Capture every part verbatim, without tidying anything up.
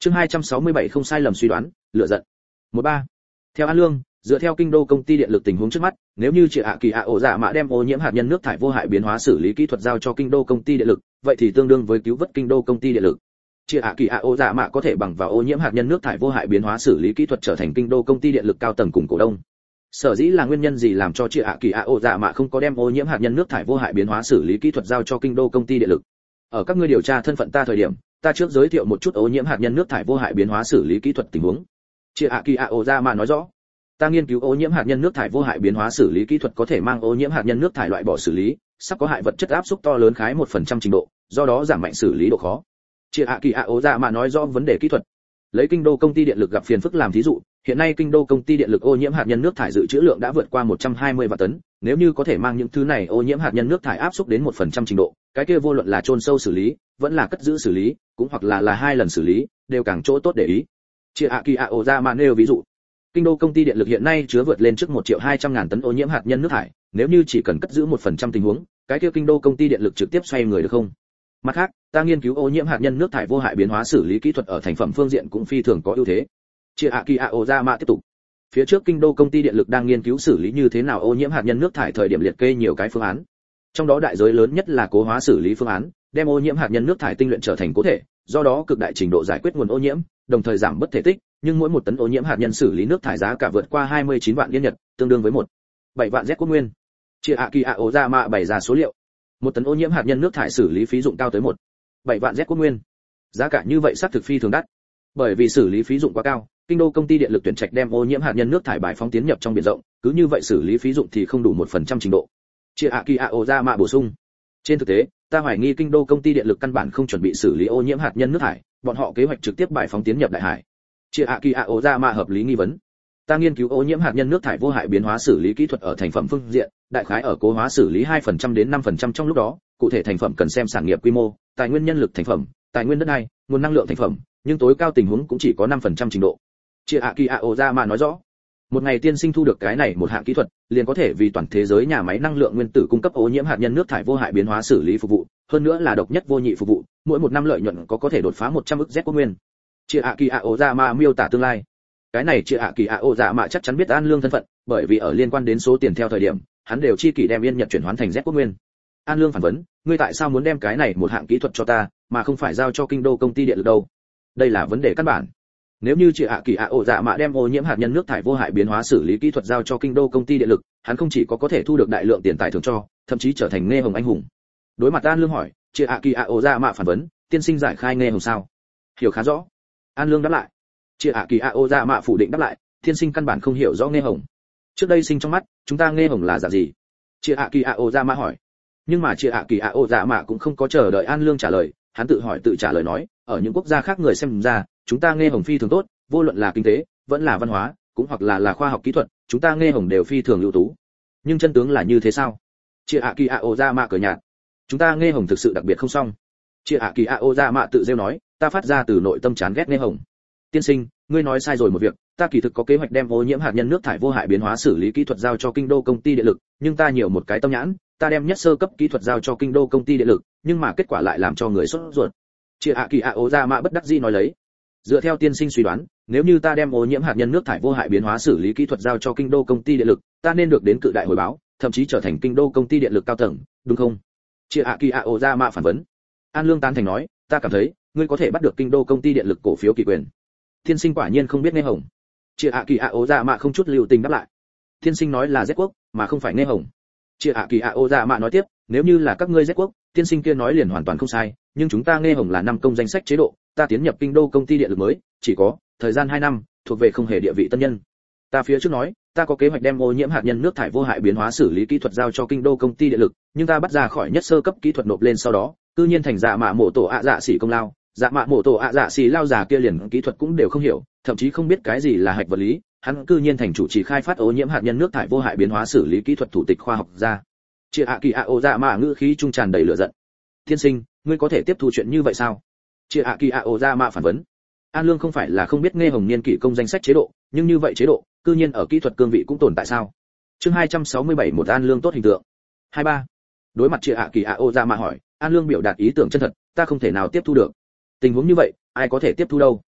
Chương hai trăm sáu mươi bảy không sai lầm suy đoán, lựa giận. một ba. Theo An Lương, dựa theo kinh đô công ty điện lực tình huống trước mắt, nếu như chị ạ kỳ ạ ổ dạ mạ đem ô nhiễm hạt nhân nước thải vô hại biến hóa xử lý kỹ thuật giao cho kinh đô công ty điện lực, vậy thì tương đương với cứu vớt kinh đô công ty điện lực. Chị ạ kỳ ạ ổ dạ mạ có thể bằng vào ô nhiễm hạt nhân nước thải vô hại biến hóa xử lý kỹ thuật trở thành kinh đô công ty điện lực cao tầng cùng cổ đông. Sở dĩ là nguyên nhân gì làm cho chị ạ kỳ ạ ổ dạ mạ không có đem ô nhiễm hạt nhân nước thải vô hại biến hóa xử lý kỹ thuật giao cho kinh đô công ty điện lực? Ở các ngươi điều tra thân phận ta thời điểm, ta trước giới thiệu một chút ô nhiễm hạt nhân nước thải vô hại biến hóa xử lý kỹ thuật tình huống. Chị ạ kỳ ạ ổ dạ mạ nói rõ, ta nghiên cứu ô nhiễm hạt nhân nước thải vô hại biến hóa xử lý kỹ thuật có thể mang ô nhiễm hạt nhân nước thải loại bỏ xử lý, sắp có hại vật chất áp suất to lớn khái một phần trăm trình độ, do đó giảm mạnh xử lý độ khó. Chị ạ kỳ ạ ổ dạ mạ nói rõ vấn đề kỹ thuật. Lấy kinh đô công ty điện lực gặp phiền phức làm thí dụ, hiện nay kinh đô công ty điện lực ô nhiễm hạt nhân nước thải dự trữ lượng đã vượt qua một trăm hai mươi vạn tấn, nếu như có thể mang những thứ này ô nhiễm hạt nhân nước thải áp suất đến một phần trăm trình độ, cái kia vô luận là chôn sâu xử lý, vẫn là cất giữ xử lý, cũng hoặc là là hai lần xử lý, đều càng chỗ tốt để ý. Chị ạ kỳ ạ ổ dạ mạ nêu ví dụ, kinh đô công ty điện lực hiện nay chứa vượt lên trước một triệu hai trăm ngàn tấn ô nhiễm hạt nhân nước thải, nếu như chỉ cần cất giữ một phần trăm tình huống, cái kia kinh đô công ty điện lực trực tiếp xoay người được không? Mặt khác, ta nghiên cứu ô nhiễm hạt nhân nước thải vô hại biến hóa xử lý kỹ thuật ở thành phẩm phương diện cũng phi thường có ưu thế. Chia Aki Aozama tiếp tục. Phía trước kinh đô công ty điện lực đang nghiên cứu xử lý như thế nào ô nhiễm hạt nhân nước thải thời điểm liệt kê nhiều cái phương án. Trong đó đại giới lớn nhất là cố hóa xử lý phương án, đem ô nhiễm hạt nhân nước thải tinh luyện trở thành cố thể, do đó cực đại trình độ giải quyết nguồn ô nhiễm, đồng thời giảm bất thể tích, nhưng mỗi một tấn ô nhiễm hạt nhân xử lý nước thải giá cả vượt qua hai mươi chín vạn yên Nhật, tương đương với một bảy vạn Z quốc nguyên. Chia Aki Aozama bày ra số liệu. Một tấn ô nhiễm hạt nhân nước thải xử lý phí dụng cao tới một bảy vạn Z quốc nguyên. Giá cả như vậy xác thực phi thường đắt. Bởi vì xử lý phí dụng quá cao, kinh đô công ty điện lực tuyển trạch đem ô nhiễm hạt nhân nước thải bài phóng tiến nhập trong biển rộng, cứ như vậy xử lý phí dụng thì không đủ một phần trăm trình độ. Chia Aki Aozama bổ sung. Trên thực tế, ta hoài nghi kinh đô công ty điện lực căn bản không chuẩn bị xử lý ô nhiễm hạt nhân nước thải, bọn họ kế hoạch trực tiếp bài phóng tiến nhập đại hải. Chia Aki Aozama hợp lý nghi vấn. Ta nghiên cứu ô nhiễm hạt nhân nước thải vô hại biến hóa xử lý kỹ thuật ở thành phẩm phương diện, đại khái ở cố hóa xử lý hai phần trăm đến năm phần trăm trong lúc đó, cụ thể thành phẩm cần xem sản nghiệp quy mô, tài nguyên nhân lực thành phẩm, tài nguyên đất đai, nguồn năng lượng thành phẩm, nhưng tối cao tình huống cũng chỉ có năm phần trăm trình độ. Chia Aki Aozama nói rõ, một ngày tiên sinh thu được cái này một hạng kỹ thuật, liền có thể vì toàn thế giới nhà máy năng lượng nguyên tử cung cấp ô nhiễm hạt nhân nước thải vô hại biến hóa xử lý phục vụ, hơn nữa là độc nhất vô nhị phục vụ, mỗi một năm lợi nhuận có có thể đột phá một trăm ức Z quốc nguyên. Chia Aki Aozama miêu tả tương lai. Cái này Chia Aki Aozama chắc chắn biết An Lương thân phận, bởi vì ở liên quan đến số tiền theo thời điểm, hắn đều chi kỷ đem yên Nhật chuyển hoán thành Z quốc nguyên. An Lương phản vấn, ngươi tại sao muốn đem cái này một hạng kỹ thuật cho ta, mà không phải giao cho kinh đô công ty điện lực đâu? Đây là vấn đề căn bản. Nếu như chị ạ kỳ ạ ổ dạ mạ đem ô nhiễm hạt nhân nước thải vô hại biến hóa xử lý kỹ thuật giao cho kinh đô công ty điện lực, hắn không chỉ có có thể thu được đại lượng tiền tài thưởng cho, thậm chí trở thành nghe hồng anh hùng. Đối mặt An Lương hỏi, chị ạ kỳ ạ ổ dạ mạ phản vấn, tiên sinh giải khai nghe hồng sao? Hiểu khá rõ. An Lương đáp lại. Chị ạ kỳ ạ ổ dạ mạ phủ định đáp lại, tiên sinh căn bản không hiểu rõ nghe hồng. Trước đây sinh trong mắt, chúng ta nghe hồng là dạng gì? Chị ạ kỳ ạ ổ dạ mạ hỏi. Nhưng mà chị ạ kỳ ạ ổ dạ mạ cũng không có chờ đợi An Lương trả lời, hắn tự hỏi tự trả lời nói, ở những quốc gia khác người xem ra, chúng ta nghe hồng phi thường tốt, vô luận là kinh tế, vẫn là văn hóa, cũng hoặc là là khoa học kỹ thuật, chúng ta nghe hồng đều phi thường ưu tú. Nhưng chân tướng là như thế sao? Chia Aki Aozama cười nhạt. Chúng ta nghe hồng thực sự đặc biệt không xong. Chia Aki Aozama tự rêu nói, ta phát ra từ nội tâm chán ghét nghe hồng. Tiên sinh, ngươi nói sai rồi một việc, ta kỳ thực có kế hoạch đem ô nhiễm hạt nhân nước thải vô hại biến hóa xử lý kỹ thuật giao cho kinh đô công ty điện lực, nhưng ta nhiều một cái tâm nhãn, ta đem nhất sơ cấp kỹ thuật giao cho kinh đô công ty điện lực, nhưng mà kết quả lại làm cho người sốt ruột. Chia Aki Aozama bất đắc dĩ nói lấy. Dựa theo tiên sinh suy đoán, nếu như ta đem ô nhiễm hạt nhân nước thải vô hại biến hóa xử lý kỹ thuật giao cho kinh đô công ty điện lực, ta nên được đến cự đại hồi báo, thậm chí trở thành kinh đô công ty điện lực cao tầng, đúng không? Chia Aki Aozama phản vấn. An Lương tán thành nói, ta cảm thấy, ngươi có thể bắt được kinh đô công ty điện lực cổ phiếu kỳ quyền. Tiên sinh quả nhiên không biết nghe hồng. Chia Aki Aozama không chút lưu tình đáp lại. Tiên sinh nói là Z quốc, mà không phải nghe hồng. Chia Aki Aozama nói tiếp, nếu như là các ngươi Z quốc, tiên sinh kia nói liền hoàn toàn không sai, nhưng chúng ta nghe hồng là năm công danh sách chế độ, ta tiến nhập kinh đô công ty điện lực mới, chỉ có thời gian hai năm, thuộc về không hề địa vị tân nhân. Ta phía trước nói, ta có kế hoạch đem ô nhiễm hạt nhân nước thải vô hại biến hóa xử lý kỹ thuật giao cho kinh đô công ty điện lực, nhưng ta bắt ra khỏi nhất sơ cấp kỹ thuật nộp lên sau đó, cư nhiên thành dạ mạ mổ tổ ạ dạ xỉ công lao, dạ mạ mổ tổ ạ dạ xỉ lao già kia liền kỹ thuật cũng đều không hiểu, thậm chí không biết cái gì là hạch vật lý, hắn cư nhiên thành chủ trì khai phát ô nhiễm hạt nhân nước thải vô hại biến hóa xử lý kỹ thuật thủ tịch khoa học gia. Chia Aki Aozama ngữ khí trung tràn đầy lửa giận. Tiên sinh, ngươi có thể tiếp thu chuyện như vậy sao? Chia Aki Aozama phản vấn. An Lương không phải là không biết nghe hồng niên kỷ công danh sách chế độ, nhưng như vậy chế độ, cư nhiên ở kỹ thuật cương vị cũng tồn tại sao? Chương hai trăm sáu mươi bảy một An Lương tốt hình tượng. hai ba. Đối mặt Chia Aki Aozama hỏi, An Lương biểu đạt ý tưởng chân thật, ta không thể nào tiếp thu được. Tình huống như vậy, ai có thể tiếp thu đâu?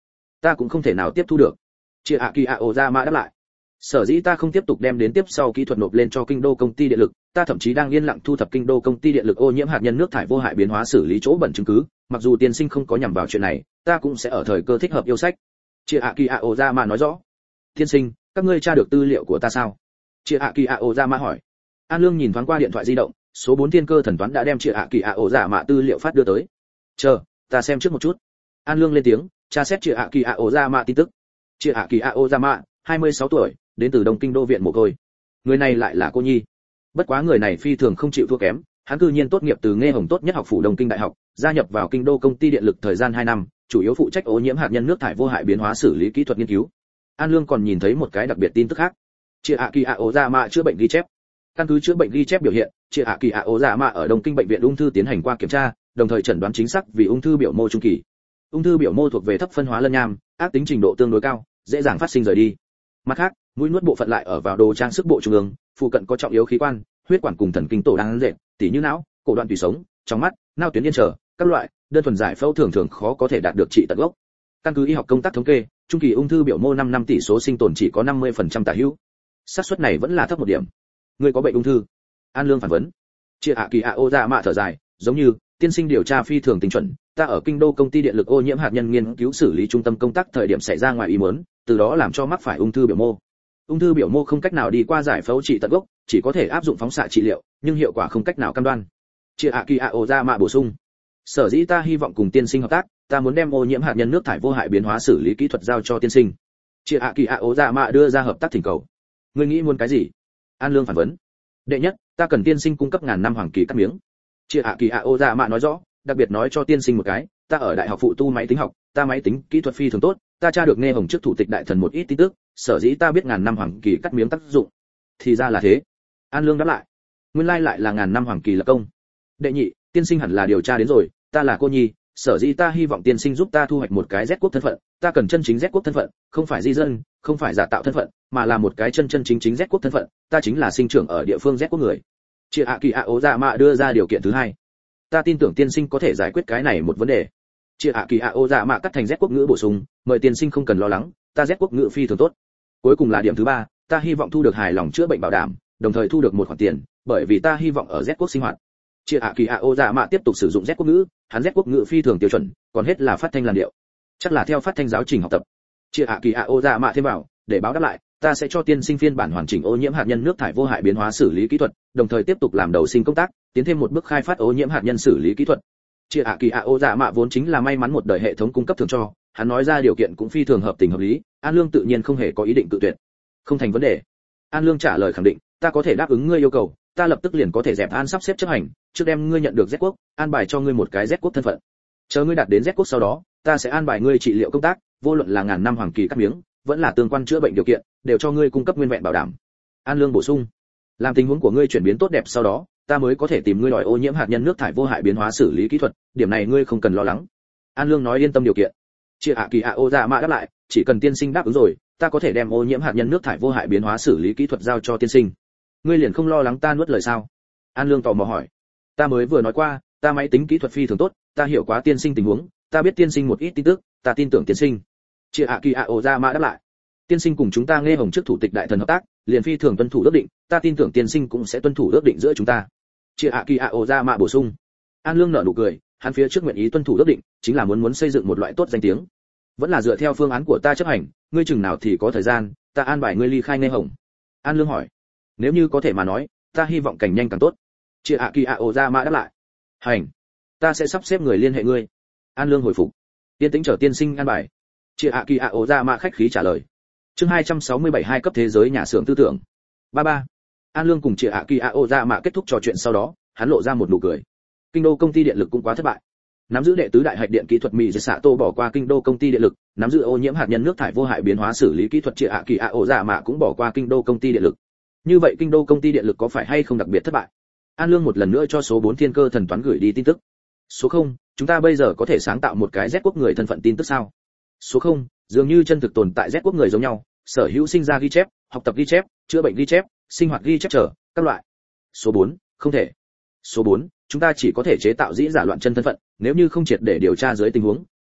ta cũng không thể nào tiếp thu được. Chia ạ kỳ ạ ổ ra mạ đáp lại. Sở dĩ ta không tiếp tục đem đến tiếp sau kỹ thuật nộp lên cho kinh đô công ty điện lực, ta thậm chí đang yên lặng thu thập kinh đô công ty điện lực ô nhiễm hạt nhân nước thải vô hại biến hóa xử lý chỗ bẩn chứng cứ, mặc dù tiên sinh không có nhằm vào chuyện này, ta cũng sẽ ở thời cơ thích hợp yêu sách. Chia ạ kỳ ạ ổ ra mạ nói rõ. Tiên sinh, các ngươi tra được tư liệu của ta sao? Chia ạ kỳ ạ ổ ra mạ hỏi. An Lương nhìn thoáng qua điện thoại di động, số bốn thiên cơ thần toán đã đem chia ạ kỳ ạ ổ ra mạ tư liệu phát đưa tới. Chờ, ta xem trước một chút. An Lương lên tiếng, tra xét chia ạ kỳ ạ ổ ra mạ tin tức. Chia ạ kỳ ạ ổ ra mạ, hai mươi sáu tuổi, đến từ Đông Kinh đô viện mồ côi. Người này lại là cô nhi. Bất quá người này phi thường không chịu thua kém, hắn cư nhiên tốt nghiệp từ Nghe Hồng tốt nhất học phủ Đông Kinh đại học, gia nhập vào kinh đô công ty điện lực thời gian hai năm, chủ yếu phụ trách ô nhiễm hạt nhân nước thải vô hại biến hóa xử lý kỹ thuật nghiên cứu. An Lương còn nhìn thấy một cái đặc biệt tin tức khác. Chia ạ kỳ ạ ổ ra mạ chữa bệnh ghi chép. Căn cứ chữa bệnh ghi chép biểu hiện, chia ạ kỳ ạ ổ ra mạ ở Đông Kinh bệnh viện ung thư tiến hành qua kiểm tra, đồng thời chẩn đoán chính xác vì ung thư biểu mô trung kỳ. Ung thư biểu mô thuộc về thấp phân hóa lân nham, ác tính trình độ tương đối cao, dễ dàng phát sinh rời đi. Mặt khác, mũi nuốt bộ phận lại ở vào đồ trang sức bộ trung ương, phụ cận có trọng yếu khí quan, huyết quản cùng thần kinh tổ đang dệt, tỉ như não, cổ đoạn tủy sống, trong mắt, nao tuyến yên trở, các loại, đơn thuần giải phẫu thường thường khó có thể đạt được trị tận gốc. Căn cứ y học công tác thống kê, trung kỳ ung thư biểu mô năm năm tỷ số sinh tồn chỉ có năm mươi phần trăm tả hữu. Xác suất này vẫn là thấp một điểm. Người có bệnh ung thư? An Lương phản vấn. Chia ạ kỳ ạ ổ ra mạ thở dài, giống như tiên sinh điều tra phi thường tinh chuẩn, ta ở kinh đô công ty điện lực ô nhiễm hạt nhân nghiên cứu xử lý trung tâm công tác thời điểm xảy ra ngoài ý muốn, từ đó làm cho mắc phải ung thư biểu mô. Ung thư biểu mô không cách nào đi qua giải phẫu trị tận gốc, chỉ có thể áp dụng phóng xạ trị liệu, nhưng hiệu quả không cách nào cam đoan. Chia ạ kỳ ạ ổ ra mạ bổ sung. Sở dĩ ta hy vọng cùng tiên sinh hợp tác, ta muốn đem ô nhiễm hạt nhân nước thải vô hại biến hóa xử lý kỹ thuật giao cho tiên sinh. Chia ạ kỳ ạ ổ ra mạ đưa ra hợp tác thỉnh cầu. Ngươi nghĩ muốn cái gì? An Lương phản vấn. Đệ nhất, ta cần tiên sinh cung cấp ngàn năm hoàng kỳ cắt miếng. Chia ạ kỳ ạ ổ ra mạ nói rõ, đặc biệt nói cho tiên sinh một cái, ta ở đại học phụ tu máy tính học, ta máy tính kỹ thuật phi thường tốt, ta tra được Nghe Hồng trước thủ tịch đại thần một ít tin tức, sở dĩ ta biết ngàn năm hoàng kỳ cắt miếng tác dụng. Thì ra là thế. An Lương đáp lại. Nguyên lai lại là ngàn năm hoàng kỳ lập công. Đệ nhị, tiên sinh hẳn là điều tra đến rồi, ta là cô nhi, sở dĩ ta hy vọng tiên sinh giúp ta thu hoạch một cái Z quốc thân phận, ta cần chân chính Z quốc thân phận, không phải di dân, không phải giả tạo thân phận, mà là một cái chân chân chính chính Z quốc thân phận, ta chính là sinh trưởng ở địa phương Z quốc người. Chia ạ kỳ ạ ổ dạ mạ đưa ra điều kiện thứ hai. Ta tin tưởng tiên sinh có thể giải quyết cái này một vấn đề. Chia ạ kỳ ạ ổ dạ mạ cắt thành Z quốc ngữ bổ sung, mời tiên sinh không cần lo lắng, ta Z quốc ngữ phi thường tốt. Cuối cùng là điểm thứ ba, ta hy vọng thu được hài lòng chữa bệnh bảo đảm, đồng thời thu được một khoản tiền, bởi vì ta hy vọng ở Z quốc sinh hoạt. Chia ạ kỳ ạ ổ dạ mạ tiếp tục sử dụng Z quốc ngữ, hắn Z quốc ngữ phi thường tiêu chuẩn, còn hết là phát thanh làn điệu, chắc là theo phát thanh giáo trình học tập. Chia ạ kỳ ạ ổ dạ mạ thêm vào, để báo đáp lại, ta sẽ cho tiên sinh phiên bản hoàn chỉnh ô nhiễm hạt nhân nước thải vô hại biến hóa xử lý kỹ thuật, đồng thời tiếp tục làm đầu sinh công tác, tiến thêm một bước khai phát ô nhiễm hạt nhân xử lý kỹ thuật. Chia ạ kỳ ạ ổ dạ mạ vốn chính là may mắn một đời hệ thống cung cấp thường cho, hắn nói ra điều kiện cũng phi thường hợp tình hợp lý, An Lương tự nhiên không hề có ý định cự tuyệt. Không thành vấn đề. An Lương trả lời khẳng định, ta có thể đáp ứng ngươi yêu cầu, ta lập tức liền có thể dẹp an sắp xếp chấp hành, trước đem ngươi nhận được Z quốc, an bài cho ngươi một cái Z quốc thân phận. Chờ ngươi đạt đến Z quốc sau đó, ta sẽ an bài ngươi trị liệu công tác, vô luận là ngàn năm hoàng kỳ cắt miếng, vẫn là tương quan chữa bệnh điều kiện, đều cho ngươi cung cấp nguyên vẹn bảo đảm. An Lương bổ sung, làm tình huống của ngươi chuyển biến tốt đẹp sau đó, ta mới có thể tìm ngươi đòi ô nhiễm hạt nhân nước thải vô hại biến hóa xử lý kỹ thuật, điểm này ngươi không cần lo lắng. An Lương nói yên tâm điều kiện. Chia ạ kỳ ạ ổ dạ mạ đáp lại, chỉ cần tiên sinh đáp ứng rồi, ta có thể đem ô nhiễm hạt nhân nước thải vô hại biến hóa xử lý kỹ thuật giao cho tiên sinh. Ngươi liền không lo lắng ta nuốt lời sao? An Lương tò mò hỏi. Ta mới vừa nói qua, ta máy tính kỹ thuật phi thường tốt, ta hiểu quá tiên sinh tình huống, ta biết tiên sinh một ít tin tức, ta tin tưởng tiên sinh. Chia ạ kỳ ạ ổ dạ mạ đáp lại. Tiên sinh cùng chúng ta Nghe Hồng trước thủ tịch đại thần hợp tác, liền phi thường tuân thủ ước định, ta tin tưởng tiên sinh cũng sẽ tuân thủ ước định giữa chúng ta. Chia ạ kỳ ạ ổ dạ mạ bổ sung. An Lương nở nụ cười, hắn phía trước nguyện ý tuân thủ ước định, chính là muốn muốn xây dựng một loại tốt danh tiếng. Vẫn là dựa theo phương án của ta chấp hành, ngươi chừng nào thì có thời gian, ta an bài ngươi ly khai Nghe Hồng. An Lương hỏi. Nếu như có thể mà nói, ta hy vọng càng nhanh càng tốt. Chia ạ kỳ ạ ổ dạ mạ đáp lại. Hành, ta sẽ sắp xếp người liên hệ ngươi. An Lương hồi phục. Tiên tĩnh chờ tiên sinh an bài. Chia ạ kỳ ạ ổ dạ mạ khách khí trả lời. Chương hai trăm sáu mươi bảy hai cấp thế giới nhà xưởng tư tưởng. Ba ba. An Lương cùng Chia ạ kỳ ạ ổ dạ mạ kết thúc trò chuyện sau đó, hắn lộ ra một nụ cười. Kinh đô công ty điện lực cũng quá thất bại. Nắm giữ đệ tứ đại hạch điện kỹ thuật Mỹ Sato bỏ qua kinh đô công ty điện lực, nắm giữ ô nhiễm hạt nhân nước thải vô hại biến hóa xử lý kỹ thuật Chia ạ kỳ ạ ổ dạ mạ cũng bỏ qua kinh đô công ty điện lực. Như vậy kinh đô công ty điện lực có phải hay không đặc biệt thất bại? An Lương một lần nữa cho số bốn thiên cơ thần toán gửi đi tin tức. Số không, chúng ta bây giờ có thể sáng tạo một cái Z quốc người thân phận tin tức sao? Số không, dường như chân thực tồn tại Z quốc người giống nhau, sở hữu sinh ra ghi chép, học tập ghi chép, chữa bệnh ghi chép, sinh hoạt ghi chép trở các loại. Số bốn, không thể. Số bốn, chúng ta chỉ có thể chế tạo dĩ giả loạn chân thân phận, nếu như không triệt để điều tra dưới tình huống,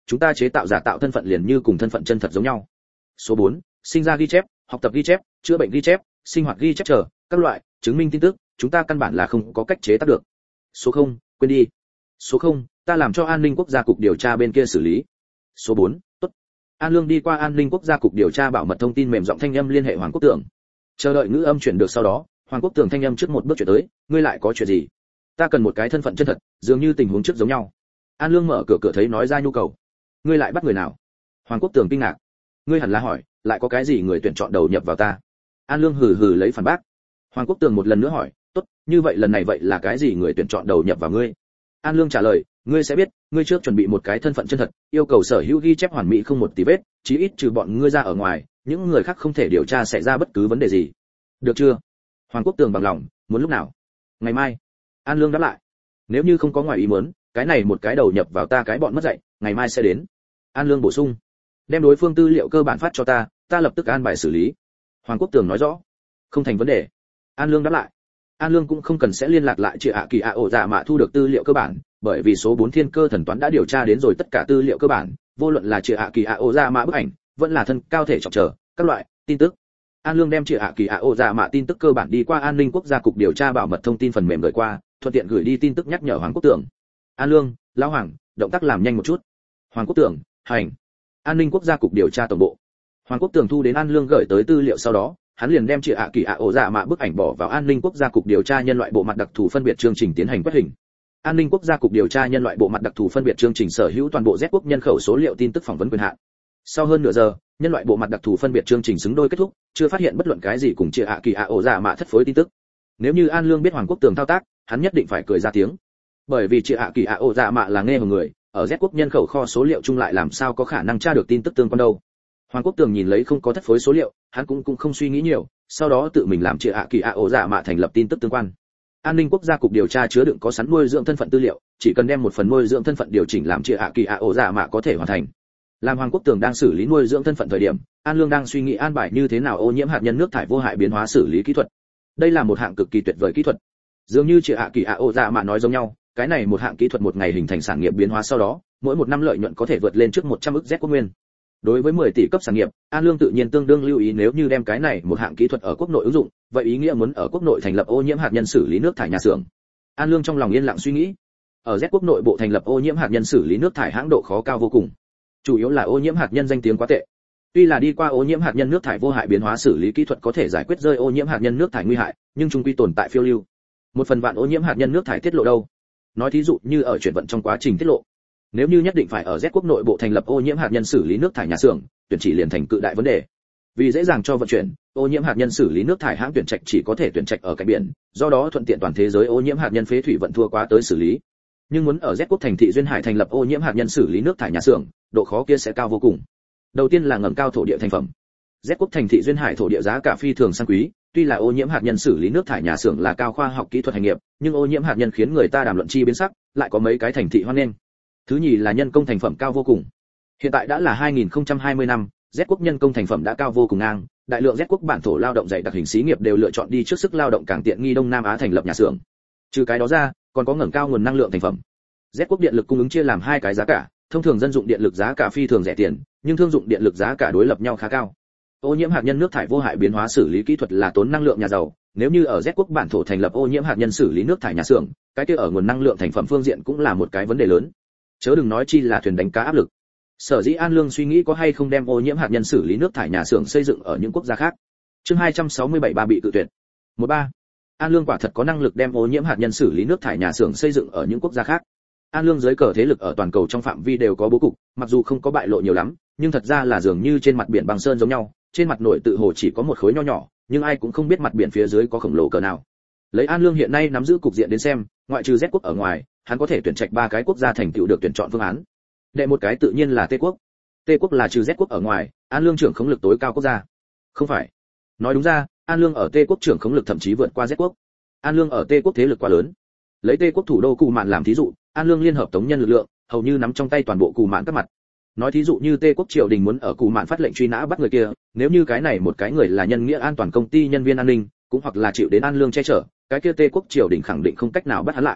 chúng ta chế tạo giả tạo thân phận liền như cùng thân phận chân thật giống nhau. Số bốn, sinh ra ghi chép, học tập ghi chép, chữa bệnh ghi chép, sinh hoạt ghi chép chờ các loại chứng minh tin tức, chúng ta căn bản là không có cách chế tác được. Số không, quên đi. Số không, ta làm cho an ninh quốc gia cục điều tra bên kia xử lý. Số bốn, tốt. An Lương đi qua an ninh quốc gia cục điều tra bảo mật thông tin mềm giọng thanh âm liên hệ Hoàng Quốc Tường. Chờ đợi ngữ âm chuyển được sau đó, Hoàng Quốc Tường thanh âm trước một bước chuyển tới, ngươi lại có chuyện gì? Ta cần một cái thân phận chân thật, dường như tình huống trước giống nhau. An Lương mở cửa cửa thấy nói ra nhu cầu. Ngươi lại bắt người nào? Hoàng Quốc Tường kinh ngạc. Ngươi hẳn là hỏi, lại có cái gì người tuyển chọn đầu nhập vào ta? An Lương hừ hừ lấy phản bác. Hoàng Quốc Tường một lần nữa hỏi, tốt, như vậy lần này vậy là cái gì người tuyển chọn đầu nhập vào ngươi? An Lương trả lời, ngươi sẽ biết, ngươi trước chuẩn bị một cái thân phận chân thật, yêu cầu sở hữu ghi chép hoàn mỹ không một tí vết, chí ít trừ bọn ngươi ra ở ngoài, những người khác không thể điều tra xảy ra bất cứ vấn đề gì. Được chưa? Hoàng Quốc Tường bằng lòng, muốn lúc nào? Ngày mai. An Lương đáp lại. Nếu như không có ngoài ý muốn, cái này một cái đầu nhập vào ta cái bọn mất dạy, ngày mai sẽ đến. An Lương bổ sung, đem đối phương tư liệu cơ bản phát cho ta, ta lập tức an bài xử lý. Hoàng Quốc Tường nói rõ, không thành vấn đề. An Lương đáp lại. An Lương cũng không cần sẽ liên lạc lại chị ạ kỳ ạ ổ dạ mạ thu được tư liệu cơ bản, bởi vì số bốn thiên cơ thần toán đã điều tra đến rồi tất cả tư liệu cơ bản, vô luận là chị ạ kỳ ạ ổ dạ mạ bức ảnh, vẫn là thân cao thể trọng trở, các loại tin tức. An Lương đem chị ạ kỳ ạ ổ dạ mạ tin tức cơ bản đi qua an ninh quốc gia cục điều tra bảo mật thông tin phần mềm gửi qua, thuận tiện gửi đi tin tức nhắc nhở Hoàng Quốc Tường. An Lương, lão Hoàng, động tác làm nhanh một chút. Hoàng Quốc Tường, hành. An ninh quốc gia cục điều tra tổng bộ. Hoàng Quốc Tường thu đến An Lương gửi tới tư liệu sau đó, hắn liền đem chị ạ kỳ ạ ổ dạ mạ bức ảnh bỏ vào an ninh quốc gia cục điều tra nhân loại bộ mặt đặc thù phân biệt chương trình tiến hành quét hình. An ninh quốc gia cục điều tra nhân loại bộ mặt đặc thù phân biệt chương trình sở hữu toàn bộ Z quốc nhân khẩu số liệu tin tức phỏng vấn quyền hạn. Sau hơn nửa giờ, nhân loại bộ mặt đặc thù phân biệt chương trình xứng đôi kết thúc, chưa phát hiện bất luận cái gì cùng chị ạ kỳ ạ ổ dạ mạ thất phối tin tức. Nếu như An Lương biết Hoàng Quốc Tường thao tác, hắn nhất định phải cười ra tiếng. Bởi vì chị ạ kỳ ạ ổ dạ mạ là nghe hồn người, ở Z quốc nhân khẩu kho số liệu chung lại làm sao có khả năng tra được tin tức tương quan đâu. Hoàng Quốc Tường nhìn lấy không có thất phối số liệu, hắn cũng cũng không suy nghĩ nhiều, sau đó tự mình làm chị ạ kỳ ạ ổ dạ mạ thành lập tin tức tương quan. An ninh quốc gia cục điều tra chứa đựng có sẵn nuôi dưỡng thân phận tư liệu, chỉ cần đem một phần nuôi dưỡng thân phận điều chỉnh làm chị ạ kỳ ạ ổ dạ mạ có thể hoàn thành. Làm Hoàng Quốc Tường đang xử lý nuôi dưỡng thân phận thời điểm, An Lương đang suy nghĩ an bài như thế nào ô nhiễm hạt nhân nước thải vô hại biến hóa xử lý kỹ thuật. Đây là một hạng cực kỳ tuyệt vời kỹ thuật. Dường như chị ạ kỳ ạ ổ dạ mạ nói giống nhau, cái này một hạng kỹ thuật một ngày hình thành sản nghiệp biến hóa sau đó, mỗi một năm lợi nhuận có thể vượt lên trước một trăm ức Z quốc nguyên. Đối với mười tỷ cấp sản nghiệp, An Lương tự nhiên tương đương lưu ý nếu như đem cái này một hạng kỹ thuật ở quốc nội ứng dụng, vậy ý nghĩa muốn ở quốc nội thành lập ô nhiễm hạt nhân xử lý nước thải nhà xưởng. An Lương trong lòng yên lặng suy nghĩ. Ở Z quốc nội bộ thành lập ô nhiễm hạt nhân xử lý nước thải hãng độ khó cao vô cùng. Chủ yếu là ô nhiễm hạt nhân danh tiếng quá tệ. Tuy là đi qua ô nhiễm hạt nhân nước thải vô hại biến hóa xử lý kỹ thuật có thể giải quyết rơi ô nhiễm hạt nhân nước thải nguy hại, nhưng chung quy tồn tại phiêu lưu. Một phần vạn ô nhiễm hạt nhân nước thải tiết lộ đâu? Nói thí dụ như ở chuyển vận trong quá trình tiết lộ. Nếu như nhất định phải ở Z quốc nội bộ thành lập ô nhiễm hạt nhân xử lý nước thải nhà xưởng, tuyển chỉ liền thành cự đại vấn đề. Vì dễ dàng cho vận chuyển, ô nhiễm hạt nhân xử lý nước thải hãng tuyển trạch chỉ có thể tuyển trạch ở cạnh biển, do đó thuận tiện toàn thế giới ô nhiễm hạt nhân phế thủy vận thua quá tới xử lý. Nhưng muốn ở Z quốc thành thị duyên hải thành lập ô nhiễm hạt nhân xử lý nước thải nhà xưởng, độ khó kia sẽ cao vô cùng. Đầu tiên là ngầm cao thổ địa thành phẩm. Z quốc thành thị duyên hải thổ địa giá cả phi thường sang quý, tuy là ô nhiễm hạt nhân xử lý nước thải nhà xưởng là cao khoa học kỹ thuật hành nghiệp, nhưng ô nhiễm hạt nhân khiến người ta đàm luận chi biến sắc, lại có mấy cái thành thị hoan nghênh. Thứ nhì là nhân công thành phẩm cao vô cùng. Hiện tại đã là hai nghìn không trăm hai mươi năm, Z quốc nhân công thành phẩm đã cao vô cùng ngang, đại lượng Z quốc bản thổ lao động dạy đặc hình xí nghiệp đều lựa chọn đi trước sức lao động càng tiện nghi Đông Nam Á thành lập nhà xưởng. Trừ cái đó ra, còn có ngẩng cao nguồn năng lượng thành phẩm. Z quốc điện lực cung ứng chia làm hai cái giá cả, thông thường dân dụng điện lực giá cả phi thường rẻ tiền, nhưng thương dụng điện lực giá cả đối lập nhau khá cao. Ô nhiễm hạt nhân nước thải vô hại biến hóa xử lý kỹ thuật là tốn năng lượng nhà giàu, nếu như ở Z quốc bản thổ thành lập ô nhiễm hạt nhân xử lý nước thải nhà xưởng, cái kia ở nguồn năng lượng thành phẩm phương diện cũng là một cái vấn đề lớn. Chớ đừng nói chi là thuyền đánh cá áp lực. Sở dĩ An Lương suy nghĩ có hay không đem ô nhiễm hạt nhân xử lý nước thải nhà xưởng xây dựng ở những quốc gia khác. Chương hai trăm sáu mươi bảy ba bị cự tuyệt. một ba. An Lương quả thật có năng lực đem ô nhiễm hạt nhân xử lý nước thải nhà xưởng xây dựng ở những quốc gia khác. An Lương dưới cờ thế lực ở toàn cầu trong phạm vi đều có bố cục, mặc dù không có bại lộ nhiều lắm, nhưng thật ra là dường như trên mặt biển băng sơn giống nhau, trên mặt nội tự hồ chỉ có một khối nho nhỏ, nhưng ai cũng không biết mặt biển phía dưới có khổng lồ cỡ nào. Lấy An Lương hiện nay nắm giữ cục diện đến xem, ngoại trừ Z quốc ở ngoài, hắn có thể tuyển trạch ba cái quốc gia thành tựu được tuyển chọn phương án. Đệ một cái tự nhiên là Tây quốc. Tây quốc là trừ Z quốc ở ngoài, An Lương trưởng khống lực tối cao quốc gia. Không phải. Nói đúng ra, An Lương ở Tây quốc trưởng khống lực thậm chí vượt qua Z quốc. An Lương ở Tây quốc thế lực quá lớn. Lấy Tây quốc thủ đô Cù Mạn làm thí dụ, An Lương liên hợp tống nhân lực lượng, hầu như nắm trong tay toàn bộ Cù Mạn các mặt. Nói thí dụ như Tây quốc triều đình muốn ở Cù Mạn phát lệnh truy nã bắt người kia, nếu như cái này một cái người là nhân nghĩa an toàn công ty nhân viên an ninh, cũng hoặc là chịu đến An Lương che chở, cái kia Tây quốc triều đình khẳng định không cách nào bắt hắn lại.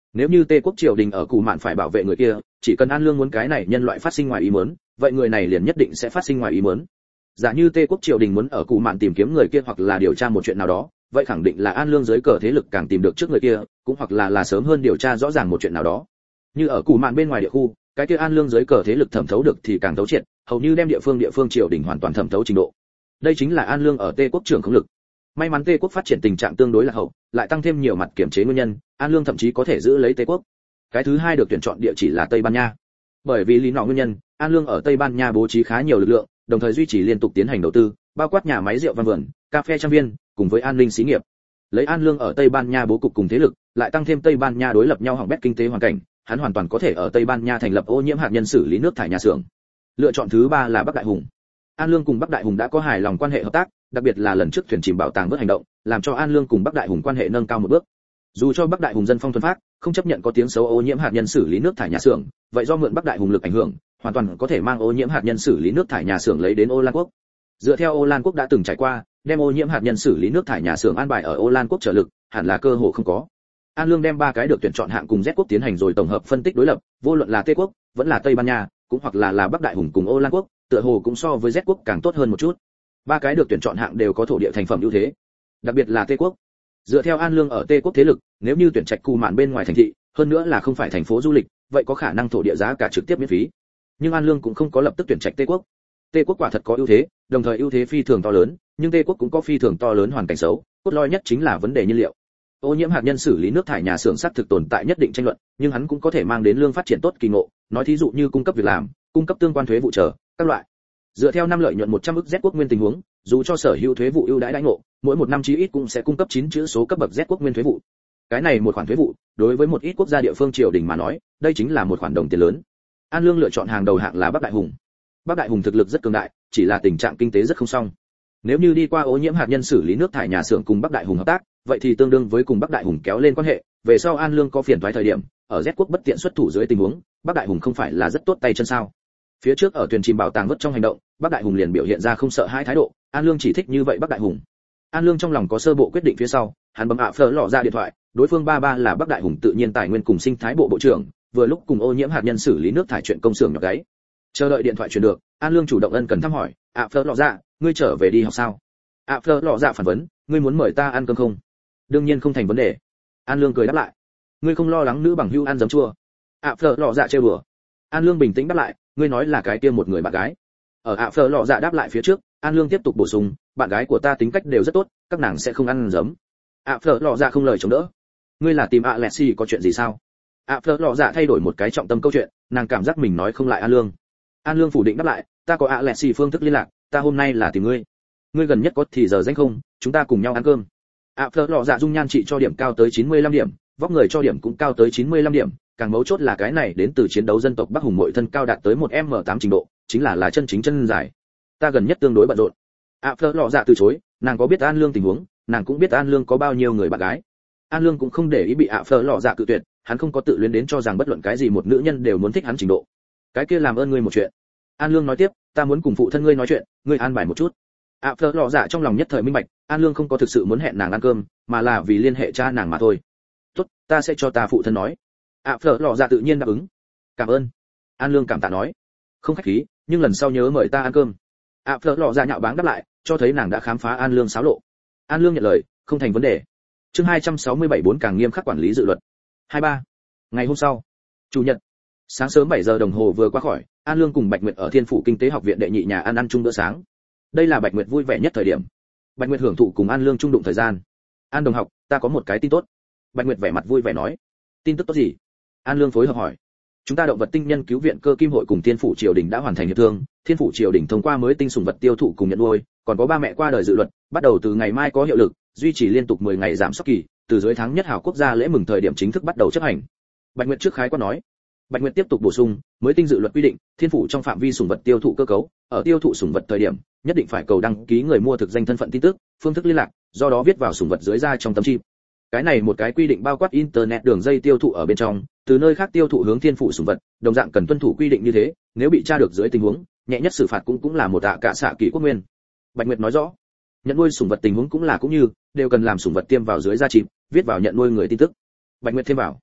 Nếu như Tê quốc triều đình ở Cù Mạn phải bảo vệ người kia, chỉ cần An Lương muốn cái này nhân loại phát sinh ngoài ý muốn, vậy người này liền nhất định sẽ phát sinh ngoài ý muốn. Giả như Tê quốc triều đình muốn ở Cù Mạn tìm kiếm người kia hoặc là điều tra một chuyện nào đó, vậy khẳng định là An Lương dưới cờ thế lực càng tìm được trước người kia, cũng hoặc là là sớm hơn điều tra rõ ràng một chuyện nào đó. Như ở Cù Mạn bên ngoài địa khu, cái kia An Lương dưới cờ thế lực thẩm thấu được thì càng thấu triệt, hầu như đem địa phương địa phương triều đình hoàn toàn thẩm thấu trình độ. Đây chính là An Lương ở Tê quốc trưởng không lực. May mắn Tê quốc phát triển tình trạng tương đối là hậu, lại tăng thêm nhiều mặt kiểm chế nguyên nhân, An Lương thậm chí có thể giữ lấy Tê quốc. Cái thứ hai được tuyển chọn địa chỉ là Tây Ban Nha. Bởi vì lý nọ nguyên nhân, An Lương ở Tây Ban Nha bố trí khá nhiều lực lượng, đồng thời duy trì liên tục tiến hành đầu tư, bao quát nhà máy rượu văn vườn, cà phê trang viên, cùng với an ninh xí nghiệp. Lấy An Lương ở Tây Ban Nha bố cục cùng thế lực, lại tăng thêm Tây Ban Nha đối lập nhau hỏng bét kinh tế hoàn cảnh, hắn hoàn toàn có thể ở Tây Ban Nha thành lập ô nhiễm hạt nhân xử lý nước thải nhà xưởng. Lựa chọn thứ ba là Bắc Đại Hùng. An Lương cùng Bắc Đại Hùng đã có hài lòng quan hệ hợp tác, đặc biệt là lần trước thuyền chìm bảo tàng vớt hành động, làm cho An Lương cùng Bắc Đại Hùng quan hệ nâng cao một bước. Dù cho Bắc Đại Hùng dân phong thuần phát, không chấp nhận có tiếng xấu ô nhiễm hạt nhân xử lý nước thải nhà xưởng, vậy do mượn Bắc Đại Hùng lực ảnh hưởng, hoàn toàn có thể mang ô nhiễm hạt nhân xử lý nước thải nhà xưởng lấy đến Ô Lan quốc. Dựa theo Ô Lan quốc đã từng trải qua, đem ô nhiễm hạt nhân xử lý nước thải nhà xưởng an bài ở Ô Lan quốc trợ lực, hẳn là cơ hội không có. An Lương đem ba cái được tuyển chọn hạng cùng Z quốc tiến hành rồi tổng hợp phân tích đối lập, vô luận là Tây quốc, vẫn là Tây Ban Nha, cũng hoặc là là Bắc Đại Hùng cùng Ô Lan quốc, tựa hồ cũng so với Z quốc càng tốt hơn một chút. Ba cái được tuyển chọn hạng đều có thổ địa thành phẩm ưu thế, đặc biệt là Tây quốc. Dựa theo An Lương ở Tây quốc thế lực, nếu như tuyển trạch Cù Mạn bên ngoài thành thị, hơn nữa là không phải thành phố du lịch, vậy có khả năng thổ địa giá cả trực tiếp miễn phí. Nhưng An Lương cũng không có lập tức tuyển trạch Tây quốc. Tây quốc quả thật có ưu thế, đồng thời ưu thế phi thường to lớn, nhưng Tây quốc cũng có phi thường to lớn hoàn cảnh xấu, cốt lõi nhất chính là vấn đề nhiên liệu. Ô nhiễm hạt nhân xử lý nước thải nhà xưởng xác thực tồn tại nhất định tranh luận, nhưng hắn cũng có thể mang đến lương phát triển tốt kỳ ngộ, nói thí dụ như cung cấp việc làm, cung cấp tương quan thuế vụ trở, các loại. Dựa theo năm lợi nhuận một trăm ức Z quốc nguyên tình huống, dù cho sở hữu thuế vụ ưu đãi đãi ngộ, mỗi một năm chí ít cũng sẽ cung cấp chín chữ số cấp bậc Z quốc nguyên thuế vụ. Cái này một khoản thuế vụ, đối với một ít quốc gia địa phương triều đình mà nói, đây chính là một khoản đồng tiền lớn. An Lương lựa chọn hàng đầu hạng là Bắc Đại Hùng. Bắc Đại Hùng thực lực rất cường đại, chỉ là tình trạng kinh tế rất không xong. Nếu như đi qua ô nhiễm hạt nhân xử lý nước thải nhà xưởng cùng Bắc Đại Hùng hợp tác, vậy thì tương đương với cùng Bắc Đại Hùng kéo lên quan hệ, về sau An Lương có phiền toái thời điểm, ở Z quốc bất tiện xuất thủ dưới tình huống, Bắc Đại Hùng không phải là rất tốt tay chân sao? Phía trước ở thuyền chìm bảo tàng vớt trong hành động, Bắc Đại Hùng liền biểu hiện ra không sợ hãi thái độ, An Lương chỉ thích như vậy Bắc Đại Hùng. An Lương trong lòng có sơ bộ quyết định phía sau, hắn bấm ạ Phở lọ ra điện thoại, đối phương ba ba là Bắc Đại Hùng tự nhiên tài nguyên cùng sinh thái bộ bộ trưởng, vừa lúc cùng ô nhiễm hạt nhân xử lý nước thải chuyện công xưởng nhọc gáy. Chờ đợi điện thoại truyền được, An Lương chủ động ân cần thăm hỏi, ạ Phở lọ ra, ngươi trở về đi học sao? ạ Phở lọ ra phản vấn, ngươi muốn mời ta ăn cơm không? Đương nhiên không thành vấn đề. An Lương cười đáp lại, ngươi không lo lắng nữ bằng hữu ăn giấm chua? ạ Phở lọ dạ trêu đùa. An Lương bình tĩnh đáp lại, ngươi nói là cái kia một người bạn gái. Ở ạ Phở lọ dạ đáp lại phía trước, An Lương tiếp tục bổ sung, bạn gái của ta tính cách đều rất tốt, các nàng sẽ không ăn giấm. ạ Phở lọ dạ không lời chống đỡ, ngươi là tìm ạ Lexi có chuyện gì sao? ạ Phở lọ dạ thay đổi một cái trọng tâm câu chuyện, nàng cảm giác mình nói không lại An Lương. An Lương phủ định đáp lại, ta có ạ Lexi phương thức liên lạc, ta hôm nay là tìm ngươi. Ngươi gần nhất có thì giờ rảnh không, chúng ta cùng nhau ăn cơm. ạ Phở lọ dạ dung nhan trị cho điểm cao tới chín mươi lăm điểm, vóc người cho điểm cũng cao tới chín mươi lăm điểm, càng mấu chốt là cái này đến từ chiến đấu dân tộc Bắc Hùng muội thân cao đạt tới một em em tám trình độ, chính là là chân chính chân dài. Ta gần nhất tương đối bận rộn. ạ Phở lọ dạ từ chối, nàng có biết An Lương tình huống, nàng cũng biết An Lương có bao nhiêu người bạn gái. An Lương cũng không để ý bị ạ Phở lọ dạ cự tuyệt, hắn không có tự luyến đến cho rằng bất luận cái gì một nữ nhân đều muốn thích hắn trình độ. Cái kia làm ơn ngươi một chuyện. An Lương nói tiếp, ta muốn cùng phụ thân ngươi nói chuyện, ngươi an bài một chút. ạ Phở lọ dạ trong lòng nhất thời minh bạch, An Lương không có thực sự muốn hẹn nàng ăn cơm, mà là vì liên hệ cha nàng mà thôi. Tốt, ta sẽ cho ta phụ thân nói. ạ Phở lọ dạ tự nhiên đáp ứng. Cảm ơn. An Lương cảm tạ nói, không khách khí, nhưng lần sau nhớ mời ta ăn cơm. ạ Phở lọ dạ nhạo báng đáp lại, cho thấy nàng đã khám phá An Lương xáo lộ. An Lương nhận lời, không thành vấn đề. Chương hai trăm sáu mươi bảy bốn càng nghiêm khắc quản lý dự luật. hai ba. Ngày hôm sau, chủ nhật, sáng sớm bảy giờ đồng hồ vừa qua khỏi, An Lương cùng Bạch Nguyệt ở Thiên phủ Kinh tế học viện đệ nhị nhà ăn ăn chung bữa sáng. Đây là Bạch Nguyệt vui vẻ nhất thời điểm. Bạch Nguyệt hưởng thụ cùng An Lương chung đụng thời gian. An đồng học, ta có một cái tin tốt. Bạch Nguyệt vẻ mặt vui vẻ nói. Tin tức tốt gì? An Lương phối hợp hỏi. Chúng ta động vật tinh nhân cứu viện cơ kim hội cùng Thiên phủ triều đình đã hoàn thành hiệp thương, Thiên phủ triều đình thông qua mới tinh sủng vật tiêu thụ cùng nhận nuôi, còn có ba mẹ qua đời dự luật, bắt đầu từ ngày mai có hiệu lực, duy trì liên tục mười ngày giảm sốc kỳ, từ dưới tháng nhất hảo quốc gia lễ mừng thời điểm chính thức bắt đầu chấp hành. Bạch Nguyệt trước khái quát nói. Bạch Nguyệt tiếp tục bổ sung, mới tinh dự luật quy định, Thiên phủ trong phạm vi sủng vật tiêu thụ cơ cấu, ở tiêu thụ sủng vật thời điểm, nhất định phải cầu đăng ký người mua thực danh thân phận tin tức, phương thức liên lạc, do đó viết vào sủng vật dưới da trong tấm chip. Cái này một cái quy định bao quát internet đường dây tiêu thụ ở bên trong, từ nơi khác tiêu thụ hướng Thiên phủ sủng vật, đồng dạng cần tuân thủ quy định như thế, nếu bị tra được dưới tình huống, nhẹ nhất xử phạt cũng cũng là một tạ cả xạ kỳ quốc nguyên. Bạch Nguyệt nói rõ, nhận nuôi sủng vật tình huống cũng là cũng như, đều cần làm sủng vật tiêm vào dưới da chip, viết vào nhận nuôi người tin tức. Bạch Nguyệt thêm vào,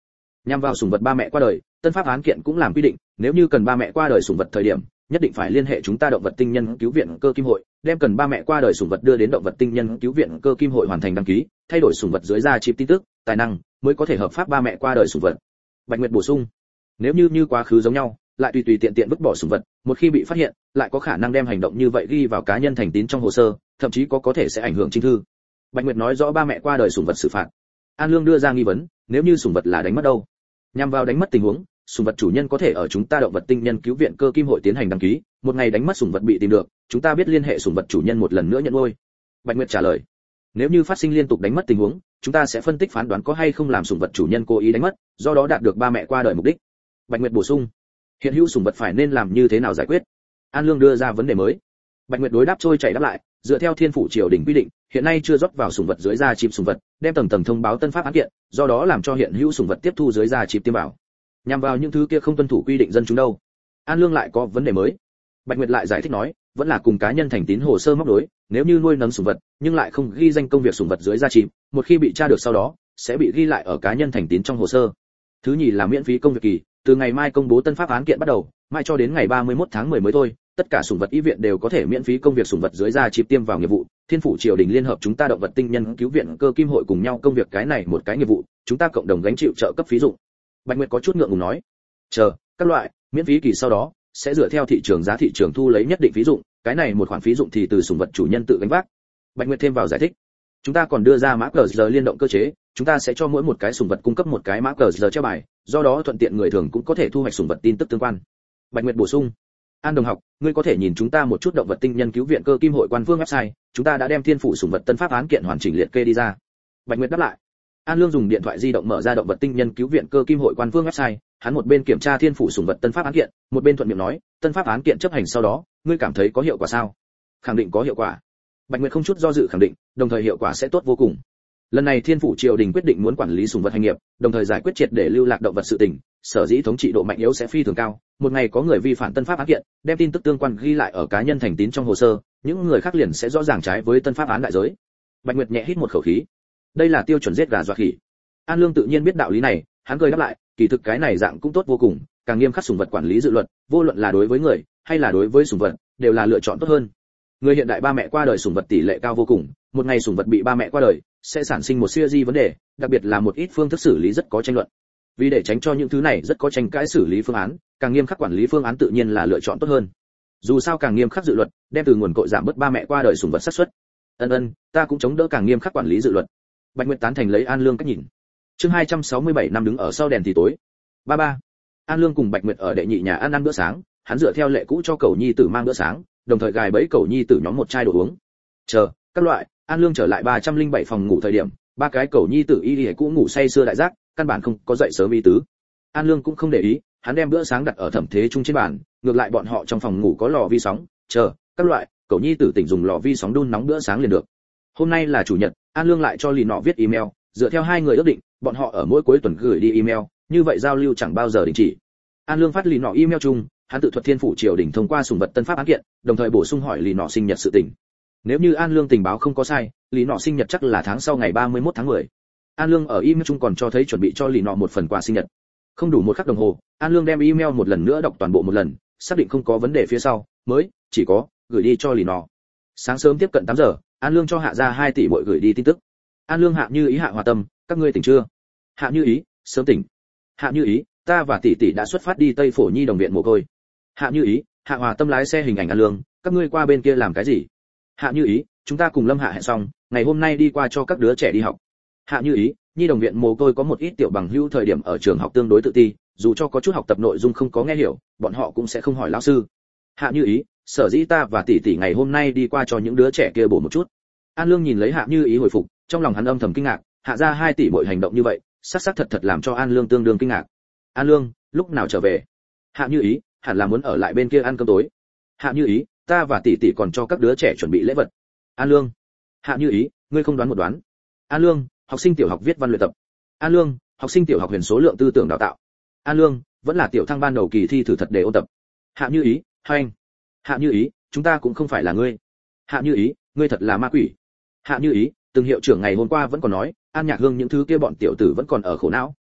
Nhằm vào sủng vật ba mẹ qua đời, tân pháp án kiện cũng làm quy định, nếu như cần ba mẹ qua đời sủng vật thời điểm, nhất định phải liên hệ chúng ta động vật tinh nhân cứu viện cơ kim hội, đem cần ba mẹ qua đời sủng vật đưa đến động vật tinh nhân cứu viện cơ kim hội hoàn thành đăng ký, thay đổi sủng vật dưới da chip tin tức, tài năng mới có thể hợp pháp ba mẹ qua đời sủng vật. Bạch Nguyệt bổ sung, nếu như như quá khứ giống nhau, lại tùy tùy tiện tiện vứt bỏ sủng vật, một khi bị phát hiện, lại có khả năng đem hành động như vậy ghi vào cá nhân thành tín trong hồ sơ, thậm chí có có thể sẽ ảnh hưởng chính thư. Bạch Nguyệt nói rõ ba mẹ qua đời sủng vật xử phạt. An Lương đưa ra nghi vấn, nếu như sủng vật là đánh mất đâu? Nhằm vào đánh mất tình huống, sủng vật chủ nhân có thể ở chúng ta động vật tinh nhân cứu viện cơ kim hội tiến hành đăng ký, một ngày đánh mất sủng vật bị tìm được, chúng ta biết liên hệ sủng vật chủ nhân một lần nữa nhận nuôi. Bạch Nguyệt trả lời, nếu như phát sinh liên tục đánh mất tình huống, chúng ta sẽ phân tích phán đoán có hay không làm sủng vật chủ nhân cố ý đánh mất, do đó đạt được ba mẹ qua đời mục đích. Bạch Nguyệt bổ sung, hiện hữu sủng vật phải nên làm như thế nào giải quyết? An Lương đưa ra vấn đề mới. Bạch Nguyệt đối đáp trôi chảy đáp lại, dựa theo thiên phủ triều đình quy định, hiện nay chưa rót vào sủng vật dưới da chip sủng vật, đem tầng tầng thông báo tân pháp án kiện, do đó làm cho hiện hữu sủng vật tiếp thu dưới da chip tiêm vào. Nhằm vào những thứ kia không tuân thủ quy định dân chúng đâu? An Lương lại có vấn đề mới. Bạch Nguyệt lại giải thích nói, vẫn là cùng cá nhân thành tín hồ sơ móc đối, nếu như nuôi nấng sủng vật, nhưng lại không ghi danh công việc sủng vật dưới da chip, một khi bị tra được sau đó, sẽ bị ghi lại ở cá nhân thành tín trong hồ sơ. Thứ nhì là miễn phí công việc kỳ, từ ngày mai công bố tân pháp án kiện bắt đầu, mai cho đến ngày ba mươi mốt tháng mười mới thôi, tất cả sủng vật y viện đều có thể miễn phí công việc sủng vật dưới da chip tiêm vào nghiệp vụ. Thiên phủ triều đình liên hợp chúng ta động vật tinh nhân cứu viện cơ kim hội cùng nhau công việc cái này một cái nghiệp vụ, chúng ta cộng đồng gánh chịu trợ cấp phí dụng. Bạch Nguyệt có chút ngượng ngùng nói, chờ các loại miễn phí kỳ sau đó sẽ dựa theo thị trường giá thị trường thu lấy nhất định phí dụng, cái này một khoản phí dụng thì từ sủng vật chủ nhân tự gánh vác. Bạch Nguyệt thêm vào giải thích, chúng ta còn đưa ra mã cờ giờ liên động cơ chế, chúng ta sẽ cho mỗi một cái sủng vật cung cấp một cái mã cờ giờ treo bài, do đó thuận tiện người thường cũng có thể thu hoạch sủng vật tin tức tương quan. Bạch Nguyệt bổ sung, An đồng học, ngươi có thể nhìn chúng ta một chút động vật tinh nhân cứu viện cơ kim hội quan phương website, chúng ta đã đem thiên phủ sủng vật tân pháp án kiện hoàn chỉnh liệt kê đi ra. Bạch Nguyệt đáp lại. An Lương dùng điện thoại di động mở ra động vật tinh nhân cứu viện cơ kim hội quan phương website, hắn một bên kiểm tra thiên phủ sủng vật tân pháp án kiện, một bên thuận miệng nói, tân pháp án kiện chấp hành sau đó, ngươi cảm thấy có hiệu quả sao? Khẳng định có hiệu quả. Bạch Nguyệt không chút do dự khẳng định, đồng thời hiệu quả sẽ tốt vô cùng. Lần này thiên phủ triều đình quyết định muốn quản lý sủng vật hành nghiệp, đồng thời giải quyết triệt để lưu lạc động vật sự tình, sở dĩ thống trị độ mạnh yếu sẽ phi thường cao. Một ngày có người vi phạm tân pháp án kiện, đem tin tức tương quan ghi lại ở cá nhân thành tín trong hồ sơ, những người khác liền sẽ rõ ràng trái với tân pháp án đại giới. Bạch Nguyệt nhẹ hít một khẩu khí. Đây là tiêu chuẩn giết gà dọa khỉ. An Lương tự nhiên biết đạo lý này, hắn cười đáp lại, kỳ thực cái này dạng cũng tốt vô cùng, càng nghiêm khắc sủng vật quản lý dự luật, vô luận là đối với người hay là đối với sủng vật, đều là lựa chọn tốt hơn. Người hiện đại ba mẹ qua đời sủng vật tỷ lệ cao vô cùng, một ngày sủng vật bị ba mẹ qua đời, sẽ sản sinh một siêu di vấn đề, đặc biệt là một ít phương thức xử lý rất có tranh luận. Vì để tránh cho những thứ này rất có tranh cãi xử lý phương án, càng nghiêm khắc quản lý phương án tự nhiên là lựa chọn tốt hơn. Dù sao càng nghiêm khắc dự luật, đem từ nguồn cội giảm bớt ba mẹ qua đời sủng vật xác suất. Ân ân, ta cũng chống đỡ càng nghiêm khắc quản lý dự luật. Bạch Nguyệt tán thành lấy An Lương cách nhìn. Chương hai trăm sáu mươi bảy năm đứng ở sau đèn thì tối. Ba ba. An Lương cùng Bạch Nguyệt ở đệ nhị nhà ăn ăn bữa sáng, hắn dựa theo lệ cũ cho cậu nhi tử mang bữa sáng, đồng thời gài bẫy cậu nhi tử nhóm một chai đồ uống. Chờ, các loại, An Lương trở lại ba trăm lẻ bảy phòng ngủ thời điểm, ba cái cậu nhi tử y y cũ ngủ say sưa đại giác, căn bản không có dậy sớm ý tứ. An Lương cũng không để ý, hắn đem bữa sáng đặt ở thẩm thế trung trên bàn, ngược lại bọn họ trong phòng ngủ có lò vi sóng, chờ, các loại, cậu nhi tử tỉnh dùng lò vi sóng đun nóng bữa sáng liền được. Hôm nay là chủ nhật, An Lương lại cho Lì Nọ viết email, dựa theo hai người ước định, bọn họ ở mỗi cuối tuần gửi đi email, như vậy giao lưu chẳng bao giờ đình chỉ. An Lương phát Lì Nọ email chung, hắn tự thuật thiên phủ triều đình thông qua sủng vật tân pháp án kiện, đồng thời bổ sung hỏi Lì Nọ sinh nhật sự tình. Nếu như An Lương tình báo không có sai, Lì Nọ sinh nhật chắc là tháng sau ngày ba mươi mốt tháng mười. An Lương ở email chung còn cho thấy chuẩn bị cho Lì Nọ một phần quà sinh nhật. Không đủ một khắc đồng hồ, An Lương đem email một lần nữa đọc toàn bộ một lần, xác định không có vấn đề phía sau, mới chỉ có gửi đi cho Lì Nọ. Sáng sớm tiếp cận tám giờ, An Lương cho Hạ gia hai tỷ muội gửi đi tin tức. An Lương, Hạ Như Ý, Hạ Hòa Tâm, các ngươi tỉnh chưa? Hạ Như Ý, sớm tỉnh. Hạ Như Ý, ta và tỷ tỷ đã xuất phát đi Tây Phổ Nhi đồng viện mồ côi. Hạ Như Ý, Hạ Hòa Tâm lái xe hình ảnh An Lương, các ngươi qua bên kia làm cái gì? Hạ Như Ý, chúng ta cùng Lâm Hạ hẹn xong, ngày hôm nay đi qua cho các đứa trẻ đi học. Hạ Như Ý, Nhi đồng viện mồ côi có một ít tiểu bằng hữu thời điểm ở trường học tương đối tự ti, dù cho có chút học tập nội dung không có nghe hiểu, bọn họ cũng sẽ không hỏi lão sư. Hạ Như Ý, sở dĩ ta và tỷ tỷ ngày hôm nay đi qua cho những đứa trẻ kia bổ một chút. An Lương nhìn lấy Hạ Như Ý hồi phục, trong lòng hắn âm thầm kinh ngạc, Hạ gia hai tỷ muội hành động như vậy, xác xác thật thật làm cho An Lương tương đương kinh ngạc. An Lương, lúc nào trở về? Hạ Như Ý, hẳn là muốn ở lại bên kia ăn cơm tối. Hạ Như Ý, ta và tỷ tỷ còn cho các đứa trẻ chuẩn bị lễ vật. An Lương. Hạ Như Ý, ngươi không đoán một đoán. An Lương, học sinh tiểu học viết văn luyện tập. An Lương, học sinh tiểu học huyền số lượng tư tưởng đào tạo. An Lương, vẫn là tiểu thăng ban đầu kỳ thi thử thật để ôn tập. Hạ Như Ý, hoành. Hạ Như Ý, chúng ta cũng không phải là ngươi. Hạ Như Ý, ngươi thật là ma quỷ. Hạ Như Ý, từng hiệu trưởng ngày hôm qua vẫn còn nói, An Nhạc Hương những thứ kia bọn tiểu tử vẫn còn ở khổ não,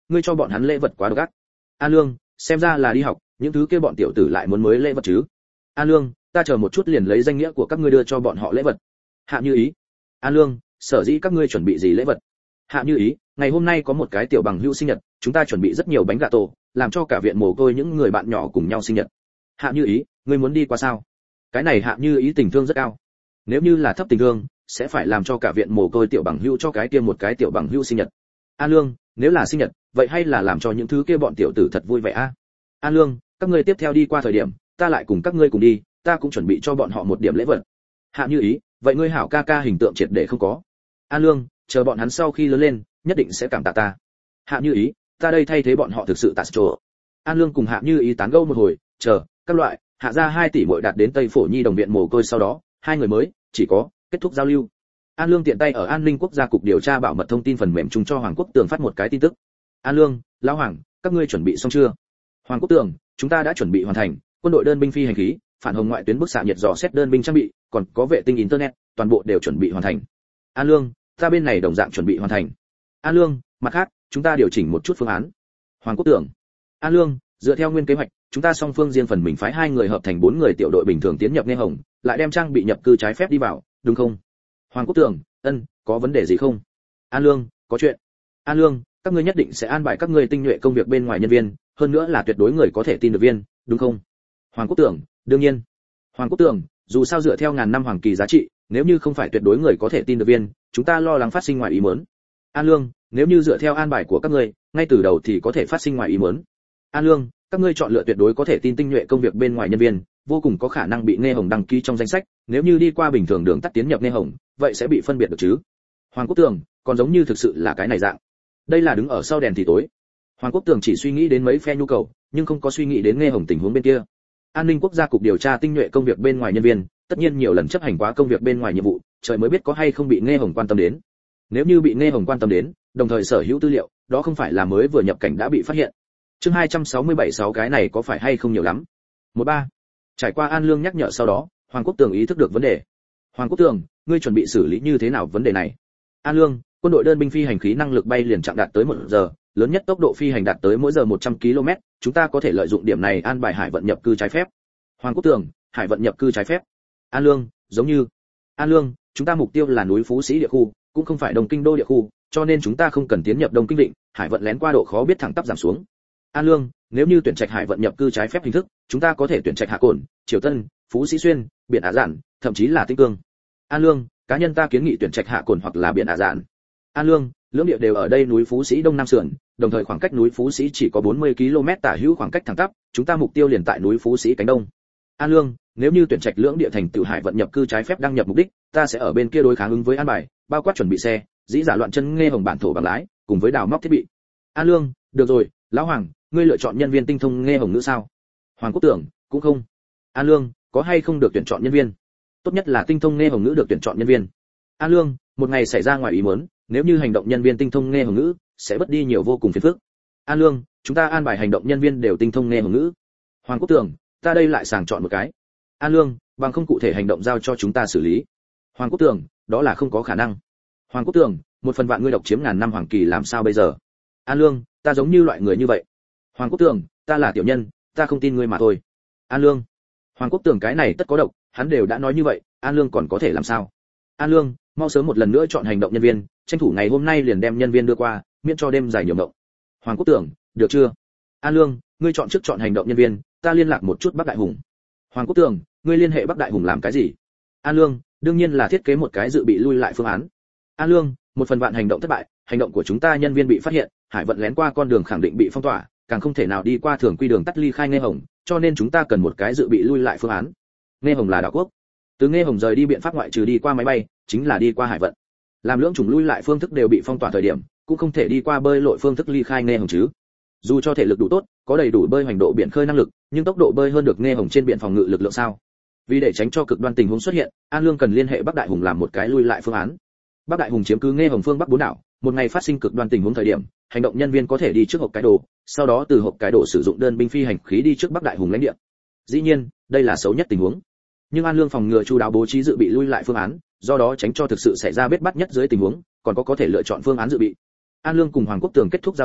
ngươi cho bọn hắn lễ vật quá độc ác. An Lương, xem ra là đi học, những thứ kia bọn tiểu tử lại muốn mới lễ vật chứ. An Lương, ta chờ một chút liền lấy danh nghĩa của các ngươi đưa cho bọn họ lễ vật. Hạ Như Ý. An Lương, sở dĩ các ngươi chuẩn bị gì lễ vật? Hạ Như Ý, ngày hôm nay có một cái tiểu bằng hữu sinh nhật, chúng ta chuẩn bị rất nhiều bánh gà tổ, làm cho cả viện mồ côi những người bạn nhỏ cùng nhau sinh nhật. Hạ Như Ý, ngươi muốn đi qua sao? Cái này Hạ Như Ý tình thương rất cao. Nếu như là thấp tình thương, sẽ phải làm cho cả viện mồ côi tiểu bằng hữu cho cái kia một cái tiểu bằng hữu sinh nhật. An Lương, nếu là sinh nhật, vậy hay là làm cho những thứ kia bọn tiểu tử thật vui vẻ a? À? An Lương, các ngươi tiếp theo đi qua thời điểm, ta lại cùng các ngươi cùng đi, ta cũng chuẩn bị cho bọn họ một điểm lễ vật. Hạ Như Ý, vậy ngươi hảo ca ca hình tượng triệt để không có. An Lương, chờ bọn hắn sau khi lớn lên, nhất định sẽ cảm tạ ta. Hạ Như Ý, ta đây thay thế bọn họ thực sự tạ chỗ. An Lương cùng Hạ Như Ý tán gẫu một hồi, chờ các loại hạ ra hai tỷ muội đạt đến Tây Phổ Nhi đồng viện mồ côi sau đó, hai người mới chỉ có kết thúc giao lưu. An Lương tiện tay ở An ninh quốc gia cục điều tra bảo mật thông tin phần mềm chung cho Hoàng Quốc Tường phát một cái tin tức. An Lương, lão Hoàng, các ngươi chuẩn bị xong chưa? Hoàng Quốc Tường, chúng ta đã chuẩn bị hoàn thành, quân đội đơn binh phi hành khí, phản hồng ngoại tuyến bức xạ nhiệt dò xét đơn binh trang bị, còn có vệ tinh internet, toàn bộ đều chuẩn bị hoàn thành. An Lương, ta bên này đồng dạng chuẩn bị hoàn thành. An Lương, mặt khác, chúng ta điều chỉnh một chút phương án. Hoàng Quốc Tường, An Lương, dựa theo nguyên kế hoạch, chúng ta song phương riêng phần mình phái hai người hợp thành bốn người tiểu đội bình thường tiến nhập Nghe Hồng, lại đem trang bị nhập cư trái phép đi vào, đúng không? Hoàng Quốc Tường, ân, có vấn đề gì không? An Lương, có chuyện. An Lương, các ngươi nhất định sẽ an bài các ngươi tinh nhuệ công việc bên ngoài nhân viên, hơn nữa là tuyệt đối người có thể tin được viên, đúng không? Hoàng Quốc Tường, đương nhiên. Hoàng Quốc Tường, dù sao dựa theo ngàn năm hoàng kỳ giá trị, nếu như không phải tuyệt đối người có thể tin được viên, chúng ta lo lắng phát sinh ngoài ý muốn. An Lương, nếu như dựa theo an bài của các ngươi, ngay từ đầu thì có thể phát sinh ngoài ý muốn. An Lương, các ngươi chọn lựa tuyệt đối có thể tin tinh nhuệ công việc bên ngoài nhân viên, vô cùng có khả năng bị Nghe Hồng đăng ký trong danh sách, nếu như đi qua bình thường đường tắt tiến nhập Nghe Hồng, vậy sẽ bị phân biệt được chứ? Hoàng Quốc Tường, còn giống như thực sự là cái này dạng. Đây là đứng ở sau đèn thì tối. Hoàng Quốc Tường chỉ suy nghĩ đến mấy phe nhu cầu, nhưng không có suy nghĩ đến Nghe Hồng tình huống bên kia. An ninh quốc gia cục điều tra tinh nhuệ công việc bên ngoài nhân viên, tất nhiên nhiều lần chấp hành quá công việc bên ngoài nhiệm vụ, trời mới biết có hay không bị Nghe Hồng quan tâm đến. Nếu như bị Nghe Hồng quan tâm đến, đồng thời sở hữu tư liệu, đó không phải là mới vừa nhập cảnh đã bị phát hiện. Chương hai trăm sáu mươi bảy sáu cái này có phải hay không nhiều lắm. một ba. Trải qua An Lương nhắc nhở sau đó, Hoàng Quốc Tường ý thức được vấn đề. Hoàng Quốc Tường, ngươi chuẩn bị xử lý như thế nào vấn đề này? An Lương, quân đội đơn binh phi hành khí năng lực bay liền chặng đạt tới một giờ, lớn nhất tốc độ phi hành đạt tới mỗi giờ một trăm ki lô mét, chúng ta có thể lợi dụng điểm này an bài hải vận nhập cư trái phép. Hoàng Quốc Tường, hải vận nhập cư trái phép. An Lương, giống như. An Lương, chúng ta mục tiêu là núi Phú Sĩ địa khu, cũng không phải Đông Kinh đô địa khu, cho nên chúng ta không cần tiến nhập Đông Kinh định, hải vận lén qua độ khó biết thẳng tắp giảm xuống. An Lương, nếu như tuyển trạch hải vận nhập cư trái phép hình thức, chúng ta có thể tuyển trạch Hạ Cổn, Triều Tân, Phú Sĩ Xuyên, biển Ả Dạn, thậm chí là Tinh Cương. An Lương, cá nhân ta kiến nghị tuyển trạch Hạ Cổn hoặc là biển Ả Dạn. An Lương, lưỡng địa đều ở đây núi Phú Sĩ đông nam sườn, đồng thời khoảng cách núi Phú Sĩ chỉ có bốn mươi ki lô mét tả hữu khoảng cách thẳng tắp, chúng ta mục tiêu liền tại núi Phú Sĩ cánh đông. An Lương, nếu như tuyển trạch lưỡng địa thành tự hải vận nhập cư trái phép đăng nhập mục đích, ta sẽ ở bên kia đối kháng ứng với an bài, bao quát chuẩn bị xe, dĩ giả loạn chân Nghe Hồng bản thổ bằng lái, cùng với đào móc thiết bị. An Lương, được rồi, lão Hoàng, ngươi lựa chọn nhân viên tinh thông Nghe Hồng ngữ sao? Hoàng Quốc Tường, cũng không. An Lương, có hay không được tuyển chọn nhân viên? Tốt nhất là tinh thông Nghe Hồng ngữ được tuyển chọn nhân viên. An Lương, một ngày xảy ra ngoài ý muốn, nếu như hành động nhân viên tinh thông Nghe Hồng ngữ, sẽ bất đi nhiều vô cùng phiền phức. An Lương, chúng ta an bài hành động nhân viên đều tinh thông Nghe Hồng ngữ. Hoàng Quốc Tường, ta đây lại sàng chọn một cái. An Lương, bằng không cụ thể hành động giao cho chúng ta xử lý. Hoàng Quốc Tường, đó là không có khả năng. Hoàng Quốc Tường, một phần vạn ngươi độc chiếm ngàn năm hoàng kỳ làm sao bây giờ? An Lương, ta giống như loại người như vậy. Hoàng Quốc Tường, ta là tiểu nhân, ta không tin ngươi mà thôi. An Lương, Hoàng Quốc Tường cái này tất có độc, hắn đều đã nói như vậy, An Lương còn có thể làm sao? An Lương, mau sớm một lần nữa chọn hành động nhân viên, tranh thủ ngày hôm nay liền đem nhân viên đưa qua, miễn cho đêm dài nhiều mộng. Hoàng Quốc Tường, được chưa? An Lương, ngươi chọn trước chọn hành động nhân viên, ta liên lạc một chút Bắc Đại Hùng. Hoàng Quốc Tường, ngươi liên hệ Bắc Đại Hùng làm cái gì? An Lương, đương nhiên là thiết kế một cái dự bị lui lại phương án. An Lương, một phần vạn hành động thất bại, hành động của chúng ta nhân viên bị phát hiện, hải vận lén qua con đường khẳng định bị phong tỏa, càng không thể nào đi qua thường quy đường tắt ly khai Nghe Hồng, cho nên chúng ta cần một cái dự bị lui lại phương án. Nghe Hồng là đảo quốc, từ Nghe Hồng rời đi biện pháp ngoại trừ đi qua máy bay, chính là đi qua hải vận. Làm lưỡng chủng lui lại phương thức đều bị phong tỏa thời điểm, cũng không thể đi qua bơi lội phương thức ly khai Nghe Hồng chứ. Dù cho thể lực đủ tốt, có đầy đủ bơi hoành độ biển khơi năng lực, nhưng tốc độ bơi hơn được Nghe Hồng trên biển phòng ngự lực lượng sao? Vì để tránh cho cực đoan tình huống xuất hiện, An Lương cần liên hệ Bắc Đại Hùng làm một cái lui lại phương án. Bắc Đại Hùng chiếm cứ Nghe Hồng phương Bắc bốn đảo, một ngày phát sinh cực đoan tình huống thời điểm, hành động nhân viên có thể đi trước hộp cái đồ, sau đó từ hộp cái đồ sử dụng đơn binh phi hành khí đi trước Bắc Đại Hùng lãnh địa. Dĩ nhiên, đây là xấu nhất tình huống. Nhưng An Lương phòng ngừa chu đáo bố trí dự bị lui lại phương án, do đó tránh cho thực sự xảy ra bết bắt nhất dưới tình huống, còn có có thể lựa chọn phương án dự bị. An Lương cùng Hoàng Quốc Tường kết thúc giao lưu,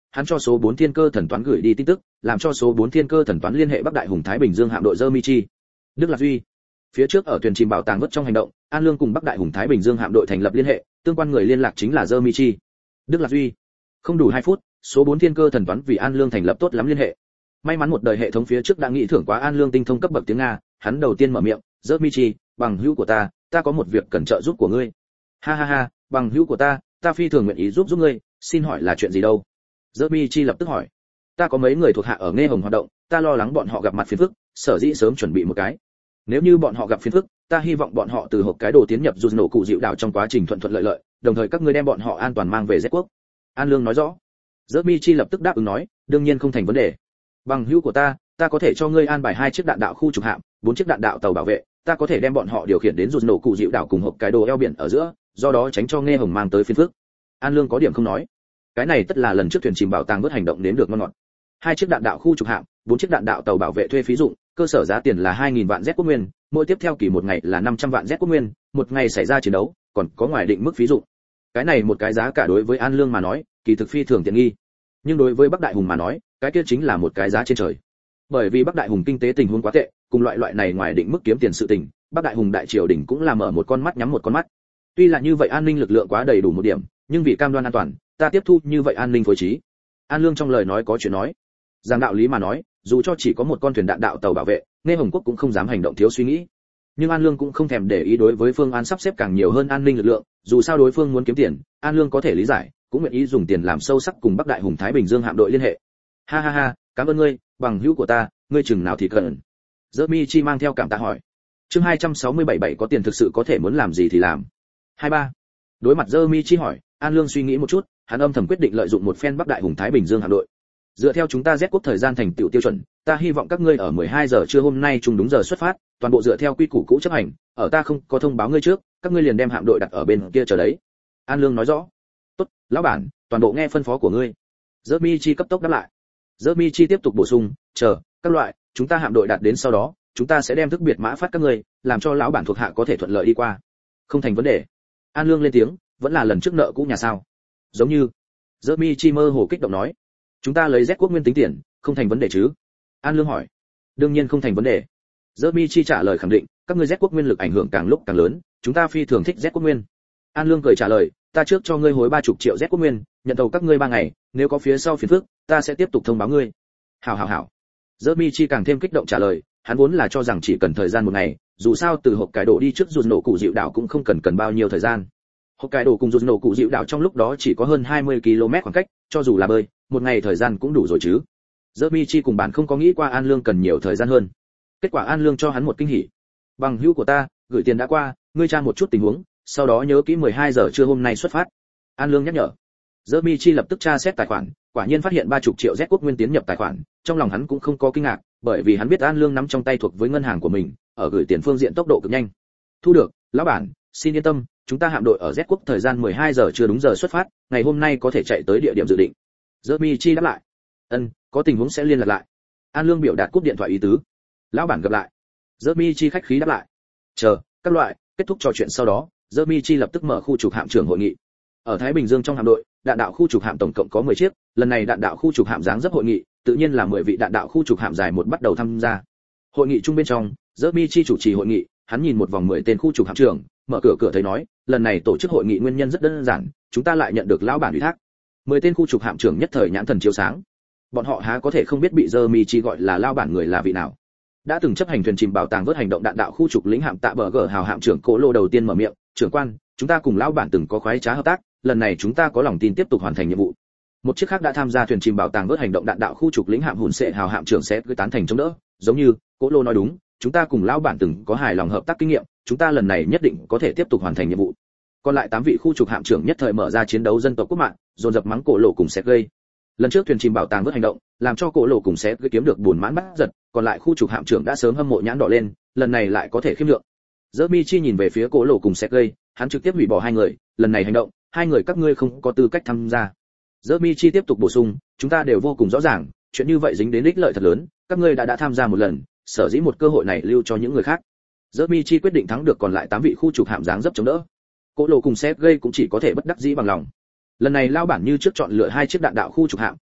hắn cho số bốn thiên cơ thần toán gửi đi tin tức, làm cho số bốn thiên cơ thần toán liên hệ Bắc Đại Hùng Thái Bình Dương hạm đội Jermichi. Đức Lạc Duy. Phía trước ở thuyền chìm bảo tàng vớt trong hành động, An Lương cùng Bắc Đại Hùng Thái Bình Dương hạm đội thành lập liên hệ, tương quan người liên lạc chính là Jermichi. Đức Lạc Duy. Không đủ hai phút, số bốn thiên cơ thần toán vì An Lương thành lập tốt lắm liên hệ. May mắn một đời hệ thống phía trước đã nghĩ thưởng quá An Lương tinh thông cấp bậc tiếng Nga, hắn đầu tiên mở miệng, "Jermichi, bằng hữu của ta, ta có một việc cần trợ giúp của ngươi." "Ha ha ha, bằng hữu của ta, ta phi thường nguyện ý giúp giúp ngươi, xin hỏi là chuyện gì đâu?" Jermichi lập tức hỏi. "Ta có mấy người thuộc hạ ở Nghe Hồng hoạt động, ta lo lắng bọn họ gặp mặt phiền phức, sở dĩ sớm chuẩn bị một cái. Nếu như bọn họ gặp phiền phức, ta hy vọng bọn họ từ hộp cái đồ tiến nhập dù nổ cụ dịu đảo trong quá trình thuận thuận lợi lợi, đồng thời các ngươi đem bọn họ an toàn mang về Z quốc." An Lương nói rõ. Jermichi lập tức đáp ứng nói, "Đương nhiên không thành vấn đề. Bằng hữu của ta, ta có thể cho ngươi an bài hai chiếc đạn đạo khu trục hạm, bốn chiếc đạn đạo tàu bảo vệ, ta có thể đem bọn họ điều khiển đến dù nổ cụ dịu đảo cùng hộp cái đồ eo biển ở giữa, do đó tránh cho Nghe Hồng mang tới phiền phức." An Lương có điểm không nói. Cái này tất là lần trước thuyền chìm bảo tàng vớt hành động đến được ngon ngọt. Hai chiếc đạn đạo khu trục hạm, bốn chiếc đạn đạo tàu bảo vệ thuê phí dụng, cơ sở giá tiền là hai nghìn vạn Z quốc nguyên, mỗi tiếp theo kỳ một ngày là năm trăm vạn Z quốc nguyên, một ngày xảy ra chiến đấu, còn có ngoài định mức phí dụng. Cái này một cái giá cả đối với An Lương mà nói, kỳ thực phi thường tiện nghi. Nhưng đối với Bắc Đại Hùng mà nói, cái kia chính là một cái giá trên trời. Bởi vì Bắc Đại Hùng kinh tế tình huống quá tệ, cùng loại loại này ngoài định mức kiếm tiền sự tình, Bắc Đại Hùng đại triều đình cũng là mở một con mắt nhắm một con mắt. Tuy là như vậy an ninh lực lượng quá đầy đủ một điểm, nhưng vì cam đoan an toàn, ta tiếp thu như vậy an ninh phối trí. An Lương trong lời nói có chuyện nói. Giang đạo lý mà nói, dù cho chỉ có một con thuyền đạn đạo tàu bảo vệ, Nghe Hồng quốc cũng không dám hành động thiếu suy nghĩ. Nhưng An Lương cũng không thèm để ý đối với phương An sắp xếp càng nhiều hơn an ninh lực lượng, dù sao đối phương muốn kiếm tiền, An Lương có thể lý giải, cũng nguyện ý dùng tiền làm sâu sắc cùng Bắc Đại Hùng Thái Bình Dương hạm đội liên hệ. "Ha ha ha, cảm ơn ngươi, bằng hữu của ta, ngươi chừng nào thì cần." Jermichi mang theo cảm tạ hỏi. Chương hai trăm sáu mươi bảy bảy có tiền thực sự có thể muốn làm gì thì làm. hai ba. Đối mặt Jermichi hỏi, An Lương suy nghĩ một chút, hắn âm thầm quyết định lợi dụng một phen Bắc Đại Hùng Thái Bình Dương hạm đội. Dựa theo chúng ta Z quốc thời gian thành tựu tiêu chuẩn, ta hy vọng các ngươi ở mười hai giờ trưa hôm nay trùng đúng giờ xuất phát, toàn bộ dựa theo quy củ cũ chấp hành, ở ta không có thông báo ngươi trước, các ngươi liền đem hạm đội đặt ở bên kia chờ đấy. An Lương nói rõ. "Tốt, lão bản, toàn bộ nghe phân phó của ngươi." Jermichi cấp tốc đáp lại. Jermichi tiếp tục bổ sung, "Chờ, các loại, chúng ta hạm đội đạt đến sau đó, chúng ta sẽ đem thức biệt mã phát các ngươi, làm cho lão bản thuộc hạ có thể thuận lợi đi qua." "Không thành vấn đề." An Lương lên tiếng, "Vẫn là lần trước nợ cũ nhà sao?" "Giống như." Jermichi mơ hồ kích động nói. "Chúng ta lấy Z quốc nguyên tính tiền, không thành vấn đề chứ?" An Lương hỏi. "Đương nhiên không thành vấn đề." Jermichi trả lời khẳng định, "Các ngươi Z quốc nguyên lực ảnh hưởng càng lúc càng lớn, chúng ta phi thường thích Z quốc nguyên." An Lương cười trả lời, "Ta trước cho ngươi hối ba chục triệu Z quốc nguyên, nhận tàu các ngươi ba ngày, nếu có phía sau phiền phức, ta sẽ tiếp tục thông báo ngươi." "Hảo hảo hảo." Jermichi càng thêm kích động trả lời, hắn vốn là cho rằng chỉ cần thời gian một ngày, dù sao từ hộp cải đồ đi trước dù nổ cụ dịu đảo cũng không cần cần bao nhiêu thời gian. Hộp cải đồ cùng dù nổ cụ dịu đảo trong lúc đó chỉ có hơn hai mươi ki lô mét khoảng cách, cho dù là bơi, một ngày thời gian cũng đủ rồi chứ. Jermichi cùng bạn không có nghĩ qua An Lương cần nhiều thời gian hơn. Kết quả An Lương cho hắn một kinh hỉ. "Bằng hữu của ta, gửi tiền đã qua, ngươi tra một chút tình huống, sau đó nhớ kỹ mười hai giờ trưa hôm nay xuất phát." An Lương nhắc nhở. Jermichi lập tức tra xét tài khoản, quả nhiên phát hiện ba mươi triệu Z quốc nguyên tiến nhập tài khoản, trong lòng hắn cũng không có kinh ngạc, bởi vì hắn biết An Lương nắm trong tay thuộc với ngân hàng của mình, ở gửi tiền phương diện tốc độ cực nhanh. "Thu được, lão bản, xin yên tâm, chúng ta hạm đội ở Z quốc thời gian mười hai giờ chưa đúng giờ xuất phát, ngày hôm nay có thể chạy tới địa điểm dự định." Jermichi đáp lại. "Ân, có tình huống sẽ liên lạc lại." An Lương biểu đạt cúp điện thoại ý tứ. "Lão bản gặp lại." Jermichi khách khí đáp lại. "Chờ, các loại." Kết thúc trò chuyện sau đó, Jermichi lập tức mở khu trục hạm trưởng hội nghị. Ở Thái Bình Dương trong hạm đội, đạn đạo khu trục hạm tổng cộng có mười chiếc, lần này đạn đạo khu trục hạm dáng dấp hội nghị, tự nhiên là mười vị đạn đạo khu trục hạm dài một bắt đầu tham gia. Hội nghị chung bên trong, Jermichi chủ trì hội nghị, hắn nhìn một vòng mười tên khu trục hạm trưởng, mở cửa cửa thấy nói, lần này tổ chức hội nghị nguyên nhân rất đơn giản, chúng ta lại nhận được lão bản ủy thác. mười tên khu trục hạm trưởng nhất thời nhãn thần chiếu sáng. Bọn họ há có thể không biết bị Jermichi gọi là lão bản người là vị nào. Đã từng chấp hành thuyền chìm bảo tàng vớt hành động đạn đạo khu trục lĩnh hạm tạ bờ gở hào hạm trưởng Cố Lô đầu tiên mở miệng, "Trưởng quan, chúng ta cùng lão bản từng có khoái trá hợp tác, lần này chúng ta có lòng tin tiếp tục hoàn thành nhiệm vụ." Một chiếc khác đã tham gia thuyền chìm bảo tàng vớt hành động đạn đạo khu trục lĩnh hạm hùn sệ hào hạm trưởng sẽ gửi tán thành chống đỡ, giống như Cố Lô nói đúng, chúng ta cùng lão bản từng có hài lòng hợp tác kinh nghiệm, chúng ta lần này nhất định có thể tiếp tục hoàn thành nhiệm vụ. Còn lại tám vị khu trục hạm trưởng nhất thời mở ra chiến đấu dân tộc quốc mạng, dồn dập mắng Cố Lô cùng sẽ gây. Lần trước thuyền chìm bảo tàng vớt hành động, làm cho Cố Lô cùng sẽ gây kiếm được buồn mãn bắt giật, còn lại khu trục hạm trưởng đã sớm hâm mộ nhãn đỏ lên, lần này lại có thể khiêm lượng. Jermichi nhìn về phía Cố Lô cùng sẽ gây, hắn trực tiếp hủy bỏ hai người, lần này hành động, hai người các ngươi không có tư cách tham gia. Jermichi tiếp tục bổ sung, chúng ta đều vô cùng rõ ràng, chuyện như vậy dính đến ích lợi thật lớn, các ngươi đã đã tham gia một lần, sở dĩ một cơ hội này lưu cho những người khác. Jermichi quyết định thắng được còn lại tám vị khu trục hạm dáng dấp chống đỡ. Cố Lô cùng Sergei cũng chỉ có thể bất đắc dĩ bằng lòng. Lần này lao bản như trước chọn lựa hai chiếc đạn đạo khu trục hạm,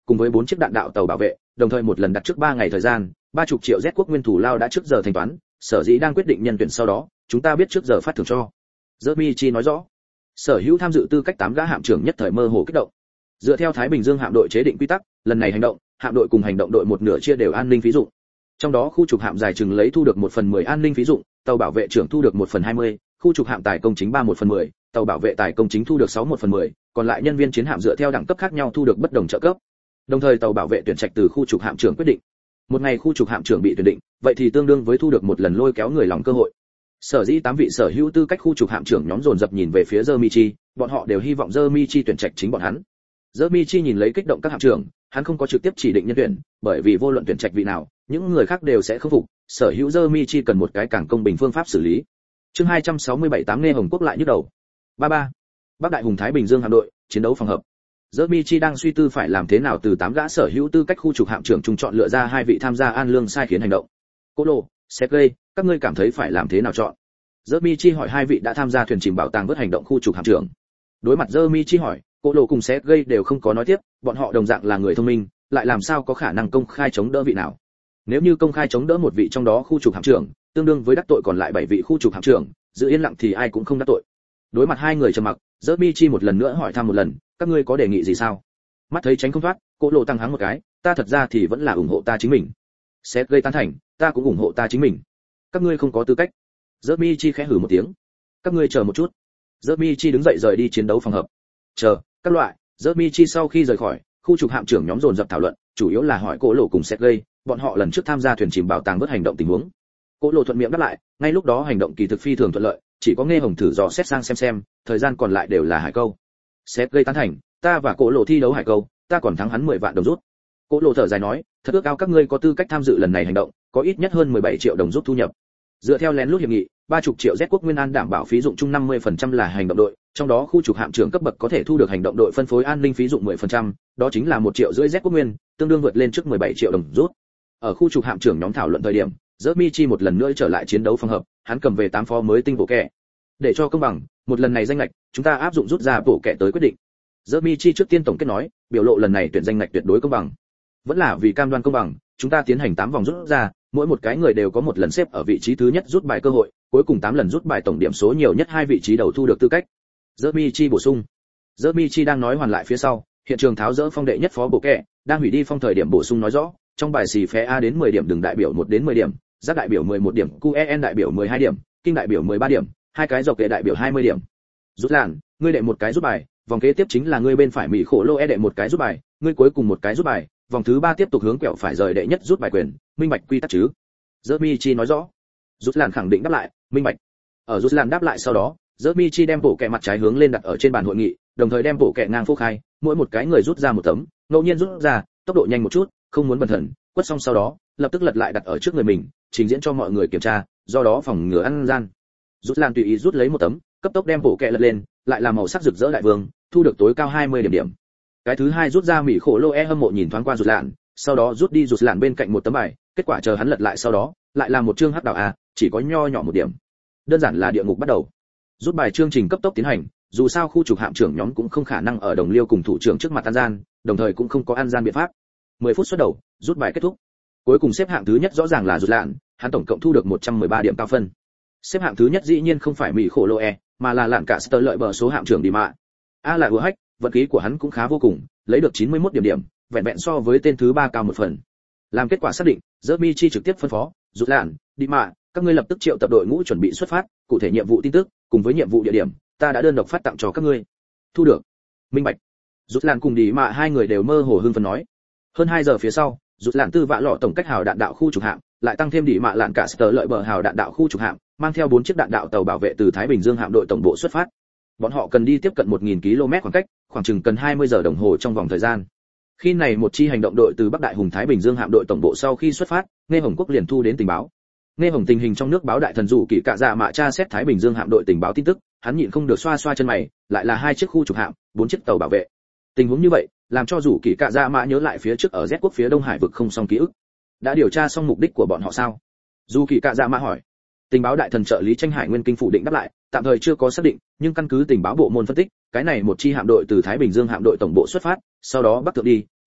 cùng với bốn chiếc đạn đạo tàu bảo vệ, đồng thời một lần đặt trước ba ngày thời gian, ba mươi triệu Z quốc nguyên thủ lao đã trước giờ thanh toán, sở dĩ đang quyết định nhân tuyển sau đó, chúng ta biết trước giờ phát thưởng cho. Jeremy nói rõ. Sở hữu tham dự tư cách tám gã hạm trưởng nhất thời mơ hồ kích động. Dựa theo Thái Bình Dương hạm đội chế định quy tắc, lần này hành động, hạm đội cùng hành động đội một nửa chia đều an ninh phí dụng. Trong đó khu trục hạm dài chừng lấy thu được một phần mười an ninh phí dụng, tàu bảo vệ trưởng thu được một phần hai mươi, khu trục hạm tài công chính ba một phần mười, tàu bảo vệ tài công chính thu được sáu một phần mười, còn lại nhân viên chiến hạm dựa theo đẳng cấp khác nhau thu được bất đồng trợ cấp. Đồng thời tàu bảo vệ tuyển trạch từ khu trục hạm trưởng quyết định. Một ngày khu trục hạm trưởng bị tuyển định, vậy thì tương đương với thu được một lần lôi kéo người lòng cơ hội. Sở dĩ tám vị sở hữu tư cách khu trục hạm trưởng nhóm dồn dập nhìn về phía Jeremy, bọn họ đều hy vọng Jeremy tuyển trạch chính bọn hắn. Jeremy nhìn lấy kích động các hạm trưởng, hắn không có trực tiếp chỉ định nhân tuyển, bởi vì vô luận tuyển trạch vị nào, những người khác đều sẽ không phục, sở hữu Jeremy cần một cái càng công bình phương pháp xử lý. Chương hai trăm sáu mươi bảy tám nghe Hồng Quốc lại nhức đầu. ba ba. Bắc Đại Hùng Thái Bình Dương hạm đội, chiến đấu phòng hợp. Jeremy đang suy tư phải làm thế nào từ tám gã sở hữu tư cách khu trục hạm trưởng trung chọn lựa ra hai vị tham gia an lương sai khiến hành động. Cô Lô, Sergei, các ngươi cảm thấy phải làm thế nào chọn? Jeremy hỏi hai vị đã tham gia thuyền chìm bảo tàng vớt hành động khu trục hạm trưởng. Đối mặt Jeremy hỏi, Cô Lô cùng Sergei đều không có nói tiếp, bọn họ đồng dạng là người thông minh, lại làm sao có khả năng công khai chống đỡ vị nào? Nếu như công khai chống đỡ một vị trong đó khu trục hạm trưởng, tương đương với đắc tội còn lại bảy vị khu trục hạm trưởng, giữ yên lặng thì ai cũng không đắc tội. Đối mặt hai người trầm mặc, Jeremy một lần nữa hỏi thăm một lần, các ngươi có đề nghị gì sao? Mắt thấy tránh không thoát, Cô Lộ tăng hắng một cái, ta thật ra thì vẫn là ủng hộ ta chính mình. Sét gây tán thành, ta cũng ủng hộ ta chính mình. Các ngươi không có tư cách. Jeremy khẽ hừ một tiếng. Các ngươi chờ một chút. Jeremy đứng dậy rời đi chiến đấu phòng hợp. Chờ, các loại. Jeremy sau khi rời khỏi, khu trục hạm trưởng nhóm dồn dập thảo luận, chủ yếu là hỏi Cô Lộ cùng Sét gây, bọn họ lần trước tham gia thuyền chìm bảo tàng vớt hành động tình huống. Cô Lộ thuận miệng đáp lại, ngay lúc đó hành động kỳ thực phi thường thuận lợi, chỉ có nghe Hồng thử dò xét sang xem xem, thời gian còn lại đều là hải câu. Sét gây tán thành, ta và Cô Lộ thi đấu hải câu, ta còn thắng hắn mười vạn đồng rút. Cô Lộ thở dài nói, thật ước ao các ngươi có tư cách tham dự lần này hành động, có ít nhất hơn mười bảy triệu đồng rút thu nhập. Dựa theo lén lút hiệp nghị, ba mươi triệu Z quốc nguyên an đảm bảo phí dụng chung năm mươi phần trăm là hành động đội, trong đó khu trục hạm trưởng cấp bậc có thể thu được hành động đội phân phối an ninh phí dụng mười phần trăm, đó chính là một triệu rưỡi Z quốc nguyên, tương đương vượt lên trước mười bảy triệu đồng rút. Ở khu trục hạm trưởng nhóm thảo luận thời điểm, Jeremy một lần nữa trở lại chiến đấu phòng hợp, hắn cầm về tám phó mới tinh bộ kẻ. Để cho công bằng, một lần này danh ngạch, chúng ta áp dụng rút ra bộ kẻ tới quyết định. Jeremy trước tiên tổng kết nói, biểu lộ lần này tuyển danh ngạch tuyệt đối công bằng. Vẫn là vì cam đoan công bằng, chúng ta tiến hành tám vòng rút ra, mỗi một cái người đều có một lần xếp ở vị trí thứ nhất rút bài cơ hội, cuối cùng tám lần rút bài tổng điểm số nhiều nhất hai vị trí đầu thu được tư cách. Jeremy bổ sung. Jeremy đang nói hoàn lại phía sau, hiện trường tháo dỡ phong đệ nhất phó bộ kẻ, đang hủy đi phong thời điểm bổ sung nói rõ, trong bài xì phé A đến mười điểm đường đại biểu một đến mười điểm, giác đại biểu mười một điểm, quy en đại biểu mười hai điểm, kinh đại biểu mười ba điểm, hai cái dọc kệ đại biểu hai mươi điểm. Rút làn, ngươi đệ một cái rút bài, vòng kế tiếp chính là ngươi bên phải mỹ khổ lô e đệ một cái rút bài, ngươi cuối cùng một cái rút bài, vòng thứ ba tiếp tục hướng quẹo phải rời đệ nhất rút bài quyền, minh bạch quy tắc chứ? Jeremy nói rõ. Rút làn khẳng định đáp lại, minh bạch. Ở rút làn đáp lại sau đó, Jeremy đem bộ kẹ mặt trái hướng lên đặt ở trên bàn hội nghị, đồng thời đem bộ kẹ ngang phô khai, mỗi một cái người rút ra một tấm, ngẫu nhiên rút ra, tốc độ nhanh một chút, không muốn bần thần, quất xong sau đó, lập tức lật lại đặt ở trước người mình, trình diễn cho mọi người kiểm tra, do đó phòng ngừa ăn gian. Rút làn tùy ý rút lấy một tấm, cấp tốc đem bộ kẹ lật lên, lại là màu sắc rực rỡ đại vương, thu được tối cao hai mươi điểm điểm. Cái thứ hai rút ra mỹ khổ lô e hâm mộ nhìn thoáng qua rút lạn, sau đó rút đi rút lạn bên cạnh một tấm bài, kết quả chờ hắn lật lại sau đó, lại là một chương hắc đạo a, chỉ có nho nhỏ một điểm. Đơn giản là địa ngục bắt đầu. Rút bài chương trình cấp tốc tiến hành, dù sao khu trục hạm trưởng nhóm cũng không khả năng ở đồng liêu cùng thủ trưởng trước mặt ăn gian, đồng thời cũng không có ăn gian biện pháp. mười phút xuất đầu, rút bài kết thúc. Cuối cùng xếp hạng thứ nhất rõ ràng là rút lạn, hắn tổng cộng thu được một trăm mười ba điểm cao phân. Xếp hạng thứ nhất dĩ nhiên không phải mỹ khổ lô e, mà là lạn cả Sơ lợi bờ số hạm trưởng đi mạ. A là ưa hách, vận khí của hắn cũng khá vô cùng, lấy được chín mươi mốt điểm điểm, vẹn vẹn so với tên thứ ba cao một phần. Làm kết quả xác định, Jeremy trực tiếp phân phó, rút lạn, đi mạ, các ngươi lập tức triệu tập đội ngũ chuẩn bị xuất phát, cụ thể nhiệm vụ tin tức, cùng với nhiệm vụ địa điểm, ta đã đơn độc phát tặng cho các ngươi. Thu được. Minh bạch. Rút lạn cùng đi mạ hai người đều mơ hồ hưng phấn nói. Hơn hai giờ phía sau, rút lạn tư vạ lọ tổng cách hào đạn đạo khu trục hạm, lại tăng thêm đi mạ lạn cả Sơ lợi bờ hào đạn đạo khu trục hạm, mang theo bốn chiếc đạn đạo tàu bảo vệ từ Thái Bình Dương hạm đội tổng bộ xuất phát. Bọn họ cần đi tiếp cận một nghìn ki lô mét khoảng cách, khoảng chừng cần hai mươi giờ đồng hồ trong vòng thời gian. Khi này một chi hành động đội từ Bắc Đại Hùng Thái Bình Dương hạm đội tổng bộ sau khi xuất phát, Nghe Hồng Quốc liền thu đến tình báo. Nghe Hồng tình hình trong nước báo đại thần dụ kỳ cạ dạ mạ tra xét Thái Bình Dương hạm đội tình báo tin tức, hắn nhịn không được xoa xoa chân mày, lại là hai chiếc khu trục hạm, bốn chiếc tàu bảo vệ. Tình huống như vậy, làm cho dụ kỳ cạ dạ mạ nhớ lại phía trước ở Z quốc phía Đông Hải vực không xong ký ức. Đã điều tra xong mục đích của bọn họ sao? Dụ kỳ cạ dạ mạ hỏi. Tình báo đại thần trợ lý Tranh Hải Nguyên Kinh phủ định đáp lại, tạm thời chưa có xác định, nhưng căn cứ tình báo bộ môn phân tích, cái này một chi hạm đội từ Thái Bình Dương hạm đội tổng bộ xuất phát, sau đó bắc thượng đi,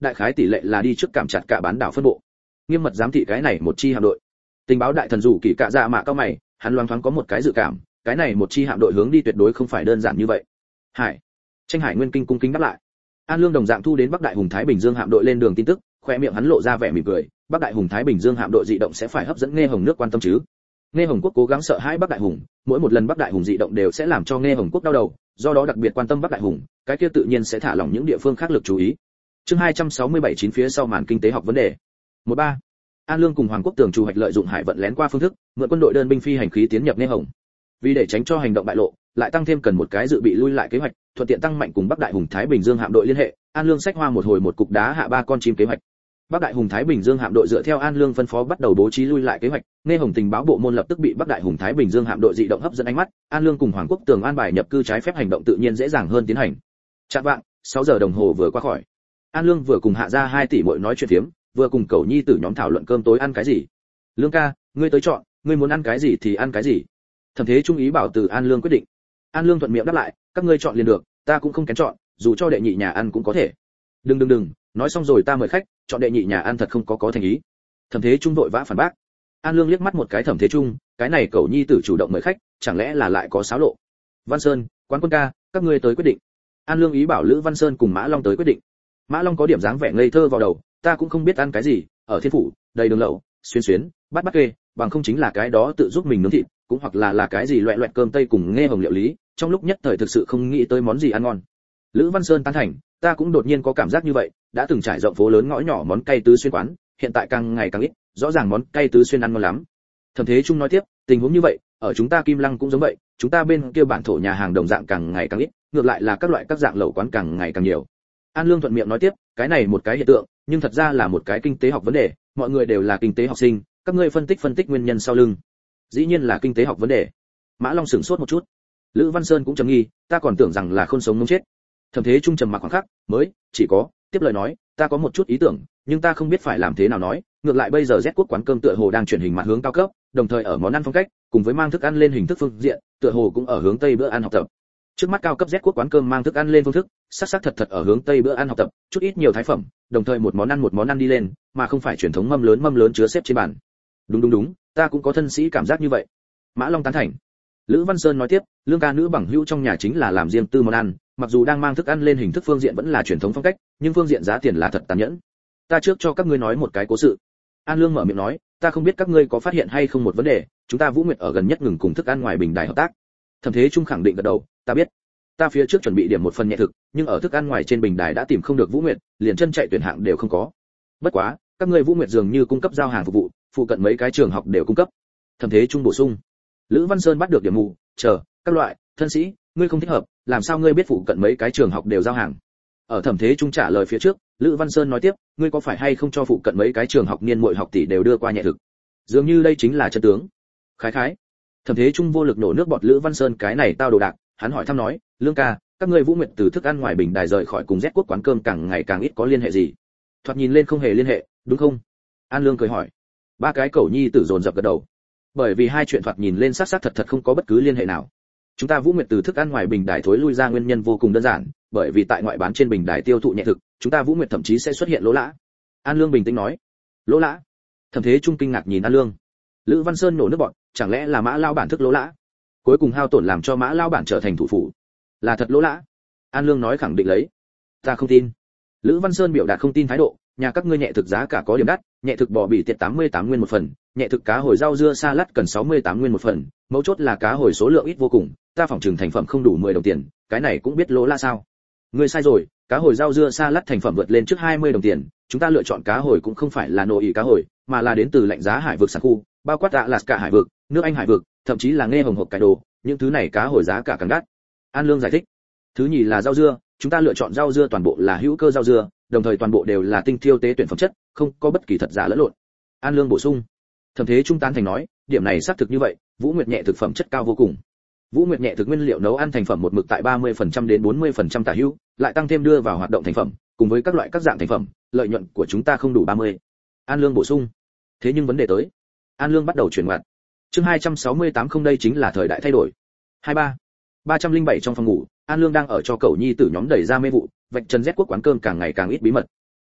đại khái tỷ lệ là đi trước cảm chặt cả bán đảo phân bộ. Nghiêm mật giám thị cái này một chi hạm đội. Tình báo đại thần rủ kỳ cạ dạ mạ cao mày, hắn loáng thoáng có một cái dự cảm, cái này một chi hạm đội hướng đi tuyệt đối không phải đơn giản như vậy. Hải, Tranh Hải Nguyên Kinh cung kính đáp lại. An Lương đồng dạng thu đến Bắc Đại Hùng Thái Bình Dương hạm đội lên đường tin tức, khoe miệng hắn lộ ra vẻ mỉm cười, Bắc Đại Hùng Thái Bình Dương hạm đội dị động sẽ phải hấp dẫn Nghe Hồng nước quan tâm chứ. Nghe Hồng quốc cố gắng sợ hãi Bắc Đại Hùng, mỗi một lần Bắc Đại Hùng dị động đều sẽ làm cho Nghe Hồng quốc đau đầu, do đó đặc biệt quan tâm Bắc Đại Hùng, cái kia tự nhiên sẽ thả lỏng những địa phương khác lực chú ý. Chương hai trăm sáu mươi bảy chín phía sau màn kinh tế học vấn đề. một ba. An Lương cùng Hoàng quốc tường chủ hoạch lợi dụng hải vận lén qua phương thức, mượn quân đội đơn binh phi hành khí tiến nhập Nghe Hồng. Vì để tránh cho hành động bại lộ, lại tăng thêm cần một cái dự bị lui lại kế hoạch, thuận tiện tăng mạnh cùng Bắc Đại Hùng Thái Bình Dương hạm đội liên hệ, An Lương xách hoa một hồi một cục đá hạ ba con chim kế hoạch. Bắc Đại Hùng Thái Bình Dương hạm đội dựa theo An Lương phân phó bắt đầu bố trí lui lại kế hoạch, Nghe Hồng tình báo bộ môn lập tức bị Bắc Đại Hùng Thái Bình Dương hạm đội dị động hấp dẫn ánh mắt, An Lương cùng Hoàng quốc tường an bài nhập cư trái phép hành động tự nhiên dễ dàng hơn tiến hành. Chạm vạng, sáu giờ đồng hồ vừa qua khỏi. An Lương vừa cùng Hạ Gia hai tỷ muội nói chuyện phiếm, vừa cùng Cẩu Nhi tử nhóm thảo luận cơm tối ăn cái gì. Lương ca, ngươi tới chọn, ngươi muốn ăn cái gì thì ăn cái gì. Thẩm Thế Trung ý bảo từ An Lương quyết định. An Lương thuận miệng đáp lại, các ngươi chọn liền được, ta cũng không kén chọn, dù cho đệ nhị nhà ăn cũng có thể. Đừng đừng đừng, nói xong rồi ta mời khách, chọn đệ nhị nhà ăn thật không có có thành ý. Thẩm Thế Trung vội vã phản bác. An Lương liếc mắt một cái Thẩm Thế Trung, cái này Cẩu Nhi tử chủ động mời khách, chẳng lẽ là lại có xáo lộ. Văn Sơn, Quán Quân ca, các ngươi tới quyết định. An Lương ý bảo Lữ Văn Sơn cùng Mã Long tới quyết định. Mã Long có điểm dáng vẻ ngây thơ vào đầu, ta cũng không biết ăn cái gì, ở Thiên phủ, đầy đường lẩu, xuyên xuyến, bát bát kê, bằng không chính là cái đó tự giúp mình nướng thịt, cũng hoặc là là cái gì loẹt loẹt cơm tây cùng Nghe Hồng liệu lý, trong lúc nhất thời thực sự không nghĩ tới món gì ăn ngon. Lữ Văn Sơn tán thành, ta cũng đột nhiên có cảm giác như vậy, đã từng trải rộng phố lớn ngõ nhỏ món cay tứ xuyên quán, hiện tại càng ngày càng ít, rõ ràng món cay tứ xuyên ăn ngon lắm. Thẩm Thế Trung nói tiếp, tình huống như vậy, ở chúng ta Kim Lăng cũng giống vậy, chúng ta bên kia bản thổ nhà hàng đồng dạng càng ngày càng ít, ngược lại là các loại các dạng lẩu quán càng ngày càng nhiều. An Lương thuận miệng nói tiếp, cái này một cái hiện tượng, nhưng thật ra là một cái kinh tế học vấn đề, mọi người đều là kinh tế học sinh, các ngươi phân tích phân tích nguyên nhân sau lưng. Dĩ nhiên là kinh tế học vấn đề. Mã Long sửng sốt một chút. Lữ Văn Sơn cũng trầm nghi, ta còn tưởng rằng là khôn sống ngông chết. Thẩm Thế Trung trầm mặc khoảng khắc, mới chỉ có tiếp lời nói, ta có một chút ý tưởng, nhưng ta không biết phải làm thế nào nói, ngược lại bây giờ Z quốc quán cơm tựa hồ đang chuyển hình mặt hướng cao cấp, đồng thời ở món ăn phong cách, cùng với mang thức ăn lên hình thức phương diện, tựa hồ cũng ở hướng Tây bữa ăn học tập. Trước mắt cao cấp Z quốc quán cơm mang thức ăn lên phương thức, sắc sắc thật thật ở hướng Tây bữa ăn học tập, chút ít nhiều thái phẩm, đồng thời một món ăn một món ăn đi lên, mà không phải truyền thống mâm lớn mâm lớn chứa xếp trên bàn. Đúng đúng đúng, ta cũng có thân sĩ cảm giác như vậy. Mã Long tán thành. Lữ Văn Sơn nói tiếp, Lương ca nữ bằng hữu trong nhà chính là làm riêng tư món ăn, mặc dù đang mang thức ăn lên hình thức phương diện vẫn là truyền thống phong cách, nhưng phương diện giá tiền là thật tàn nhẫn. Ta trước cho các ngươi nói một cái cố sự. An Lương mở miệng nói, ta không biết các ngươi có phát hiện hay không một vấn đề, chúng ta Vũ Nguyệt ở gần nhất ngừng cùng thức ăn ngoài bình đài hợp tác. Thẩm Thế Trung khẳng định gật đầu, ta biết. Ta phía trước chuẩn bị điểm một phần nhẹ thực, nhưng ở thức ăn ngoài trên bình đài đã tìm không được Vũ Nguyệt, liền chân chạy tuyển hạng đều không có. Bất quá, các ngươi Vũ Nguyệt dường như cung cấp giao hàng phục vụ, phụ cận mấy cái trường học đều cung cấp. Thẩm Thế Trung bổ sung. Lữ Văn Sơn bắt được điểm mù, chờ, các loại, thân sĩ, ngươi không thích hợp, làm sao ngươi biết phụ cận mấy cái trường học đều giao hàng? Ở Thẩm Thế Trung trả lời phía trước, Lữ Văn Sơn nói tiếp, ngươi có phải hay không cho phụ cận mấy cái trường học niên muội học tỷ đều đưa qua nhẹ thực? Dường như đây chính là chân tướng. Khái khái. Thẩm Thế Trung vô lực nổ nước bọt Lữ Văn Sơn cái này tao đồ đạc, hắn hỏi thăm nói, Lương ca, các ngươi Vũ Nguyệt từ thức ăn ngoài bình đài rời khỏi cùng Z quốc quán cơm càng ngày càng ít có liên hệ gì? Thoạt nhìn lên không hề liên hệ, đúng không? An Lương cười hỏi. Ba cái cẩu nhi tử dồn dập gật đầu. Bởi vì hai chuyện thoạt nhìn lên sát sát thật thật không có bất cứ liên hệ nào. Chúng ta Vũ Nguyệt từ thức ăn ngoài bình đài thối lui ra nguyên nhân vô cùng đơn giản, bởi vì tại ngoại bán trên bình đài tiêu thụ nhẹ thực, chúng ta Vũ Nguyệt thậm chí sẽ xuất hiện lỗ lã. An Lương bình tĩnh nói. Lỗ lã? Thẩm Thế Trung kinh ngạc nhìn An Lương. Lữ Văn Sơn nổ nước bọt, chẳng lẽ là Mã lao bản thức lỗ lã? Cuối cùng hao tổn làm cho Mã lao bản trở thành thủ phủ. Là thật lỗ lã? An Lương nói khẳng định lấy. Ta không tin. Lữ Văn Sơn biểu đạt không tin thái độ, nhà các ngươi nhẹ thực giá cả có điểm đắt, nhẹ thực bò bỉ tiệt tám mươi tám nguyên một phần, nhẹ thực cá hồi rau dưa salad cần sáu mươi tám nguyên một phần, mấu chốt là cá hồi số lượng ít vô cùng, ta phỏng chừng thành phẩm không đủ mười đồng tiền, cái này cũng biết lỗ lã sao? Ngươi sai rồi, cá hồi rau dưa salad thành phẩm vượt lên trước hai mươi đồng tiền, chúng ta lựa chọn cá hồi cũng không phải là nội ý cá hồi, mà là đến từ lạnh giá hải vực sản khu, bao quát ạ là cả hải vực, nước Anh hải vực, thậm chí là Nghe Hồng hộp cải đồ, những thứ này cá hồi giá cả càng đắt. An Lương giải thích. Thứ nhì là rau dưa, chúng ta lựa chọn rau dưa toàn bộ là hữu cơ rau dưa, đồng thời toàn bộ đều là tinh thiêu tế tuyển phẩm chất, không có bất kỳ thật giả lẫn lộn. An Lương bổ sung. Thẩm Thế Trung tán thành nói, điểm này xác thực như vậy, Vũ Nguyệt nhẹ thực phẩm chất cao vô cùng. Vũ Nguyệt nhẹ thực nguyên liệu nấu ăn thành phẩm một mực tại ba mươi phần trăm đến bốn mươi phần trăm tả hữu, lại tăng thêm đưa vào hoạt động thành phẩm, cùng với các loại các dạng thành phẩm, lợi nhuận của chúng ta không đủ ba mươi. An Lương bổ sung. Thế nhưng vấn đề tới. An Lương bắt đầu chuyển ngoặt. Chương hai trăm sáu mươi tám không đây chính là thời đại thay đổi. hai ba. ba trăm lẻ bảy trong phòng ngủ, An Lương đang ở cho cậu nhi tử nhóm đẩy ra mê vụ, vạch trần Z quốc quán cơm càng ngày càng ít bí mật.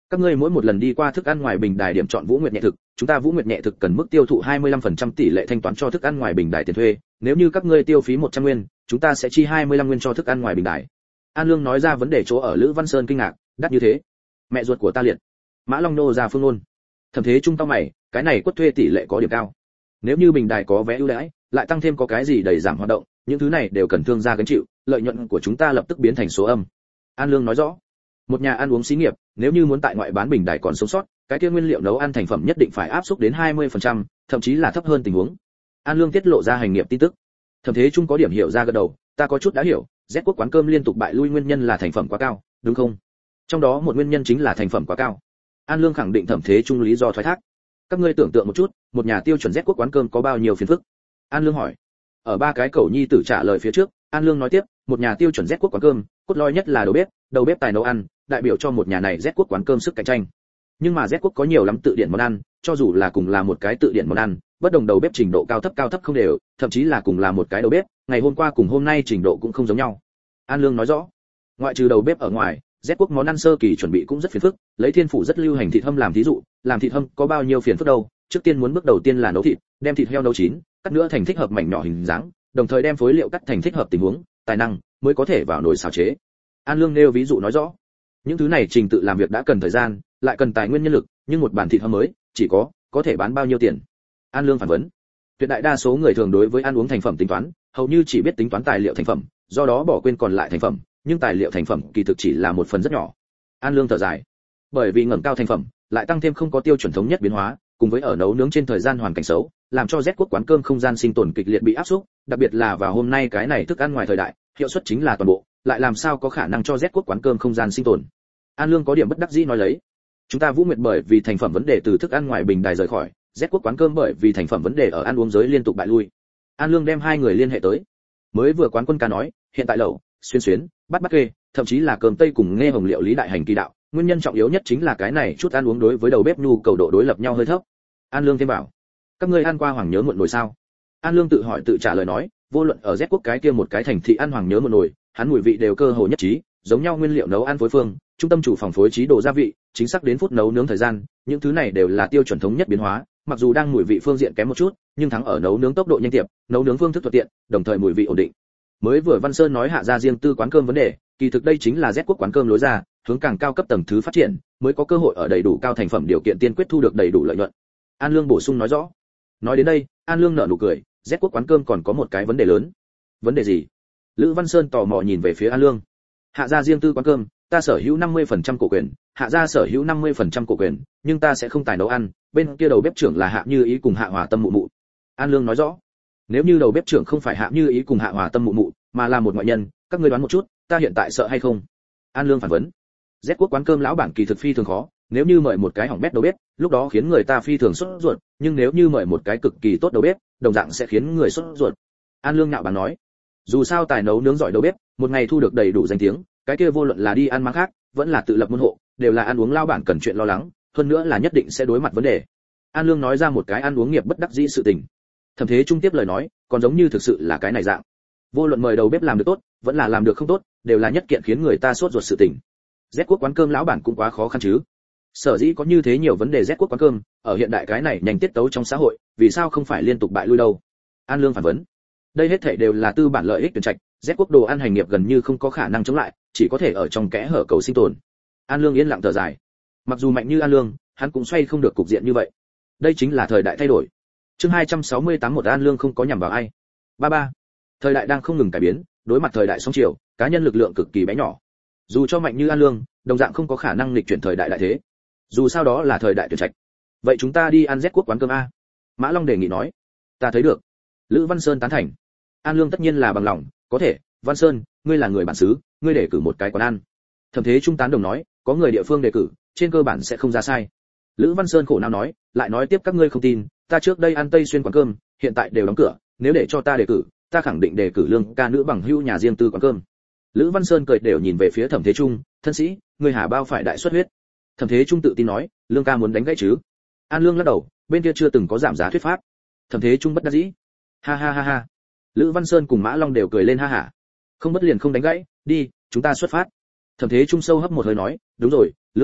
Các ngươi mỗi một lần đi qua thức ăn ngoài bình đài điểm chọn Vũ Nguyệt nhẹ thực, chúng ta Vũ Nguyệt nhẹ thực cần mức tiêu thụ hai mươi lăm phần trăm tỷ lệ thanh toán cho thức ăn ngoài bình đài tiền thuê, nếu như các ngươi tiêu phí một trăm nguyên, chúng ta sẽ chi hai mươi lăm nguyên cho thức ăn ngoài bình đài. An Lương nói ra vấn đề chỗ ở. Lữ Văn Sơn kinh ngạc, đắt như thế? Mẹ ruột của ta liệt. Mã Long nô ra phương luôn. Thẩm Thế Trung tao mày, cái này quất thuê tỷ lệ có điểm cao. Nếu như bình đài có vé ưu đãi, lại tăng thêm có cái gì đầy giảm hoạt động, những thứ này đều cần thương gia gánh chịu, lợi nhuận của chúng ta lập tức biến thành số âm. An Lương nói rõ. Một nhà ăn uống xí nghiệp, nếu như muốn tại ngoại bán bình đài còn sống sót, cái kia nguyên liệu nấu ăn thành phẩm nhất định phải áp suất đến hai mươi phần trăm, thậm chí là thấp hơn tình huống. An Lương tiết lộ ra hành nghiệp tin tức. Thẩm Thế Trung có điểm hiểu ra gật đầu, ta có chút đã hiểu, Z quốc quán cơm liên tục bại lui nguyên nhân là thành phẩm quá cao, đúng không? Trong đó một nguyên nhân chính là thành phẩm quá cao. An Lương khẳng định Thẩm Thế Trung lý do thoái thác. Các ngươi tưởng tượng một chút, một nhà tiêu chuẩn Z quốc quán cơm có bao nhiêu phiền phức? An Lương hỏi. Ở ba cái cẩu nhi tử trả lời phía trước, An Lương nói tiếp, một nhà tiêu chuẩn Z quốc quán cơm, cốt lõi nhất là đầu bếp, đầu bếp tài nấu ăn, đại biểu cho một nhà này Z quốc quán cơm sức cạnh tranh. Nhưng mà Z quốc có nhiều lắm tự điển món ăn, cho dù là cùng là một cái tự điển món ăn, bất đồng đầu bếp trình độ cao thấp cao thấp không đều, thậm chí là cùng là một cái đầu bếp, ngày hôm qua cùng hôm nay trình độ cũng không giống nhau. An Lương nói rõ. Ngoại trừ đầu bếp ở ngoài, Z quốc món ăn sơ kỳ chuẩn bị cũng rất phiền phức, lấy Thiên phủ rất lưu hành thịt hâm làm thí dụ, làm thịt hâm có bao nhiêu phiền phức đâu, trước tiên muốn bước đầu tiên là nấu thịt, đem thịt heo nấu chín, cắt nữa thành thích hợp mảnh nhỏ hình dáng, đồng thời đem phối liệu cắt thành thích hợp tình huống, tài năng mới có thể vào nồi xào chế. An Lương nêu ví dụ nói rõ. Những thứ này trình tự làm việc đã cần thời gian, lại cần tài nguyên nhân lực, nhưng một bản thịt hâm mới, chỉ có có thể bán bao nhiêu tiền? An Lương phản vấn. Tuyệt đại đa số người thường đối với ăn uống thành phẩm tính toán, hầu như chỉ biết tính toán tài liệu thành phẩm, do đó bỏ quên còn lại thành phẩm, nhưng tài liệu thành phẩm kỳ thực chỉ là một phần rất nhỏ. An Lương thở dài. Bởi vì ngẩng cao thành phẩm, lại tăng thêm không có tiêu chuẩn thống nhất biến hóa, cùng với ở nấu nướng trên thời gian hoàn cảnh xấu, làm cho Z quốc quán cơm không gian sinh tồn kịch liệt bị áp xúc, đặc biệt là vào hôm nay cái này thức ăn ngoài thời đại, hiệu suất chính là toàn bộ, lại làm sao có khả năng cho Z quốc quán cơm không gian sinh tồn. An Lương có điểm bất đắc dĩ nói lấy. Chúng ta Vũ Nguyệt bởi vì thành phẩm vấn đề từ thức ăn ngoài bình đài rời khỏi, Z quốc quán cơm bởi vì thành phẩm vấn đề ở ăn uống giới liên tục bại lui. An Lương đem hai người liên hệ tới. Mới vừa quán quân ca nói, hiện tại lẩu, xuyên xuyến, bắt bắt kê, thậm chí là cơm tây cùng nghe hồng liệu lý đại hành kỳ đạo, nguyên nhân trọng yếu nhất chính là cái này chút ăn uống đối với đầu bếp nhu cầu độ đối lập nhau hơi thấp. An Lương thêm bảo, các ngươi ăn qua hoàng nhớ muộn nồi sao? An Lương tự hỏi tự trả lời nói, vô luận ở Z quốc cái kia một cái thành thị ăn hoàng nhớ muộn nồi, hắn mùi vị đều cơ hồ nhất trí, giống nhau nguyên liệu nấu ăn phối phương, trung tâm chủ phòng phối trí đồ gia vị, chính xác đến phút nấu nướng thời gian, những thứ này đều là tiêu chuẩn thống nhất biến hóa, mặc dù đang mùi vị phương diện kém một chút, nhưng thắng ở nấu nướng tốc độ nhanh tiệp, nấu nướng phương thức thuận tiện, đồng thời mùi vị ổn định. Mới vừa Văn Sơn nói hạ ra riêng tư quán cơm vấn đề, kỳ thực đây chính là Z quốc quán cơm lối ra, hướng càng cao cấp tầng thứ phát triển, mới có cơ hội ở đầy đủ cao thành phẩm điều kiện tiên quyết thu được đầy đủ lợi nhuận. An Lương bổ sung nói rõ. Nói đến đây, An Lương nở nụ cười, Z quốc quán cơm còn có một cái vấn đề lớn. Vấn đề gì? Lữ Văn Sơn tò mò nhìn về phía An Lương. Hạ gia riêng tư quán cơm, ta sở hữu năm mươi phần trăm cổ quyền, hạ gia sở hữu năm mươi phần trăm cổ quyền, nhưng ta sẽ không tài nấu ăn, bên kia đầu bếp trưởng là Hạ Như Ý cùng Hạ Hòa Tâm mụ mụ. An Lương nói rõ. Nếu như đầu bếp trưởng không phải Hạ Như Ý cùng Hạ Hòa Tâm mụ mụ, mà là một ngoại nhân, các ngươi đoán một chút, ta hiện tại sợ hay không? An Lương phản vấn. Z quốc quán cơm lão bản kỳ thực phi thường khó, nếu như mời một cái hỏng bét đầu bếp, lúc đó khiến người ta phi thường sốt ruột, nhưng nếu như mời một cái cực kỳ tốt đầu bếp, đồng dạng sẽ khiến người sốt ruột. An Lương nhạo báng nói. Dù sao tài nấu nướng giỏi đầu bếp, một ngày thu được đầy đủ danh tiếng, cái kia vô luận là đi ăn máng khác, vẫn là tự lập môn hộ, đều là ăn uống lao bản cần chuyện lo lắng, hơn nữa là nhất định sẽ đối mặt vấn đề. An Lương nói ra một cái ăn uống nghiệp bất đắc dĩ sự tình. Thẩm Thế Trung tiếp lời nói, còn giống như thực sự là cái này dạng. Vô luận mời đầu bếp làm được tốt, vẫn là làm được không tốt, đều là nhất kiện khiến người ta sốt ruột sự tình. Z quốc quán cơm lão bản cũng quá khó khăn chứ. Sở dĩ có như thế nhiều vấn đề Z quốc quán cơm, ở hiện đại cái này nhanh tiết tấu trong xã hội, vì sao không phải liên tục bại lui đâu? An Lương phản vấn. Đây hết thảy đều là tư bản lợi ích tuyển trạch, Z quốc đồ ăn hành nghiệp gần như không có khả năng chống lại, chỉ có thể ở trong kẽ hở cầu sinh tồn. An Lương yên lặng thở dài. Mặc dù mạnh như An Lương, hắn cũng xoay không được cục diện như vậy. Đây chính là thời đại thay đổi. Chương hai trăm sáu mươi tám một An Lương không có nhằm vào ai. Ba ba. Thời đại đang không ngừng cải biến, đối mặt thời đại sóng chiều, cá nhân lực lượng cực kỳ bé nhỏ. Dù cho mạnh như An Lương, đồng dạng không có khả năng nghịch chuyển thời đại đại thế. Dù sao đó là thời đại tuyển trạch. Vậy chúng ta đi ăn Z quốc quán cơm a? Mã Long đề nghị nói. Ta thấy được. Lữ Văn Sơn tán thành. An Lương tất nhiên là bằng lòng, có thể, Văn Sơn, ngươi là người bản xứ, ngươi đề cử một cái quán ăn. Thẩm Thế Trung tán đồng nói, có người địa phương đề cử, trên cơ bản sẽ không ra sai. Lữ Văn Sơn khổ não nói, lại nói tiếp các ngươi không tin, ta trước đây ăn Tây Xuyên quán cơm, hiện tại đều đóng cửa, nếu để cho ta đề cử, ta khẳng định đề cử Lương ca nữ bằng hữu nhà riêng tư quán cơm. Lữ Văn Sơn cười đều nhìn về phía Thẩm Thế Trung, thân sĩ, ngươi hà bao phải đại xuất huyết. Thẩm Thế Trung tự tin nói, Lương ca muốn đánh gãy chứ? An Lương lắc đầu, bên kia chưa từng có giảm giá thuyết pháp. Thẩm Thế Trung bất đắc dĩ. Ha ha ha ha. Lữ Văn Sơn cùng Mã Long đều cười lên ha hả. Không bất liền không đánh gãy, đi, chúng ta xuất phát. Thẩm Thế Trung sâu hấp một hơi nói, đúng rồi, Lương ca,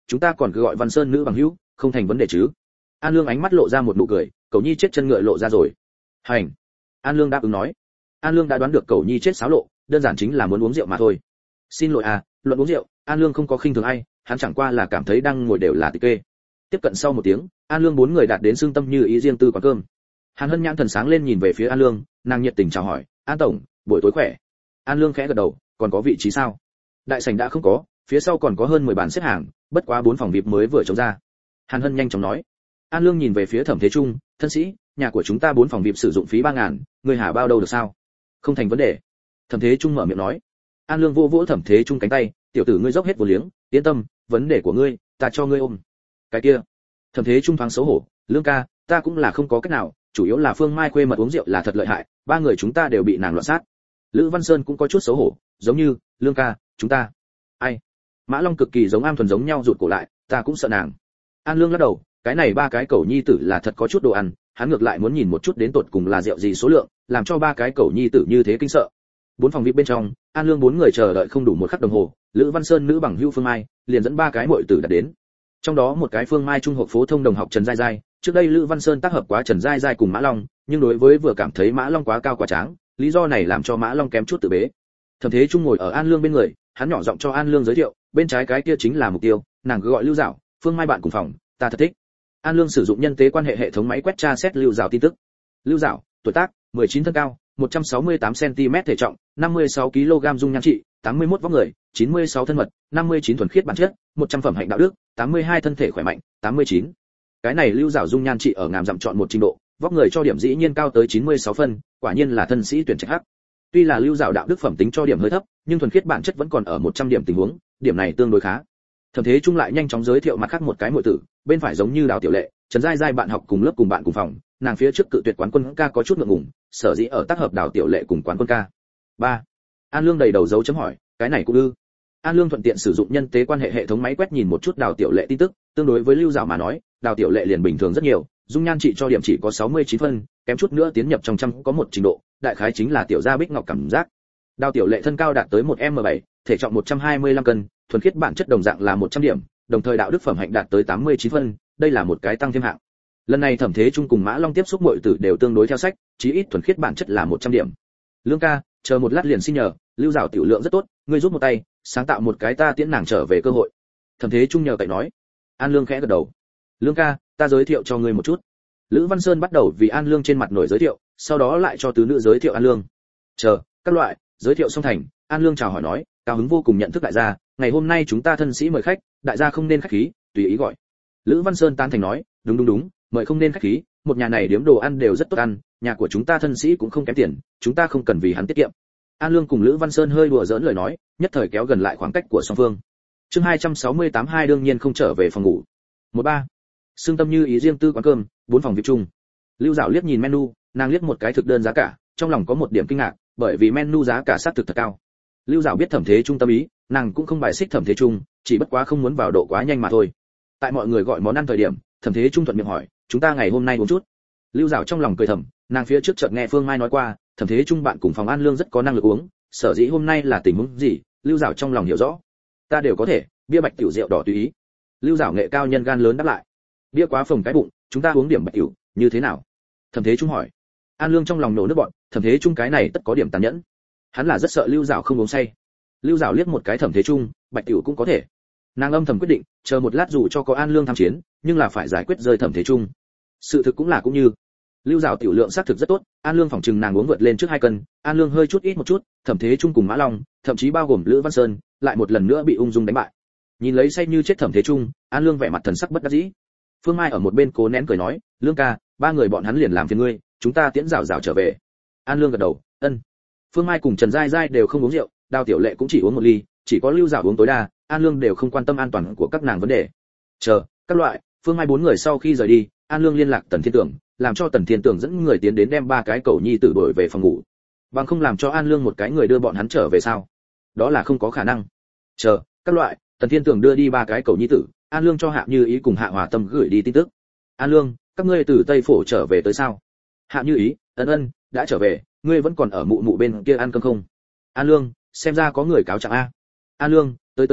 chúng ta còn cứ gọi Văn Sơn nữ bằng hữu, không thành vấn đề chứ? An Lương ánh mắt lộ ra một nụ cười, Cẩu Nhi chết chân ngựa lộ ra rồi. Hành. An Lương đáp ứng nói. An Lương đã đoán được Cẩu Nhi chết xáo lộ, đơn giản chính là muốn uống rượu mà thôi. Xin lỗi à, luận uống rượu, An Lương không có khinh thường ai, hắn chẳng qua là cảm thấy đang ngồi đều là tịch kê. Tiếp cận sau một tiếng, An Lương bốn người đạt đến xương tâm như ý riêng tư quán cơm. Hàn Hân nhãn thần sáng lên nhìn về phía An Lương, nàng nhiệt tình chào hỏi, "An tổng, buổi tối khỏe." An Lương khẽ gật đầu, "Còn có vị trí sao?" Đại sảnh đã không có, phía sau còn có hơn mười bàn xếp hàng, bất quá bốn phòng vê i pê mới vừa trống ra. Hàn Hân nhanh chóng nói. An Lương nhìn về phía Thẩm Thế Trung, "Thân sĩ, nhà của chúng ta bốn phòng vê i pê sử dụng phí ba ngàn, người hả bao đâu được sao?" "Không thành vấn đề." Thẩm Thế Trung mở miệng nói. An Lương vô vỗ Thẩm Thế Trung cánh tay, "Tiểu tử ngươi dốc hết vô liếng, yên tâm, vấn đề của ngươi, ta cho ngươi ôm." "Cái kia." Thẩm Thế Trung thoáng xấu hổ, "Lương ca, ta cũng là không có cách nào, chủ yếu là Phương Mai quê mật uống rượu là thật lợi hại, ba người chúng ta đều bị nàng loạn sát." Lữ Văn Sơn cũng có chút xấu hổ, giống như, "Lương ca, chúng ta." "Ai?" Mã Long cực kỳ giống Am Thuần giống nhau rụt cổ lại, "Ta cũng sợ nàng." An Lương lắc đầu, cái này ba cái cẩu nhi tử là thật có chút đồ ăn, hắn ngược lại muốn nhìn một chút đến tột cùng là rượu gì số lượng, làm cho ba cái cẩu nhi tử như thế kinh sợ. Bốn phòng vê i pê bên trong, An Lương bốn người chờ đợi không đủ một khắc đồng hồ, Lữ Văn Sơn nữ bằng hữu Phương Mai liền dẫn ba cái muội tử đã đến. Trong đó một cái Phương Mai trung học phổ thông đồng học Trần Giai Giai, trước đây Lữ Văn Sơn tác hợp quá Trần Giai Giai cùng Mã Long, nhưng đối với vừa cảm thấy Mã Long quá cao quá tráng, lý do này làm cho Mã Long kém chút tự bế. Thẩm Thế Trung ngồi ở An Lương bên người, hắn nhỏ giọng cho An Lương giới thiệu, bên trái cái kia chính là Mục Tiêu, nàng cứ gọi Lưu Dạo, Phương Mai bạn cùng phòng, ta thật thích. An Lương sử dụng nhân tế quan hệ hệ thống máy quét tra xét Lưu Dạo tin tức. Lưu Dạo, tuổi tác, mười chín thân cao, một trăm sáu mươi tám xăng ti mét thể trọng, năm mươi sáu ki lô gam dung nhan trị, tám mươi mốt vóc người, chín mươi sáu thân mật, năm mươi chín thuần khiết bản chất, một trăm phẩm hạnh đạo đức, tám mươi hai thân thể khỏe mạnh, tám mươi chín. Cái này Lưu Dạo dung nhan trị ở ngàm dặm chọn một trình độ, vóc người cho điểm dĩ nhiên cao tới chín mươi sáu phân, quả nhiên là thân sĩ tuyển trạch hắc. Tuy là Lưu Dạo đạo đức phẩm tính cho điểm hơi thấp, nhưng thuần khiết bản chất vẫn còn ở một trăm điểm tình huống, điểm này tương đối khá. Thẩm Thế Trung lại nhanh chóng giới thiệu mặt khác một cái muội tử, bên phải giống như Đào Tiểu Lệ, Trần Giai Giai bạn học cùng lớp cùng bạn cùng phòng, nàng phía trước cự tuyệt quán quân ca có chút ngượng ngùng, sở dĩ ở tác hợp Đào Tiểu Lệ cùng quán quân ca. ba. An Lương đầy đầu dấu chấm hỏi, cái này cũng ư? An Lương thuận tiện sử dụng nhân tế quan hệ hệ thống máy quét nhìn một chút Đào Tiểu Lệ tin tức, tương đối với Lưu Dạo mà nói, Đào Tiểu Lệ liền bình thường rất nhiều, dung nhan trị cho điểm chỉ có sáu mươi chín phân, kém chút nữa tiến nhập trong trăm có một trình độ, đại khái chính là tiểu gia bích ngọc cảm giác. Đào Tiểu Lệ thân cao đạt tới một em bảy, thể trọng một trăm hai mươi lăm cân, thuần khiết bản chất đồng dạng là một trăm điểm, đồng thời đạo đức phẩm hạnh đạt tới tám mươi chín phân, đây là một cái tăng thêm hạng. Lần này Thẩm Thế Trung cùng Mã Long tiếp xúc muội tử đều tương đối theo sách, chí ít thuần khiết bản chất là một trăm điểm. Lương ca, chờ một lát liền xin nhờ, Lưu Dạo tiểu lượng rất tốt, ngươi giúp một tay, sáng tạo một cái ta tiễn nàng trở về cơ hội. Thẩm Thế Trung nhờ cậy nói. An Lương khẽ gật đầu. Lương ca, ta giới thiệu cho ngươi một chút. Lữ Văn Sơn bắt đầu vì An Lương trên mặt nổi giới thiệu, sau đó lại cho tứ nữ giới thiệu An Lương. Chờ, các loại, giới thiệu xong thành, An Lương chào hỏi nói, cao hứng vô cùng nhận thức đại gia, ngày hôm nay chúng ta thân sĩ mời khách, đại gia không nên khách khí, tùy ý gọi. Lữ Văn Sơn tán thành nói, đúng đúng đúng, mời không nên khách khí, một nhà này điếm đồ ăn đều rất tốt ăn, nhà của chúng ta thân sĩ cũng không kém tiền, chúng ta không cần vì hắn tiết kiệm. An Lương cùng Lữ Văn Sơn hơi đùa giỡn lời nói, nhất thời kéo gần lại khoảng cách của song phương. Chương hai trăm sáu mươi tám hai đương nhiên không trở về phòng ngủ. một ba. Sương tâm như ý riêng tư quán cơm, bốn phòng vê i pê chung. Lưu Dạo liếc nhìn menu, nàng liếc một cái thực đơn giá cả, trong lòng có một điểm kinh ngạc, bởi vì menu giá cả sát thực thật cao. Lưu Dạo biết Thẩm Thế Trung tâm ý, nàng cũng không bài xích Thẩm Thế Trung, chỉ bất quá không muốn vào độ quá nhanh mà thôi. Tại mọi người gọi món ăn thời điểm, Thẩm Thế Trung thuận miệng hỏi, chúng ta ngày hôm nay uống chút. Lưu Dạo trong lòng cười thầm, nàng phía trước chợt nghe Phương Mai nói qua, Thẩm Thế Trung bạn cùng phòng An Lương rất có năng lực uống, sở dĩ hôm nay là tình huống gì, Lưu Dạo trong lòng hiểu rõ. Ta đều có thể, bia bạch tiểu rượu đỏ tùy ý. Lưu Dạo nghệ cao nhân gan lớn đáp lại. Bia quá phồng cái bụng, chúng ta uống điểm bạch tiểu, như thế nào? Thẩm Thế Trung hỏi. An Lương trong lòng nổ nước bọt, Thẩm Thế Trung cái này tất có điểm tàn nhẫn. Hắn là rất sợ Lưu Dạo không uống say. Lưu Dạo liếc một cái Thẩm Thế Trung, bạch tiểu cũng có thể. Nàng âm thầm quyết định, chờ một lát dù cho có An Lương tham chiến, nhưng là phải giải quyết rơi Thẩm Thế Trung. Sự thực cũng là cũng như. Lưu Dạo tiểu lượng xác thực rất tốt, An Lương phòng trừng nàng uống vượt lên trước hai cân, An Lương hơi chút ít một chút, Thẩm Thế Trung cùng Mã Long, thậm chí bao gồm Lữ Văn Sơn, lại một lần nữa bị ung dung đánh bại. Nhìn lấy say như chết Thẩm Thế Trung, An Lương vẻ mặt thần sắc bất đắc dĩ. Phương Mai ở một bên cố nén cười nói, Lương ca, ba người bọn hắn liền làm phiền ngươi, chúng ta tiễn rào rào trở về. An Lương gật đầu, ân. Phương Mai cùng Trần Giai Giai đều không uống rượu, Đào Tiểu Lệ cũng chỉ uống một ly, chỉ có Lưu Dạo uống tối đa, An Lương đều không quan tâm an toàn của các nàng vấn đề. Chờ, các loại, Phương Mai bốn người sau khi rời đi, An Lương liên lạc Tần Thiên Tưởng, làm cho Tần Thiên Tưởng dẫn người tiến đến đem ba cái cẩu nhi tử đuổi về phòng ngủ. Bằng không làm cho An Lương một cái người đưa bọn hắn trở về sao? Đó là không có khả năng. Chờ, các loại, Tần Thiên Tưởng đưa đi ba cái cẩu nhi tử, An Lương cho Hạ Như Ý cùng Hạ Hòa Tâm gửi đi tin tức. An Lương, các ngươi từ Tây Phổ trở về tới sao? Hạ Như Ý, ân ân, đã trở về, ngươi vẫn còn ở mụ mụ bên kia ăn cơm không? An Lương, xem ra có người cáo trạng a. An Lương, tới tới tới,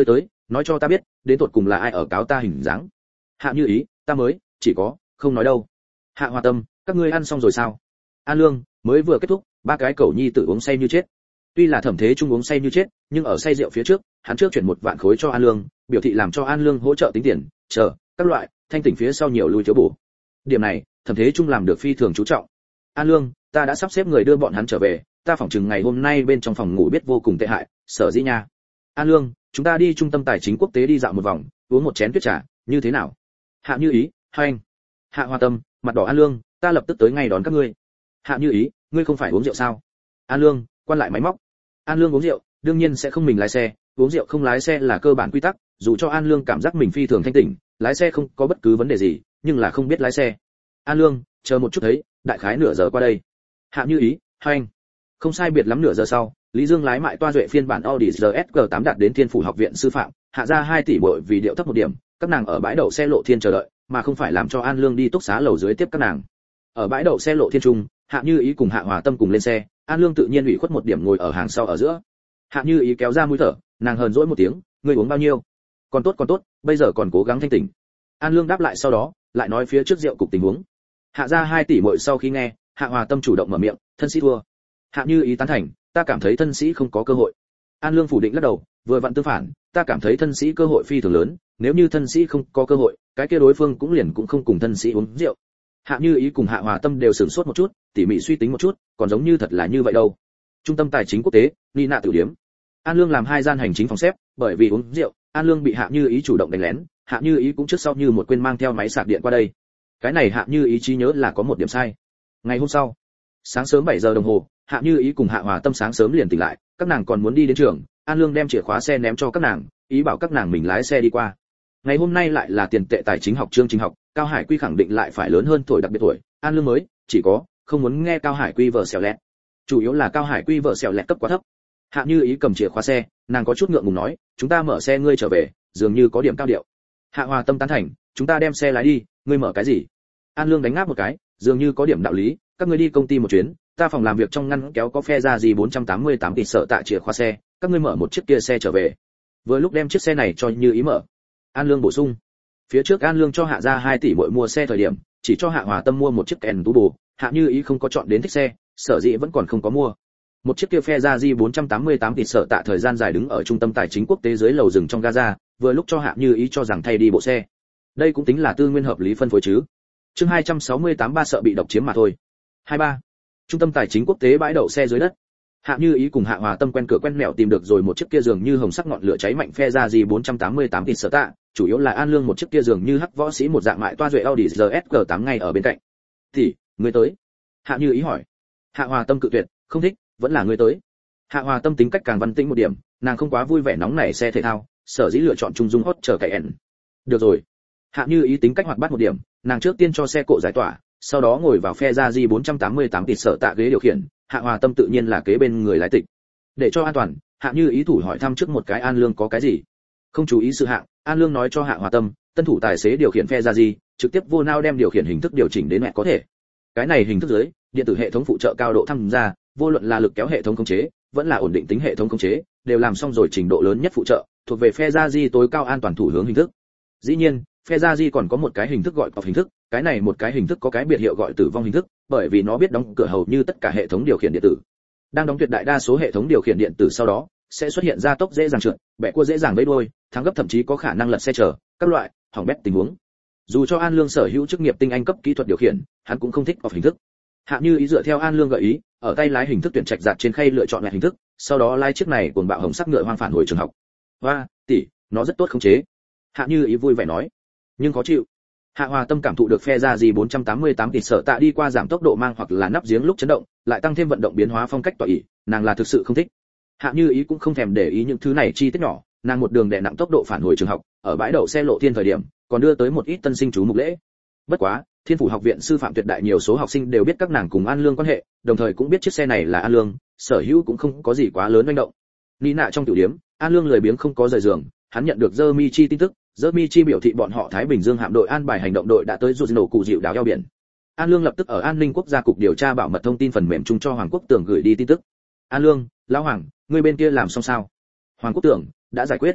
nói cho ta biết đến tột cùng là ai ở cáo ta hình dáng. Hạ Như Ý, ta mới chỉ có không nói đâu. Hạ Hòa Tâm, các ngươi ăn xong rồi sao? An Lương, mới vừa kết thúc, ba cái cẩu nhi tử uống say như chết. Tuy là Thẩm Thế Trung uống say như chết, nhưng ở say rượu phía trước, hắn trước chuyển một vạn khối cho An Lương, biểu thị làm cho An Lương hỗ trợ tính tiền, chờ các loại thanh tỉnh phía sau nhiều lui thiếu bổ. Điểm này, Thẩm Thế Trung làm được phi thường chú trọng. An Lương, ta đã sắp xếp người đưa bọn hắn trở về, ta phỏng chừng ngày hôm nay bên trong phòng ngủ biết vô cùng tệ hại, sở dĩ nha. An Lương, chúng ta đi trung tâm tài chính quốc tế đi dạo một vòng, uống một chén tuyết trà, như thế nào? Hạ Như Ý, hai anh. Hạ Hoa Tâm, mặt đỏ. An Lương, ta lập tức tới ngay đón các ngươi. Hạ Như Ý, ngươi không phải uống rượu sao? An Lương, quan lại máy móc. An Lương uống rượu, đương nhiên sẽ không mình lái xe, uống rượu không lái xe là cơ bản quy tắc, dù cho An Lương cảm giác mình phi thường thanh tỉnh, lái xe không có bất cứ vấn đề gì, nhưng là không biết lái xe. An Lương, chờ một chút thấy, đại khái nửa giờ qua đây. Hạ Như Ý, hai anh. Không sai biệt lắm nửa giờ sau, Lý Dương lái mại toa duệ phiên bản Audi R S G tám đạt đến Thiên Phủ học viện sư phạm, hạ ra hai tỷ bội vì điệu thấp một điểm, các nàng ở bãi đậu xe Lộ Thiên chờ đợi, mà không phải làm cho An Lương đi túc xá lầu dưới tiếp các nàng. Ở bãi đậu xe Lộ Thiên trung, Hạ Như Ý cùng Hạ Hòa Tâm cùng lên xe, An Lương tự nhiên ủy khuất một điểm ngồi ở hàng sau ở giữa. Hạ Như Ý kéo ra mũi thở, nàng hờn dỗi một tiếng, ngươi uống bao nhiêu? Còn tốt còn tốt, bây giờ còn cố gắng thanh tỉnh. An Lương đáp lại sau đó, lại nói phía trước rượu cục tình huống. Hạ ra hai tỷ muội sau khi nghe, Hạ Hòa Tâm chủ động mở miệng, thân sĩ thua. Hạ Như Ý tán thành, ta cảm thấy thân sĩ không có cơ hội. An Lương phủ định lắc đầu, vừa vặn tương phản, ta cảm thấy thân sĩ cơ hội phi thường lớn, nếu như thân sĩ không có cơ hội, cái kia đối phương cũng liền cũng không cùng thân sĩ uống rượu. Hạ Như Ý cùng Hạ Hòa Tâm đều sửng sốt một chút, tỉ mỉ suy tính một chút, còn giống như thật là như vậy đâu. Trung tâm tài chính quốc tế, Ni Nạ tiểu điếm. An Lương làm hai gian hành chính phòng xếp, bởi vì uống rượu, An Lương bị Hạ Như Ý chủ động đánh lén, Hạ Như Ý cũng trước sau như một quên mang theo máy sạc điện qua đây. Cái này Hạ Như Ý trí nhớ là có một điểm sai. Ngày hôm sau, sáng sớm bảy giờ đồng hồ, Hạ Như Ý cùng Hạ Hòa Tâm sáng sớm liền tỉnh lại, các nàng còn muốn đi đến trường, An Lương đem chìa khóa xe ném cho các nàng, ý bảo các nàng mình lái xe đi qua. Ngày hôm nay lại là tiền tệ tài chính học chương trình học, Cao Hải Quy khẳng định lại phải lớn hơn tuổi đặc biệt tuổi, An Lương mới chỉ có không muốn nghe Cao Hải Quy vợ xẻo lẹt. Chủ yếu là Cao Hải Quy vợ xẻo lẹt cấp quá thấp. Hạ Như Ý cầm chìa khóa xe, nàng có chút ngượng ngùng nói, chúng ta mở xe ngươi trở về, dường như có điểm cao điệu. Hạ Hòa Tâm tán thành, chúng ta đem xe lái đi, ngươi mở cái gì? An Lương đánh ngáp một cái, dường như có điểm đạo lý, các ngươi đi công ty một chuyến, ta phòng làm việc trong ngăn kéo có phe ra gì bốn trăm tám mươi tám tỷ sợ tạ chìa khóa xe, các ngươi mở một chiếc kia xe trở về. Vừa lúc đem chiếc xe này cho Như Ý mở. An Lương bổ sung. Phía trước An Lương cho Hạ ra hai tỷ mỗi mua xe thời điểm, chỉ cho Hạ Hòa Tâm mua một chiếc kèn tú bù, Hạ Như Ý không có chọn đến thích xe, sở dĩ vẫn còn không có mua. Một chiếc kia phe ra gì bốn trăm tám mươi tám tỷ sợ tạ thời gian dài đứng ở trung tâm tài chính quốc tế dưới lầu rừng trong Gaza, vừa lúc cho Hạ Như Ý cho rằng thay đi bộ xe. Đây cũng tính là tư nguyên hợp lý phân phối chứ. Chương hai trăm sáu mươi tám ba sợ bị độc chiếm mà thôi. hai ba. Trung tâm tài chính quốc tế bãi đậu xe dưới đất. Hạ Như Ý cùng Hạ Hòa Tâm quen cửa quen mẹo tìm được rồi một chiếc kia giường như hồng sắc ngọn lửa cháy mạnh phe ra gì bốn trăm tám mươi tám tỷ sở tạ, chủ yếu là An Lương một chiếc kia giường như hắc võ sĩ một dạng mại toa duệ Audi R S G tám ngay ở bên cạnh. "Thì, ngươi tới?" Hạ Như Ý hỏi. Hạ Hòa Tâm cự tuyệt, "Không thích, vẫn là ngươi tới." Hạ Hòa Tâm tính cách càng văn tĩnh một điểm, nàng không quá vui vẻ nóng nảy xe thể thao, sở dĩ lựa chọn trung dung hot chờ Cayenne. "Được rồi." Hạ Như Ý tính cách hoạt bát một điểm, nàng trước tiên cho xe cộ giải tỏa, sau đó ngồi vào phe ra di bốn trăm tám mươi tám tỷ sở tạ ghế điều khiển, Hạ Hòa Tâm tự nhiên là kế bên người lái tịch. Để cho an toàn, Hạ Như Ý thủ hỏi thăm trước một cái An Lương có cái gì. Không chú ý sự hạng, An Lương nói cho Hạ Hòa Tâm, tân thủ tài xế điều khiển phe ra di, trực tiếp vô nao đem điều khiển hình thức điều chỉnh đến mẹ có thể. Cái này hình thức dưới, điện tử hệ thống phụ trợ cao độ tham gia, vô luận là lực kéo hệ thống khống chế, vẫn là ổn định tính hệ thống khống chế, đều làm xong rồi trình độ lớn nhất phụ trợ, thuộc về phe ra di tối cao an toàn thủ hướng hình thức. Dĩ nhiên, phe ra di còn có một cái hình thức gọi cọc hình thức, cái này một cái hình thức có cái biệt hiệu gọi tử vong hình thức, bởi vì nó biết đóng cửa hầu như tất cả hệ thống điều khiển điện tử. Đang đóng tuyệt đại đa số hệ thống điều khiển điện tử sau đó, sẽ xuất hiện ra tốc dễ dàng trượt, bẻ cua dễ dàng vẫy đuôi, thắng gấp thậm chí có khả năng lật xe chở, các loại hỏng bét tình huống. Dù cho An Lương sở hữu chức nghiệp tinh anh cấp kỹ thuật điều khiển, hắn cũng không thích cọc hình thức. Hạ Như Ý dựa theo An Lương gợi ý, ở tay lái hình thức tuyển trạch giạt trên khay lựa chọn lại hình thức, sau đó lái chiếc này cuồng bạo hồng sắc ngựa hoang phản hồi trường học. "Hoa, tỷ, nó rất tốt khống chế." Hạ Như Ý vui vẻ nói. Nhưng khó chịu. Hạ Hòa Tâm cảm thụ được phe ra gì bốn trăm tám mươi tám tỷ sở tạ đi qua giảm tốc độ mang hoặc là nắp giếng lúc chấn động, lại tăng thêm vận động biến hóa phong cách tọa ỷ, nàng là thực sự không thích. Hạ Như Ý cũng không thèm để ý những thứ này chi tiết nhỏ, nàng một đường đè nặng tốc độ phản hồi trường học, ở bãi đậu xe Lộ Thiên thời điểm, còn đưa tới một ít tân sinh chú mục lễ. Bất quá, Thiên Phủ học viện sư phạm tuyệt đại nhiều số học sinh đều biết các nàng cùng An Lương quan hệ, đồng thời cũng biết chiếc xe này là An Lương, sở hữu cũng không có gì quá lớn manh động. Ní nạ trong tiểu điểm, An Lương lười biếng không có rời giường, hắn nhận được Dơ Mi Chi tin tức, Dơ Mi Chi biểu thị bọn họ Thái Bình Dương hạm đội an bài hành động đội đã tới rụt nổ cụ dịu đảo eo biển. An Lương lập tức ở An ninh quốc gia cục điều tra bảo mật thông tin phần mềm chung cho Hoàng Quốc Tưởng gửi đi tin tức. "An Lương, lão Hoàng, ngươi bên kia làm xong sao?" "Hoàng Quốc Tưởng đã giải quyết."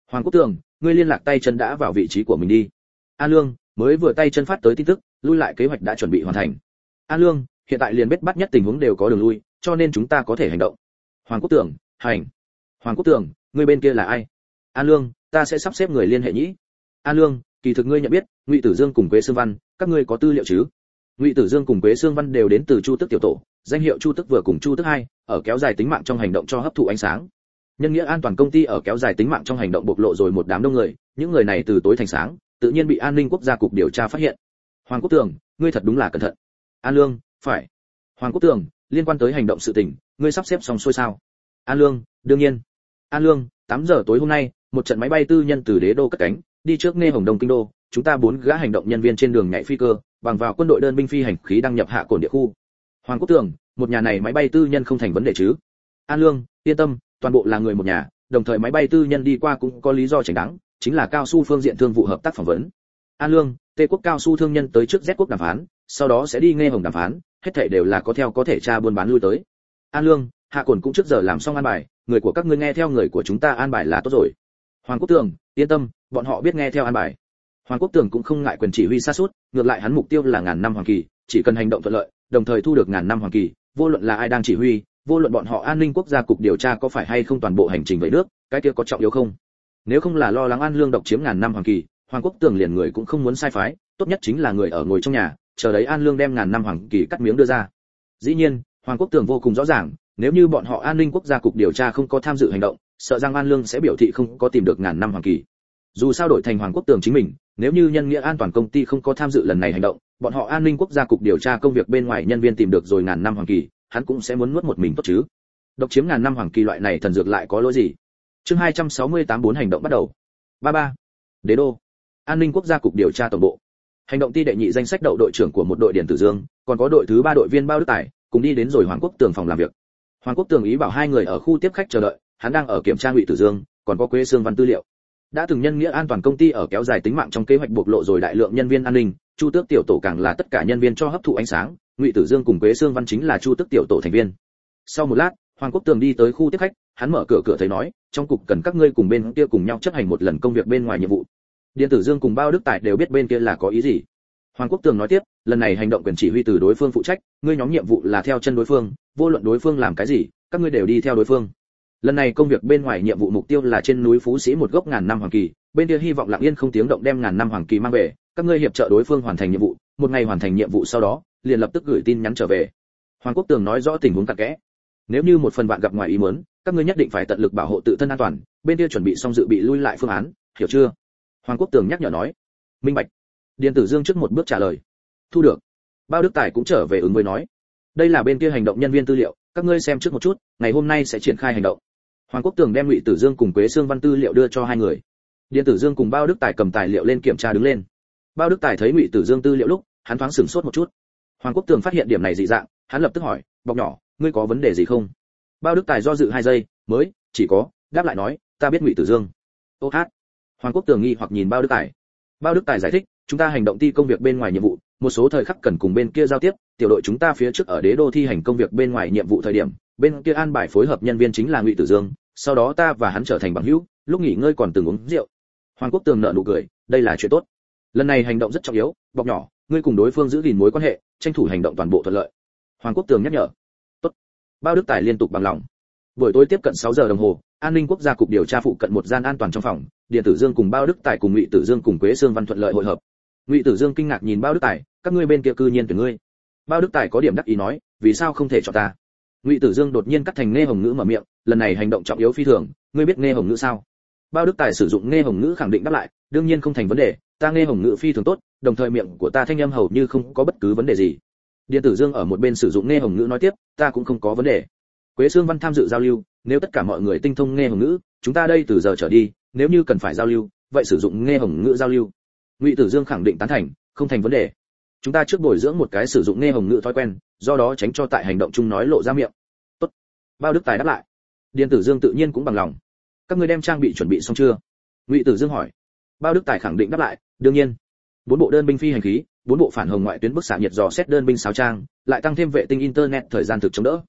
Hoàng Quốc Tường, ngươi liên lạc tay chân đã vào vị trí của mình đi. An Lương, mới vừa tay chân phát tới tin tức, lui lại kế hoạch đã chuẩn bị hoàn thành. An Lương, hiện tại liền biết bắt nhất tình huống đều có đường lui, cho nên chúng ta có thể hành động. Hoàng Quốc Tường, hành. Hoàng Quốc Tường, ngươi bên kia là ai? An Lương, ta sẽ sắp xếp người liên hệ nhĩ. An Lương, kỳ thực ngươi nhận biết Ngụy Tử Dương cùng Quế Sương Văn, các ngươi có tư liệu chứ? Ngụy Tử Dương cùng Quế Sương Văn đều đến từ Chu Tức tiểu tổ, danh hiệu Chu Tức vừa cùng Chu Tức hai, ở kéo dài tính mạng trong hành động cho hấp thụ ánh sáng. Nhân nghĩa an toàn công ty ở kéo dài tính mạng trong hành động bộc lộ rồi một đám đông người, những người này từ tối thành sáng, tự nhiên bị an ninh quốc gia cục điều tra phát hiện. Hoàng Quốc Tường, ngươi thật đúng là cẩn thận. An Lương, phải. Hoàng Quốc Tường, liên quan tới hành động sự tình, ngươi sắp xếp xong xuôi sao? An Lương, đương nhiên. An Lương, tám giờ tối hôm nay, một trận máy bay tư nhân từ Đế đô cất cánh, đi trước Nghe Hồng Đông kinh đô, chúng ta bốn gã hành động nhân viên trên đường nhảy phi cơ, bằng vào quân đội đơn binh phi hành khí đăng nhập hạ cồn địa khu. Hoàng Quốc Tường, một nhà này máy bay tư nhân không thành vấn đề chứ? An Lương, yên tâm, toàn bộ là người một nhà, đồng thời máy bay tư nhân đi qua cũng có lý do chính đáng, chính là cao su phương diện thương vụ hợp tác phỏng vấn. An Lương, Tây quốc cao su thương nhân tới trước Z quốc đàm phán, sau đó sẽ đi Nghe Hồng đàm phán, hết thảy đều là có theo có thể tra buôn bán lui tới. An Lương, hạ cồn cũng trước giờ làm xong an bài, người của các ngươi nghe theo người của chúng ta an bài là tốt rồi. Hoàng Quốc Tường, yên tâm, bọn họ biết nghe theo an bài. Hoàng Quốc Tường cũng không ngại quyền chỉ huy sát sút, ngược lại hắn mục tiêu là ngàn năm hoàng kỳ, chỉ cần hành động thuận lợi, đồng thời thu được ngàn năm hoàng kỳ, vô luận là ai đang chỉ huy, vô luận bọn họ an ninh quốc gia cục điều tra có phải hay không toàn bộ hành trình về nước, cái kia có trọng yếu không? Nếu không là lo lắng An Lương độc chiếm ngàn năm hoàng kỳ, Hoàng Quốc Tường liền người cũng không muốn sai phái, tốt nhất chính là người ở ngồi trong nhà, chờ đấy An Lương đem ngàn năm hoàng kỳ cắt miếng đưa ra. Dĩ nhiên, Hoàng Quốc Tường vô cùng rõ ràng, nếu như bọn họ an ninh quốc gia cục điều tra không có tham dự hành động, sợ rằng An Lương sẽ biểu thị không có tìm được ngàn năm hoàng kỳ. Dù sao đổi thành Hoàng Quốc Tường chính mình, nếu như nhân nghĩa an toàn công ty không có tham dự lần này hành động, bọn họ an ninh quốc gia cục điều tra công việc bên ngoài nhân viên tìm được rồi ngàn năm hoàng kỳ, hắn cũng sẽ muốn nuốt một mình tốt chứ. Độc chiếm ngàn năm hoàng kỳ loại này thần dược lại có lỗi gì? Chương hai trăm sáu mươi tám bốn hành động bắt đầu. ba ba. Đế đô. An ninh quốc gia cục điều tra tổng bộ. Hành động ty đệ nhị danh sách đậu đội trưởng của một đội điện tử dương, còn có đội thứ ba đội viên Bao Đức Tài, cùng đi đến rồi Hoàng Quốc Tường phòng làm việc. Hoàng Quốc Tường ý bảo hai người ở khu tiếp khách chờ đợi, hắn đang ở kiểm tra Ngụy Tử Dương, còn có Quế Sương Văn tư liệu. Đã từng nhân nghĩa an toàn công ty ở kéo dài tính mạng trong kế hoạch bộc lộ rồi đại lượng nhân viên an ninh, Chu Tước tiểu tổ càng là tất cả nhân viên cho hấp thụ ánh sáng, Ngụy Tử Dương cùng Quế Sương Văn chính là Chu Tước tiểu tổ thành viên. Sau một lát, Hoàng Quốc Tường đi tới khu tiếp khách, hắn mở cửa cửa thấy nói, trong cục cần các ngươi cùng bên kia cùng nhau chấp hành một lần công việc bên ngoài nhiệm vụ. Điện tử Dương cùng Bao Đức Tài đều biết bên kia là có ý gì. Hoàng Quốc Tường nói tiếp, lần này hành động quyền chỉ huy từ đối phương phụ trách, ngươi nhóm nhiệm vụ là theo chân đối phương, vô luận đối phương làm cái gì, các ngươi đều đi theo đối phương. Lần này công việc bên ngoài nhiệm vụ mục tiêu là trên núi Phú Sĩ một gốc ngàn năm hoàng kỳ, bên kia hy vọng lặng yên không tiếng động đem ngàn năm hoàng kỳ mang về, các ngươi hiệp trợ đối phương hoàn thành nhiệm vụ, một ngày hoàn thành nhiệm vụ sau đó, liền lập tức gửi tin nhắn trở về. Hoàng Quốc Tường nói rõ tình huống cặn kẽ. Nếu như một phần bạn gặp ngoài ý muốn, các ngươi nhất định phải tận lực bảo hộ tự thân an toàn, bên kia chuẩn bị xong dự bị lui lại phương án, hiểu chưa? Hoàng Quốc Tường nhắc nhở nói. Minh bạch. Điện tử Dương trước một bước trả lời. Thu được. Bao Đức Tài cũng trở về ứng với nói. Đây là bên kia hành động nhân viên tư liệu, các ngươi xem trước một chút, ngày hôm nay sẽ triển khai hành động. Hoàng Quốc Tường đem Ngụy Tử Dương cùng Quế Sương Văn tư liệu đưa cho hai người. Điện tử Dương cùng Bao Đức Tài cầm tài liệu lên kiểm tra đứng lên. Bao Đức Tài thấy Ngụy Tử Dương tư liệu lúc, hắn thoáng sửng sốt một chút. Hoàng Quốc Tường phát hiện điểm này dị dạng, hắn lập tức hỏi, "Bọc nhỏ, ngươi có vấn đề gì không?" Bao Đức Tài do dự hai giây, mới chỉ có đáp lại nói, "Ta biết Ngụy Tử Dương." Ô hát. Hoàng Quốc Tường nghi hoặc nhìn Bao Đức Tài. Bao Đức Tài giải thích, "Chúng ta hành động ti công việc bên ngoài nhiệm vụ, một số thời khắc cần cùng bên kia giao tiếp, tiểu đội chúng ta phía trước ở Đế đô thi hành công việc bên ngoài nhiệm vụ thời điểm, bên kia an bài phối hợp nhân viên chính là Ngụy Tử Dương, sau đó ta và hắn trở thành bằng hữu, lúc nghỉ ngơi còn từng uống rượu." Hoàng Quốc Tường nở nụ cười, đây là chuyện tốt. Lần này hành động rất trọng yếu, Bọc nhỏ, ngươi cùng đối phương giữ gìn mối quan hệ, tranh thủ hành động toàn bộ thuận lợi. Hoàng Quốc Tường nhắc nhở. Tốt. Bao Đức Tài liên tục bằng lòng. Buổi tối tiếp cận sáu giờ đồng hồ, an ninh quốc gia cục điều tra phụ cận một gian an toàn trong phòng, Điện tử Dương cùng Bao Đức Tài cùng Ngụy Tử Dương cùng Quế Sương Văn thuận lợi hội hợp. Ngụy Tử Dương kinh ngạc nhìn Bao Đức Tài, các ngươi bên kia cư nhiên tuyển ngươi. Bao Đức Tài có điểm đắc ý nói, vì sao không thể chọn ta? Ngụy Tử Dương đột nhiên cắt thành nghe hồng ngữ mở miệng, lần này hành động trọng yếu phi thường, ngươi biết nghe hồng ngữ sao? Bao Đức Tài sử dụng nghe hồng ngữ khẳng định đáp lại, đương nhiên không thành vấn đề, ta nghe hồng ngữ phi thường tốt, đồng thời miệng của ta thanh âm hầu như không có bất cứ vấn đề gì. Điện tử Dương ở một bên sử dụng nghe hồng ngữ nói tiếp, ta cũng không có vấn đề. Quế Sương Văn tham dự giao lưu, nếu tất cả mọi người tinh thông nghe hồng ngữ, chúng ta đây từ giờ trở đi, nếu như cần phải giao lưu, vậy sử dụng nghe hồng ngữ giao lưu. Ngụy Tử Dương khẳng định tán thành, không thành vấn đề. Chúng ta trước bồi dưỡng một cái sử dụng nghe hồng ngữ thói quen, do đó tránh cho tại hành động chung nói lộ ra miệng. Tốt. Bao Đức Tài đáp lại. Điện tử Dương tự nhiên cũng bằng lòng. Các ngươi đem trang bị chuẩn bị xong chưa? Ngụy Tử Dương hỏi. Bao Đức Tài khẳng định đáp lại, đương nhiên. Bốn bộ đơn binh phi hành khí, bốn bộ phản hồng ngoại tuyến bức xạ nhiệt dò xét đơn binh sáu trang, lại tăng thêm vệ tinh internet thời gian thực chống đỡ.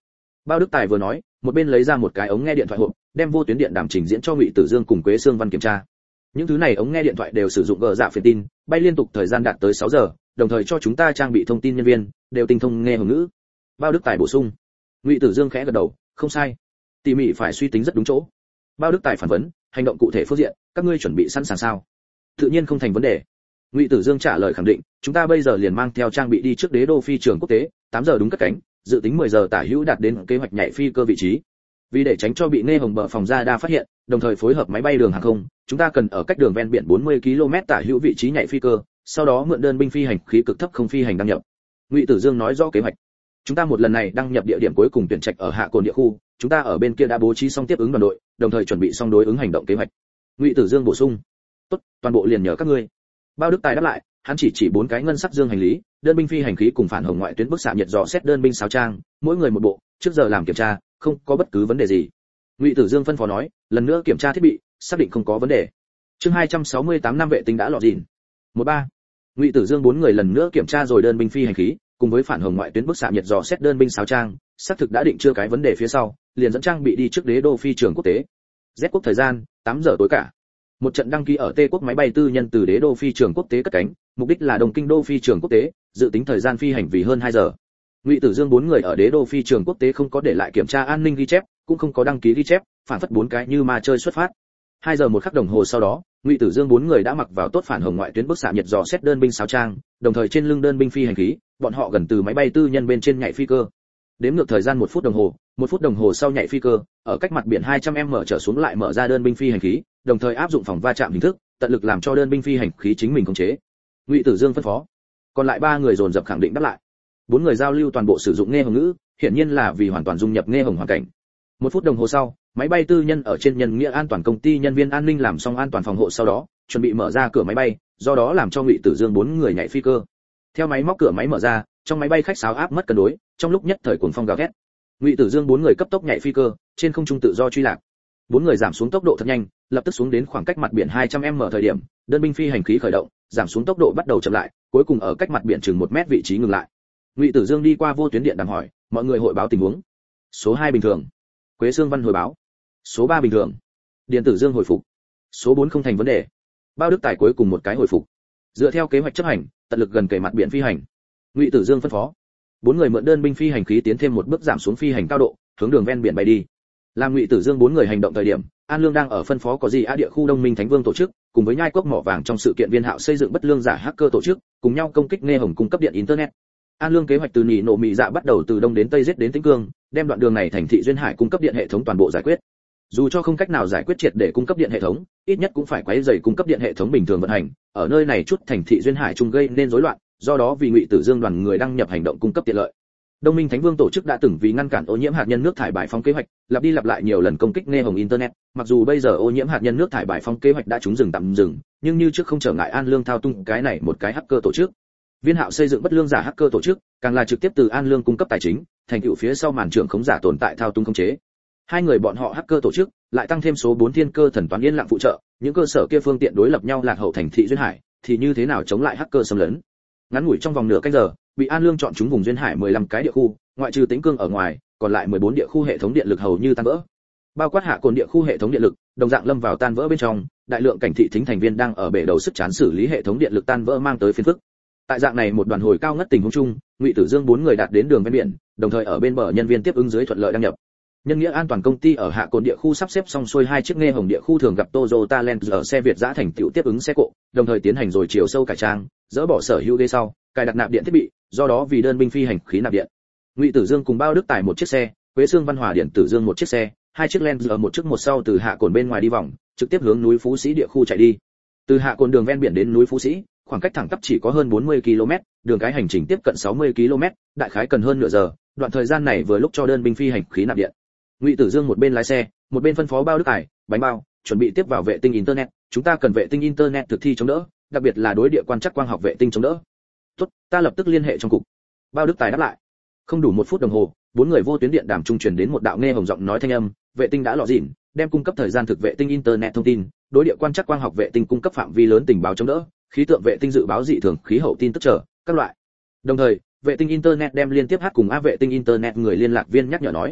Bao Đức Tài vừa nói, một bên lấy ra một cái ống nghe điện thoại hộp, đem vô tuyến điện đàm trình diễn cho Ngụy Tử Dương cùng Quế Sương Văn kiểm tra. Những thứ này ống nghe điện thoại đều sử dụng gờ dạ phiền tin, bay liên tục thời gian đạt tới sáu giờ, đồng thời cho chúng ta trang bị thông tin nhân viên đều tinh thông nghe hồng ngữ. Bao Đức Tài bổ sung. Ngụy Tử Dương khẽ gật đầu, không sai. Tỉ mỉ phải suy tính rất đúng chỗ. Bao Đức Tài phản vấn, hành động cụ thể phương diện, các ngươi chuẩn bị sẵn sàng sao? Tự nhiên không thành vấn đề. Ngụy Tử Dương trả lời khẳng định, chúng ta bây giờ liền mang theo trang bị đi trước đế đô phi trường quốc tế, tám giờ đúng cất cánh, dự tính mười giờ tả hữu đạt đến kế hoạch nhảy phi cơ vị trí. Vì để tránh cho bị nghe hồng bờ phòng radar phát hiện, đồng thời phối hợp máy bay đường hàng không, chúng ta cần ở cách đường ven biển bốn mươi ki lô mét tả hữu vị trí nhảy phi cơ, sau đó mượn đơn binh phi hành khí cực thấp không phi hành đăng nhập. Ngụy Tử Dương nói rõ kế hoạch. Chúng ta một lần này đăng nhập địa điểm cuối cùng tuyển trạch ở Hạ Cồn địa khu, chúng ta ở bên kia đã bố trí xong tiếp ứng đoàn đội, đồng thời chuẩn bị xong đối ứng hành động kế hoạch. Ngụy Tử Dương bổ sung. Tốt, toàn bộ liền nhờ các ngươi. Bao Đức Tài đáp lại, hắn chỉ chỉ bốn cái ngân sắc dương hành lý, đơn binh phi hành khí cùng phản hồng ngoại tuyến bức xạ nhiệt dò xét đơn binh sáo trang, mỗi người một bộ, trước giờ làm kiểm tra, không có bất cứ vấn đề gì. Ngụy Tử Dương phân phó nói, lần nữa kiểm tra thiết bị, xác định không có vấn đề. Chương hai trăm sáu mươi tám năm vệ tinh đã lọt dìn. một ba. Ngụy Tử Dương bốn người lần nữa kiểm tra rồi đơn binh phi hành khí, cùng với phản hồng ngoại tuyến bức xạ nhiệt dò xét đơn binh sáo trang, xác thực đã định chưa cái vấn đề phía sau, liền dẫn trang bị đi trước đế đô phi trường quốc tế. Z quốc thời gian, tám giờ tối cả. Một trận đăng ký ở T quốc máy bay tư nhân từ đế đô phi trường quốc tế cất cánh, mục đích là Đông Kinh đô phi trường quốc tế, dự tính thời gian phi hành vì hơn hai giờ. Ngụy Tử Dương bốn người ở đế đô phi trường quốc tế không có để lại kiểm tra an ninh ghi chép, cũng không có đăng ký ghi chép, phản phất bốn cái như ma chơi xuất phát. hai giờ một khắc đồng hồ sau đó, Ngụy Tử Dương bốn người đã mặc vào tốt phản hồng ngoại tuyến bức xạ nhiệt dò xét đơn binh sáo trang, đồng thời trên lưng đơn binh phi hành khí, bọn họ gần từ máy bay tư nhân bên trên nhảy phi cơ. Đếm ngược thời gian một phút đồng hồ, một phút đồng hồ sau nhảy phi cơ, ở cách mặt biển hai trăm mét trở xuống lại mở ra đơn binh phi hành khí, đồng thời áp dụng phòng va chạm hình thức, tận lực làm cho đơn binh phi hành khí chính mình khống chế. Ngụy Tử Dương phân phó. Còn lại ba người dồn dập khẳng định đáp lại. Bốn người giao lưu toàn bộ sử dụng nghe hồng ngữ, hiển nhiên là vì hoàn toàn dung nhập nghe hồng hoàn cảnh. Một phút đồng hồ sau, máy bay tư nhân ở trên nhân nghĩa an toàn công ty nhân viên an ninh làm xong an toàn phòng hộ sau đó, chuẩn bị mở ra cửa máy bay, do đó làm cho Ngụy Tử Dương bốn người nhảy phi cơ. Theo máy móc cửa máy mở ra, trong máy bay khách sáo áp mất cân đối, trong lúc nhất thời cuồng phong gào thét. Ngụy Tử Dương bốn người cấp tốc nhảy phi cơ, trên không trung tự do truy lạc. Bốn người giảm xuống tốc độ thật nhanh, lập tức xuống đến khoảng cách mặt biển hai trăm mét thời điểm, đơn binh phi hành khí khởi động, giảm xuống tốc độ bắt đầu chậm lại, cuối cùng ở cách mặt biển chừng một mét vị trí ngừng lại. Ngụy Tử Dương đi qua vô tuyến điện đàm hỏi, mọi người hội báo tình huống. Số hai bình thường. Quế Sương Văn hồi báo. Số ba bình thường. Điện Tử Dương hồi phục. Số bốn không thành vấn đề. Bao Đức Tài cuối cùng một cái hồi phục. Dựa theo kế hoạch chấp hành, tận lực gần kề mặt biển phi hành. Ngụy Tử Dương phân phó. Bốn người mượn đơn binh phi hành khí tiến thêm một bước giảm xuống phi hành cao độ, hướng đường ven biển bay đi. Làm Ngụy Tử Dương bốn người hành động thời điểm, An Lương đang ở phân phó có gì á địa khu Đông Minh Thánh Vương tổ chức, cùng với nhai cốc mỏ vàng trong sự kiện Viên Hạo xây dựng bất lương giả hacker tổ chức, cùng nhau công kích nghe hồng cung cấp điện internet. An Lương kế hoạch từ Nỉ Nộ Mị Dạ bắt đầu từ đông đến tây giết đến Tĩnh Cương, đem đoạn đường này thành thị duyên hải cung cấp điện hệ thống toàn bộ giải quyết. Dù cho không cách nào giải quyết triệt để cung cấp điện hệ thống, ít nhất cũng phải quấy rầy cung cấp điện hệ thống bình thường vận hành, ở nơi này chút thành thị duyên hải chung gây nên rối loạn, do đó vì Ngụy Tử Dương đoàn người đăng nhập hành động cung cấp tiện lợi. Đông Minh Thánh Vương tổ chức đã từng vì ngăn cản ô nhiễm hạt nhân nước thải bài phóng kế hoạch, lặp đi lặp lại nhiều lần công kích nghe hồng internet, mặc dù bây giờ ô nhiễm hạt nhân nước thải bài phóng kế hoạch đã trúng dừng tạm dừng, nhưng như trước không trở ngại An Lương thao tung cái này một cái hacker tổ chức. Viên Hạo xây dựng bất lương giả hacker tổ chức, càng là trực tiếp từ An Lương cung cấp tài chính, thành tựu phía sau màn trưởng khống giả tồn tại thao tung khống chế. Hai người bọn họ hacker tổ chức, lại tăng thêm số bốn thiên cơ thần toán yên lặng phụ trợ, những cơ sở kia phương tiện đối lập nhau lạc hậu thành thị duyên hải, thì như thế nào chống lại hacker xâm lấn. Ngắn ngủi trong vòng nửa canh giờ, bị An Lương chọn chúng vùng duyên hải mười lăm cái địa khu, ngoại trừ Tĩnh Cương ở ngoài, còn lại mười bốn địa khu hệ thống điện lực hầu như tan vỡ. Bao quát Hạ Cồn địa khu hệ thống điện lực, đồng dạng lâm vào tan vỡ bên trong, đại lượng cảnh thị thính thành viên đang ở bể đầu sức chán xử lý hệ thống điện lực tan vỡ mang tới phiền phức. Tại dạng này một đoàn hồi cao ngất tình huống chung, Ngụy Tử Dương bốn người đạt đến đường ven biển, đồng thời ở bên bờ nhân viên tiếp ứng dưới thuận lợi đăng nhập. Nhân nghĩa an toàn công ty ở Hạ Cồn địa khu sắp xếp xong xuôi hai chiếc nghe hồng địa khu thường gặp Toyota Land ở xe Việt giã thành tựu tiếp ứng xe cộ, đồng thời tiến hành rồi chiều sâu cải trang, dỡ bỏ sở hữu ghế sau, cài đặt nạp điện thiết bị, do đó vì đơn binh phi hành khí nạp điện. Ngụy Tử Dương cùng Bao Đức Tài một chiếc xe, Quế Sương Văn Hòa Điện Tử Dương một chiếc xe, hai chiếc Land ở một chiếc một sau từ Hạ Cồn bên ngoài đi vòng, trực tiếp hướng núi Phú Sĩ địa khu chạy đi. Từ Hạ Cồn đường ven biển đến núi Phú Sĩ, khoảng cách thẳng tắp chỉ có hơn bốn mươi ki lô mét, đường cái hành trình tiếp cận sáu mươi ki lô mét, đại khái cần hơn nửa giờ, đoạn thời gian này vừa lúc cho đơn binh phi hành khí nạp điện. Ngụy Tử Dương một bên lái xe, một bên phân phó Bao Đức Tài, bánh bao, chuẩn bị tiếp vào vệ tinh internet, chúng ta cần vệ tinh internet thực thi chống đỡ, đặc biệt là đối địa quan trắc quang học vệ tinh chống đỡ. Tốt, ta lập tức liên hệ trong cục. Bao Đức Tài đáp lại. Không đủ một phút đồng hồ, bốn người vô tuyến điện đàm trung truyền đến một đạo nghe hồng giọng nói thanh âm, vệ tinh đã lọ dỉn, đem cung cấp thời gian thực vệ tinh internet thông tin, đối địa quan trắc quang học vệ tinh cung cấp phạm vi lớn tình báo chống đỡ, khí tượng vệ tinh dự báo dị thường khí hậu tin tức trở, các loại. Đồng thời, vệ tinh internet đem liên tiếp hát cùng a vệ tinh internet người liên lạc viên nhắc nhở nói,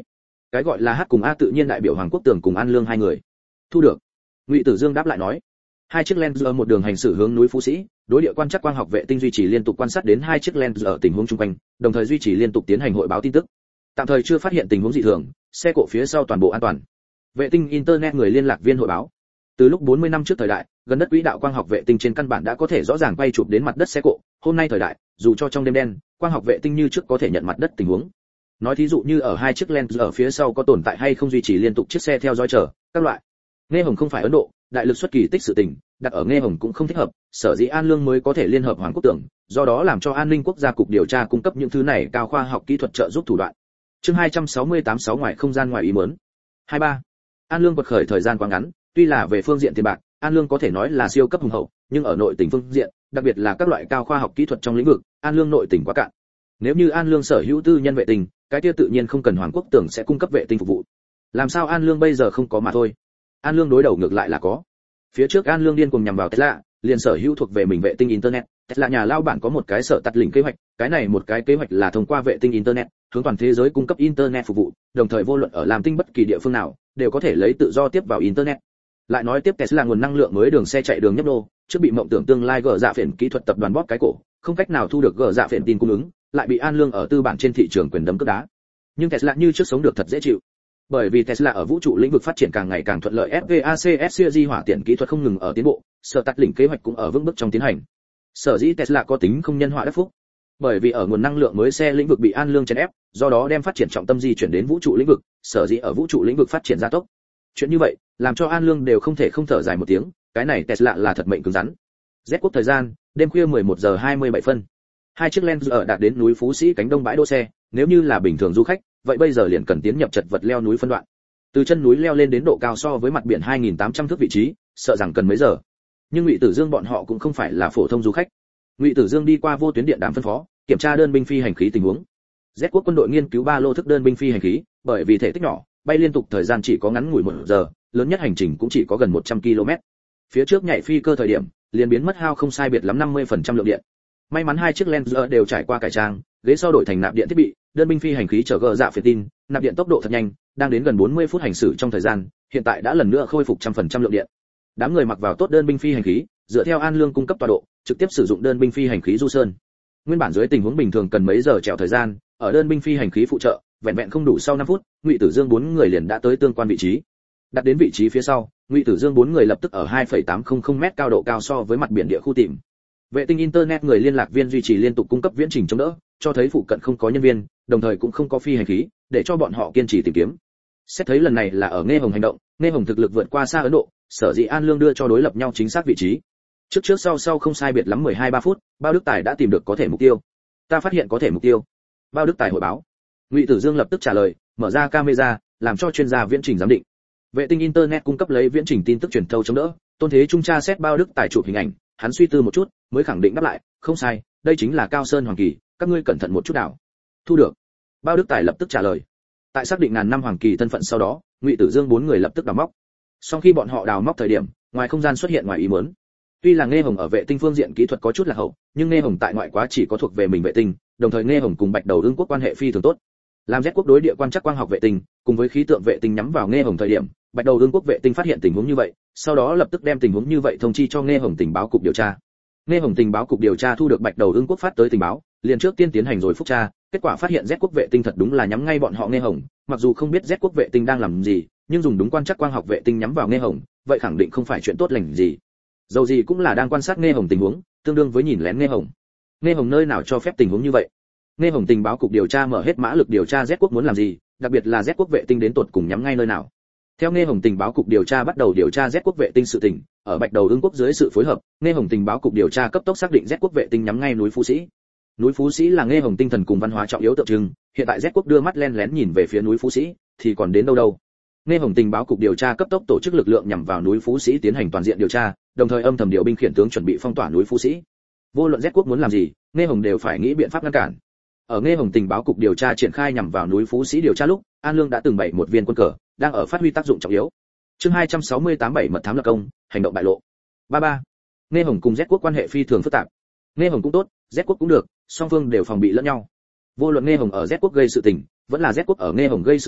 cái gọi là H cùng A tự nhiên đại biểu Hoàng Quốc Tường cùng An Lương hai người. Thu được. Ngụy Tử Dương đáp lại nói. Hai chiếc Lander một đường hành xử hướng núi Phú Sĩ, đối địa quan trắc quang học vệ tinh duy trì liên tục quan sát đến hai chiếc Lander ở tình huống xung quanh, đồng thời duy trì liên tục tiến hành hội báo tin tức. Tạm thời chưa phát hiện tình huống dị thường, xe cộ phía sau toàn bộ an toàn. Vệ tinh internet người liên lạc viên hội báo. Từ lúc bốn mươi năm trước thời đại, gần đất quỹ đạo quang học vệ tinh trên căn bản đã có thể rõ ràng quay chụp đến mặt đất xe cộ, hôm nay thời đại, dù cho trong đêm đen, quang học vệ tinh như trước có thể nhận mặt đất tình huống. Nói thí dụ như ở hai chiếc Lander ở phía sau có tồn tại hay không duy trì liên tục chiếc xe theo dõi chờ, các loại. Nghe Hồng không phải Ấn Độ, đại lực xuất kỳ tích sự tình, đặt ở Nghe Hồng cũng không thích hợp, sở dĩ An Lương mới có thể liên hợp Hoàng Quốc Tưởng, do đó làm cho An ninh quốc gia cục điều tra cung cấp những thứ này cao khoa học kỹ thuật trợ giúp thủ đoạn. Chương hai trăm sáu mươi tám sáu ngoài không gian ngoài ý muốn. hai mươi ba. An Lương quật khởi thời gian quá ngắn, tuy là về phương diện tiền bạc, An Lương có thể nói là siêu cấp hùng hậu, nhưng ở nội tình phương diện, đặc biệt là các loại cao khoa học kỹ thuật trong lĩnh vực, An Lương nội tình quá cạn. Nếu như An Lương sở hữu tư nhân vệ tinh, cái kia tự nhiên không cần Hoàng Quốc Tưởng sẽ cung cấp vệ tinh phục vụ. Làm sao An Lương bây giờ không có mà thôi. An Lương đối đầu ngược lại là có. Phía trước An Lương điên cuồng nhằm vào Tesla, liền sở hữu thuộc về mình vệ tinh internet. Tesla nhà lao bản có một cái sở tắt link kế hoạch, cái này một cái kế hoạch là thông qua vệ tinh internet, hướng toàn thế giới cung cấp internet phục vụ, đồng thời vô luận ở làm tinh bất kỳ địa phương nào, đều có thể lấy tự do tiếp vào internet. Lại nói tiếp Tesla nguồn năng lượng mới đường xe chạy đường nhấp nô, trước bị mộng tưởng tương lai gỡ dạ phiền kỹ thuật tập đoàn bóp cái cổ, không cách nào thu được gỡ dạ phiền tin cung ứng, lại bị An Lương ở tư bản trên thị trường quyền đấm cướp đá. Nhưng Tesla như trước sống được thật dễ chịu. Bởi vì Tesla ở vũ trụ lĩnh vực phát triển càng ngày càng thuận lợi, ép vê a xê ét series hỏa tiễn kỹ thuật không ngừng ở tiến bộ, sở tắt link kế hoạch cũng ở vững bước trong tiến hành. Sở dĩ Tesla có tính không nhân họa đắc phúc. Bởi vì ở nguồn năng lượng mới xe lĩnh vực bị An Lương chèn ép, do đó đem phát triển trọng tâm di chuyển đến vũ trụ lĩnh vực, sở dĩ ở vũ trụ lĩnh vực phát triển gia tốc. Chuyện như vậy, làm cho An Lương đều không thể không thở dài một tiếng, cái này Tesla là thật mệnh cứng rắn. Z quốc thời gian, đêm khuya mười một giờ hai mươi bảy phân. Hai chiếc Lander ở đạt đến núi Phú Sĩ cánh đông bãi đỗ xe, nếu như là bình thường du khách, vậy bây giờ liền cần tiến nhập chật vật leo núi phân đoạn. Từ chân núi leo lên đến độ cao so với mặt biển hai nghìn tám trăm thước vị trí, sợ rằng cần mấy giờ. Nhưng Ngụy Tử Dương bọn họ cũng không phải là phổ thông du khách. Ngụy Tử Dương đi qua vô tuyến điện đàm phân phó, kiểm tra đơn binh phi hành khí tình huống. Z quốc quân đội nghiên cứu ba lô thức đơn binh phi hành khí, bởi vì thể tích nhỏ, bay liên tục thời gian chỉ có ngắn ngủi một giờ, lớn nhất hành trình cũng chỉ có gần một trăm ki lô mét. Phía trước nhảy phi cơ thời điểm, liền biến mất hao không sai biệt lắm năm mươi phần trăm lượng điện. May mắn hai chiếc Lander đều trải qua cải trang, ghế sau đổi thành nạp điện thiết bị, đơn binh phi hành khí chở gờ dạ phiền tin, nạp điện tốc độ thật nhanh, đang đến gần bốn mươi phút hành xử trong thời gian, hiện tại đã lần nữa khôi phục trăm phần trăm lượng điện. Đám người mặc vào tốt đơn binh phi hành khí, dựa theo An Lương cung cấp tọa độ, trực tiếp sử dụng đơn binh phi hành khí du sơn. Nguyên bản dưới tình huống bình thường cần mấy giờ trèo thời gian, ở đơn binh phi hành khí phụ trợ, vẹn vẹn không đủ sau năm phút, Ngụy Tử Dương bốn người liền đã tới tương quan vị trí. Đặt đến vị trí phía sau, Ngụy Tử Dương bốn người lập tức ở hai phẩy tám không mét cao độ cao so với mặt biển địa khu tìm. Vệ tinh internet người liên lạc viên duy trì liên tục cung cấp viễn trình chống đỡ, cho thấy phụ cận không có nhân viên, đồng thời cũng không có phi hành khí, để cho bọn họ kiên trì tìm kiếm. Xét thấy lần này là ở Nghe Hồng hành động, Nghe Hồng thực lực vượt qua xa Ấn Độ, sở dĩ An Lương đưa cho đối lập nhau chính xác vị trí. Trước trước sau sau không sai biệt lắm mười hai ba phút, Bao Đức Tài đã tìm được có thể mục tiêu. Ta phát hiện có thể mục tiêu. Bao Đức Tài hội báo. Ngụy Tử Dương lập tức trả lời, mở ra camera, làm cho chuyên gia viễn trình giám định. Vệ tinh internet cung cấp lấy viễn trình tin tức truyền thâu chống đỡ, Tôn Thế Trung tra xét Bao Đức Tài chụp hình ảnh, hắn suy tư một chút, mới khẳng định đáp lại, không sai, đây chính là Cao Sơn Hoàng Kỳ, các ngươi cẩn thận một chút nào. Thu được. Bao Đức Tài lập tức trả lời. Tại xác định ngàn năm Hoàng Kỳ thân phận sau đó, Ngụy Tử Dương bốn người lập tức đào móc. Sau khi bọn họ đào móc thời điểm, ngoài không gian xuất hiện ngoài ý muốn. Tuy là Nghe Hồng ở vệ tinh phương diện kỹ thuật có chút là hậu, nhưng Nghe Hồng tại ngoại quá chỉ có thuộc về mình vệ tinh, đồng thời Nghe Hồng cùng Bạch Đầu Ưng quốc quan hệ phi thường tốt. Làm Z quốc đối địa quan trắc quang học vệ tinh, cùng với khí tượng vệ tinh nhắm vào Nghe Hồng thời điểm, Bạch Đầu Ưng quốc vệ tinh phát hiện tình huống như vậy, sau đó lập tức đem tình huống như vậy thông chi cho Nghe Hồng tình báo cục điều tra. Nghe Hồng tình báo cục điều tra thu được Bạch Đầu Ưng quốc phát tới tình báo, liền trước tiên tiến hành rồi phúc tra, kết quả phát hiện Z quốc vệ tinh thật đúng là nhắm ngay bọn họ Nghe Hồng, mặc dù không biết Z quốc vệ tinh đang làm gì, nhưng dùng đúng quan trắc quang học vệ tinh nhắm vào Nghe Hồng, vậy khẳng định không phải chuyện tốt lành gì. Dầu gì cũng là đang quan sát Nghe Hồng tình huống, tương đương với nhìn lén Nghe Hồng. Nghe Hồng nơi nào cho phép tình huống như vậy? Nghe Hồng tình báo cục điều tra mở hết mã lực điều tra Z quốc muốn làm gì, đặc biệt là Z quốc vệ tinh đến tột cùng nhắm ngay nơi nào. Theo Nghe Hồng tình báo cục điều tra bắt đầu điều tra Z quốc vệ tinh sự tình, ở Bạch Đầu Ưng quốc dưới sự phối hợp, Nghe Hồng tình báo cục điều tra cấp tốc xác định Z quốc vệ tinh nhắm ngay núi Phú Sĩ. Núi Phú Sĩ là Nghe Hồng tinh thần cùng văn hóa trọng yếu tượng trưng, hiện tại Z quốc đưa mắt lén lén nhìn về phía núi Phú Sĩ, thì còn đến đâu đâu. Nghe Hồng tình báo cục điều tra cấp tốc tổ chức lực lượng nhằm vào núi Phú Sĩ tiến hành toàn diện điều tra, đồng thời âm thầm điều binh khiển tướng chuẩn bị phong tỏa núi Phú Sĩ. Vô luận Z quốc muốn làm gì, Nghe Hồng đều phải nghĩ biện pháp ngăn cản. Ở Nghe Hồng tình báo cục điều tra triển khai nhằm vào núi Phú Sĩ điều tra lúc, An Lương đã từng bày một viên quân cờ, đang ở phát huy tác dụng trọng yếu. Chương hai trăm sáu mươi tám bảy mật thám lập công, hành động bại lộ. ba ba. Nghe Hồng cùng Z quốc quan hệ phi thường phức tạp. Nghe Hồng cũng tốt, Z quốc cũng được, song phương đều phòng bị lẫn nhau. Vô luận Nghe Hồng ở Z quốc gây sự tình, vẫn là Z quốc ở Nghe Hồng gây sự tình,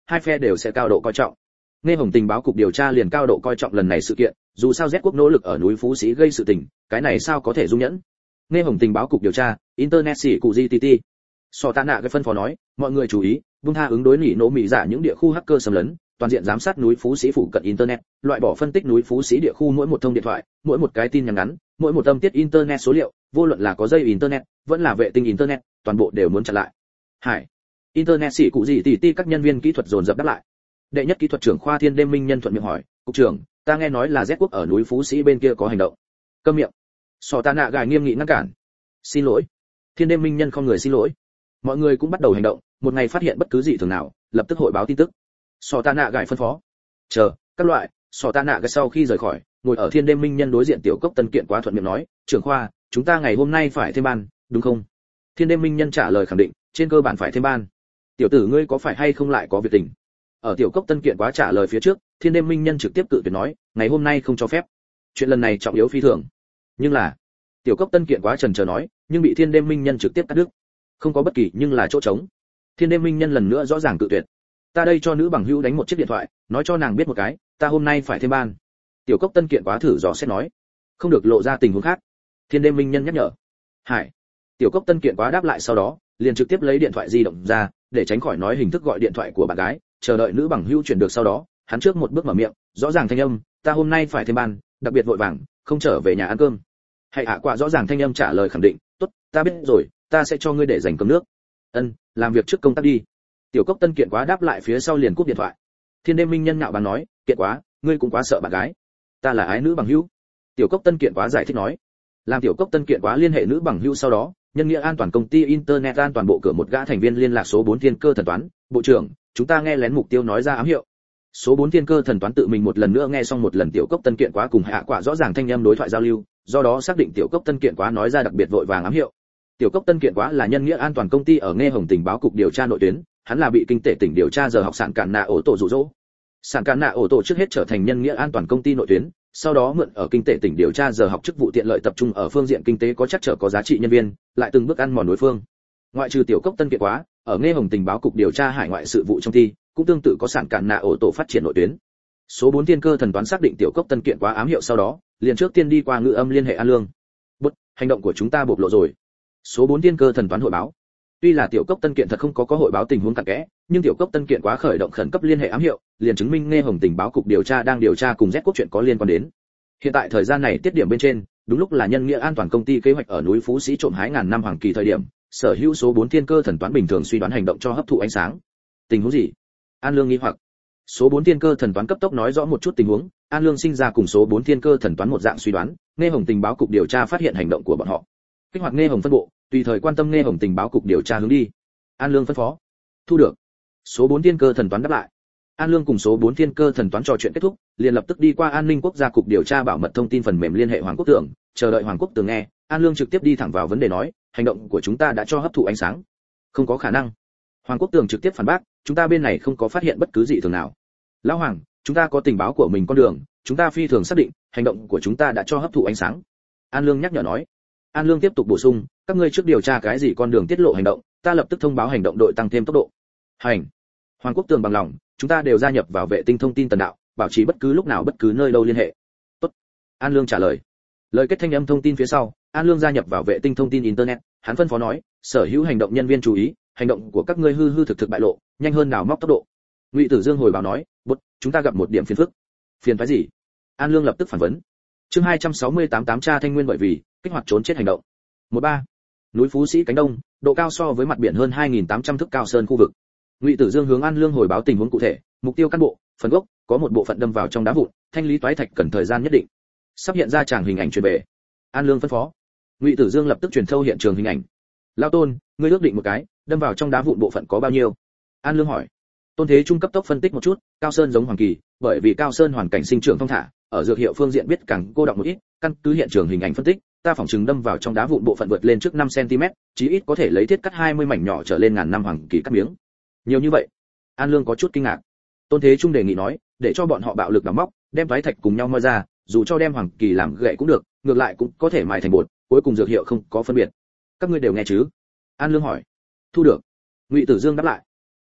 hai phe đều sẽ cao độ coi trọng. Nghe Hồng tình báo cục điều tra liền cao độ coi trọng lần này sự kiện, dù sao Z quốc nỗ lực ở núi Phú Sĩ gây sự tình, cái này sao có thể dung nhẫn. Nghe Hồng tình báo cục điều tra, Internet sĩ cụ giê tê tê. Sọ Tạ Nạ cái phân phó nói, mọi người chú ý, buông tha ứng đối nỉ nổ mị giả những địa khu hacker xâm lấn, toàn diện giám sát núi Phú Sĩ phụ cận internet, loại bỏ phân tích núi Phú Sĩ địa khu mỗi một thông điện thoại, mỗi một cái tin nhắn ngắn, mỗi một âm tiết internet số liệu, vô luận là có dây internet, vẫn là vệ tinh internet, toàn bộ đều muốn chặn lại. Hải. Internet sĩ cụ gì tỉ tỉ các nhân viên kỹ thuật dồn dập đáp lại. Đệ nhất kỹ thuật trưởng khoa Thiên Đêm Minh Nhân thuận miệng hỏi, "Cục trưởng, ta nghe nói là Z quốc ở núi Phú Sĩ bên kia có hành động." Câm miệng. Sọ Tạ Nạ gài nghiêm nghị ngăn cản. "Xin lỗi." Thiên Đêm Minh Nhân không người xin lỗi. Mọi người cũng bắt đầu hành động, một ngày phát hiện bất cứ gì thường nào, lập tức hội báo tin tức. Sọ Tạ Nạ gài phân phó. Chờ, các loại, Sọ Tạ Nạ gài sau khi rời khỏi, ngồi ở Thiên Đêm Minh Nhân đối diện Tiểu Cốc Tân Kiện quá thuận miệng nói, "Trưởng khoa, chúng ta ngày hôm nay phải thêm ban, đúng không?" Thiên Đêm Minh Nhân trả lời khẳng định, trên cơ bản phải thêm ban. "Tiểu tử ngươi có phải hay không lại có việc tình?" Ở Tiểu Cốc Tân Kiện quá trả lời phía trước, Thiên Đêm Minh Nhân trực tiếp cự tuyệt nói, "Ngày hôm nay không cho phép. Chuyện lần này trọng yếu phi thường." Nhưng là, Tiểu Cốc Tân Kiện quá chần chờ nói, nhưng bị Thiên Đêm Minh Nhân trực tiếp cắt đứt. Không có bất kỳ nhưng là chỗ trống. Thiên Đêm Minh Nhân lần nữa rõ ràng cự tuyệt. "Ta đây cho nữ bằng hữu đánh một chiếc điện thoại, nói cho nàng biết một cái, ta hôm nay phải thêm ban." Tiểu Cốc Tân Kiện quá thử dò xét nói, "Không được lộ ra tình huống khác." Thiên Đêm Minh Nhân nhắc nhở. "Hải." Tiểu Cốc Tân Kiện quá đáp lại sau đó, liền trực tiếp lấy điện thoại di động ra, để tránh khỏi nói hình thức gọi điện thoại của bạn gái, chờ đợi nữ bằng hữu chuyển được sau đó, hắn trước một bước mở miệng, rõ ràng thanh âm, "Ta hôm nay phải thêm ban, đặc biệt vội vàng, không trở về nhà ăn cơm." Hãy hạ quả rõ ràng thanh âm trả lời khẳng định, "Tốt, ta biết rồi, ta sẽ cho ngươi để dành cơm nước." "Ân, làm việc trước công tác đi." Tiểu Cốc Tân Kiện quá đáp lại phía sau liền cúp điện thoại. Thiên Đêm Minh Nhân nhạo báng nói, "Kiện quá, ngươi cũng quá sợ bạn gái." "Ta là ái nữ bằng hữu." Tiểu Cốc Tân Kiện quá giải thích nói. Làm Tiểu Cốc Tân Kiện quá liên hệ nữ bằng hữu sau đó, nhân nghĩa an toàn công ty internet an toàn bộ cửa một gã thành viên liên lạc số bốn Thiên Cơ Thần Toán, "Bộ trưởng, chúng ta nghe lén mục tiêu nói ra ám hiệu." Số bốn Thiên Cơ Thần Toán tự mình một lần nữa nghe xong một lần Tiểu Cốc Tân Kiện quá cùng hạ quả rõ ràng thanh âm đối thoại giao lưu, do đó xác định Tiểu Cốc Tân Kiện quá nói ra đặc biệt vội vàng ám hiệu. Tiểu Cốc Tân Kiện quá là nhân nghĩa an toàn công ty ở Nghe Hồng tình báo cục điều tra nội tuyến, hắn là bị kinh tế tỉnh điều tra giờ học sản cản nạ ổ tổ dụ dỗ. Sản cản nạ ổ tổ trước hết trở thành nhân nghĩa an toàn công ty nội tuyến, sau đó mượn ở kinh tế tỉnh điều tra giờ học chức vụ tiện lợi tập trung ở phương diện kinh tế có chắc trở có giá trị nhân viên, lại từng bước ăn mòn đối phương. Ngoại trừ Tiểu Cốc Tân Kiện quá, ở Nghe Hồng tình báo cục điều tra hải ngoại sự vụ trong ty, cũng tương tự có sản cản nạ ổ tổ phát triển nội tuyến. Số bốn Thiên Cơ Thần Toán xác định Tiểu Cốc Tân Kiện quá ám hiệu sau đó, liền trước tiên đi qua ngữ âm liên hệ An Lương. "Bút, hành động của chúng ta bộc lộ rồi." Số bốn Thiên Cơ Thần Toán hội báo. Tuy là Tiểu Cốc Tân Kiện thật không có có hội báo tình huống cặn kẽ, nhưng Tiểu Cốc Tân Kiện quá khởi động khẩn cấp liên hệ ám hiệu, liền chứng minh Nghe Hồng tình báo cục điều tra đang điều tra cùng Z quốc chuyện có liên quan đến. Hiện tại thời gian này tiết điểm bên trên, đúng lúc là nhân nghĩa an toàn công ty kế hoạch ở núi Phú Sĩ trộm hái ngàn năm hoàng kỳ thời điểm, sở hữu số bốn Thiên Cơ Thần Toán bình thường suy đoán hành động cho hấp thụ ánh sáng. Tình huống gì? An Lương nghi hoặc. Số bốn Thiên Cơ Thần Toán cấp tốc nói rõ một chút tình huống, An Lương sinh ra cùng số bốn Thiên Cơ Thần Toán một dạng suy đoán, Nghe Hồng tình báo cục điều tra phát hiện hành động của bọn họ. Kích hoạt Nghe Hồng phân bộ, tùy thời quan tâm Nghe Hồng tình báo cục điều tra hướng đi. An Lương phân phó. Thu được. Số bốn Thiên Cơ Thần Toán đáp lại. An Lương cùng số bốn Thiên Cơ Thần Toán trò chuyện kết thúc, liền lập tức đi qua An ninh quốc gia cục điều tra bảo mật thông tin phần mềm liên hệ Hoàng Quốc Tường, chờ đợi Hoàng Quốc Tường nghe, An Lương trực tiếp đi thẳng vào vấn đề nói, hành động của chúng ta đã cho hấp thụ ánh sáng. Không có khả năng. Hoàng Quốc Tường trực tiếp phản bác, chúng ta bên này không có phát hiện bất cứ gì thường nào. Lão Hoàng, chúng ta có tình báo của mình con đường, chúng ta phi thường xác định, hành động của chúng ta đã cho hấp thụ ánh sáng. An Lương nhắc nhở nói. An Lương tiếp tục bổ sung, các ngươi trước điều tra cái gì con đường tiết lộ hành động, ta lập tức thông báo hành động đội tăng thêm tốc độ. Hành. Hoàng Quốc Tường bằng lòng, chúng ta đều gia nhập vào vệ tinh thông tin tần đạo, bảo trì bất cứ lúc nào bất cứ nơi đâu liên hệ. Tốt. An Lương trả lời. Lời kết thanh âm thông tin phía sau, An Lương gia nhập vào vệ tinh thông tin internet, hắn phân phó nói, sở hữu hành động nhân viên chú ý, hành động của các ngươi hư hư thực thực bại lộ, nhanh hơn đào móc tốc độ. Ngụy Tử Dương hồi báo nói, "Bút, chúng ta gặp một điểm phiền phức." "Phiền phức gì?" An Lương lập tức phản vấn. Chương hai trăm sáu mươi tám tám tra thanh nguyên bởi vì kích hoạt trốn chết hành động. một ba Núi Phú Sĩ cánh đông, độ cao so với mặt biển hơn hai nghìn tám trăm thước cao sơn khu vực. Ngụy Tử Dương hướng An Lương hồi báo tình huống cụ thể, mục tiêu căn bộ, phần gốc, có một bộ phận đâm vào trong đá vụn, thanh lý toái thạch cần thời gian nhất định. Sắp hiện ra tràng hình ảnh truyền về. An Lương phân phó. Ngụy Tử Dương lập tức truyền thâu hiện trường hình ảnh. "Lão Tôn, ngươi ước định một cái, đâm vào trong đá vụn bộ phận có bao nhiêu?" An Lương hỏi. Tôn Thế Trung cấp tốc phân tích một chút, cao sơn giống hoàng kỳ, bởi vì cao sơn hoàn cảnh sinh trưởng thông thả, ở dược hiệu phương diện biết càng cô đọng một ít, căn cứ hiện trường hình ảnh phân tích, ta phỏng chừng đâm vào trong đá vụn bộ phận vượt lên trước năm xăng ti mét, chí ít có thể lấy thiết cắt hai mươi mảnh nhỏ trở lên ngàn năm hoàng kỳ cắt miếng. Nhiều như vậy? An Lương có chút kinh ngạc. Tôn Thế Trung đề nghị nói, để cho bọn họ bạo lực đào móc, đem toái thạch cùng nhau moi ra, dù cho đem hoàng kỳ làm gậy cũng được, ngược lại cũng có thể mài thành bột, cuối cùng dược hiệu không có phân biệt. Các ngươi đều nghe chứ? An Lương hỏi. Thu được. Ngụy Tử Dương đáp lại.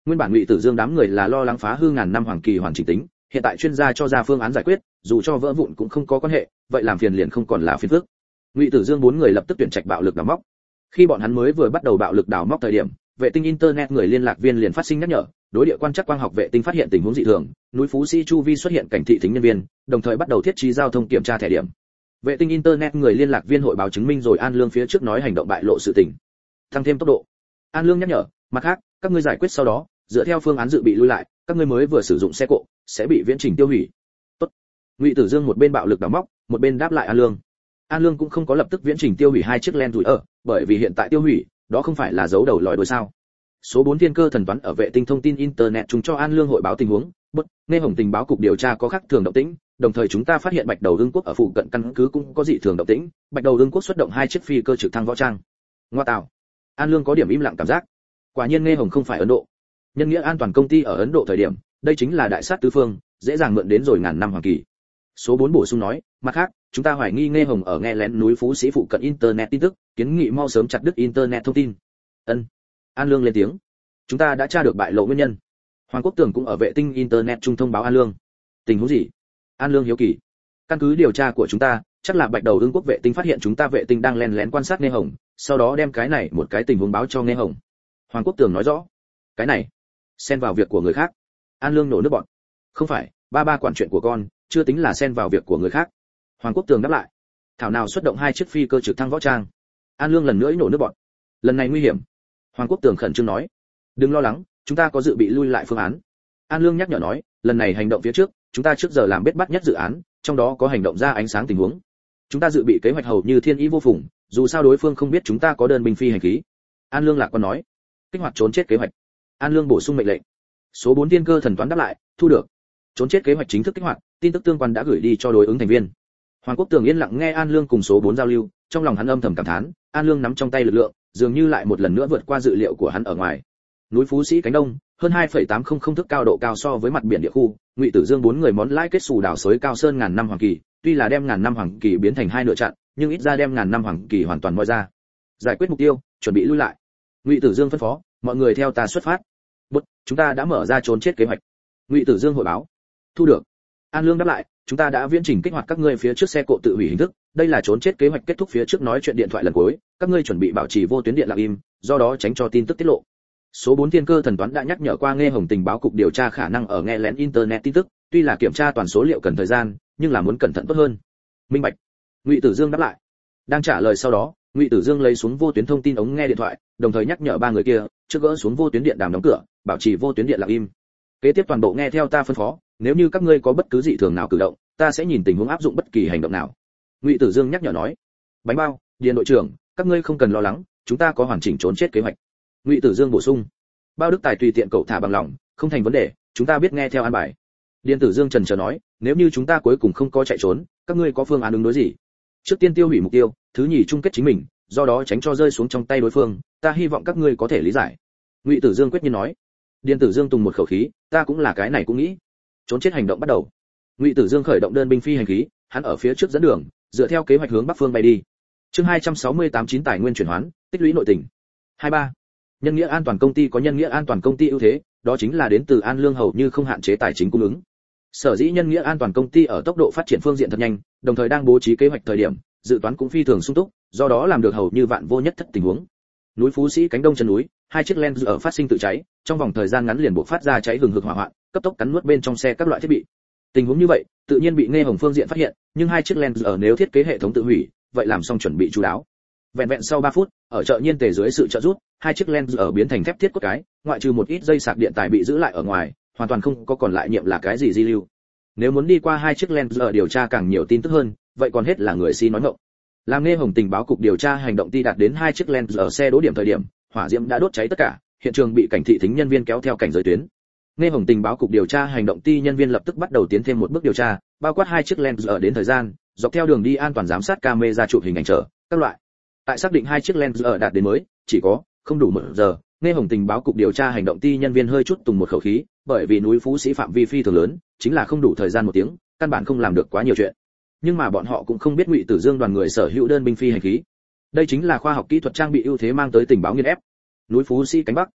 Nguyên bản Ngụy Tử Dương đám người là lo lắng phá hư ngàn năm hoàng kỳ hoàn chỉnh tính, hiện tại chuyên gia cho ra phương án giải quyết, dù cho vỡ vụn cũng không có quan hệ, vậy làm phiền liền không còn là phiền phức. Ngụy Tử Dương bốn người lập tức tuyển trạch bạo lực đào móc. Khi bọn hắn mới vừa bắt đầu bạo lực đào móc thời điểm, vệ tinh internet người liên lạc viên liền phát sinh nhắc nhở, đối địa quan trắc quang học vệ tinh phát hiện tình huống dị thường, núi Phú Sĩ chu vi xuất hiện cảnh thị thính nhân viên, đồng thời bắt đầu thiết trí giao thông kiểm tra thẻ điểm. Vệ tinh internet người liên lạc viên hội báo chứng minh rồi An Lương phía trước nói hành động bại lộ sự tình. Tăng thêm tốc độ. An Lương nhắc nhở, mặt khác, các ngươi giải quyết sau đó, dựa theo phương án dự bị lui lại, các ngươi mới vừa sử dụng xe cộ sẽ bị viễn trình tiêu hủy. Tốt. Ngụy Tử Dương một bên bạo lực đào móc, một bên đáp lại An Lương. An Lương cũng không có lập tức viễn trình tiêu hủy hai chiếc Land Cruiser, bởi vì hiện tại tiêu hủy, đó không phải là giấu đầu lòi đuôi sao? Số bốn thiên cơ thần toán ở vệ tinh thông tin internet chúng cho An Lương hội báo tình huống, bất, nghe Hồng tình báo cục điều tra có khác thường động tĩnh, đồng thời chúng ta phát hiện Bạch Đầu Ưng quốc ở phụ cận căn cứ cũng có dị thường động tĩnh, Bạch Đầu Ưng quốc xuất động hai chiếc phi cơ trực thăng võ trang. Ngoa tạo. An Lương có điểm im lặng cảm giác. Quả nhiên nghe Hồng không phải Ấn Độ. Nhân nghĩa an toàn công ty ở Ấn Độ thời điểm, đây chính là đại sát tứ phương, dễ dàng mượn đến rồi ngàn năm hoàng kỳ. Số bốn bổ sung nói, mặt khác, chúng ta hoài nghi nghe Hồng ở nghe lén núi Phú Sĩ phụ cận internet tin tức, kiến nghị mau sớm chặt đứt internet thông tin. Ân. An Lương lên tiếng. Chúng ta đã tra được bại lộ nguyên nhân. Hoàng Quốc Tường cũng ở vệ tinh internet trung thông báo An Lương. Tình huống gì? An Lương hiếu kỳ. Căn cứ điều tra của chúng ta, chắc là Bạch Đầu Ưng quốc vệ tinh phát hiện chúng ta vệ tinh đang lén lén quan sát nghe Hồng, sau đó đem cái này một cái tình huống báo cho nghe Hồng. Hoàng Quốc Tường nói rõ. Cái này, xen vào việc của người khác. An Lương nổ nước bọt. Không phải, ba ba quản chuyện của con, chưa tính là xen vào việc của người khác. Hoàng Quốc Tường đáp lại. Thảo nào xuất động hai chiếc phi cơ trực thăng võ trang. An Lương lần nữa nổ nước bọt. Lần này nguy hiểm. Hoàng Quốc Tường khẩn trương nói. Đừng lo lắng, chúng ta có dự bị lui lại phương án. An Lương nhắc nhở nói, lần này hành động phía trước, chúng ta trước giờ làm bết bắt nhất dự án, trong đó có hành động ra ánh sáng tình huống. Chúng ta dự bị kế hoạch hầu như thiên ý vô phùng, dù sao đối phương không biết chúng ta có đơn binh phi hành khí. An Lương lạc quan nói. Kích hoạt trốn chết kế hoạch. An Lương bổ sung mệnh lệnh. Số bốn thiên cơ thần toán đáp lại, thu được. Trốn chết kế hoạch chính thức kích hoạt, tin tức tương quan đã gửi đi cho đối ứng thành viên. Hoàng Quốc Tường yên lặng nghe An Lương cùng số bốn giao lưu, trong lòng hắn âm thầm cảm thán, An Lương nắm trong tay lực lượng, dường như lại một lần nữa vượt qua dự liệu của hắn ở ngoài. Núi Phú Sĩ cánh đông, hơn hai phẩy tám không không thước cao độ cao so với mặt biển địa khu, Ngụy Tử Dương bốn người món lãi kết xù đào xới cao sơn ngàn năm hoàng kỳ, tuy là đem ngàn năm hoàng kỳ biến thành hai nửa chặn, nhưng ít ra đem ngàn năm hoàng kỳ hoàn toàn moi ra. Giải quyết mục tiêu, chuẩn bị lui lại. Ngụy Tử Dương phân phó, mọi người theo ta xuất phát. Bút, chúng ta đã mở ra trốn chết kế hoạch. Ngụy Tử Dương hội báo. Thu được. An Lương đáp lại, chúng ta đã viễn trình kích hoạt các ngươi phía trước xe cộ tự hủy hình thức, đây là trốn chết kế hoạch kết thúc phía trước nói chuyện điện thoại lần cuối, các ngươi chuẩn bị bảo trì vô tuyến điện lặng im, do đó tránh cho tin tức tiết lộ. Số bốn thiên cơ thần toán đã nhắc nhở qua nghe Hồng tình báo cục điều tra khả năng ở nghe lén internet tin tức, tuy là kiểm tra toàn số liệu cần thời gian, nhưng là muốn cẩn thận tốt hơn. Minh bạch. Ngụy Tử Dương đáp lại. Đang trả lời sau đó, Ngụy Tử Dương lấy xuống vô tuyến thông tin ống nghe điện thoại, đồng thời nhắc nhở ba người kia, trước gỡ xuống vô tuyến điện đàm đóng cửa, bảo trì vô tuyến điện lặng im. Kế tiếp toàn bộ nghe theo ta phân phó, nếu như các ngươi có bất cứ dị thường nào cử động, ta sẽ nhìn tình huống áp dụng bất kỳ hành động nào. Ngụy Tử Dương nhắc nhở nói. Bánh bao, Điền đội trưởng, các ngươi không cần lo lắng, chúng ta có hoàn chỉnh trốn chết kế hoạch. Ngụy Tử Dương bổ sung. Bao Đức Tài tùy tiện cậu thả bằng lòng, không thành vấn đề, chúng ta biết nghe theo an bài. Điền Tử Dương trần chờ nói, nếu như chúng ta cuối cùng không có chạy trốn, các ngươi có phương án ứng đối gì? Trước tiên tiêu hủy mục tiêu, thứ nhì chung kết chính mình, do đó tránh cho rơi xuống trong tay đối phương, ta hy vọng các ngươi có thể lý giải. Ngụy Tử Dương quyết nhiên nói. Điền Tử Dương tùng một khẩu khí, ta cũng là cái này cũng nghĩ. Trốn chết hành động bắt đầu. Ngụy Tử Dương khởi động đơn binh phi hành khí, hắn ở phía trước dẫn đường, dựa theo kế hoạch hướng bắc phương bay đi. Chương hai trăm sáu mươi tám chín tài nguyên chuyển hoán, tích lũy nội tình. hai ba. Nhân nghĩa an toàn công ty có nhân nghĩa an toàn công ty ưu thế, đó chính là đến từ An Lương hầu như không hạn chế tài chính cung ứng. Sở dĩ nhân nghĩa an toàn công ty ở tốc độ phát triển phương diện thật nhanh, đồng thời đang bố trí kế hoạch thời điểm, dự toán cũng phi thường sung túc, do đó làm được hầu như vạn vô nhất thất tình huống. Núi Phú Sĩ cánh đông chân núi, hai chiếc Land ở phát sinh tự cháy, trong vòng thời gian ngắn liền bộc phát ra cháy hừng hực hỏa hoạn, cấp tốc cắn nuốt bên trong xe các loại thiết bị. Tình huống như vậy, tự nhiên bị nghe Hồng phương diện phát hiện, nhưng hai chiếc Land ở nếu thiết kế hệ thống tự hủy, vậy làm xong chuẩn bị chú đáo. Vẹn vẹn sau ba phút, ở chợ nhiên tề dưới sự trợ giúp, hai chiếc Land ở biến thành thép thiết cốt cái, ngoại trừ một ít dây sạc điện tài bị giữ lại ở ngoài, hoàn toàn không có còn lại nhiệm là cái gì di lưu. Nếu muốn đi qua hai chiếc Land ở điều tra càng nhiều tin tức hơn, vậy còn hết là người si nói ngọng. Làm nghe Hồng tình báo cục điều tra hành động ti đạt đến hai chiếc Land ở xe đỗ điểm thời điểm, hỏa diễm đã đốt cháy tất cả, hiện trường bị cảnh thị thính nhân viên kéo theo cảnh giới tuyến. Nghe Hồng tình báo cục điều tra hành động ti nhân viên lập tức bắt đầu tiến thêm một bước điều tra, bao quát hai chiếc Land ở đến thời gian, dọc theo đường đi an toàn giám sát camera chụp hình ảnh trở, các loại. Tại xác định hai chiếc Land ở đạt đến mới, chỉ có không đủ một giờ, nghe Hồng tình báo cục điều tra hành động ti nhân viên hơi chút tùng một khẩu khí, bởi vì núi Phú Sĩ phạm vi phi thường lớn, chính là không đủ thời gian một tiếng, căn bản không làm được quá nhiều chuyện. Nhưng mà bọn họ cũng không biết Ngụy Tử Dương đoàn người sở hữu đơn binh phi hành khí. Đây chính là khoa học kỹ thuật trang bị ưu thế mang tới tình báo nghiên ép. Núi Phú Sĩ cánh bắc.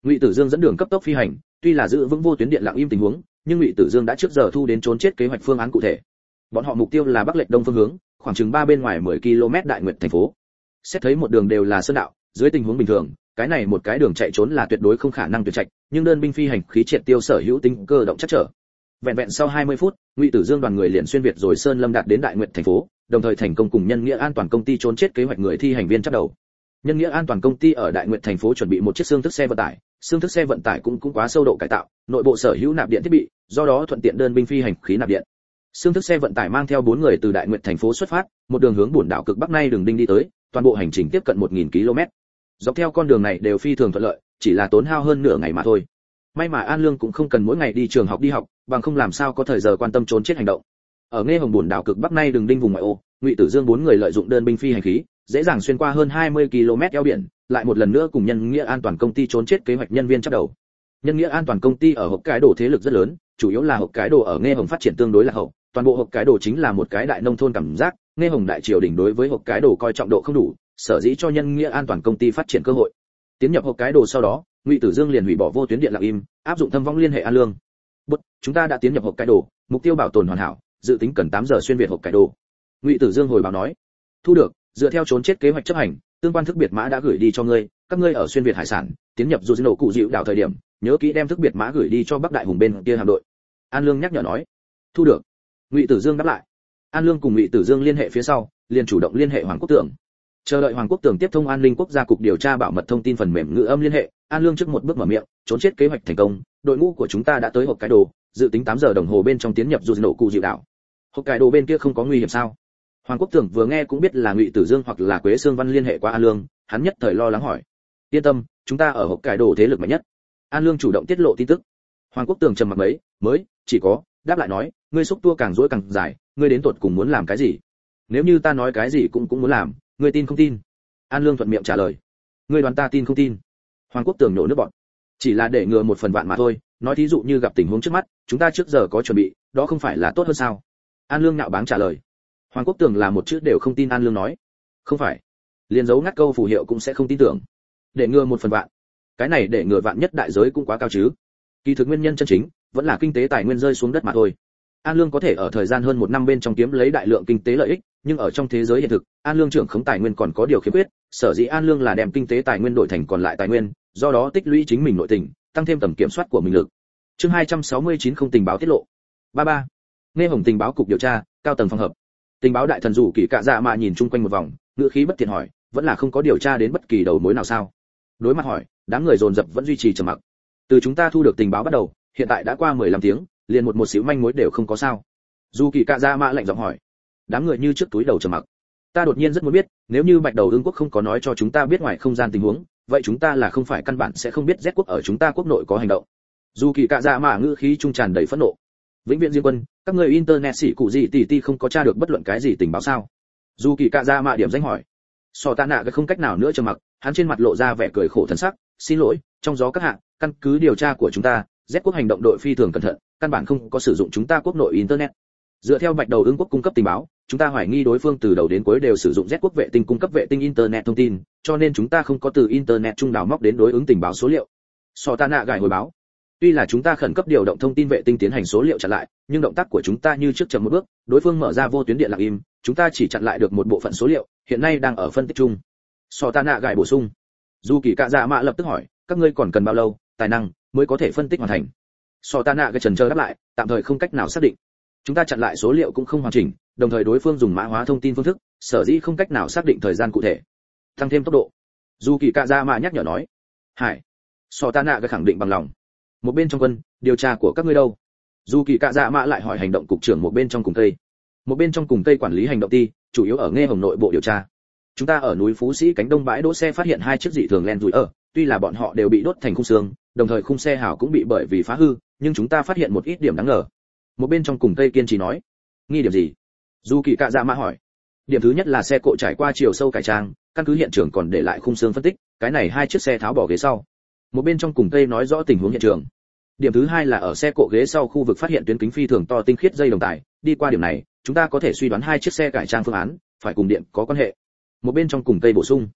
Ngụy Tử Dương dẫn đường cấp tốc phi hành, tuy là giữ vững vô tuyến điện lặng im tình huống, nhưng Ngụy Tử Dương đã trước giờ thu đến trốn chết kế hoạch phương án cụ thể. Bọn họ mục tiêu là bắc lệch đông phương hướng, khoảng chừng ba bên ngoài mười ki lô mét Đại Nguyệt thành phố. Xét thấy một đường đều là sơn đạo, dưới tình huống bình thường, cái này một cái đường chạy trốn là tuyệt đối không khả năng tuyệt trạch, nhưng đơn binh phi hành khí triệt tiêu sở hữu tính cơ động chắc trở. Vẹn vẹn sau hai mươi phút, Ngụy Tử Dương đoàn người liền xuyên việt rồi Sơn Lâm đạt đến Đại Nguyệt thành phố, đồng thời thành công cùng Nhân Nghĩa An toàn công ty trốn chết kế hoạch người thi hành viên chấp đầu. Nhân Nghĩa An toàn công ty ở Đại Nguyệt thành phố chuẩn bị một chiếc xương thức xe vận tải, xương thức xe vận tải cũng cũng quá sâu độ cải tạo, nội bộ sở hữu nạp điện thiết bị, do đó thuận tiện đơn binh phi hành khí nạp điện. Xương thức xe vận tải mang theo bốn người từ Đại Nguyệt thành phố xuất phát, một đường hướng buồn đảo cực bắc nay đường đinh đi tới, toàn bộ hành trình tiếp cận một nghìn ki lô mét. Dọc theo con đường này đều phi thường thuận lợi, chỉ là tốn hao hơn nửa ngày mà thôi. May mà An Lương cũng không cần mỗi ngày đi trường học đi học, bằng không làm sao có thời giờ quan tâm trốn chết hành động. Ở Nghe Hồng buồn đảo cực bắc nay đường đinh vùng ngoại ô, Ngụy Tử Dương bốn người lợi dụng đơn binh phi hành khí, dễ dàng xuyên qua hơn hai mươi ki lô mét eo biển, lại một lần nữa cùng Nhân Nghĩa An toàn công ty trốn chết kế hoạch nhân viên chấp đầu. Nhân Nghĩa An toàn công ty ở hộp cái đồ thế lực rất lớn, chủ yếu là hộp cái đồ ở Nghe Hồng phát triển tương đối là hậu, toàn bộ hộp cái đồ chính là một cái đại nông thôn cảm giác, Nghe Hồng đại triều đình đối với hộp cái đồ coi trọng độ không đủ, sở dĩ cho Nhân Nghĩa An toàn công ty phát triển cơ hội. Tiến nhập hộp cái đồ sau đó, Ngụy Tử Dương liền hủy bỏ vô tuyến điện lặng im, áp dụng thâm vong liên hệ An Lương. "Bút, chúng ta đã tiến nhập hộp cái đồ, mục tiêu bảo tồn hoàn hảo, dự tính cần tám giờ xuyên việt hộp cái đồ." Ngụy Tử Dương hồi báo nói. "Thu được, dựa theo trốn chết kế hoạch chấp hành, tương quan thức biệt mã đã gửi đi cho ngươi, các ngươi ở xuyên việt hải sản, tiến nhập dù nổ cụ dịu đảo thời điểm, nhớ kỹ đem thức biệt mã gửi đi cho Bắc Đại Hùng bên kia hạm đội." An Lương nhắc nhở nói. "Thu được." Ngụy Tử Dương đáp lại. An Lương cùng Ngụy Tử Dương liên hệ phía sau, liền chủ động liên hệ Hoàng Quốc Tưởng. Chờ đợi Hoàng Quốc Tưởng tiếp thông An ninh quốc gia cục điều tra bảo mật thông tin phần mềm ngữ âm liên hệ, An Lương trước một bước mở miệng, trốn chết kế hoạch thành công, đội ngũ của chúng ta đã tới hộp cái đồ, dự tính tám giờ đồng hồ bên trong tiến nhập dù nổ cụ dịu đảo. Hộp cái đồ bên kia không có nguy hiểm sao? Hoàng Quốc Tưởng vừa nghe cũng biết là Ngụy Tử Dương hoặc là Quế Sương Văn liên hệ qua An Lương, hắn nhất thời lo lắng hỏi. "Yên tâm, chúng ta ở hộp cái đồ thế lực mạnh nhất." An Lương chủ động tiết lộ tin tức. Hoàng Quốc Tưởng trầm mặc mấy, mới chỉ có đáp lại nói, "Ngươi xúc tua càng rỗi càng dài, ngươi đến tuột cùng muốn làm cái gì? Nếu như ta nói cái gì cũng cũng muốn làm, ngươi tin không tin?" An Lương thuận miệng trả lời. "Ngươi đoán ta tin không tin?" Hoàng Quốc Tưởng nổ nước bọt. "Chỉ là để ngừa một phần vạn mà thôi, nói thí dụ như gặp tình huống trước mắt, chúng ta trước giờ có chuẩn bị, đó không phải là tốt hơn sao?" An Lương nhạo báng trả lời. Hoàng Quốc Tưởng là một chữ đều không tin An Lương nói. "Không phải, liền dấu ngắt câu phù hiệu cũng sẽ không tin tưởng. Để ngừa một phần vạn, cái này để ngừa vạn nhất đại giới cũng quá cao chứ. Kỳ thực nguyên nhân chân chính vẫn là kinh tế tài nguyên rơi xuống đất mà thôi." An Lương có thể ở thời gian hơn một năm bên trong kiếm lấy đại lượng kinh tế lợi ích, nhưng ở trong thế giới hiện thực, An Lương trưởng khống tài nguyên còn có điều khiếm khuyết, sở dĩ An Lương là đem kinh tế tài nguyên đổi thành còn lại tài nguyên, do đó tích lũy chính mình nội tình, tăng thêm tầm kiểm soát của mình lực. Chương hai trăm sáu mươi chín không tình báo tiết lộ. ba ba. Nghe Hồng tình báo cục điều tra, cao tầng phòng hợp. Tình báo đại thần rủ Kỳ Cạ Dạ mà nhìn chung quanh một vòng, ngữ khí bất thiện hỏi, vẫn là không có điều tra đến bất kỳ đầu mối nào sao? Đối mặt hỏi, đám người dồn dập vẫn duy trì trầm mặc. Từ chúng ta thu được tình báo bắt đầu, hiện tại đã qua mười lăm tiếng, liền một một xíu manh mối đều không có sao? Dù Kỳ Cạ Dạ mạ lạnh giọng hỏi. Đám người như trước túi đầu trầm mặc. Ta đột nhiên rất muốn biết, nếu như Bạch Đầu Ưng quốc không có nói cho chúng ta biết ngoài không gian tình huống, vậy chúng ta là không phải căn bản sẽ không biết Z quốc ở chúng ta quốc nội có hành động. Dù Kỳ Cạ Dạ mạ ngữ khí trung tràn đầy phẫn nộ. Vĩnh Viễn Diên Quân, các người internet sĩ cụ gì tỷ tỷ không có tra được bất luận cái gì tình báo sao? Dù Kỳ Cạ Dạ mạ điểm danh hỏi. Sọ Tạ Nạ không cách nào nữa trầm mặc, hắn trên mặt lộ ra vẻ cười khổ thần sắc, xin lỗi, trong gió các hạ, căn cứ điều tra của chúng ta, Z quốc hành động đội phi thường cẩn thận, căn bản không có sử dụng chúng ta quốc nội internet. Dựa theo Bạch Đầu Ưng quốc cung cấp tình báo, chúng ta hoài nghi đối phương từ đầu đến cuối đều sử dụng Z quốc vệ tinh cung cấp vệ tinh internet thông tin, cho nên chúng ta không có từ internet trung đào móc đến đối ứng tình báo số liệu. Sọ Tạ Nạ gài hồi báo. Tuy là chúng ta khẩn cấp điều động thông tin vệ tinh tiến hành số liệu chặn lại, nhưng động tác của chúng ta như trước chậm một bước, đối phương mở ra vô tuyến điện lặng im, chúng ta chỉ chặn lại được một bộ phận số liệu, hiện nay đang ở phân tích chung. Sọ Tạ Nạ gài bổ sung. Dù Kỳ Cạ Dạ mạ lập tức hỏi, các ngươi còn cần bao lâu, tài năng mới có thể phân tích hoàn thành? Sọ Tạ Nạ gài chần chờ đáp lại, tạm thời không cách nào xác định. Chúng ta chặn lại số liệu cũng không hoàn chỉnh, đồng thời đối phương dùng mã hóa thông tin phương thức, sở dĩ không cách nào xác định thời gian cụ thể. Tăng thêm tốc độ. Dù Kỳ Cạ Dạ mạ nhắc nhở nói. Hải. Sọ Tạ Nạ gài khẳng định bằng lòng. Một bên trong quân, điều tra của các ngươi đâu? Dù Kỳ Cạ Dạ mạ lại hỏi hành động cục trưởng một bên trong cùng tây. Một bên trong cùng tây quản lý hành động ti, chủ yếu ở Nghe Hồng nội bộ điều tra. Chúng ta ở núi Phú Sĩ cánh đông bãi đỗ xe phát hiện hai chiếc dị thường len rủi ở, tuy là bọn họ đều bị đốt thành khung xương, đồng thời khung xe hào cũng bị bởi vì phá hư, nhưng chúng ta phát hiện một ít điểm đáng ngờ. Một bên trong cùng tây kiên trì nói. Nghi điểm gì? Dù Kỳ Cạ Dạ mạ hỏi. Điểm thứ nhất là xe cộ trải qua chiều sâu cải trang, căn cứ hiện trường còn để lại khung xương phân tích, cái này hai chiếc xe tháo bỏ ghế sau. Một bên trong cùng tây nói rõ tình huống hiện trường. Điểm thứ hai là ở xe cộ ghế sau khu vực phát hiện tuyến kính phi thường to tinh khiết dây đồng tải, đi qua điểm này, chúng ta có thể suy đoán hai chiếc xe cải trang phương án phải cùng điện có quan hệ. Một bên trong cùng tây bổ sung.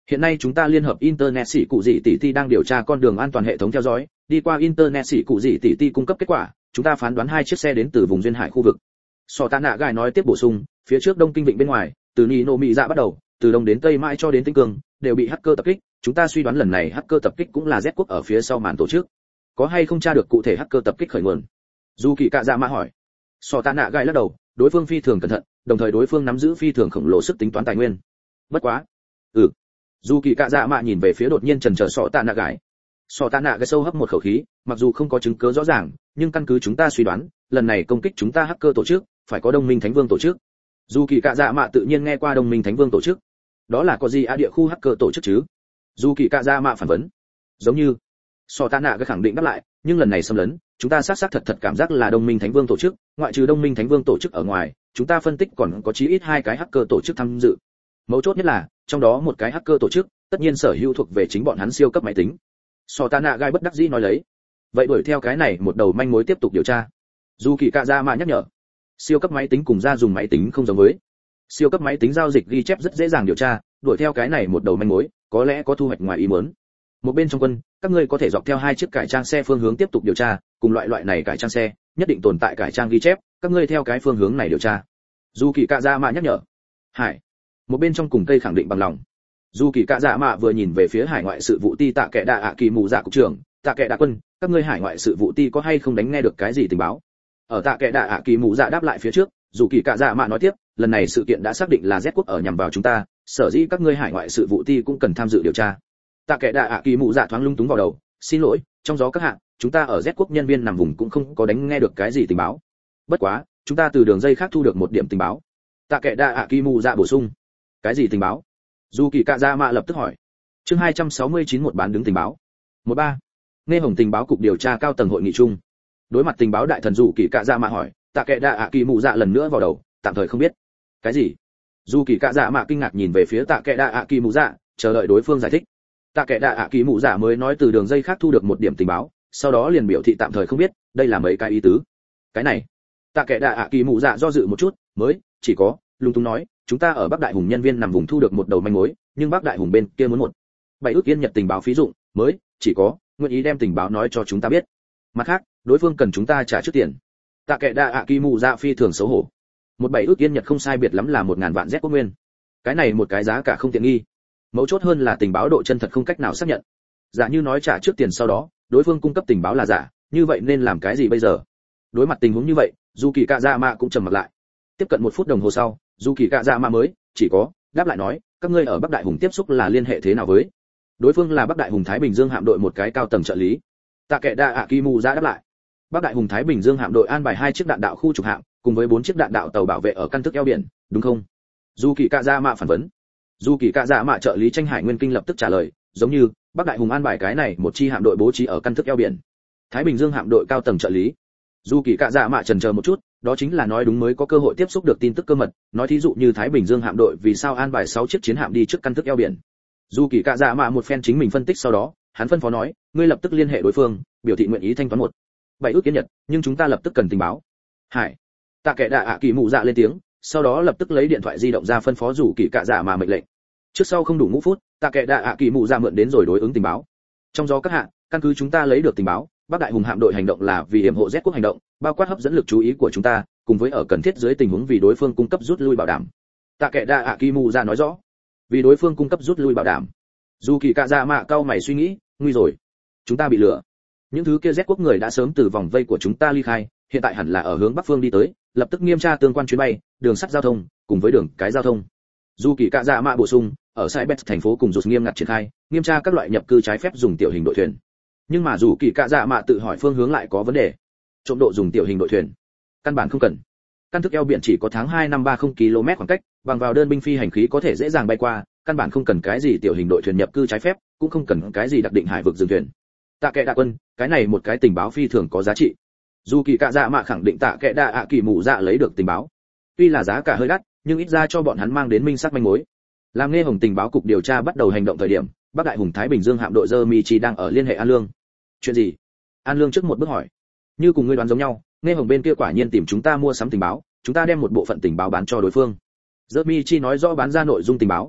Hiện nay chúng ta liên hợp internet sĩ cụ dị tỷ ti đang điều tra con đường an toàn hệ thống theo dõi, đi qua internet sĩ cụ dị tỷ ti cung cấp kết quả, chúng ta phán đoán hai chiếc xe đến từ vùng duyên hải khu vực. Sọ Tạ Nạ Gài nói tiếp bổ sung, phía trước Đông Kinh Vịnh bên ngoài, từ Nino Mỹ Dạ bắt đầu, từ đông đến tây mãi cho đến tinh cường, đều bị hacker tập kích, chúng ta suy đoán lần này hacker tập kích cũng là Z quốc ở phía sau màn tổ chức. Có hay không tra được cụ thể hacker tập kích khởi nguồn? Dù Kỳ Cạ Dạ Mạ hỏi. Sọ Tạ Nạ Gài lắc đầu, đối phương phi thường cẩn thận, đồng thời đối phương nắm giữ phi thường khổng lồ sức tính toán tài nguyên. Bất quá, ừ. Dù Kỳ Cạ Dạ Mạ nhìn về phía đột nhiên chần chờ Sọ Tạ Nạ Gài. Sọ Tạ Nạ Gài sâu hấp một khẩu khí, mặc dù không có chứng cứ rõ ràng, nhưng căn cứ chúng ta suy đoán, lần này công kích chúng ta hacker tổ chức, phải có Đông Minh Thánh Vương tổ chức. Dù Kỳ Cạ Dạ Mạ tự nhiên nghe qua Đông Minh Thánh Vương tổ chức. Đó là có gì a địa khu hacker tổ chức chứ? Dù Kỳ Cạ Dạ Mạ phản vấn. Giống như. Sọ Tạ Nạ Gài khẳng định đáp lại, nhưng lần này xâm lấn, chúng ta xác xác thật thật cảm giác là Đông Minh Thánh Vương tổ chức, ngoại trừ Đông Minh Thánh Vương tổ chức ở ngoài, chúng ta phân tích còn có chí ít hai cái hacker tổ chức tham dự. Mấu chốt nhất là, trong đó một cái hacker tổ chức, tất nhiên sở hữu thuộc về chính bọn hắn siêu cấp máy tính. Sọ Tạ Nạ Gài bất đắc dĩ nói lấy. Vậy đuổi theo cái này một đầu manh mối tiếp tục điều tra. Dù Kỳ Cạ Dạ Mạ nhắc nhở. Siêu cấp máy tính cùng gia dùng máy tính không giống với. Siêu cấp máy tính giao dịch ghi chép rất dễ dàng điều tra, đuổi theo cái này một đầu manh mối, có lẽ có thu hoạch ngoài ý muốn. Một bên trong quân, các ngươi có thể dọc theo hai chiếc cải trang xe phương hướng tiếp tục điều tra, cùng loại loại này cải trang xe, nhất định tồn tại cải trang ghi chép, các ngươi theo cái phương hướng này điều tra. Dù Kỳ Cạ Dạ Mạ nhắc nhở. Hải. Một bên trong cùng cây khẳng định bằng lòng. Dù Kỳ Cạ Dạ Mạ vừa nhìn về phía hải ngoại sự vụ ti Tạ Kệ Đạ ạ Kỳ Mù Dạ cục trưởng, Tạ Kệ Đạ quân, các ngươi hải ngoại sự vụ ti có hay không đánh nghe được cái gì tình báo? Ở Tạ Kệ Đạ ạ Kỳ Mù Dạ đáp lại phía trước, Dù Kỳ Cạ Dạ Mạ nói tiếp, lần này sự kiện đã xác định là Z quốc ở nhằm vào chúng ta, sở dĩ các ngươi hải ngoại sự vụ ti cũng cần tham dự điều tra. Tạ Kệ Đạ ạ Kỳ Mù Dạ thoáng lung túng vào đầu, xin lỗi, trong gió các hạng, chúng ta ở Z quốc nhân viên nằm vùng cũng không có đánh nghe được cái gì tình báo. Bất quá, chúng ta từ đường dây khác thu được một điểm tình báo. Tạ Kệ Đạ ạ Kỳ Mù Dạ bổ sung. Cái gì tình báo? Dù Kỳ Cạ Dạ Mạ lập tức hỏi. Chương hai trăm sáu mươi chín một bán đứng tình báo. một ba. Nghe Hồng tình báo cục điều tra cao tầng hội nghị chung. Đối mặt tình báo đại thần Dù Kỳ Cạ Dạ Mạ hỏi, Tạ Kệ Đạ ạ Kỳ Mù Dạ lần nữa vào đầu, tạm thời không biết. Cái gì? Dù Kỳ Cạ Dạ Mạ kinh ngạc nhìn về phía Tạ Kệ Đạ ạ Kỳ Mù Dạ, chờ đợi đối phương giải thích. Tạ Kệ Đạ ạ Kỳ Mù Dạ mới nói từ đường dây khác thu được một điểm tình báo, sau đó liền biểu thị tạm thời không biết, đây là mấy cái ý tứ. Cái này. Tạ Kệ Đạ ạ Kỳ Mù Dạ do dự một chút, mới chỉ có lung tung nói, chúng ta ở Bắc Đại Hùng nhân viên nằm vùng thu được một đầu manh mối, nhưng Bắc Đại Hùng bên kia muốn một bảy ước yên Nhật tình báo phí dụng, mới chỉ có nguyện ý đem tình báo nói cho chúng ta biết. Mặt khác, đối phương cần chúng ta trả trước tiền. Tạ Kệ Đạ ạ Kỳ Mù Dạ phi thường xấu hổ. Một bảy ước yên Nhật không sai biệt lắm là một ngàn vạn Z quốc nguyên. Cái này một cái giá cả không tiện nghi. Mấu chốt hơn là tình báo độ chân thật không cách nào xác nhận. Giả như nói trả trước tiền sau đó, đối phương cung cấp tình báo là giả, như vậy nên làm cái gì bây giờ? Đối mặt tình huống như vậy, Dù Kỳ Cạ Dạ Mạ cũng trầm mặt lại. Tiếp cận một phút đồng hồ sau, Dù Kỳ Cạ Dạ Mạ mới chỉ có đáp lại nói, các ngươi ở Bắc Đại Hùng tiếp xúc là liên hệ thế nào với? Đối phương là Bắc Đại Hùng Thái Bình Dương hạm đội một cái cao tầng trợ lý. Tạ Kệ Đạ ạ Kỳ Mù Dạ đáp lại. Bắc Đại Hùng Thái Bình Dương hạm đội an bài hai chiếc đạn đạo khu trục hạm, cùng với bốn chiếc đạn đạo tàu bảo vệ ở căn thức eo biển, đúng không? Dù Kỳ Cạ Dạ Mạ phản vấn. Dù Kỳ Cạ Dạ Mạ trợ lý Tranh Hải Nguyên Kinh lập tức trả lời, giống như Bắc Đại Hùng an bài cái này một chi hạm đội bố trí ở căn thức eo biển. Thái Bình Dương hạm đội cao tầng trợ lý. Dù Kỳ Cạ Dạ Mạ chần chờ một chút, đó chính là nói đúng mới có cơ hội tiếp xúc được tin tức cơ mật, nói thí dụ như Thái Bình Dương hạm đội vì sao an bài sáu chiếc chiến hạm đi trước căn thức eo biển. Dù Kỳ Cạ Dạ Mạ một phen chính mình phân tích sau đó, hắn phân phó nói, ngươi lập tức liên hệ đối phương, biểu thị nguyện ý thanh toán một bảy ước yên Nhật, nhưng chúng ta lập tức cần tình báo. Hải. Tạ Kệ Đạ ạ Kỳ Mù Dạ lên tiếng, sau đó lập tức lấy điện thoại di động ra phân phó Dù Kỳ Cạ Dạ Mạ mệnh lệnh. Trước sau không đủ ngũ phút, Tạ Kệ Đạ ạ Kỳ Mù Dạ mượn đến rồi đối ứng tình báo. Trong gió các hạng, căn cứ chúng ta lấy được tình báo, Bắc Đại Hùng hạm đội hành động là vì hiểm hộ Z quốc hành động, bao quát hấp dẫn lực chú ý của chúng ta, cùng với ở cần thiết dưới tình huống vì đối phương cung cấp rút lui bảo đảm. Tạ Kệ Đạ ạ Kỳ Mù Dạ nói rõ, vì đối phương cung cấp rút lui bảo đảm. Dù Kỳ Cạ Dạ Mạ cau mày suy nghĩ, nguy rồi, chúng ta bị lừa. Những thứ kia Z quốc người đã sớm từ vòng vây của chúng ta ly khai, hiện tại hẳn là ở hướng bắc phương đi tới, lập tức nghiêm tra tương quan chuyến bay, đường sắt giao thông, cùng với đường cái giao thông. Dù Kỳ Cạ Dạ Mạ bổ sung, ở Saibet thành phố cùng rụt nghiêm ngặt triển khai, nghiêm tra các loại nhập cư trái phép dùng tiểu hình đội thuyền. Nhưng mà dù Kỳ Cạ Dạ Mạ tự hỏi phương hướng lại có vấn đề. Trộm độ dùng tiểu hình đội thuyền, căn bản không cần. Căn thức eo biển chỉ có tháng hai năm ba mươi ki lô mét khoảng cách, bằng vào đơn binh phi hành khí có thể dễ dàng bay qua, căn bản không cần cái gì tiểu hình đội thuyền nhập cư trái phép, cũng không cần cái gì đặc định hải vực dừng thuyền. Tạ Kệ Đạ quân, cái này một cái tình báo phi thường có giá trị. Dù Kỳ Cạ Dạ Mạ khẳng định Tạ Kệ Đạ ạ Kỳ Mù Dạ lấy được tình báo. Tuy là giá cả hơi đắt, nhưng ít ra cho bọn hắn mang đến minh xác manh mối. Làm Nghe Hồng tình báo cục điều tra bắt đầu hành động thời điểm, Bắc Đại Hùng Thái Bình Dương hạm đội Jeremy đang ở liên hệ An Lương. Chuyện gì? An Lương trước một bước hỏi. Như cùng ngươi đoán giống nhau, Nghe Hồng bên kia quả nhiên tìm chúng ta mua sắm tình báo, chúng ta đem một bộ phận tình báo bán cho đối phương. Jeremy nói rõ bán ra nội dung tình báo.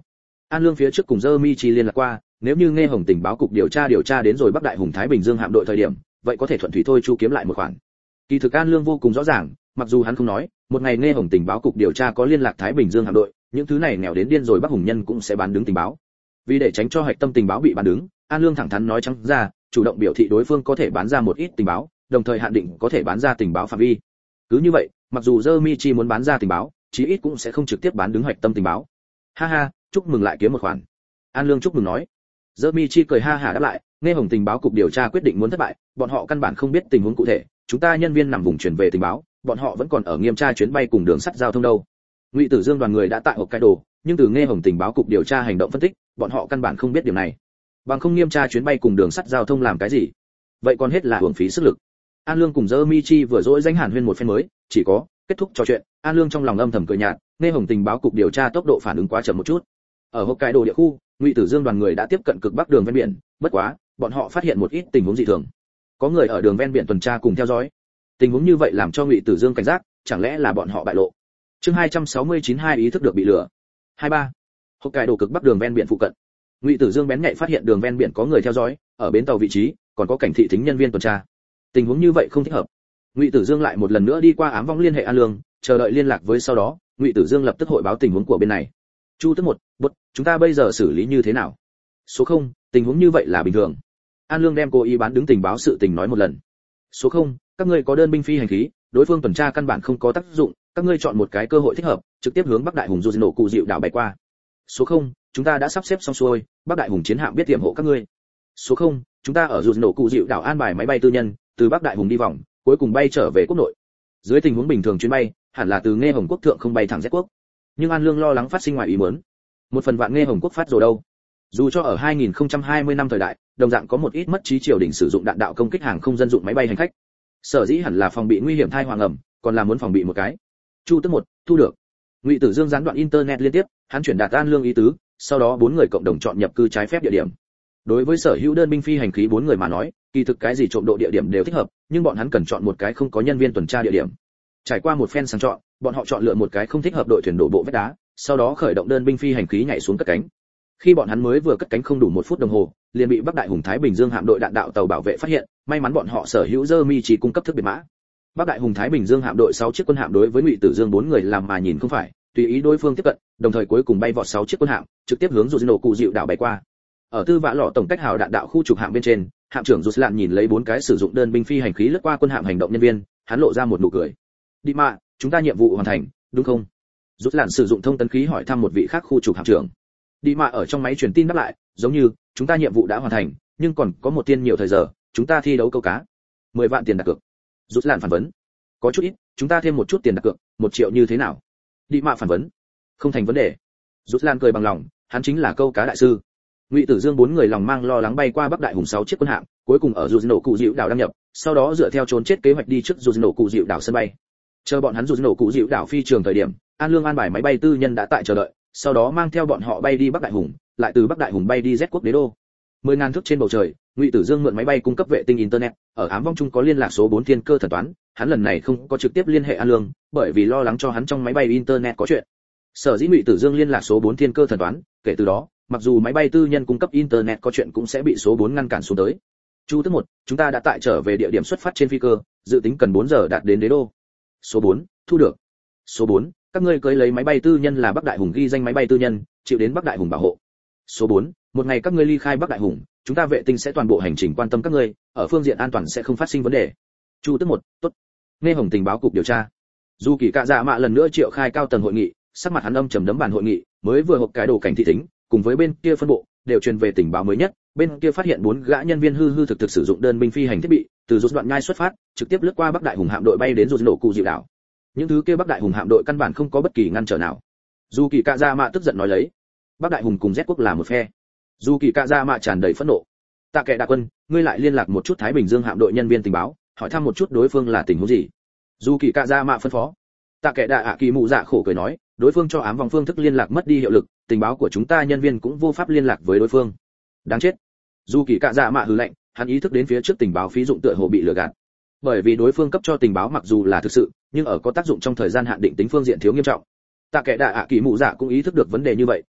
An Lương phía trước cùng Dơ Mi Chi liên lạc qua, nếu như nghe Hồng tình báo cục điều tra điều tra đến rồi Bắc Đại Hùng Thái Bình Dương hạm đội thời điểm, vậy có thể thuận thủy thôi chu kiếm lại một khoản. Kỳ thực An Lương vô cùng rõ ràng, mặc dù hắn không nói, một ngày nghe Hồng tình báo cục điều tra có liên lạc Thái Bình Dương hạm đội, những thứ này nghèo đến điên rồi Bắc Hùng nhân cũng sẽ bán đứng tình báo. Vì để tránh cho hạch tâm tình báo bị bán đứng, An Lương thẳng thắn nói trắng ra, chủ động biểu thị đối phương có thể bán ra một ít tình báo, đồng thời hạn định có thể bán ra tình báo phạm vi. Cứ như vậy, mặc dù Jeremy chỉ muốn bán ra tình báo, chí ít cũng sẽ không trực tiếp bán đứng hạch tâm tình báo. Ha ha, chúc mừng lại kiếm một khoản. An Lương chúc mừng nói. Jeremy chỉ cười ha hả đáp lại, nghe Hồng tình báo cục điều tra quyết định muốn thất bại, bọn họ căn bản không biết tình huống cụ thể, chúng ta nhân viên nằm vùng chuyển về tình báo, bọn họ vẫn còn ở nghiêm tra chuyến bay cùng đường sắt giao thông đâu. Ngụy Tử Dương đoàn người đã tại Hokkaido, nhưng từ nghe Hồng tình báo cục điều tra hành động phân tích, bọn họ căn bản không biết điểm này. Bằng không nghiêm tra chuyến bay cùng đường sắt giao thông làm cái gì? Vậy còn hết là uổng phí sức lực. An Lương cùng Jeremy Chi vừa dỗi danh hàn huyên một phen mới, chỉ có kết thúc trò chuyện, An Lương trong lòng âm thầm cười nhạt, nghe Hồng tình báo cục điều tra tốc độ phản ứng quá chậm một chút. Ở Hokkaido địa khu, Ngụy Tử Dương đoàn người đã tiếp cận cực bắc đường ven biển, bất quá, bọn họ phát hiện một ít tình huống dị thường. Có người ở đường ven biển tuần tra cùng theo dõi. Tình huống như vậy làm cho Ngụy Tử Dương cảnh giác, chẳng lẽ là bọn họ bại lộ. Chương hai trăm sáu mươi chín hai ý thức được bị lừa. hai ba. Hokkaido cực bắc đường ven biển phụ cận. Ngụy Tử Dương bén nhạy phát hiện đường ven biển có người theo dõi, ở bến tàu vị trí còn có cảnh thị thính nhân viên tuần tra. Tình huống như vậy không thích hợp. Ngụy Tử Dương lại một lần nữa đi qua ám vong liên hệ An Lương, chờ đợi liên lạc với sau đó, Ngụy Tử Dương lập tức hội báo tình huống của bên này. Chu tức một, bút, chúng ta bây giờ xử lý như thế nào? Số không, tình huống như vậy là bình thường. An Lương đem cố ý bán đứng tình báo sự tình nói một lần. Số không, các ngươi có đơn binh phi hành khí, đối phương tuần tra căn bản không có tác dụng, các ngươi chọn một cái cơ hội thích hợp, trực tiếp hướng Bắc Đại Hùng Juno cụ dịu đảo bay qua. Số không, chúng ta đã sắp xếp xong xuôi, Bắc Đại Hùng chiến hạm biết tiềm hộ các ngươi. Số không, chúng ta ở Juno cụ dịu đảo an bài máy bay tư nhân, từ Bắc Đại Hùng đi vòng, cuối cùng bay trở về quốc nội. Dưới tình huống bình thường chuyến bay, hẳn là từ Nghe Hồng quốc thượng không bay thẳng Z quốc. Nhưng An Lương lo lắng phát sinh ngoài ý muốn. Một phần vạn Nghe Hồng quốc phát rồi đâu. Dù cho ở hai nghìn không trăm hai mươi năm thời đại, đồng dạng có một ít mất trí triều đình sử dụng đạn đạo công kích hàng không dân dụng máy bay hành khách. Sở dĩ hẳn là phòng bị nguy hiểm thai hoàng ẩm, còn là muốn phòng bị một cái. Chu tức một, thu được. Ngụy Tử Dương gián đoạn internet liên tiếp, hắn chuyển đạt An Lương ý tứ, sau đó bốn người cộng đồng chọn nhập cư trái phép địa điểm. Đối với sở hữu đơn binh phi hành khí bốn người mà nói, kỳ thực cái gì trộm độ địa điểm đều thích hợp, nhưng bọn hắn cần chọn một cái không có nhân viên tuần tra địa điểm. Trải qua một phen sàng chọn, bọn họ chọn lựa một cái không thích hợp đội thuyền đổ bộ vách đá, sau đó khởi động đơn binh phi hành khí nhảy xuống cất cánh. Khi bọn hắn mới vừa cất cánh không đủ một phút đồng hồ, liền bị Bắc Đại Hùng Thái Bình Dương hạm đội đạn đạo tàu bảo vệ phát hiện, may mắn bọn họ sở hữu Jeremy chỉ cung cấp thức biệt mã. Bắc Đại Hùng Thái Bình Dương hạm đội sáu chiếc quân hạm đối với Ngụy Tử Dương bốn người làm mà nhìn không phải, tùy ý đối phương tiếp cận, đồng thời cuối cùng bay vọt sáu chiếc quân hạm, trực tiếp hướng Juno cụ dịu đảo bay qua. Ở tư vã lọ tổng cách hào đạn đạo khu trục hạm bên trên, hạm trưởng Ruslan nhìn lấy bốn cái sử dụng đơn binh phi hành khí lướt qua quân hạm hành động nhân viên, hắn lộ ra một nụ cười. Đi mà, chúng ta nhiệm vụ hoàn thành, đúng không? Ruslan sử dụng thông tấn khí hỏi thăm một vị khác khu trục hạm trưởng. Đi mà ở trong máy truyền tin đáp lại, giống như chúng ta nhiệm vụ đã hoàn thành, nhưng còn có một tiên nhiều thời giờ, chúng ta thi đấu câu cá. mười vạn tiền đặt cược. Ruslan phản vấn. Có chút ít, chúng ta thêm một chút tiền đặt cược, một triệu như thế nào? Đi mà phản vấn. Không thành vấn đề. Ruslan cười bằng lòng, hắn chính là câu cá đại sư. Ngụy Tử Dương bốn người lòng mang lo lắng bay qua Bắc Đại Hùng sáu chiếc quân hạm, cuối cùng ở Juno cụ dịu đảo đăng nhập, sau đó dựa theo trốn chết kế hoạch đi trước Juno cụ dịu đảo sân bay. Chờ bọn hắn Juno cụ dịu đảo phi trường thời điểm, An Lương an bài máy bay tư nhân đã tại chờ đợi, sau đó mang theo bọn họ bay đi Bắc Đại Hùng, lại từ Bắc Đại Hùng bay đi Z quốc đế đô. Mười ngàn thước trên bầu trời, Ngụy Tử Dương mượn máy bay cung cấp vệ tinh internet, ở ám vong chung có liên lạc số bốn thiên cơ thần toán, hắn lần này không có trực tiếp liên hệ An Lương, bởi vì lo lắng cho hắn trong máy bay internet có chuyện. Sở dĩ Ngụy Tử Dương liên lạc số bốn thiên cơ thần toán, kể từ đó, mặc dù máy bay tư nhân cung cấp internet có chuyện cũng sẽ bị số bốn ngăn cản xuống tới. Chu tức một, chúng ta đã tại trở về địa điểm xuất phát trên phi cơ, dự tính cần bốn giờ đạt đến đế đô. Số bốn, thu được. Số bốn, các ngươi cưới lấy máy bay tư nhân là Bắc Đại Hùng ghi danh máy bay tư nhân, chịu đến Bắc Đại Hùng bảo hộ. Số bốn, một ngày các ngươi ly khai Bắc Đại Hùng, chúng ta vệ tinh sẽ toàn bộ hành trình quan tâm các ngươi, ở phương diện an toàn sẽ không phát sinh vấn đề. Chu tức một, tốt. Nghe Hồng tình báo cục điều tra. Dù Kỳ Cạ Dạ Mạ lần nữa triệu khai cao tầng hội nghị, sắc mặt hắn âm trầm đấm bàn hội nghị, mới vừa hộp cái đồ cảnh thị tính, cùng với bên kia phân bộ đều truyền về tình báo mới nhất, bên kia phát hiện bốn gã nhân viên hư hư thực thực sử dụng đơn binh phi hành thiết bị, từ rút đoạn nhai xuất phát, trực tiếp lướt qua Bắc Đại Hùng hạm đội bay đến rút nổ cụ dịu đảo. Những thứ kia Bắc Đại Hùng hạm đội căn bản không có bất kỳ ngăn trở nào. Dù Kỳ Cạ Dạ Mạ tức giận nói lấy, Bắc Đại Hùng cùng Z quốc là một phe. Dù Kỳ Cạ Dạ Mạ tràn đầy phẫn nộ. Tạ Kệ Đại Quân, ngươi lại liên lạc một chút Thái Bình Dương hạm đội nhân viên tình báo, hỏi thăm một chút đối phương là tình huống gì. Dù Kỳ Cạ Dạ Mạ phân phó. Tạ Kệ Đại ạ Kỳ Mụ Dạ khổ cười nói, đối phương cho ám vòng phương thức liên lạc mất đi hiệu lực, tình báo của chúng ta nhân viên cũng vô pháp liên lạc với đối phương. Đáng chết. Dù Kỳ Cạ Dạ Mạ hừ lạnh, hắn ý thức đến phía trước tình báo phí dụng tựa hồ bị lừa gạt. Bởi vì đối phương cấp cho tình báo mặc dù là thực sự, nhưng ở có tác dụng trong thời gian hạn định tính phương diện thiếu nghiêm trọng. Tạ Kệ Đại ạ Kỳ Mụ Dạ cũng ý thức được vấn đề như vậy,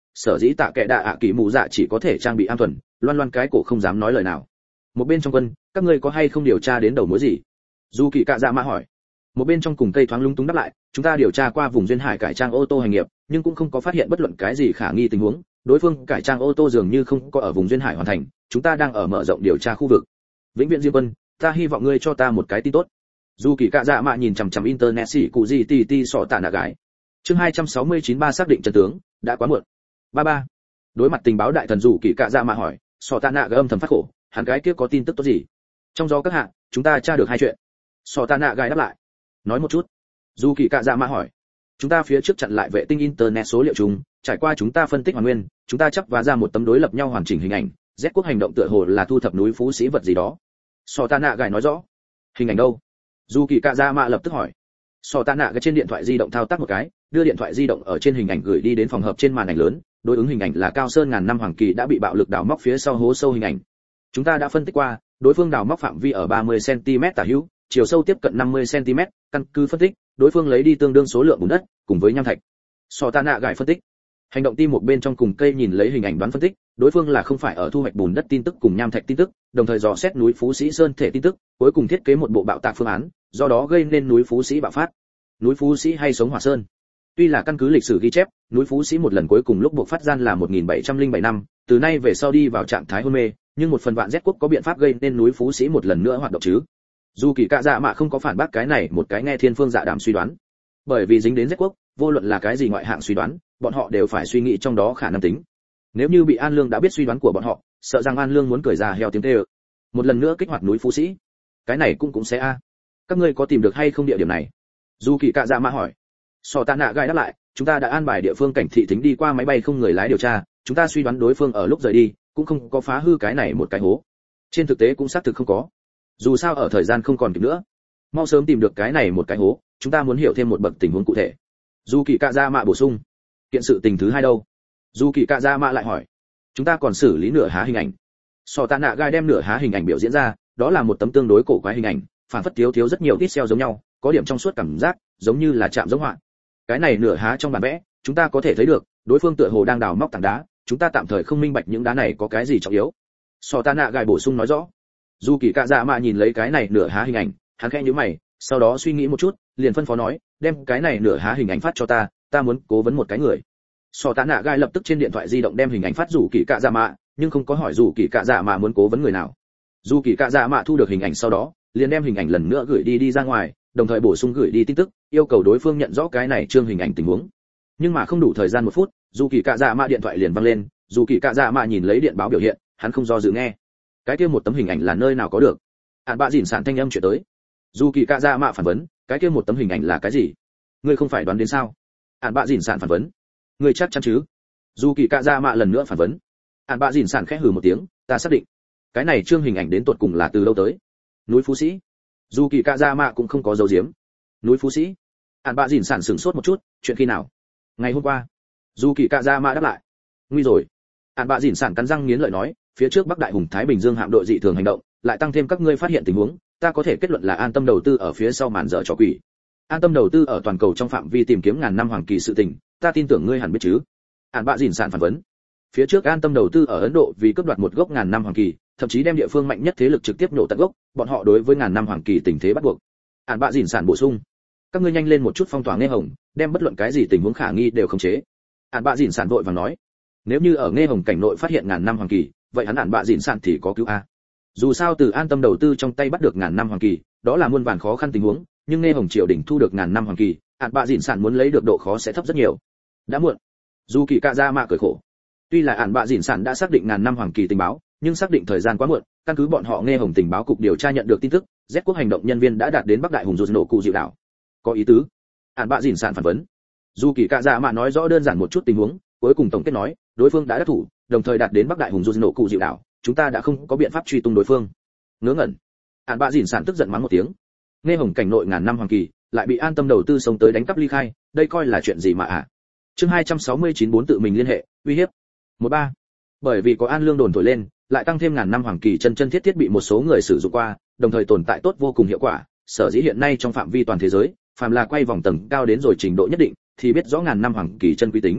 sở dĩ tạ kệ đạ ạ kỳ mù dạ chỉ có thể trang bị an thuần, loan loan cái cổ không dám nói lời nào. Một bên trong quân, các ngươi có hay không điều tra đến đầu mối gì? Dù kỳ cạ dạ mạ hỏi. Một bên trong cùng cây thoáng lung túng đáp lại, chúng ta điều tra qua vùng duyên hải cải trang ô tô hành nghiệp, nhưng cũng không có phát hiện bất luận cái gì khả nghi tình huống, đối phương cải trang ô tô dường như không có ở vùng duyên hải hoàn thành, chúng ta đang ở mở rộng điều tra khu vực. Vĩnh viễn Diêm Quân, ta hy vọng ngươi cho ta một cái tin tốt. Dù kỳ cạ dạ mạ nhìn chằm chằm internet xỉ cụ gì tì tì sọ tạ nạ gái. Chương hai trăm sáu mươi chín ba xác định chân tướng, đã quá muộn. Ba ba. Đối mặt tình báo đại thần dù kỳ cạ dạ mạ hỏi, sọ tạ nạ gái âm thầm phát khổ, hắn cái kia có tin tức tốt gì? Trong gió các hạ, chúng ta tra được hai chuyện. Sọ tạ nạ gái đáp lại. Nói một chút. Dù kỳ cạ dạ mạ hỏi. Chúng ta phía trước chặn lại vệ tinh internet số liệu chung, trải qua chúng ta phân tích hoàn nguyên, chúng ta chắc và ra một tấm đối lập nhau hoàn chỉnh hình ảnh, Z quốc hành động tựa hồ là thu thập núi phú sĩ vật gì đó. Sọ tạ nạ gái nói rõ. Hình ảnh đâu? Dù kỳ cạ dạ mạ lập tức hỏi. Sọ tạ nạ cái trên điện thoại di động thao tác một cái, đưa điện thoại di động ở trên hình ảnh gửi đi đến phòng hợp trên màn ảnh lớn, đối ứng hình ảnh là Cao Sơn ngàn năm hoàng kỳ đã bị bạo lực đào móc phía sau hố sâu hình ảnh. Chúng ta đã phân tích qua, đối phương đào móc phạm vi ở ba mươi xăng ti mét tả hữu, chiều sâu tiếp cận năm mươi xăng ti mét, căn cứ phân tích, đối phương lấy đi tương đương số lượng bùn đất, cùng với nham thạch. Sọ tạ nạ gài phân tích. Hành động tim một bên trong cùng cây nhìn lấy hình ảnh đoán phân tích, đối phương là không phải ở thu hoạch bùn đất tin tức cùng nham thạch tin tức, đồng thời dò xét núi Phú Sĩ Sơn thể tin tức, cuối cùng thiết kế một bộ bạo tạc phương án, do đó gây nên núi Phú Sĩ bạo phát. Núi Phú Sĩ hay sống hỏa sơn. Tuy là căn cứ lịch sử ghi chép, núi Phú Sĩ một lần cuối cùng lúc buộc phát gian là một nghìn bảy trăm lẻ bảy năm, từ nay về sau đi vào trạng thái hôn mê, nhưng một phần vạn Z quốc có biện pháp gây nên núi Phú Sĩ một lần nữa hoạt động chứ? Dù kỳ cạ dạ mạ không có phản bác cái này một cái nghe thiên phương dạ đàm suy đoán, bởi vì dính đến Z quốc, vô luận là cái gì ngoại hạng suy đoán, bọn họ đều phải suy nghĩ trong đó khả năng tính. Nếu như bị An Lương đã biết suy đoán của bọn họ, sợ rằng An Lương muốn cười ra heo tiếng tê ơ. Một lần nữa kích hoạt núi Phú Sĩ, cái này cũng cũng sẽ a. Các ngươi có tìm được hay không địa điểm này? Dù kỳ cạ dạ mạ hỏi. Sọ tạ nạ gai đáp lại, chúng ta đã an bài địa phương cảnh thị thính đi qua máy bay không người lái điều tra, chúng ta suy đoán đối phương ở lúc rời đi cũng không có phá hư cái này một cái hố. Trên thực tế cũng xác thực không có. Dù sao ở thời gian không còn kịp nữa, mau sớm tìm được cái này một cái hố, chúng ta muốn hiểu thêm một bậc tình huống cụ thể. Dù kỳ cạ dạ mạ bổ sung. Kiện sự tình thứ hai đâu? Dù kỳ cạ dạ mạ lại hỏi. Chúng ta còn xử lý nửa há hình ảnh. Sọ tạ nạ gai đem nửa há hình ảnh biểu diễn ra, đó là một tấm tương đối cổ quái hình ảnh, phản phất thiếu thiếu rất nhiều pixel giống nhau, có điểm trong suốt cảm giác, giống như là chạm giống họa. Cái này nửa há trong bản vẽ, chúng ta có thể thấy được, đối phương tựa hồ đang đào móc tảng đá, chúng ta tạm thời không minh bạch những đá này có cái gì trọng yếu. Sọ tạ nạ gai bổ sung nói rõ. Dù kỳ cạ dạ mạ nhìn lấy cái này nửa há hình ảnh, hắn khẽ nhíu mày, sau đó suy nghĩ một chút, liền phân phó nói, đem cái này nửa há hình ảnh phát cho ta, ta muốn cố vấn một cái người. Sọ tạ nạ gai lập tức trên điện thoại di động đem hình ảnh phát rủ kỳ cạ dạ mạ, nhưng không có hỏi rủ kỳ cạ dạ mạ muốn cố vấn người nào. Dù kỳ cạ dạ mạ thu được hình ảnh sau đó, liền đem hình ảnh lần nữa gửi đi đi ra ngoài, đồng thời bổ sung gửi đi tin tức, yêu cầu đối phương nhận rõ cái này trương hình ảnh tình huống. Nhưng mà không đủ thời gian một phút, dù kỳ cạ dạ mạ điện thoại liền vang lên, dù kỳ cạ dạ mạ nhìn lấy điện báo biểu hiện, hắn không do dự nghe. Cái kia một tấm hình ảnh là nơi nào có được? Ản bạ dỉn sản thanh âm chuyển tới. Dù kỳ cạ dạ mạ phản vấn, cái kia một tấm hình ảnh là cái gì? Ngươi không phải đoán đến sao? Ản bạ dỉn sản phản vấn. Ngươi chắc chắn chứ? Dù kỳ cạ dạ mạ lần nữa phản vấn. Ản bạ dỉn sản khẽ hừ một tiếng, ta xác định. Cái này trương hình ảnh đến tột cùng là từ đâu tới? Núi Phú Sĩ. Dù kỳ cạ dạ mạ cũng không có dấu diếm. Núi Phú Sĩ. Ản bạ dỉn sản sửng sốt một chút, chuyện khi nào? Ngày hôm qua. Dù kỳ cạ dạ mạ đáp lại. Nguy rồi. Ản bạ dỉn sản cắn răng nghiến lợi nói, phía trước Bắc Đại Hùng Thái Bình Dương hạm đội dị thường hành động, lại tăng thêm các ngươi phát hiện tình huống, ta có thể kết luận là An Tâm đầu tư ở phía sau màn dở trò quỷ. An Tâm đầu tư ở toàn cầu trong phạm vi tìm kiếm ngàn năm hoàng kỳ sự tình, ta tin tưởng ngươi hẳn biết chứ? Ản bạ dỉn sản phản vấn. Phía trước An Tâm đầu tư ở Ấn Độ vì cướp đoạt một gốc ngàn năm hoàng kỳ, thậm chí đem địa phương mạnh nhất thế lực trực tiếp nổ tận gốc, bọn họ đối với ngàn năm hoàng kỳ tình thế bắt buộc. Ản bạ dỉn sản bổ sung. Các ngươi nhanh lên một chút phong tỏa Nghe Hồng, đem bất luận cái gì tình huống khả nghi đều khống chế. Ản bạ dỉn sản vội vàng nói. Nếu như ở Nghe Hồng cảnh nội phát hiện ngàn năm hoàng kỳ, vậy hắn Ản bạ dỉn sản thì có cứu a. Dù sao từ An Tâm đầu tư trong tay bắt được ngàn năm hoàng kỳ, đó là muôn vàn khó khăn tình huống, nhưng Nghe Hồng triều đình thu được ngàn năm hoàng kỳ, Ản bạ dỉn sản muốn lấy được độ khó sẽ thấp rất nhiều. Đã muộn. Dù kỳ cạ dạ mạ cười khổ. Tuy là Ản bạ dỉn sản đã xác định ngàn năm hoàng kỳ tình báo, nhưng xác định thời gian quá muộn, căn cứ bọn họ Nghe Hồng tình báo cục điều tra nhận được tin tức, Z quốc hành động nhân viên đã đạt đến Bắc Đại Hùng Dù nổ cụ dịu đảo. Có ý tứ. Ản bạ dỉn sản phản vấn. Dù kỳ cạ dạ mạ nói rõ đơn giản một chút tình huống, cuối cùng tổng kết nói, đối phương đã đắc thủ, đồng thời đạt đến Bắc Đại Hùng Dù nổ cụ dịu đảo, chúng ta đã không có biện pháp truy tung đối phương. Ngớ ngẩn. Ản bạ dỉn sản tức giận mắng một tiếng. Nghe Hồng cảnh nội ngàn năm hoàng kỳ, lại bị An Tâm đầu tư sống tới đánh cắp ly khai, đây coi là chuyện gì mà ạ? À? Chương hai trăm sáu mươi chín bốn tự mình liên hệ, uy hiếp. một ba. Bởi vì có An Lương đồn thổi lên, lại tăng thêm ngàn năm hoàng kỳ chân chân thiết thiết bị một số người sử dụng qua, đồng thời tồn tại tốt vô cùng hiệu quả, sở dĩ hiện nay trong phạm vi toàn thế giới, phàm là quay vòng tầng cao đến rồi trình độ nhất định, thì biết rõ ngàn năm hoàng kỳ chân quý tính.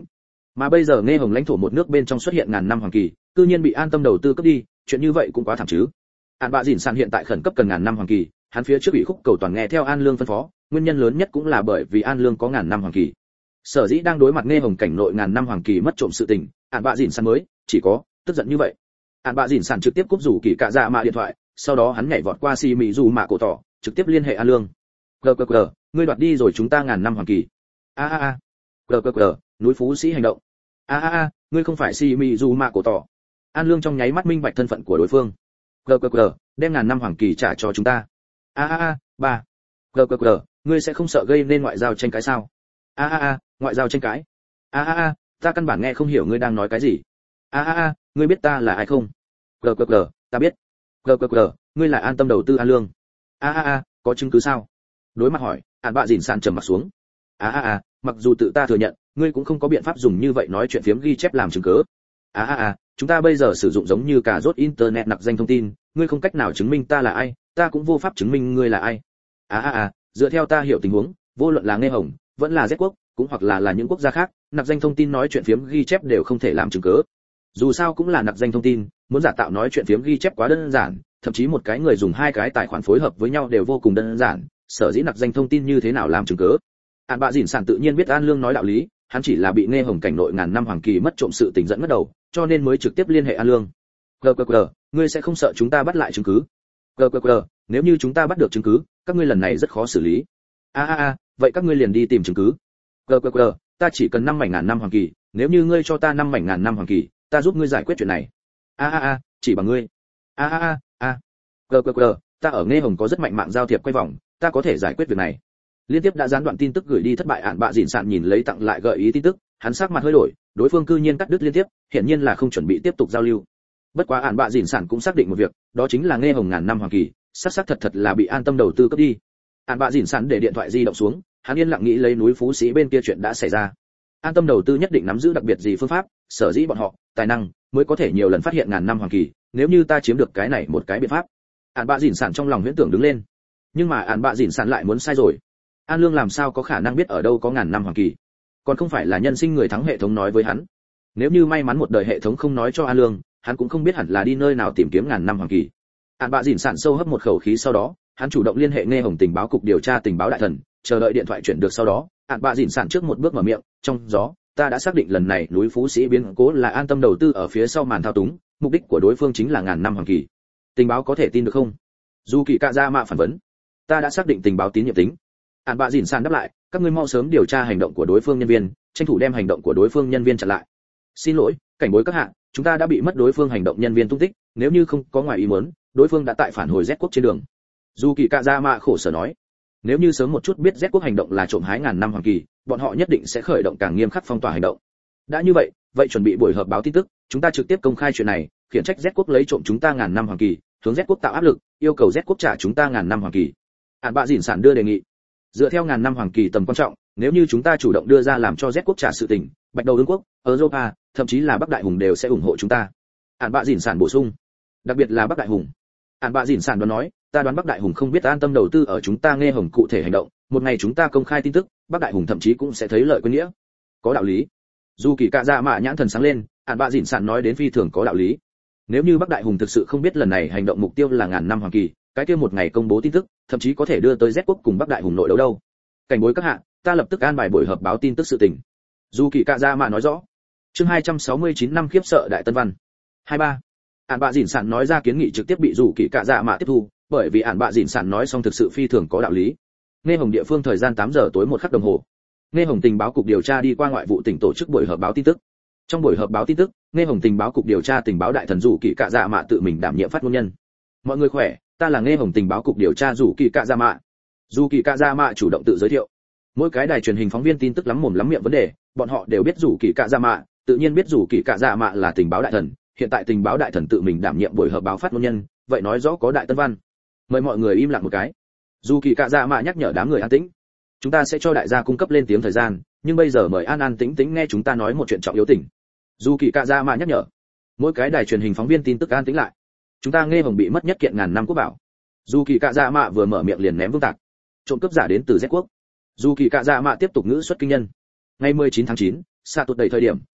Mà bây giờ nghe hồng lãnh thổ một nước bên trong xuất hiện ngàn năm hoàng kỳ, cư nhiên bị An Tâm đầu tư cướp đi, chuyện như vậy cũng quá thảm chứ. An Bạ Dĩn Sạn hiện tại khẩn cấp cần ngàn năm hoàng kỳ, hắn phía trước bị khúc cầu toàn nghe theo An Lương phân phó, nguyên nhân lớn nhất cũng là bởi vì An Lương có ngàn năm hoàng kỳ. Sở dĩ đang đối mặt nghe hồng cảnh nội ngàn năm hoàng kỳ mất trộm sự tình, An Bạ Dĩn Sạn mới chỉ có tức giận như vậy. An Bạ Dĩn Sạn trực tiếp cúp rủ kỳ cạ dạ mạ điện thoại, sau đó hắn nhảy vọt qua xì mị dù mạ cổ tỏ, trực tiếp liên hệ An Lương. Gờ gờ gờ, ngươi đoạt đi rồi chúng ta ngàn năm hoàng kỳ. A a a. Gờ gờ gờ, núi Phú Sĩ hành động. A a a, ngươi không phải xì mị dù mạ cổ tỏ. An Lương trong nháy mắt minh bạch thân phận của đối phương. Gờ gờ gờ, đem ngàn năm hoàng kỳ trả cho chúng ta. A a a, ba. Gờ gờ gờ, ngươi sẽ không sợ gây nên ngoại giao tranh cãi sao? A a a, ngoại giao tranh cãi. A a a, ta căn bản nghe không hiểu ngươi đang nói cái gì. A a a, ngươi biết ta là ai không? Gờ gờ gờ, ta biết. Gờ gờ gờ, ngươi là An Tâm đầu tư An Lương. A a a, có chứng cứ sao? Đối mặt hỏi, An Bạ Dĩn Sạn trầm mặt xuống. A a a, mặc dù tự ta thừa nhận, ngươi cũng không có biện pháp dùng như vậy nói chuyện phiếm ghi chép làm chứng cứ. A a a, chúng ta bây giờ sử dụng giống như cả rốt internet nặc danh thông tin, ngươi không cách nào chứng minh ta là ai, ta cũng vô pháp chứng minh ngươi là ai. A a a, dựa theo ta hiểu tình huống, vô luận là Nghe Hồng, vẫn là Z quốc, cũng hoặc là là những quốc gia khác, nặc danh thông tin nói chuyện phiếm ghi chép đều không thể làm chứng cứ. Dù sao cũng là nặc danh thông tin, muốn giả tạo nói chuyện phiếm ghi chép quá đơn giản, thậm chí một cái người dùng hai cái tài khoản phối hợp với nhau đều vô cùng đơn giản, sở dĩ nặc danh thông tin như thế nào làm chứng cứ. An Bạ Dĩn Sạn tự nhiên biết An Lương nói đạo lý, hắn chỉ là bị Nghe Hồng cảnh nội ngàn năm hoàng kỳ mất trộm sự tình dẫn mất đầu, cho nên mới trực tiếp liên hệ An Lương. Gờ gờ gờ, ngươi sẽ không sợ chúng ta bắt lại chứng cứ? Gờ gờ gờ, nếu như chúng ta bắt được chứng cứ, các ngươi lần này rất khó xử lý. A a a, vậy các ngươi liền đi tìm chứng cứ. Gờ gờ gờ, ta chỉ cần năm mảnh ngàn năm hoàng kỳ, nếu như ngươi cho ta năm mảnh ngàn năm hoàng kỳ, ta giúp ngươi giải quyết chuyện này. A a a, chỉ bằng ngươi. A a a, a. Gờ gờ gờ, ta ở Nghe Hồng có rất mạnh mạng giao thiệp quay vòng, ta có thể giải quyết việc này. Liên tiếp đã gián đoạn tin tức gửi đi thất bại, An Bạ Dĩn Sạn nhìn lấy tặng lại gợi ý tin tức, hắn sắc mặt hơi đổi, đối phương cư nhiên cắt đứt liên tiếp, hiển nhiên là không chuẩn bị tiếp tục giao lưu. Bất quá An Bạ Dĩn Sạn cũng xác định một việc, đó chính là Nghe Hồng ngàn năm hoàng kỳ, xác xác thật thật là bị An Tâm đầu tư cướp đi. An Bạ Dĩn Sạn để điện thoại di động xuống, hắn yên lặng nghĩ lấy núi Phú Sĩ bên kia chuyện đã xảy ra. An Tâm đầu tư nhất định nắm giữ đặc biệt gì phương pháp, sở dĩ bọn họ tài năng mới có thể nhiều lần phát hiện ngàn năm hoàng kỳ, nếu như ta chiếm được cái này một cái biện pháp. An Bạ Dĩn Sạn trong lòng huyễn tưởng đứng lên. Nhưng mà An Bạ Dĩn Sạn lại muốn sai rồi. An Lương làm sao có khả năng biết ở đâu có ngàn năm hoàng kỳ? Còn không phải là nhân sinh người thắng hệ thống nói với hắn. Nếu như may mắn một đời hệ thống không nói cho An Lương, hắn cũng không biết hẳn là đi nơi nào tìm kiếm ngàn năm hoàng kỳ. An Bạ Dĩn Sạn sâu hấp một khẩu khí, sau đó, hắn chủ động liên hệ Nghe Hồng tình báo cục điều tra tình báo đại thần, chờ đợi điện thoại chuyển được sau đó, An Bạ Dĩn Sạn trước một bước mở miệng, trong gió, ta đã xác định lần này núi Phú Sĩ biến cố là An Tâm đầu tư ở phía sau màn thao túng, mục đích của đối phương chính là ngàn năm hoàng kỳ. Tình báo có thể tin được không? Dù Kỳ Cạ Dạ Mạ phản vấn. Ta đã xác định tình báo tín nhiệm tính. An Bạ Dĩn Sạn đáp lại, các ngươi mau sớm điều tra hành động của đối phương nhân viên, tranh thủ đem hành động của đối phương nhân viên chặn lại. Xin lỗi, cảnh bối các hạ, chúng ta đã bị mất đối phương hành động nhân viên tung tích, nếu như không có ngoài ý muốn, đối phương đã tại phản hồi Z quốc trên đường. Dù Kỳ Cạ Dạ Mạ khổ sở nói, nếu như sớm một chút biết Z quốc hành động là trộm hái ngàn năm hoàng kỳ, bọn họ nhất định sẽ khởi động càng nghiêm khắc phong tỏa hành động. Đã như vậy, vậy chuẩn bị buổi họp báo tin tức, chúng ta trực tiếp công khai chuyện này, khiển trách Z quốc lấy trộm chúng ta ngàn năm hoàng kỳ, hướng Z quốc tạo áp lực, yêu cầu Z quốc trả chúng ta ngàn năm hoàng kỳ. An Bạ Dĩn Sạn đưa đề nghị. Dựa theo ngàn năm hoàng kỳ tầm quan trọng, nếu như chúng ta chủ động đưa ra làm cho Z quốc trả sự tình, Bạch Đầu Vương quốc, Europa, thậm chí là Bắc Đại Hùng đều sẽ ủng hộ chúng ta. An Bạ Dĩn Sạn bổ sung, đặc biệt là Bắc Đại Hùng. An Bạ Dĩn Sạn đoán nói, ta đoán Bắc Đại Hùng không biết An Tâm đầu tư ở chúng ta Nghe Hồng cụ thể hành động, một ngày chúng ta công khai tin tức, Bắc Đại Hùng thậm chí cũng sẽ thấy lợi quên nghĩa. Có đạo lý. Dù Kỳ Cạ Dạ Mạ nhãn thần sáng lên, An Bạ Dĩn Sạn nói đến phi thường có đạo lý. Nếu như Bắc Đại Hùng thực sự không biết lần này hành động mục tiêu là ngàn năm hoàng kỳ, cái kia một ngày công bố tin tức, thậm chí có thể đưa tới Z quốc cùng Bắc Đại Hùng nội đấu đâu. Cảnh bối các hạ, ta lập tức an bài buổi họp báo tin tức sự tình. Dù Kỳ Cạ Dạ Mạ nói rõ. Chương hai trăm sáu mươi chín năm khiếp sợ Đại Tân Văn. hai ba. An Bạ Dĩn Sạn nói ra kiến nghị trực tiếp bị Dù Kỳ Cạ Dạ Mạ tiếp thu, bởi vì An Bạ Dĩn Sạn nói xong thực sự phi thường có đạo lý. Nghe Hồng địa phương thời gian tám giờ tối một khắc đồng hồ. Nghe Hồng tình báo cục điều tra đi qua ngoại vụ tỉnh tổ chức buổi họp báo tin tức. Trong buổi họp báo tin tức, Nghe Hồng tình báo cục điều tra tình báo đại thần Dù Kỳ Cạ Dạ Mạ tự mình đảm nhiệm phát ngôn nhân. Mọi người khỏe, ta là Nghe Hồng tình báo cục điều tra Dù Kỳ Cạ Dạ Mạ. Dù Kỳ Cạ Dạ Mạ chủ động tự giới thiệu. Mỗi cái đài truyền hình phóng viên tin tức lắm mồm lắm miệng vấn đề, bọn họ đều biết Dù Kỳ Cạ Dạ Mạ, tự nhiên biết Dù Kỳ Cạ Dạ Mạ là tình báo đại thần, hiện tại tình báo đại thần tự mình đảm nhiệm buổi họp báo phát ngôn nhân, vậy nói rõ có đại tân văn. Mời mọi người im lặng một cái. Dù Kỳ Cạ Dạ Mạ nhắc nhở đám người an tĩnh. Chúng ta sẽ cho đại gia cung cấp lên tiếng thời gian, nhưng bây giờ mời an an tĩnh tĩnh nghe chúng ta nói một chuyện trọng yếu tỉnh. Dù Kỳ Cạ Dạ Mạ nhắc nhở. Mỗi cái đài truyền hình phóng viên tin tức an tĩnh lại. Chúng ta Nghe Hồng bị mất nhất kiện ngàn năm quốc bảo. Dù Kỳ Cạ Dạ Mạ vừa mở miệng liền ném vương tạc. Trộm cướp giả đến từ Z quốc. Dù Kỳ Cạ Dạ Mạ tiếp tục ngữ xuất kinh nhân. Ngày mười chín tháng chín, xa tụt đầy thời điểm,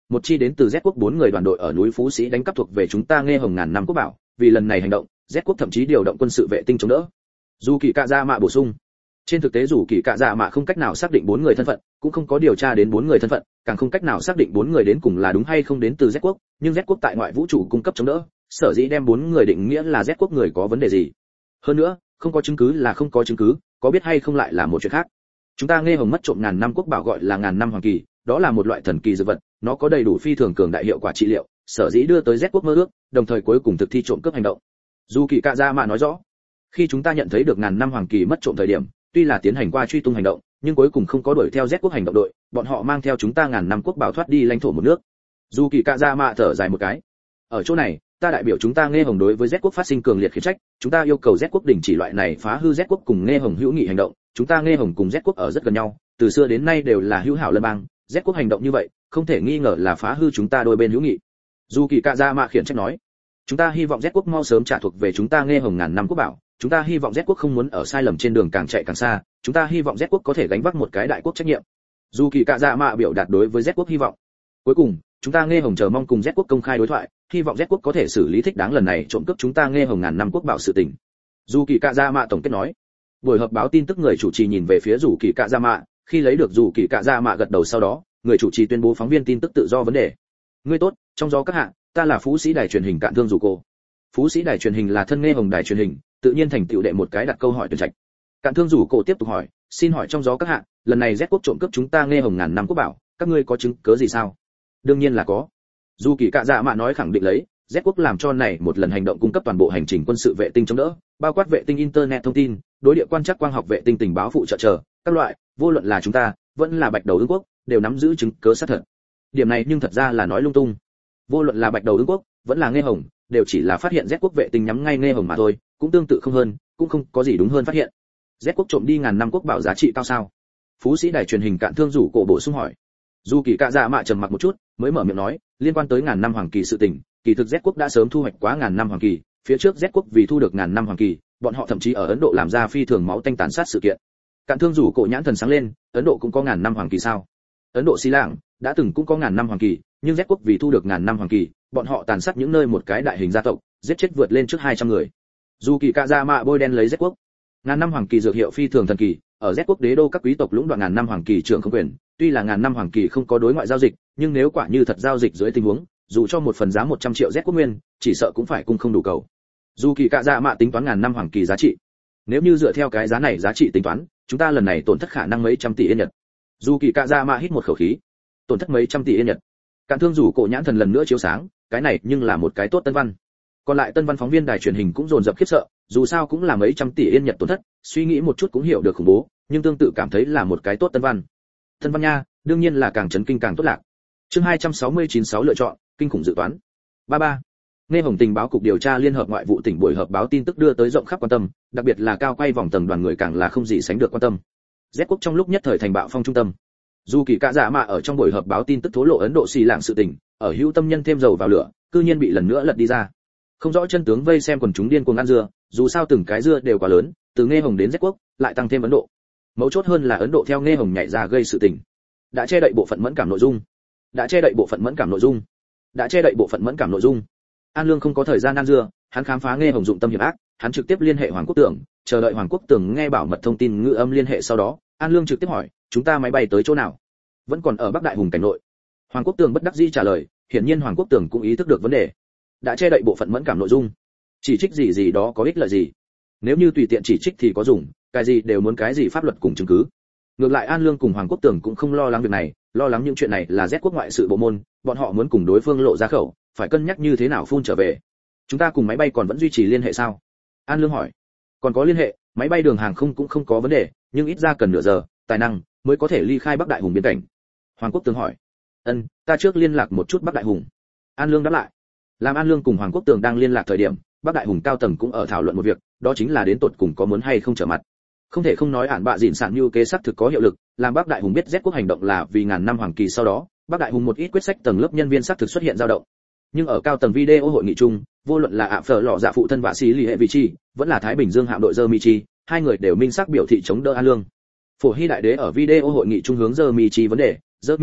một chi đến từ Z quốc bốn người đoàn đội ở núi Phú Sĩ đánh cắp thuộc về chúng ta nghe hồng ngàn năm quốc bảo, vì lần này hành động, Z quốc thậm chí điều động quân sự vệ tinh chống đỡ. Dù kỳ cạ dạ mạ bổ sung. Trên thực tế dù kỳ cạ dạ mạ không cách nào xác định bốn người thân phận, cũng không có điều tra đến bốn người thân phận, càng không cách nào xác định bốn người đến cùng là đúng hay không đến từ Z quốc, nhưng Z quốc tại ngoại vũ trụ cung cấp chống đỡ, sở dĩ đem bốn người định nghĩa là Z quốc người có vấn đề gì. Hơn nữa, không có chứng cứ là không có chứng cứ, có biết hay không lại là một chuyện khác. Chúng ta nghe hồng mất trộm ngàn năm quốc bảo gọi là ngàn năm hoàng kỳ, đó là một loại thần kỳ dược vật, nó có đầy đủ phi thường cường đại hiệu quả trị liệu, sở dĩ đưa tới Z quốc mơ ước, đồng thời cuối cùng thực thi trộm cướp hành động. Dù kỳ cạ dạ mạ nói rõ, khi chúng ta nhận thấy được ngàn năm hoàng kỳ mất trộm thời điểm, tuy là tiến hành qua truy tung hành động, nhưng cuối cùng không có đuổi theo Z quốc hành động đội, bọn họ mang theo chúng ta ngàn năm quốc bảo thoát đi lãnh thổ một nước. Dù kỳ cạ dạ mạ thở dài một cái. Ở chỗ này, ta đại biểu chúng ta nghe hồng đối với Z quốc phát sinh cường liệt khiển trách, chúng ta yêu cầu Z quốc đình chỉ loại này phá hư Z quốc cùng nghe hồng hữu nghị hành động, chúng ta nghe hồng cùng Z quốc ở rất gần nhau, từ xưa đến nay đều là hữu hảo lân bang, Z quốc hành động như vậy, không thể nghi ngờ là phá hư chúng ta đôi bên hữu nghị. Dù kỳ cạ dạ mạ khiển trách nói, chúng ta hy vọng Z quốc mau sớm trả thuộc về chúng ta nghe hồng ngàn năm quốc bảo, chúng ta hy vọng Z quốc không muốn ở sai lầm trên đường càng chạy càng xa, chúng ta hy vọng Z quốc có thể gánh vác một cái đại quốc trách nhiệm. Dù kỳ cạ dạ mạ biểu đạt đối với Z quốc hy vọng. Cuối cùng, chúng ta nghe hồng chờ mong cùng Z quốc công khai đối thoại, hy vọng Z quốc có thể xử lý thích đáng lần này trộm cướp chúng ta nghe hồng ngàn năm quốc bảo sự tình. Dù kỳ cạ dạ mạ tổng kết nói. Buổi họp báo tin tức người chủ trì nhìn về phía dù kỳ cạ dạ mạ, khi lấy được dù kỳ cạ dạ mạ gật đầu sau đó, người chủ trì tuyên bố phóng viên tin tức tự do vấn đề. Ngươi tốt, trong gió các hạ, ta là phú sĩ đài truyền hình Cạn Thương Dù Cô. Phú sĩ đài truyền hình là thân nghe hồng đài truyền hình, tự nhiên thành tựu đệ một cái đặt câu hỏi tuyển trạch. Cạn Thương Dù Cô tiếp tục hỏi, xin hỏi trong gió các hạ, lần này Z quốc trộm cướp chúng ta nghe hồng ngàn năm quốc bảo, các ngươi có chứng cứ gì sao? Đương nhiên là có. Dù kỳ cạ dạ mạ nói khẳng định lấy, Z quốc làm cho này một lần hành động cung cấp toàn bộ hành trình quân sự vệ tinh chống đỡ, bao quát vệ tinh internet thông tin, đối địa quan trắc quang học vệ tinh tình báo phụ trợ chờ, các loại, vô luận là chúng ta, vẫn là Bạch Đầu Ưng quốc, đều nắm giữ chứng cứ xác thật. Điểm này nhưng thật ra là nói lung tung. Vô luận là Bạch Đầu Ưng quốc, vẫn là nghe hồng, đều chỉ là phát hiện Z quốc vệ tinh nhắm ngay nghe hồng mà thôi, cũng tương tự không hơn, cũng không có gì đúng hơn phát hiện. Z quốc trộm đi ngàn năm quốc bảo giá trị cao sao? Phú sĩ đài truyền hình Cạn Thương Rủ Cổ bổ sung hỏi. Dù kỳ cạ dạ mạ trầm mặc một chút, mới mở miệng nói, liên quan tới ngàn năm hoàng kỳ sự tình, kỳ thực Z quốc đã sớm thu hoạch quá ngàn năm hoàng kỳ, phía trước Z quốc vì thu được ngàn năm hoàng kỳ, bọn họ thậm chí ở Ấn Độ làm ra phi thường máu tanh tàn sát sự kiện. Cạn Thương Rủ Cổ nhãn thần sáng lên, Ấn Độ cũng có ngàn năm hoàng kỳ sao? Ấn Độ Xi Lạng đã từng cũng có ngàn năm hoàng kỳ, nhưng Z quốc vì thu được ngàn năm hoàng kỳ, bọn họ tàn sát những nơi một cái đại hình gia tộc, giết chết vượt lên trước hai trăm người. Dù kỳ cạ dạ mạ bôi đen lấy Z quốc. Ngàn năm hoàng kỳ dược hiệu phi thường thần kỳ, ở Z quốc đế đô các quý tộc lũng đoạn ngàn năm hoàng kỳ trưởng không quyền, tuy là ngàn năm hoàng kỳ không có đối ngoại giao dịch, nhưng nếu quả như thật giao dịch dưới tình huống, dù cho một phần giá một trăm triệu Z quốc nguyên, chỉ sợ cũng phải cung không đủ cầu. Dù kỳ cạ dạ mạ tính toán ngàn năm hoàng kỳ giá trị. Nếu như dựa theo cái giá này giá trị tính toán, chúng ta lần này tổn thất khả năng mấy trăm tỷ yên nhật. Dù kỳ cạ dạ mạ hít một khẩu khí. Tổn thất mấy trăm tỷ yên nhật. Cạn Thương Rủ Cổ nhãn thần lần nữa chiếu sáng, cái này nhưng là một cái tốt tân văn. Còn lại tân văn phóng viên đài truyền hình cũng dồn dập khiếp sợ, dù sao cũng là mấy trăm tỷ yên nhật tổn thất, suy nghĩ một chút cũng hiểu được khủng bố, nhưng tương tự cảm thấy là một cái tốt tân văn. Tân văn nha, đương nhiên là càng chấn kinh càng tốt lạc. Chương hai trăm sáu mươi chín sáu lựa chọn, kinh khủng dự toán. ba ba. Nghe hồng tình báo cục điều tra liên hợp ngoại vụ tỉnh buổi họp báo tin tức đưa tới rộng khắp quan tâm, đặc biệt là cao quay vòng tầng đoàn người càng là không gì sánh được quan tâm. Z quốc trong lúc nhất thời thành bạo phong trung tâm. Dù kỳ cạ dạ mạ ở trong buổi họp báo tin tức thố lộ Ấn Độ Xi Lạng sự tình, ở hữu tâm nhân thêm dầu vào lửa, cư nhiên bị lần nữa lật đi ra. Không rõ chân tướng vây xem quần chúng điên cuồng ăn dưa, dù sao từng cái dưa đều quá lớn, từ nghe hồng đến Z quốc, lại tăng thêm Ấn Độ. Mấu chốt hơn là Ấn Độ theo nghe hồng nhảy ra gây sự tình. Đã che đậy bộ phận mẫn cảm nội dung. Đã che đậy bộ phận mẫn cảm nội dung. Đã che đậy bộ phận mẫn cảm nội dung. An Lương không có thời gian ăn dưa, hắn khám phá nghe hồng dụng tâm hiểm ác, hắn trực tiếp liên hệ Hoàng Quốc Tưởng, chờ đợi Hoàng Quốc Tưởng nghe bảo mật thông tin ngữ âm liên hệ sau đó, An Lương trực tiếp hỏi, chúng ta máy bay tới chỗ nào? Vẫn còn ở Bắc Đại Hùng cảnh nội. Hoàng Quốc Tưởng bất đắc dĩ trả lời, hiển nhiên Hoàng Quốc Tưởng cũng ý thức được vấn đề. Đã che đậy bộ phận mẫn cảm nội dung, chỉ trích gì gì đó có ích lợi gì? Nếu như tùy tiện chỉ trích thì có dùng, cái gì đều muốn cái gì pháp luật cùng chứng cứ. Ngược lại An Lương cùng Hoàng Quốc Tưởng cũng không lo lắng việc này, lo lắng những chuyện này là Z quốc ngoại sự bộ môn, bọn họ muốn cùng đối phương lộ ra khẩu, phải cân nhắc như thế nào phun trở về. Chúng ta cùng máy bay còn vẫn duy trì liên hệ sao? An Lương hỏi. Còn có liên hệ, máy bay đường hàng không cũng không có vấn đề, nhưng ít ra cần nửa giờ, tài năng mới có thể ly khai Bắc Đại Hùng biên cảnh. Hoàng Quốc Tưởng hỏi. Ân, ta trước liên lạc một chút Bắc Đại Hùng. An Lương đáp lại. Làm An Lương cùng Hoàng Quốc Tưởng đang liên lạc thời điểm, Bắc Đại Hùng cao tầng cũng ở thảo luận một việc, đó chính là đến tột cùng có muốn hay không trở mặt. Không thể không nói ản bạ dịn sản như kế sắc thực có hiệu lực, làm Bắc Đại Hùng biết Z quốc hành động là vì ngàn năm hoàng kỳ sau đó, Bắc Đại Hùng một ít quyết sách tầng lớp nhân viên sắc thực xuất hiện dao động. Nhưng ở cao tầng video hội nghị chung, vô luận là ạ phở lọ dạ phụ thân vạ sĩ lì hệ vị chi, vẫn là Thái Bình Dương hạm đội Dơ-mi-chi, hai người đều minh xác biểu thị chống đỡ An Lương. Phổ Hy đại đế ở video hội nghị trung hướng Dơ-mi-chi vấn đề, Dơ-mi-chi,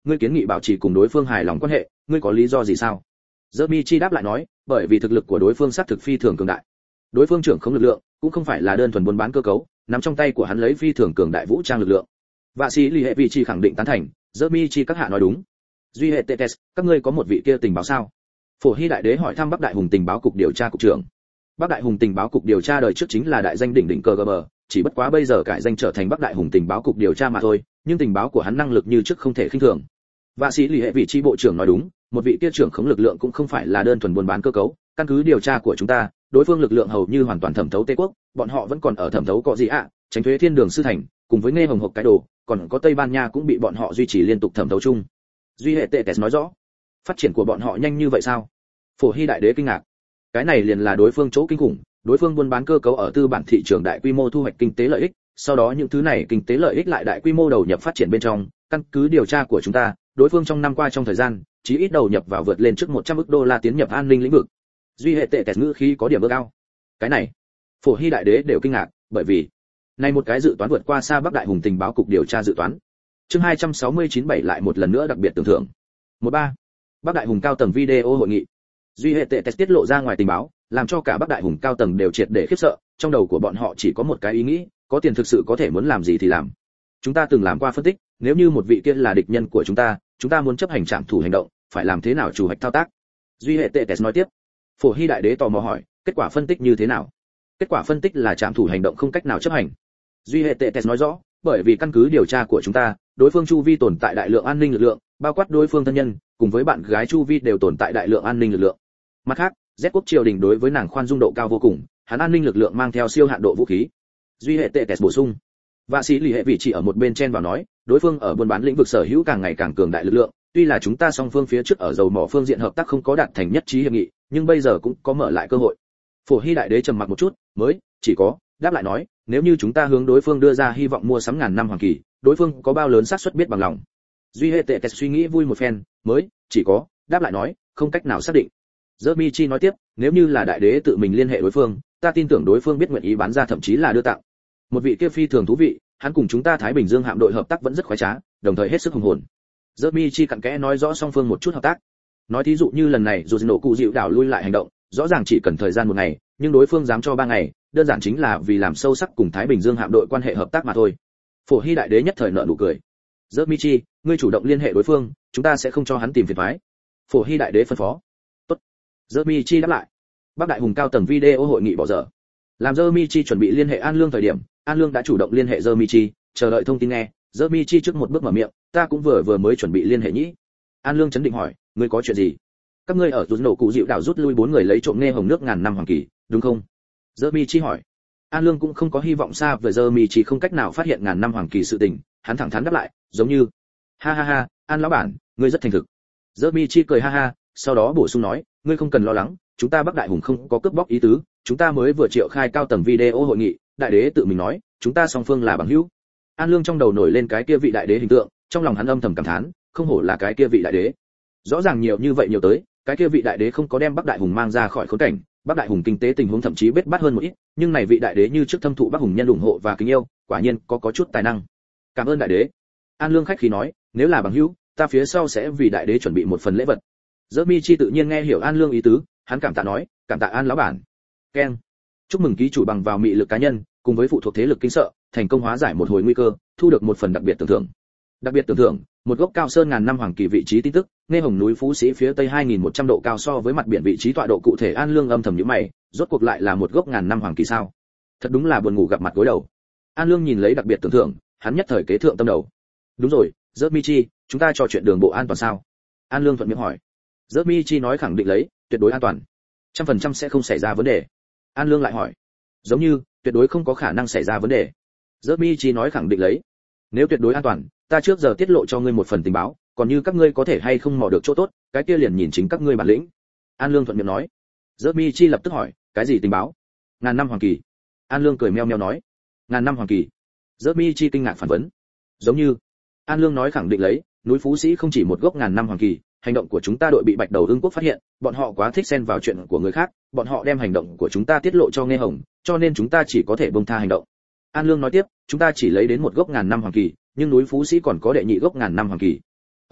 ngươi kiến nghị bảo trì cùng đối phương hài lòng quan hệ, ngươi có lý do gì sao? Zermichi đáp lại nói, bởi vì thực lực của đối phương xác thực phi thường cường đại. Đối phương trưởng không lực lượng, cũng không phải là đơn thuần buôn bán cơ cấu, nắm trong tay của hắn lấy phi thường cường đại vũ trang lực lượng. Vạ sĩ Lý Hệ Vị Chi khẳng định tán thành, Zermichi các hạ nói đúng. Duy hệ Tetes, các ngươi có một vị kia tình báo sao? Phổ Hy đại đế hỏi thăm Bắc Đại Hùng tình báo cục điều tra cục trưởng. Bắc Đại Hùng tình báo cục điều tra đời trước chính là đại danh đỉnh đỉnh cờ giê bê, chỉ bất quá bây giờ cải danh trở thành Bắc Đại Hùng tình báo cục điều tra mà thôi, nhưng tình báo của hắn năng lực như trước không thể khinh thường. Vạ sĩ Lý Hệ Vị Chi bộ trưởng nói đúng, một vị kia trưởng khống lực lượng cũng không phải là đơn thuần buôn bán cơ cấu, căn cứ điều tra của chúng ta, đối phương lực lượng hầu như hoàn toàn thẩm thấu Tây quốc, bọn họ vẫn còn ở thẩm thấu cọ gì ạ, tránh thuế thiên đường sư thành, cùng với nghe hồng hộc cái đồ, còn có Tây Ban Nha cũng bị bọn họ duy trì liên tục thẩm thấu chung. Duy hệ Tetes nói rõ, phát triển của bọn họ nhanh như vậy sao? Phổ Hy đại đế kinh ngạc. Cái này liền là đối phương chỗ kinh khủng, đối phương buôn bán cơ cấu ở tư bản thị trường đại quy mô thu hoạch kinh tế lợi ích, sau đó những thứ này kinh tế lợi ích lại đại quy mô đầu nhập phát triển bên trong, căn cứ điều tra của chúng ta, đối phương trong năm qua trong thời gian, chí ít đầu nhập vào vượt lên trước một trăm ức đô la tiến nhập an ninh lĩnh vực. Duy hệ Tetes ngữ khí có điểm ước ao. Cái này, Phổ Hy đại đế đều kinh ngạc, bởi vì này một cái dự toán vượt qua xa Bắc Đại Hùng tình báo cục điều tra dự toán. Chương hai trăm sáu mươi chín bảy lại một lần nữa đặc biệt tưởng thưởng. một ba Bắc Đại Hùng cao tầng video hội nghị. Duy hệ Tetes tiết lộ ra ngoài tình báo, làm cho cả Bắc Đại Hùng cao tầng đều triệt để khiếp sợ, trong đầu của bọn họ chỉ có một cái ý nghĩ, có tiền thực sự có thể muốn làm gì thì làm. Chúng ta từng làm qua phân tích, nếu như một vị kia là địch nhân của chúng ta, chúng ta muốn chấp hành trạm thủ hành động, phải làm thế nào chủ hoạch thao tác? Duy hệ Tetes nói tiếp. Phổ Hy đại đế tò mò hỏi, kết quả phân tích như thế nào? Kết quả phân tích là trạm thủ hành động không cách nào chấp hành. Duy hệ Tetes nói rõ, bởi vì căn cứ điều tra của chúng ta, đối phương chu vi tồn tại đại lượng an ninh lực lượng, bao quát đối phương thân nhân, cùng với bạn gái chu vi đều tồn tại đại lượng an ninh lực lượng. Mặt khác, Z quốc triều đình đối với nàng khoan dung độ cao vô cùng, hắn an ninh lực lượng mang theo siêu hạn độ vũ khí. Duy hệ Tetes bổ sung. Vạ sĩ Lý Hệ Vị chỉ ở một bên chen vào nói, đối phương ở buôn bán lĩnh vực sở hữu càng ngày càng cường đại lực lượng, tuy là chúng ta song phương phía trước ở dầu mỏ phương diện hợp tác không có đạt thành nhất trí hiệp nghị, nhưng bây giờ cũng có mở lại cơ hội. Phổ Hy đại đế trầm mặc một chút, mới chỉ có đáp lại nói, nếu như chúng ta hướng đối phương đưa ra hy vọng mua sắm ngàn năm hoàng kỳ, đối phương có bao lớn xác suất biết bằng lòng. Duy hệ Tetes suy nghĩ vui một phen, mới chỉ có đáp lại nói, không cách nào xác định. Zermichi nói tiếp, nếu như là đại đế tự mình liên hệ đối phương, ta tin tưởng đối phương biết nguyện ý bán ra thậm chí là đưa tặng. Một vị kia phi thường thú vị, hắn cùng chúng ta Thái Bình Dương hạm đội hợp tác vẫn rất khoái trá, đồng thời hết sức hùng hồn. Zermichi cặn kẽ nói rõ song phương một chút hợp tác. Nói thí dụ như lần này dù nổ cụ dịu đảo lui lại hành động, rõ ràng chỉ cần thời gian một ngày, nhưng đối phương dám cho ba ngày, đơn giản chính là vì làm sâu sắc cùng Thái Bình Dương hạm đội quan hệ hợp tác mà thôi. Phổ Hy đại đế nhất thời nở nụ cười. Zermichi, ngươi chủ động liên hệ đối phương, chúng ta sẽ không cho hắn tìm phiền toái. Phổ Hy đại đế phân phó. Tốt. Zermichi đáp lại. Bắc Đại Hùng cao tầng video hội nghị bỏ dở. Làm Zermichi chuẩn bị liên hệ An Lương thời điểm, An Lương đã chủ động liên hệ Zermichi, chờ đợi thông tin nghe. Zermichi trước một bước mở miệng, ta cũng vừa vừa mới chuẩn bị liên hệ nhĩ. An Lương chấn định hỏi, ngươi có chuyện gì? Các ngươi ở rút nổ cụ dịu đảo rút lui bốn người lấy trộm nghe hồng nước ngàn năm hoàng kỳ, đúng không? Zermichi hỏi. An Lương cũng không có hy vọng xa về Zermichi không cách nào phát hiện ngàn năm hoàng kỳ sự tình, hắn thẳng thắn đáp lại, giống như, ha ha ha, An lão bản, ngươi rất thành thực. Zermichi cười ha ha, sau đó bổ sung nói, ngươi không cần lo lắng, chúng ta Bắc Đại Hùng không có cướp bóc ý tứ, chúng ta mới vừa triệu khai cao tầng video hội nghị, đại đế tự mình nói, chúng ta song phương là bằng hữu. An Lương trong đầu nổi lên cái kia vị đại đế hình tượng, trong lòng hắn âm thầm cảm thán, không hổ là cái kia vị đại đế. Rõ ràng nhiều như vậy nhiều tới, cái kia vị đại đế không có đem Bắc Đại Hùng mang ra khỏi khốn cảnh, Bắc Đại Hùng kinh tế tình huống thậm chí bết bát hơn một ít, nhưng này vị đại đế như trước thâm thụ Bắc Hùng nhân ủng hộ và kính yêu, quả nhiên có có chút tài năng. Cảm ơn đại đế. An Lương khách khí nói, nếu là bằng hữu, ta phía sau sẽ vì đại đế chuẩn bị một phần lễ vật. Zermichi tự nhiên nghe hiểu An Lương ý tứ, hắn cảm tạ nói, cảm tạ An lão bản. Ken. Chúc mừng ký chủ bằng vào mị lực cá nhân, cùng với phụ thuộc thế lực kinh sợ, thành công hóa giải một hồi nguy cơ, thu được một phần đặc biệt tưởng thưởng. Đặc biệt tưởng thưởng, một gốc cao sơn ngàn năm hoàng kỳ vị trí tin tức, nghe hồng núi Phú Sĩ phía tây hai nghìn một trăm độ cao so với mặt biển vị trí tọa độ cụ thể. An Lương âm thầm nhíu mày, rốt cuộc lại là một gốc ngàn năm hoàng kỳ sao? Thật đúng là buồn ngủ gặp mặt gối đầu. An Lương nhìn lấy đặc biệt tưởng thưởng, hắn nhất thời kế thượng tâm đầu. Đúng rồi, Zermichi, chúng ta trò chuyện đường bộ an toàn sao? An Lương thuận miệng hỏi. Zermichi nói khẳng định lấy, tuyệt đối an toàn, trăm phần trăm sẽ không xảy ra vấn đề. An Lương lại hỏi. Giống như, tuyệt đối không có khả năng xảy ra vấn đề. Zermichi nói khẳng định lấy. Nếu tuyệt đối an toàn, ta trước giờ tiết lộ cho ngươi một phần tình báo, còn như các ngươi có thể hay không mò được chỗ tốt, cái kia liền nhìn chính các ngươi bản lĩnh. An Lương thuận miệng nói. Zermichi lập tức hỏi, cái gì tình báo? Ngàn năm hoàng kỳ. An Lương cười meo meo nói. Ngàn năm hoàng kỳ. Zermichi kinh ngạc phản vấn. Giống như. An Lương nói khẳng định lấy, núi Phú Sĩ không chỉ một gốc ngàn năm hoàng kỳ, hành động của chúng ta đội bị Bạch Đầu Ưng quốc phát hiện, bọn họ quá thích xen vào chuyện của người khác, bọn họ đem hành động của chúng ta tiết lộ cho Nghe Hồng, cho nên chúng ta chỉ có thể buông tha hành động. An Lương nói tiếp, chúng ta chỉ lấy đến một gốc ngàn năm hoàng kỳ, nhưng núi Phú Sĩ còn có đệ nhị gốc ngàn năm hoàng kỳ.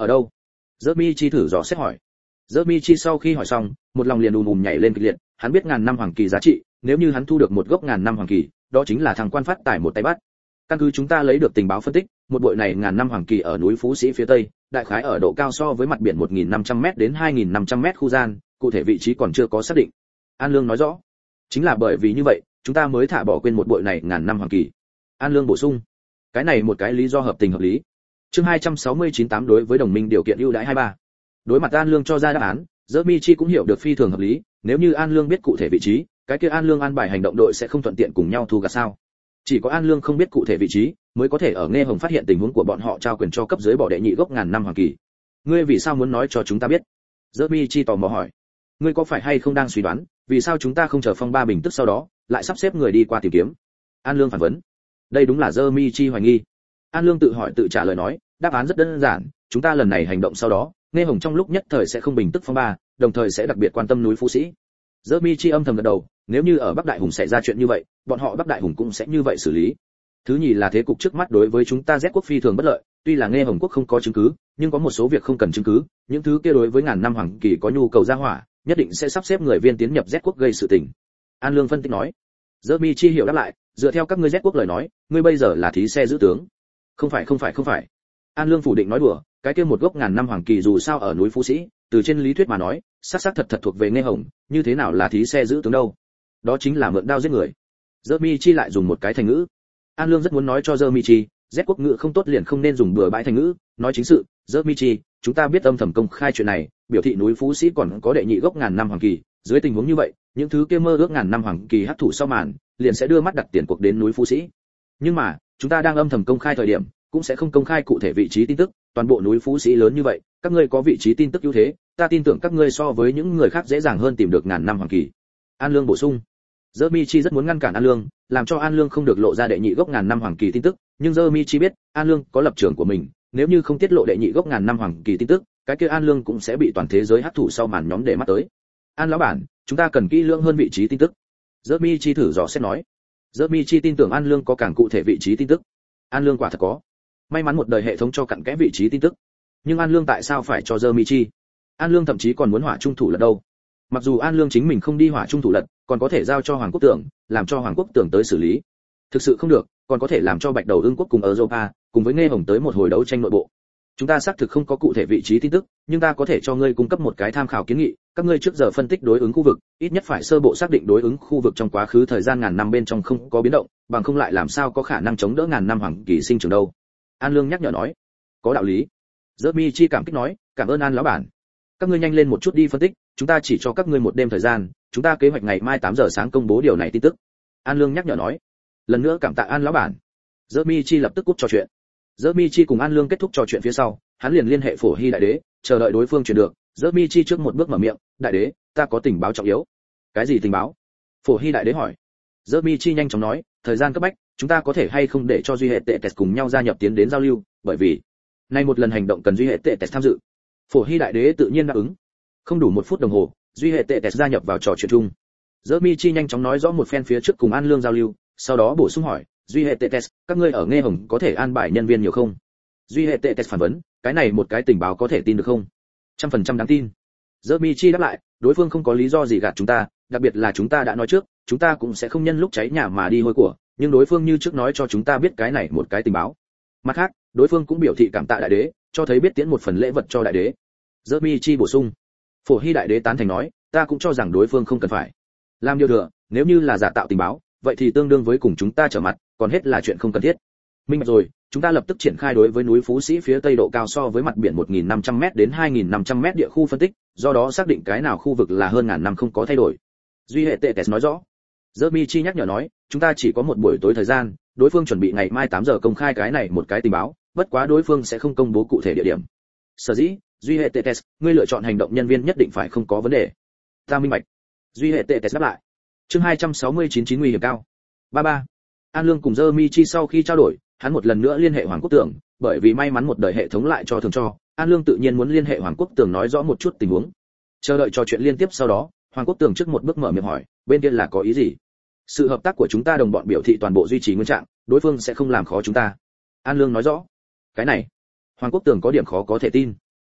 Ở đâu? Jeremy Chi thử dò xét hỏi. Jeremy Chi sau khi hỏi xong, một lòng liền ùm ùm nhảy lên kịch liệt, hắn biết ngàn năm hoàng kỳ giá trị, nếu như hắn thu được một gốc ngàn năm hoàng kỳ, đó chính là thằng quan phát tài một tay bắt. Căn cứ chúng ta lấy được tình báo phân tích, một bội này ngàn năm hoàng kỳ ở núi Phú Sĩ phía tây, đại khái ở độ cao so với mặt biển một nghìn năm trăm mét đến hai nghìn năm trăm mét khu gian, cụ thể vị trí còn chưa có xác định. An Lương nói rõ. Chính là bởi vì như vậy, chúng ta mới thả bỏ quên một bội này ngàn năm hoàng kỳ. An Lương bổ sung. Cái này một cái lý do hợp tình hợp lý. Chương hai trăm sáu mươi chín tám đối với đồng minh điều kiện ưu đãi hai ba. Đối mặt An Lương cho ra đáp án, Jeremy Chi cũng hiểu được phi thường hợp lý, nếu như An Lương biết cụ thể vị trí, cái kia An Lương an bài hành động đội sẽ không thuận tiện cùng nhau thu gặt sao? Chỉ có An Lương không biết cụ thể vị trí, mới có thể ở Nghe Hồng phát hiện tình huống của bọn họ trao quyền cho cấp dưới bỏ đệ nhị gốc ngàn năm hoàng kỳ. Ngươi vì sao muốn nói cho chúng ta biết? Jeremy Chi tò mò hỏi. Ngươi có phải hay không đang suy đoán, vì sao chúng ta không chờ phong ba bình tức sau đó, lại sắp xếp người đi qua tìm kiếm? An Lương phản vấn. Đây đúng là Jeremy Chi hoài nghi. An Lương tự hỏi tự trả lời nói, đáp án rất đơn giản, chúng ta lần này hành động sau đó, Nghe Hồng trong lúc nhất thời sẽ không bình tức phong ba, đồng thời sẽ đặc biệt quan tâm núi Phú Sĩ. Jeremy Chi âm thầm gật đầu, nếu như ở Bắc Đại Hùng xảy ra chuyện như vậy, bọn họ Bắc Đại Hùng cũng sẽ như vậy xử lý. Thứ nhì là thế cục trước mắt đối với chúng ta Z quốc phi thường bất lợi, tuy là Nghe Hồng quốc không có chứng cứ, nhưng có một số việc không cần chứng cứ, những thứ kia đối với ngàn năm hoàng kỳ có nhu cầu ra hỏa, nhất định sẽ sắp xếp người viên tiến nhập Z quốc gây sự tình. An Lương phân tích nói. Jeremy Chi hiểu đáp lại, dựa theo các ngươi Z quốc lời nói, ngươi bây giờ là thí xe giữ tướng. Không phải không phải không phải. An Lương phủ định nói đùa, cái kia một gốc ngàn năm hoàng kỳ dù sao ở núi Phú Sĩ, từ trên lý thuyết mà nói, xác xác thật thật thuộc về Nghe Hồng, như thế nào là thí xe giữ tướng đâu? Đó chính là mượn đao giết người. Jeremy Chi lại dùng một cái thành ngữ. An Lương rất muốn nói cho Jeremy Chi, Z quốc ngữ không tốt liền không nên dùng bừa bãi thành ngữ, nói chính sự. Jeremy Chi, chúng ta biết âm thầm công khai chuyện này, biểu thị núi Phú Sĩ còn có đệ nhị gốc ngàn năm hoàng kỳ, dưới tình huống như vậy, những thứ kia mơ ước ngàn năm hoàng kỳ hấp thụ sau màn, liền sẽ đưa mắt đặt tiền cuộc đến núi Phú Sĩ. Nhưng mà, chúng ta đang âm thầm công khai thời điểm, cũng sẽ không công khai cụ thể vị trí tin tức, toàn bộ núi Phú Sĩ lớn như vậy, các ngươi có vị trí tin tức ưu thế, ta tin tưởng các ngươi so với những người khác dễ dàng hơn tìm được ngàn năm hoàng kỳ. An Lương bổ sung. Jeremy Chi rất muốn ngăn cản An Lương, làm cho An Lương không được lộ ra đệ nhị gốc ngàn năm hoàng kỳ tin tức, nhưng Jeremy Chi biết, An Lương có lập trường của mình, nếu như không tiết lộ đệ nhị gốc ngàn năm hoàng kỳ tin tức, cái kia An Lương cũng sẽ bị toàn thế giới hấp thụ sau màn nhóm để mắt tới. An lão bản, chúng ta cần kỹ lưỡng hơn vị trí tin tức. Jeremy Chi thử dò xét nói. Jeremy Chi tin tưởng An Lương có càng cụ thể vị trí tin tức. An Lương quả thật có. May mắn một đời hệ thống cho cặn kẽ vị trí tin tức. Nhưng An Lương tại sao phải cho Jeremy Chi? An Lương thậm chí còn muốn hỏa trung thủ lật đâu. Mặc dù An Lương chính mình không đi hỏa trung thủ lật, còn có thể giao cho Hoàng Quốc Tưởng, làm cho Hoàng Quốc Tưởng tới xử lý. Thực sự không được, còn có thể làm cho Bạch Đầu Ưng quốc cùng Europa, cùng với Nghe Hồng tới một hồi đấu tranh nội bộ. Chúng ta xác thực không có cụ thể vị trí tin tức, nhưng ta có thể cho ngươi cung cấp một cái tham khảo kiến nghị, các ngươi trước giờ phân tích đối ứng khu vực, ít nhất phải sơ bộ xác định đối ứng khu vực trong quá khứ thời gian ngàn năm bên trong không có biến động, bằng không lại làm sao có khả năng chống đỡ ngàn năm hoàng kỳ sinh trưởng đâu. An Lương nhắc nhở nói. Có đạo lý. Jeremy Chi cảm kích nói, cảm ơn An lão bản. Các ngươi nhanh lên một chút đi phân tích, chúng ta chỉ cho các ngươi một đêm thời gian, chúng ta kế hoạch ngày mai tám giờ sáng công bố điều này tin tức. An Lương nhắc nhở nói. Lần nữa cảm tạ An lão bản. Jeremy Chi lập tức cúp trò chuyện. Jeremy Chi cùng An Lương kết thúc trò chuyện phía sau, hắn liền liên hệ Phổ Hy đại đế, chờ đợi đối phương truyền được. Jeremy Chi trước một bước mở miệng, đại đế, ta có tình báo trọng yếu. Cái gì tình báo? Phổ Hy đại đế hỏi. Jeremy Chi nhanh chóng nói, thời gian cấp bách, chúng ta có thể hay không để cho duy hệ tệ test cùng nhau gia nhập tiến đến giao lưu, bởi vì nay một lần hành động cần duy hệ tệ test tham dự. Phổ Hy đại đế tự nhiên đáp ứng. Không đủ một phút đồng hồ, duy hệ tệ test gia nhập vào trò chuyện chung. Jeremy Chi nhanh chóng nói rõ một phen phía trước cùng An Lương giao lưu, sau đó bổ sung hỏi, duy hệ tệ test, các ngươi ở Nghe Hồng có thể an bài nhân viên nhiều không? Duy hệ tệ test phản vấn, cái này một cái tình báo có thể tin được không? Trăm phần trăm đáng tin. Jeremy Chi đáp lại, đối phương không có lý do gì gạt chúng ta, đặc biệt là chúng ta đã nói trước, chúng ta cũng sẽ không nhân lúc cháy nhà mà đi hôi của, nhưng đối phương như trước nói cho chúng ta biết cái này một cái tình báo. Mặt khác, đối phương cũng biểu thị cảm tạ đại đế, cho thấy biết tiễn một phần lễ vật cho đại đế. Jeremy Chi bổ sung. Phổ Hy đại đế tán thành nói, ta cũng cho rằng đối phương không cần phải làm điều thừa, nếu như là giả tạo tình báo, vậy thì tương đương với cùng chúng ta trở mặt, còn hết là chuyện không cần thiết. Minh bạch rồi, chúng ta lập tức triển khai đối với núi Phú Sĩ phía tây độ cao so với mặt biển một nghìn năm trăm mét đến hai nghìn năm trăm mét địa khu phân tích, do đó xác định cái nào khu vực là hơn ngàn năm không có thay đổi. Duy hệ tệ test nói rõ. Jeremy Chi nhắc nhở nói, chúng ta chỉ có một buổi tối thời gian, đối phương chuẩn bị ngày mai tám giờ công khai cái này một cái tình báo, bất quá đối phương sẽ không công bố cụ thể địa điểm. Sở dĩ, duy hệ tệ test, ngươi lựa chọn hành động nhân viên nhất định phải không có vấn đề. Ta minh bạch. Duy hệ tệ test đáp lại. Chương hai trăm sáu mươi chín chín nguy hiểm cao. ba ba. An Lương cùng Jeremy Chi sau khi trao đổi, hắn một lần nữa liên hệ Hoàng Quốc Tưởng, bởi vì may mắn một đời hệ thống lại cho thường cho, An Lương tự nhiên muốn liên hệ Hoàng Quốc Tưởng nói rõ một chút tình huống. Chờ đợi trò chuyện liên tiếp sau đó, Hoàng Quốc Tưởng trước một bước mở miệng hỏi, bên kia là có ý gì? Sự hợp tác của chúng ta đồng bọn biểu thị toàn bộ duy trì nguyên trạng, đối phương sẽ không làm khó chúng ta. An Lương nói rõ. Cái này, Hoàng Quốc Tưởng có điểm khó có thể tin.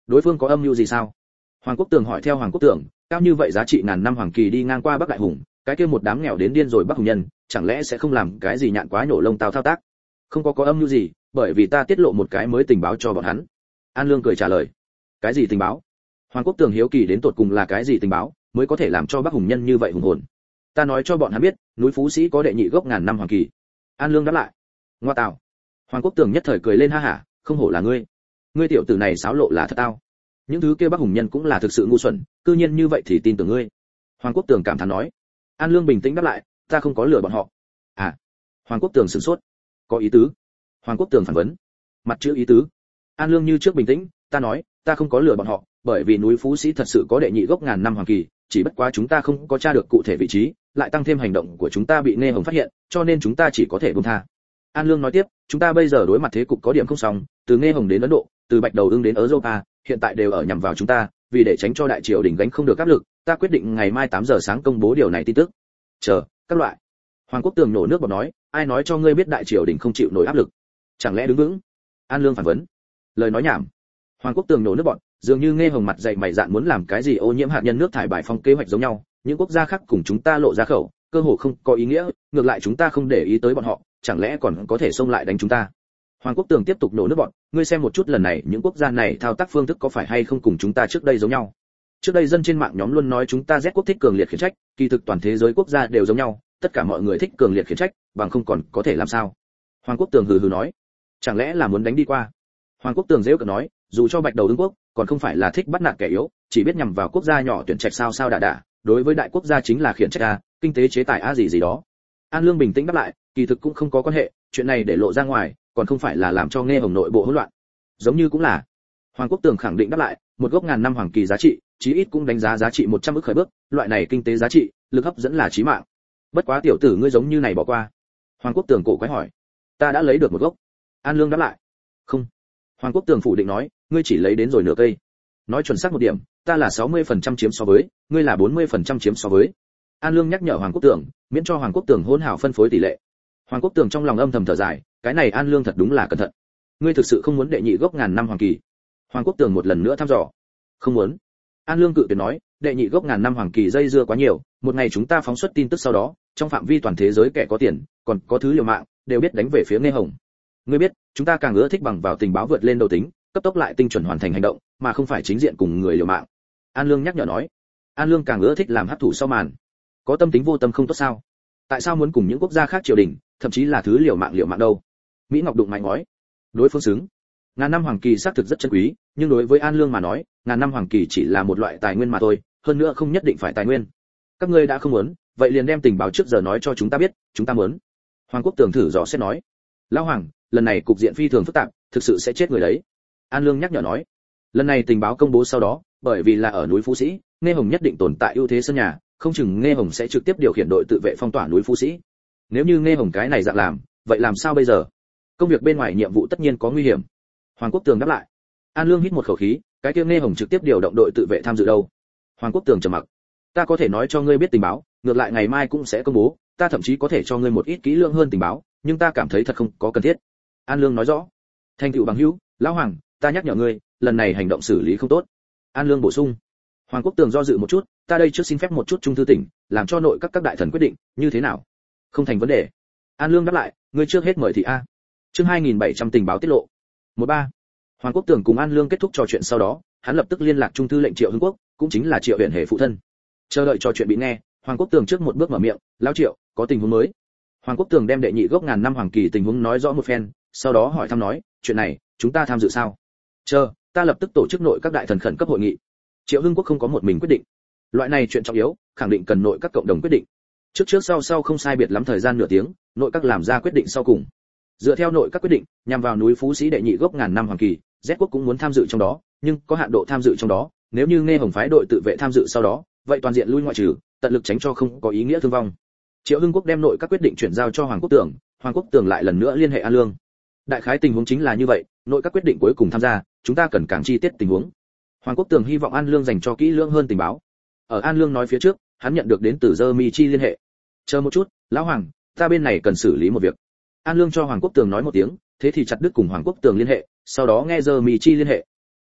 Đối phương có âm mưu gì sao? Hoàng Quốc Tường hỏi. Theo Hoàng Quốc Tường, cao như vậy giá trị ngàn năm hoàng kỳ đi ngang qua Bắc Đại Hùng, cái kia một đám nghèo đến điên rồi Bắc Hùng nhân, chẳng lẽ sẽ không làm cái gì nhạn quá nhổ lông tao thao tác? Không có có âm mưu gì, bởi vì ta tiết lộ một cái mới tình báo cho bọn hắn. An Lương cười trả lời. Cái gì tình báo? Hoàng Quốc Tường hiếu kỳ đến tột cùng là cái gì tình báo mới có thể làm cho Bắc Hùng nhân như vậy hùng hồn. Ta nói cho bọn hắn biết, núi Phú Sĩ có đệ nhị gốc ngàn năm hoàng kỳ. An Lương đáp lại. Ngoa tào. Hoàng Quốc Tường nhất thời cười lên ha hả, không hổ là ngươi. Ngươi tiểu tử này xáo lộ là thật tao. Những thứ kia Bắc Hùng nhân cũng là thực sự ngu xuẩn, cư nhiên như vậy thì tin tưởng ngươi. Hoàng Quốc Tường cảm thán nói. An Lương bình tĩnh đáp lại, ta không có lừa bọn họ. À. Hoàng Quốc Tường sửng sốt. Có ý tứ. Hoàng Quốc Tường phản vấn. Mặt chữ ý tứ. An Lương như trước bình tĩnh, ta nói, ta không có lừa bọn họ, bởi vì núi Phú Sĩ thật sự có đệ nhị gốc ngàn năm hoàng kỳ, chỉ bất quá chúng ta không có tra được cụ thể vị trí, lại tăng thêm hành động của chúng ta bị Nghe Hồng phát hiện, cho nên chúng ta chỉ có thể buông tha. An Lương nói tiếp, chúng ta bây giờ đối mặt thế cục có điểm không xong, từ Nghe Hồng đến Ấn Độ, từ Bạch Đầu Ưng đến Europa, hiện tại đều ở nhằm vào chúng ta, vì để tránh cho đại triều đình gánh không được áp lực, ta quyết định ngày mai tám giờ sáng công bố điều này tin tức. Chờ, các loại. Hoàng Quốc Tường nổ nước bọt nói, ai nói cho ngươi biết đại triều đình không chịu nổi áp lực? Chẳng lẽ đứng vững? An Lương phản vấn. Lời nói nhảm. Hoàng Quốc Tường nổ nước bọt, dường như Nghe Hồng mặt dày mày dạn muốn làm cái gì ô nhiễm hạt nhân nước thải bài phong kế hoạch giống nhau, những quốc gia khác cùng chúng ta lộ ra khẩu, cơ hồ không có ý nghĩa, ngược lại chúng ta không để ý tới bọn họ, chẳng lẽ còn có thể xông lại đánh chúng ta? Hoàng Quốc Tường tiếp tục nổ nước bọt, ngươi xem một chút lần này những quốc gia này thao tác phương thức có phải hay không cùng chúng ta trước đây giống nhau? Trước đây dân trên mạng nhóm luôn nói chúng ta Z quốc thích cường liệt khiển trách, kỳ thực toàn thế giới quốc gia đều giống nhau, tất cả mọi người thích cường liệt khiển trách, bằng không còn có thể làm sao? Hoàng Quốc Tường hừ hừ nói, chẳng lẽ là muốn đánh đi qua? Hoàng Quốc Tường giễu cợt nói, dù cho Bạch Đầu Ưng quốc, còn không phải là thích bắt nạt kẻ yếu, chỉ biết nhằm vào quốc gia nhỏ tuyển trạch sao sao đả đả, đối với đại quốc gia chính là khiển trách a, kinh tế chế tài a gì gì đó. An Lương bình tĩnh đáp lại, kỳ thực cũng không có quan hệ, chuyện này để lộ ra ngoài, còn không phải là làm cho Nghe Hồng nội bộ hỗn loạn. Giống như cũng là. Hoàng Quốc Tường khẳng định đáp lại, một gốc ngàn năm hoàng kỳ giá trị, chí ít cũng đánh giá giá trị một trăm ức khởi bước, loại này kinh tế giá trị, lực hấp dẫn là chí mạng. Bất quá tiểu tử ngươi giống như này bỏ qua. Hoàng Quốc Tường cổ quái hỏi. Ta đã lấy được một gốc. An Lương đáp lại. Không. Hoàng Quốc Tường phủ định nói, ngươi chỉ lấy đến rồi nửa cây. Nói chuẩn xác một điểm, ta là sáu mươi phần trăm chiếm so với, ngươi là bốn mươi phần trăm chiếm so với. An Lương nhắc nhở Hoàng Quốc Tường, miễn cho Hoàng Quốc Tường hỗn hảo phân phối tỷ lệ. Hoàng Quốc Tường trong lòng âm thầm thở dài, cái này An Lương thật đúng là cẩn thận. Ngươi thực sự không muốn đệ nhị gốc ngàn năm hoàng kỳ? Hoàng Quốc Tường một lần nữa thăm dò. Không muốn. An Lương cự tuyệt nói, đệ nhị gốc ngàn năm hoàng kỳ dây dưa quá nhiều, một ngày chúng ta phóng xuất tin tức sau đó, trong phạm vi toàn thế giới kẻ có tiền, còn có thứ liều mạng, đều biết đánh về phía Nghe Hồng. Ngươi biết, chúng ta càng ưa thích bằng vào tình báo vượt lên đầu tính, cấp tốc lại tinh chuẩn hoàn thành hành động, mà không phải chính diện cùng người liều mạng. An Lương nhắc nhở nói. An Lương càng ưa thích làm hấp thụ sau màn. Có tâm tính vô tâm không tốt sao? Tại sao muốn cùng những quốc gia khác triều đình, thậm chí là thứ liều mạng liều mạng đâu? Mỹ Ngọc đụng mạnh ngói. Đối phương xứng. Ngàn năm hoàng kỳ xác thực rất chân quý, nhưng đối với An Lương mà nói, ngàn năm hoàng kỳ chỉ là một loại tài nguyên mà thôi, hơn nữa không nhất định phải tài nguyên. Các ngươi đã không muốn, vậy liền đem tình báo trước giờ nói cho chúng ta biết, chúng ta muốn. Hoàng Quốc Tường thử dò xét nói. Lão Hoàng, lần này cục diện phi thường phức tạp, thực sự sẽ chết người đấy. An Lương nhắc nhở nói. Lần này tình báo công bố sau đó, bởi vì là ở núi Phú Sĩ, Nghe Hồng nhất định tồn tại ưu thế sân nhà, không chừng Nghe Hồng sẽ trực tiếp điều khiển đội tự vệ phong tỏa núi Phú Sĩ. Nếu như Nghe Hồng cái này dạng làm, vậy làm sao bây giờ? Công việc bên ngoài nhiệm vụ tất nhiên có nguy hiểm. Hoàng Quốc Tường đáp lại. An Lương hít một khẩu khí, cái kia Nghe Hồng trực tiếp điều động đội tự vệ tham dự đâu? Hoàng Quốc Tường trầm mặc. Ta có thể nói cho ngươi biết tình báo, ngược lại ngày mai cũng sẽ công bố, ta thậm chí có thể cho ngươi một ít kỹ lưỡng hơn tình báo, nhưng ta cảm thấy thật không có cần thiết. An Lương nói rõ. Thành tựu bằng hữu, lão Hoàng, ta nhắc nhở ngươi, lần này hành động xử lý không tốt. An Lương bổ sung. Hoàng Quốc Tường do dự một chút, ta đây trước xin phép một chút trung thư tỉnh, làm cho nội các các đại thần quyết định, như thế nào? Không thành vấn đề. An Lương đáp lại, ngươi trước hết mời thị a. Chương hai nghìn bảy trăm tình báo tiết lộ. một ba. Hoàng Quốc Tường cùng An Lương kết thúc trò chuyện sau đó, hắn lập tức liên lạc trung thư lệnh Triệu Hưng Quốc, cũng chính là Triệu Uyển Hề phụ thân. Chờ đợi trò chuyện bị nghe, Hoàng Quốc Tường trước một bước mở miệng, "Lão Triệu, có tình huống mới." Hoàng Quốc Tường đem đệ nhị gốc ngàn năm hoàng kỳ tình huống nói rõ một phen, sau đó hỏi thăm nói, "Chuyện này, chúng ta tham dự sao?" "Chờ, ta lập tức tổ chức nội các đại thần khẩn cấp hội nghị." Triệu Hưng Quốc không có một mình quyết định. Loại này chuyện trọng yếu, khẳng định cần nội các cộng đồng quyết định. Trước trước sau sau không sai biệt lắm thời gian nửa tiếng, nội các làm ra quyết định sau cùng. Dựa theo nội các quyết định, nhằm vào núi Phú Sĩ đệ nhị gốc ngàn năm hoàng kỳ, Z quốc cũng muốn tham dự trong đó, nhưng có hạn độ tham dự trong đó, nếu như Nghe Hồng phái đội tự vệ tham dự sau đó, vậy toàn diện lui ngoại trừ, tận lực tránh cho không có ý nghĩa thương vong. Triệu Hưng Quốc đem nội các quyết định chuyển giao cho Hoàng Quốc Tường, Hoàng Quốc Tường lại lần nữa liên hệ An Lương. Đại khái tình huống chính là như vậy, nội các quyết định cuối cùng tham gia, chúng ta cần càng chi tiết tình huống. Hoàng Quốc Tường hy vọng An Lương dành cho kỹ lưỡng hơn tình báo. Ở An Lương nói phía trước, hắn nhận được đến từ Dơ Mi Chi liên hệ. "Chờ một chút, lão Hoàng, ta bên này cần xử lý một việc." An Lương cho Hoàng Quốc Tường nói một tiếng, thế thì chặt đứt cùng Hoàng Quốc Tường liên hệ, sau đó nghe Dơ Mi Chi liên hệ. "Cảnh,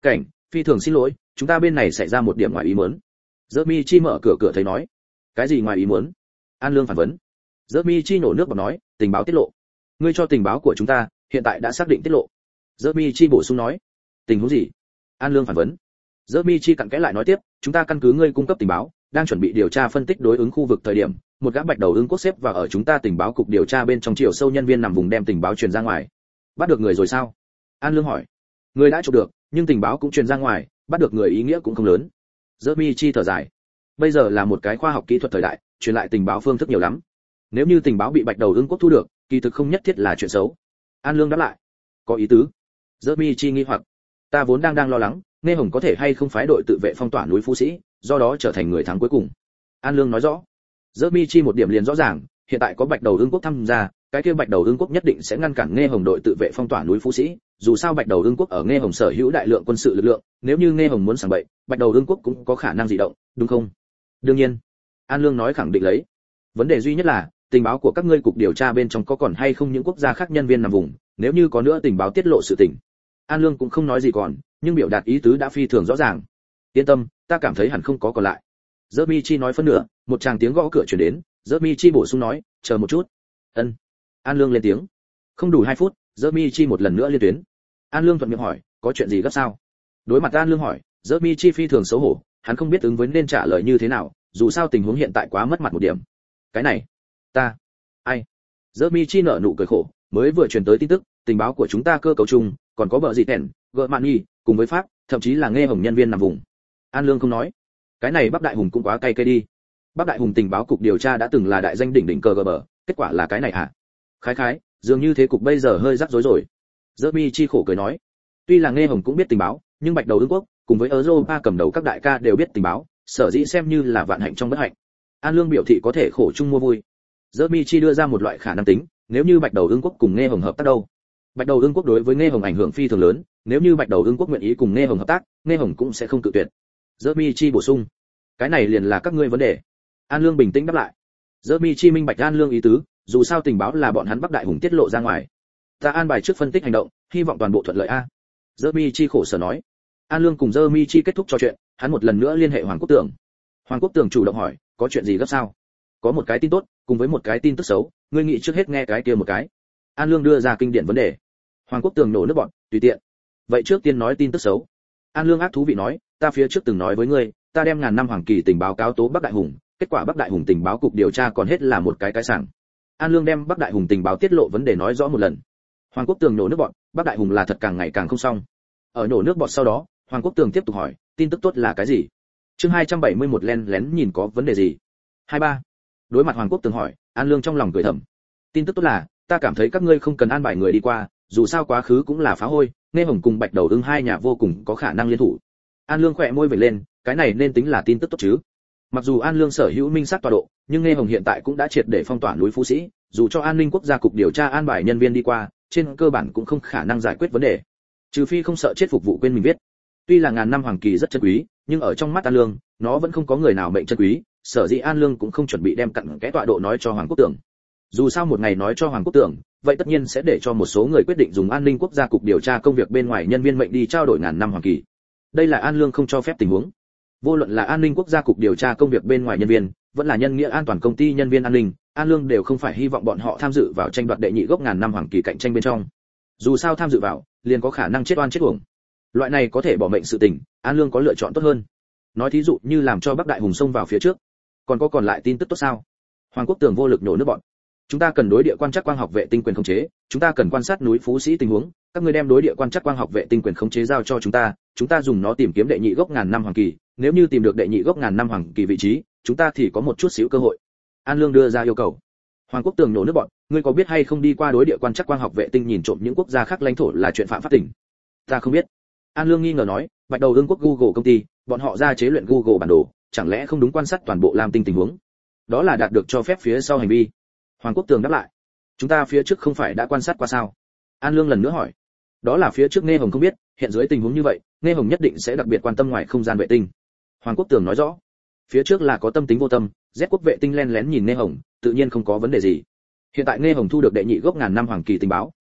phi thường xin lỗi, chúng ta bên này xảy ra một điểm ngoài ý muốn. Jeremy Chi mở cửa cửa thấy nói. Cái gì ngoài ý muốn? An Lương phản vấn. Jeremy Chi nổ nước bọt nói, tình báo tiết lộ. Ngươi cho tình báo của chúng ta, hiện tại đã xác định tiết lộ. Jeremy Chi bổ sung nói. Tình huống gì? An Lương phản vấn. Jeremy Chi cặn kẽ lại nói tiếp, chúng ta căn cứ ngươi cung cấp tình báo, đang chuẩn bị điều tra phân tích đối ứng khu vực thời điểm, một gã bạch đầu ưng quốc xếp vào ở chúng ta tình báo cục điều tra bên trong chiều sâu nhân viên nằm vùng đem tình báo truyền ra ngoài. Bắt được người rồi sao? An Lương hỏi. Người đã chụp được, nhưng tình báo cũng truyền ra ngoài, bắt được người ý nghĩa cũng không lớn. Jeremy Chi thở dài. Bây giờ là một cái khoa học kỹ thuật thời đại, truyền lại tình báo phương thức nhiều lắm. Nếu như tình báo bị bạch đầu ưng quốc thu được, kỳ thực không nhất thiết là chuyện xấu. An Lương đáp lại. Có ý tứ. Jeremy Chi nghi hoặc. Ta vốn đang đang lo lắng, Nghe Hồng có thể hay không phái đội tự vệ phong tỏa núi Phú Sĩ, do đó trở thành người thắng cuối cùng. An Lương nói rõ. Jeremy Chi một điểm liền rõ ràng, hiện tại có bạch đầu ưng quốc tham gia, cái kia bạch đầu ưng quốc nhất định sẽ ngăn cản Nghe Hồng đội tự vệ phong tỏa núi Phú Sĩ, dù sao bạch đầu ưng quốc ở Nghe Hồng sở hữu đại lượng quân sự lực lượng, nếu như Nghe Hồng muốn sảng bậy, bạch đầu ưng quốc cũng có khả năng dị động, đúng không? Đương nhiên. An Lương nói khẳng định lấy. Vấn đề duy nhất là, tình báo của các ngươi cục điều tra bên trong có còn hay không những quốc gia khác nhân viên nằm vùng, nếu như có nữa tình báo tiết lộ sự tình. An Lương cũng không nói gì còn, nhưng biểu đạt ý tứ đã phi thường rõ ràng. Yên tâm, ta cảm thấy hẳn không có còn lại. Jeremy Chi nói phân nửa, một tràng tiếng gõ cửa truyền đến, Jeremy Chi bổ sung nói, chờ một chút. Ân. An Lương lên tiếng. Không đủ hai phút, Jeremy Chi một lần nữa liên tuyến. An Lương thuận miệng hỏi, có chuyện gì gấp sao? Đối mặt An Lương hỏi, Jeremy Chi phi thường xấu hổ, hắn không biết ứng với nên trả lời như thế nào, dù sao tình huống hiện tại quá mất mặt một điểm. Cái này, ta, ai? Jeremy Chi nở nụ cười khổ, mới vừa truyền tới tin tức, tình báo của chúng ta cơ cấu chung, còn có bợ gì tèn, gợ mạn nghi, cùng với pháp, thậm chí là Nghe Hồng nhân viên nằm vùng. An Lương không nói. Cái này Bắc Đại Hùng cũng quá cay cay đi. Bắc Đại Hùng tình báo cục điều tra đã từng là đại danh đỉnh đỉnh cờ gờ bờ, kết quả là cái này hả? Khái khái, dường như thế cục bây giờ hơi rắc rối rồi. Jeremy Chi khổ cười nói. Tuy là Nghe Hồng cũng biết tình báo, nhưng bạch đầu ưng quốc, cùng với Europa cầm đầu các đại ca đều biết tình báo, sở dĩ xem như là vạn hạnh trong bất hạnh. An Lương biểu thị có thể khổ chung mua vui. Jeremy Chi đưa ra một loại khả năng tính, nếu như bạch đầu ưng quốc cùng Nghe Hồng hợp tác đâu? Bạch đầu ưng quốc đối với Nghe Hồng ảnh hưởng phi thường lớn, nếu như bạch đầu ưng quốc nguyện ý cùng Nghe Hồng hợp tác, Nghe Hồng cũng sẽ không cự tuyệt. Jeremy Chi bổ sung, cái này liền là các ngươi vấn đề. An Lương bình tĩnh đáp lại. Jeremy Chi minh bạch An Lương ý tứ, dù sao tình báo là bọn hắn Bắc Đại Hùng tiết lộ ra ngoài. Ta an bài trước phân tích hành động, hy vọng toàn bộ thuận lợi a. Jeremy Chi khổ sở nói. An Lương cùng Jeremy Chi kết thúc trò chuyện, hắn một lần nữa liên hệ Hoàng Quốc Tường. Hoàng Quốc Tường chủ động hỏi, có chuyện gì gấp sao? Có một cái tin tốt, cùng với một cái tin tức xấu, ngươi nghĩ trước hết nghe cái kia một cái. An Lương đưa ra kinh điển vấn đề. Hoàng Quốc Tường nổ nước bọt, tùy tiện. Vậy trước tiên nói tin tức xấu. An Lương ác thú vị nói, ta phía trước từng nói với ngươi, ta đem ngàn năm hoàng kỳ tình báo cáo tố Bắc Đại Hùng, kết quả Bắc Đại Hùng tình báo cục điều tra còn hết là một cái cái sảng. An Lương đem Bắc Đại Hùng tình báo tiết lộ vấn đề nói rõ một lần. Hoàng Quốc Tường nổ nước bọt, Bắc Đại Hùng là thật càng ngày càng không xong. Ở nổ nước bọt sau đó, Hoàng Quốc Tường tiếp tục hỏi, tin tức tốt là cái gì? Chương hai trăm bảy mươi mốt len lén nhìn có vấn đề gì? hai ba. Đối mặt Hoàng Quốc Tường hỏi, An Lương trong lòng cười thầm. Tin tức tốt là, ta cảm thấy các ngươi không cần an bài người đi qua, dù sao quá khứ cũng là phá hôi, Nghe Hồng cùng Bạch Đầu Ưng hai nhà vô cùng có khả năng liên thủ. An Lương khẽ môi vểnh lên, cái này nên tính là tin tức tốt chứ? Mặc dù An Lương sở hữu minh sát tọa độ, nhưng Nghe Hồng hiện tại cũng đã triệt để phong tỏa núi Phú Sĩ, dù cho An ninh quốc gia cục điều tra an bài nhân viên đi qua, trên cơ bản cũng không khả năng giải quyết vấn đề. Trừ phi không sợ chết phục vụ quên mình viết. Tuy là ngàn năm hoàng kỳ rất chân quý, nhưng ở trong mắt An Lương, nó vẫn không có người nào mệnh chân quý, sở dĩ An Lương cũng không chuẩn bị đem cặn kẽ tọa độ nói cho Hoàng Quốc Tường. Dù sao một ngày nói cho Hoàng Quốc Tường, vậy tất nhiên sẽ để cho một số người quyết định dùng an ninh quốc gia cục điều tra công việc bên ngoài nhân viên mệnh đi trao đổi ngàn năm hoàng kỳ. Đây là An Lương không cho phép tình huống. Vô luận là an ninh quốc gia cục điều tra công việc bên ngoài nhân viên, vẫn là nhân nghĩa an toàn công ty nhân viên an ninh, An Lương đều không phải hy vọng bọn họ tham dự vào tranh đoạt đệ nhị gốc ngàn năm hoàng kỳ cạnh tranh bên trong. Dù sao tham dự vào, liền có khả năng chết oan chết uổng. Loại này có thể bỏ mệnh sự tình, An Lương có lựa chọn tốt hơn. Nói thí dụ như làm cho Bắc Đại Hùng xông vào phía trước. Còn có còn lại tin tức tốt sao? Hoàng Quốc Tường vô lực nổ nước bọn. Chúng ta cần đối địa quan trắc quang học vệ tinh quyền khống chế, chúng ta cần quan sát núi Phú Sĩ tình huống, các ngươi đem đối địa quan trắc quang học vệ tinh quyền khống chế giao cho chúng ta, chúng ta dùng nó tìm kiếm đệ nhị gốc ngàn năm hoàng kỳ, nếu như tìm được đệ nhị gốc ngàn năm hoàng kỳ vị trí, chúng ta thì có một chút xíu cơ hội. An Lương đưa ra yêu cầu. Hoàng Quốc Tường nổ nước bọn, ngươi có biết hay không đi qua đối địa quan trắc quang học vệ tinh nhìn trộm những quốc gia khác lãnh thổ là chuyện phạm pháp tình? Ta không biết. An Lương nghi ngờ nói, Bạch Đầu Ưng quốc Google công ty, bọn họ ra chế luyện Google bản đồ, chẳng lẽ không đúng quan sát toàn bộ Lam Tinh tình huống? Đó là đạt được cho phép phía sau hành vi. Hoàng Quốc Tường đáp lại, chúng ta phía trước không phải đã quan sát qua sao? An Lương lần nữa hỏi, đó là phía trước Nghe Hồng không biết, hiện dưới tình huống như vậy, Nghe Hồng nhất định sẽ đặc biệt quan tâm ngoài không gian vệ tinh. Hoàng Quốc Tường nói rõ, phía trước là có tâm tính vô tâm, Z quốc vệ tinh len lén nhìn Nghe Hồng, tự nhiên không có vấn đề gì. Hiện tại Nghe Hồng thu được đệ nhị gốc ngàn năm hoàng kỳ tình báo,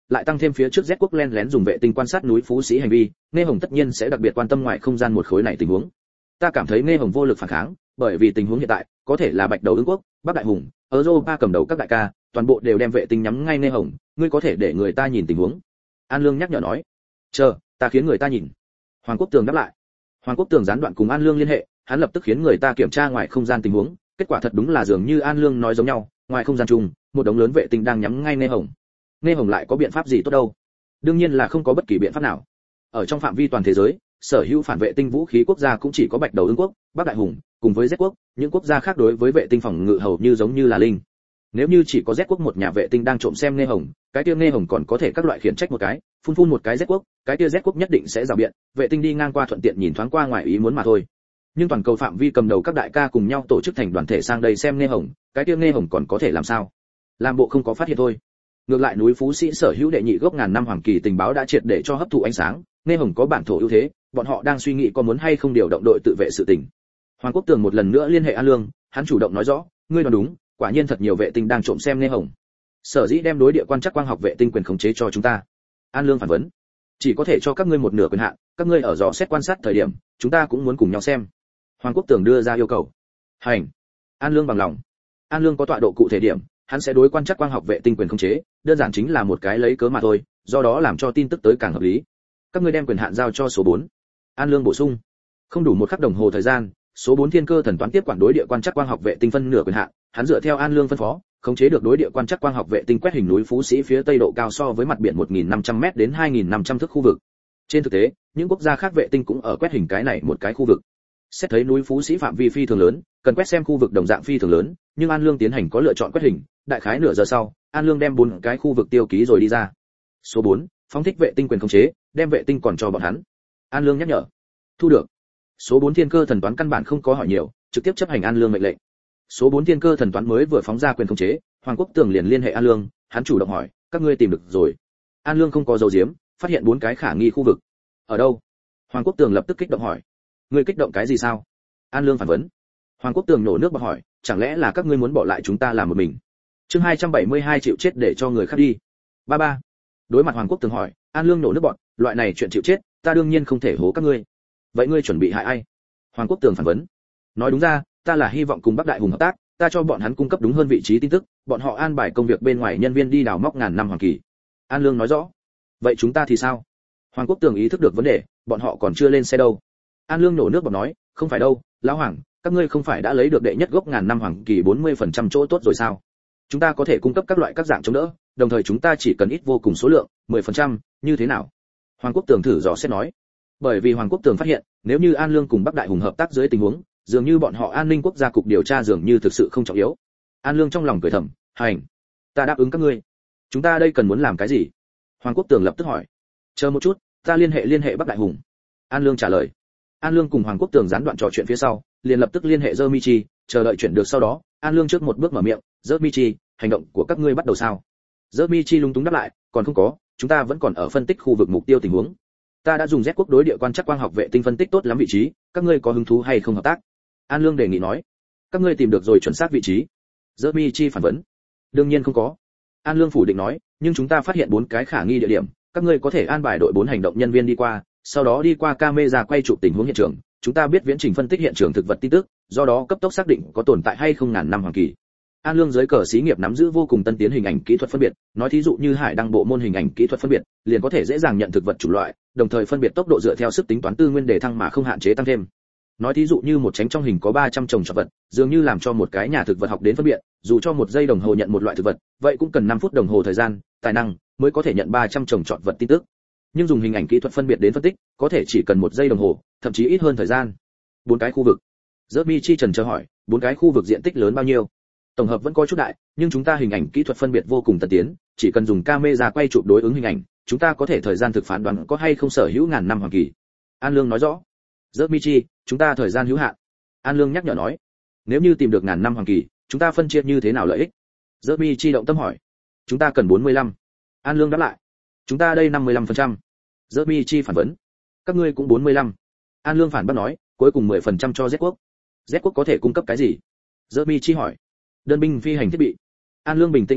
lại tăng thêm phía trước Z quốc len lén dùng vệ tinh quan sát núi Phú Sĩ hành vi, Nghe Hồng tất nhiên sẽ đặc biệt quan tâm ngoài không gian một khối này tình huống. Ta cảm thấy Nghe Hồng vô lực phản kháng, bởi vì tình huống hiện tại, có thể là Bạch Đầu Ưng quốc, Bắc Đại Hùng, Europa cầm đầu các đại ca, toàn bộ đều đem vệ tinh nhắm ngay Nghe Hồng, ngươi có thể để người ta nhìn tình huống. An Lương nhắc nhở nói. Chờ, ta khiến người ta nhìn. Hoàng Quốc Tường đáp lại. Hoàng Quốc Tường gián đoạn cùng An Lương liên hệ, hắn lập tức khiến người ta kiểm tra ngoài không gian tình huống, kết quả thật đúng là dường như An Lương nói giống nhau, ngoài không gian chung, một đống lớn vệ tinh đang nhắm ngay Nghe Hồng. Nghe Hồng lại có biện pháp gì tốt đâu? Đương nhiên là không có bất kỳ biện pháp nào. Ở trong phạm vi toàn thế giới, sở hữu phản vệ tinh vũ khí quốc gia cũng chỉ có Bạch Đầu Ưng quốc, Bắc Đại Hùng, cùng với Z quốc, những quốc gia khác đối với vệ tinh phòng ngự hầu như giống như là linh. Nếu như chỉ có Z quốc một nhà vệ tinh đang trộm xem Nghe Hồng, cái kia Nghe Hồng còn có thể các loại khiển trách một cái, phun phun một cái Z quốc, cái kia Z quốc nhất định sẽ rào biện, vệ tinh đi ngang qua thuận tiện nhìn thoáng qua ngoài ý muốn mà thôi. Nhưng toàn cầu phạm vi cầm đầu các đại ca cùng nhau tổ chức thành đoàn thể sang đây xem Nghe Hồng, cái kia Nghe Hồng còn có thể làm sao? Làm bộ không có phát hiện thôi. Ngược lại núi Phú Sĩ sở hữu đệ nhị gốc ngàn năm hoàng kỳ tình báo đã triệt để cho hấp thụ ánh sáng, Nghe Hồng có bản thổ ưu thế, bọn họ đang suy nghĩ có muốn hay không điều động đội tự vệ sự tình. Hoàng Quốc Tường một lần nữa liên hệ An Lương, hắn chủ động nói rõ, ngươi nói đúng, quả nhiên thật nhiều vệ tinh đang trộm xem Nghe Hồng. Sở dĩ đem đối địa quan trắc quang học vệ tinh quyền khống chế cho chúng ta. An Lương phản vấn, chỉ có thể cho các ngươi một nửa quyền hạn, các ngươi ở dò xét quan sát thời điểm, chúng ta cũng muốn cùng nhau xem. Hoàng Quốc Tường đưa ra yêu cầu. Hành. An Lương bằng lòng. An Lương có tọa độ cụ thể điểm, hắn sẽ đối quan trắc quang học vệ tinh quyền khống chế, đơn giản chính là một cái lấy cớ mà thôi, do đó làm cho tin tức tới càng hợp lý. Các ngươi đem quyền hạn giao cho số bốn. An Lương bổ sung. Không đủ một khắc đồng hồ thời gian, số bốn thiên cơ thần toán tiếp quản đối địa quan trắc quang học vệ tinh phân nửa quyền hạn, hắn dựa theo An Lương phân phó, khống chế được đối địa quan trắc quang học vệ tinh quét hình núi Phú Sĩ phía tây độ cao so với mặt biển một nghìn năm trăm mét đến hai nghìn năm trăm thước khu vực. Trên thực tế, những quốc gia khác vệ tinh cũng ở quét hình cái này một cái khu vực. Xét thấy núi Phú Sĩ phạm vi phi thường lớn, cần quét xem khu vực đồng dạng phi thường lớn, nhưng An Lương tiến hành có lựa chọn quét hình, đại khái nửa giờ sau, An Lương đem bốn cái khu vực tiêu ký rồi đi ra. Số bốn, phóng thích vệ tinh quyền khống chế, đem vệ tinh còn cho bọn hắn. An Lương nhắc nhở. Thu được. Số bốn thiên cơ thần toán căn bản không có hỏi nhiều, trực tiếp chấp hành An Lương mệnh lệnh. Số bốn thiên cơ thần toán mới vừa phóng ra quyền khống chế, Hoàng Quốc Tường liền liên hệ An Lương, hắn chủ động hỏi, các ngươi tìm được rồi? An Lương không có dấu diếm, phát hiện bốn cái khả nghi khu vực. Ở đâu? Hoàng Quốc Tường lập tức kích động hỏi. Ngươi kích động cái gì sao? An Lương phản vấn. Hoàng Quốc Tường nổ nước bọt hỏi, chẳng lẽ là các ngươi muốn bỏ lại chúng ta làm một mình? Chương hai trăm bảy mươi hai chịu chết để cho người khác đi. Ba ba. Đối mặt Hoàng Quốc Tường hỏi, An Lương nổ nước bọt, loại này chuyện chịu chết, ta đương nhiên không thể hố các ngươi. Vậy ngươi chuẩn bị hại ai? Hoàng Quốc Tường phản vấn. Nói đúng ra, ta là hy vọng cùng Bắc Đại Hùng hợp tác, ta cho bọn hắn cung cấp đúng hơn vị trí tin tức, bọn họ an bài công việc bên ngoài nhân viên đi đào móc ngàn năm hoàng kỳ. An Lương nói rõ. Vậy chúng ta thì sao? Hoàng Quốc Tường ý thức được vấn đề, bọn họ còn chưa lên xe đâu. An Lương nổ nước bọt nói, không phải đâu, lão Hoàng, các ngươi không phải đã lấy được đệ nhất gốc ngàn năm hoàng kỳ bốn mươi phần trăm chỗ tốt rồi sao? Chúng ta có thể cung cấp các loại các dạng chống đỡ, đồng thời chúng ta chỉ cần ít vô cùng số lượng, mười phần trăm, như thế nào? Hoàng Quốc Tường thử dò xét nói. Bởi vì Hoàng Quốc Tường phát hiện, nếu như An Lương cùng Bắc Đại Hùng hợp tác dưới tình huống, dường như bọn họ an ninh quốc gia cục điều tra dường như thực sự không trọng yếu. An Lương trong lòng cười thầm, hành, ta đáp ứng các ngươi. Chúng ta đây cần muốn làm cái gì? Hoàng Quốc Tường lập tức hỏi. Chờ một chút, ta liên hệ liên hệ Bắc Đại Hùng. An Lương trả lời. An Lương cùng Hoàng Quốc Tường gián đoạn trò chuyện phía sau, liền lập tức liên hệ Dmichi, chờ đợi chuyển được sau đó, An Lương trước một bước mở miệng, Dmichi, hành động của các ngươi bắt đầu sao? Dmichi lúng túng đáp lại, còn không có, chúng ta vẫn còn ở phân tích khu vực mục tiêu tình huống. Ta đã dùng Z quốc đối địa quan trắc quang học vệ tinh phân tích tốt lắm vị trí, các ngươi có hứng thú hay không hợp tác? An Lương đề nghị nói. Các ngươi tìm được rồi chuẩn xác vị trí? Dmichi phản vấn. Đương nhiên không có. An Lương phủ định nói, nhưng chúng ta phát hiện bốn cái khả nghi địa điểm, các ngươi có thể an bài đội bốn hành động nhân viên đi qua, sau đó đi qua camera quay chụp tình huống hiện trường, chúng ta biết viễn trình phân tích hiện trường thực vật tin tức, do đó cấp tốc xác định có tồn tại hay không ngàn năm hoàng kỳ. An Lương dưới cờ xí nghiệp nắm giữ vô cùng tân tiến hình ảnh kỹ thuật phân biệt, nói thí dụ như Hải đăng bộ môn hình ảnh kỹ thuật phân biệt, liền có thể dễ dàng nhận thực vật chủng loại, đồng thời phân biệt tốc độ dựa theo sức tính toán tư nguyên để thăng mà không hạn chế tăng thêm. Nói thí dụ như một tránh trong hình có ba trăm trồng trọt vật, dường như làm cho một cái nhà thực vật học đến phân biệt, dù cho một giây đồng hồ nhận một loại thực vật, vậy cũng cần năm phút đồng hồ thời gian, tài năng mới có thể nhận ba trăm trồng trọt vật tin tức. Nhưng dùng hình ảnh kỹ thuật phân biệt đến phân tích, có thể chỉ cần một giây đồng hồ, thậm chí ít hơn thời gian. Bốn cái khu vực. Dmichi trần chờ hỏi, bốn cái khu vực diện tích lớn bao nhiêu? Tổng hợp vẫn có chút đại, nhưng chúng ta hình ảnh kỹ thuật phân biệt vô cùng tân tiến, chỉ cần dùng camera quay chụp đối ứng hình ảnh, chúng ta có thể thời gian thực phán đoán có hay không sở hữu ngàn năm hoàng kỳ. An Lương nói rõ. Dmichi, chúng ta thời gian hữu hạn. An Lương nhắc nhở nói. Nếu như tìm được ngàn năm hoàng kỳ, chúng ta phân chia như thế nào lợi ích? Dmichi động tâm hỏi. Chúng ta cần bốn mươi lăm. An Lương đáp lại. Chúng ta đây năm mươi lăm phần trăm. Dmichi phản vấn. Các ngươi cũng bốn mươi lăm. An Lương phản bác nói, cuối cùng mười phần trăm cho Z quốc. Z quốc có thể cung cấp cái gì? Dmichi hỏi. Đơn binh phi hành thiết bị. An Lương bình tĩnh đáp lại,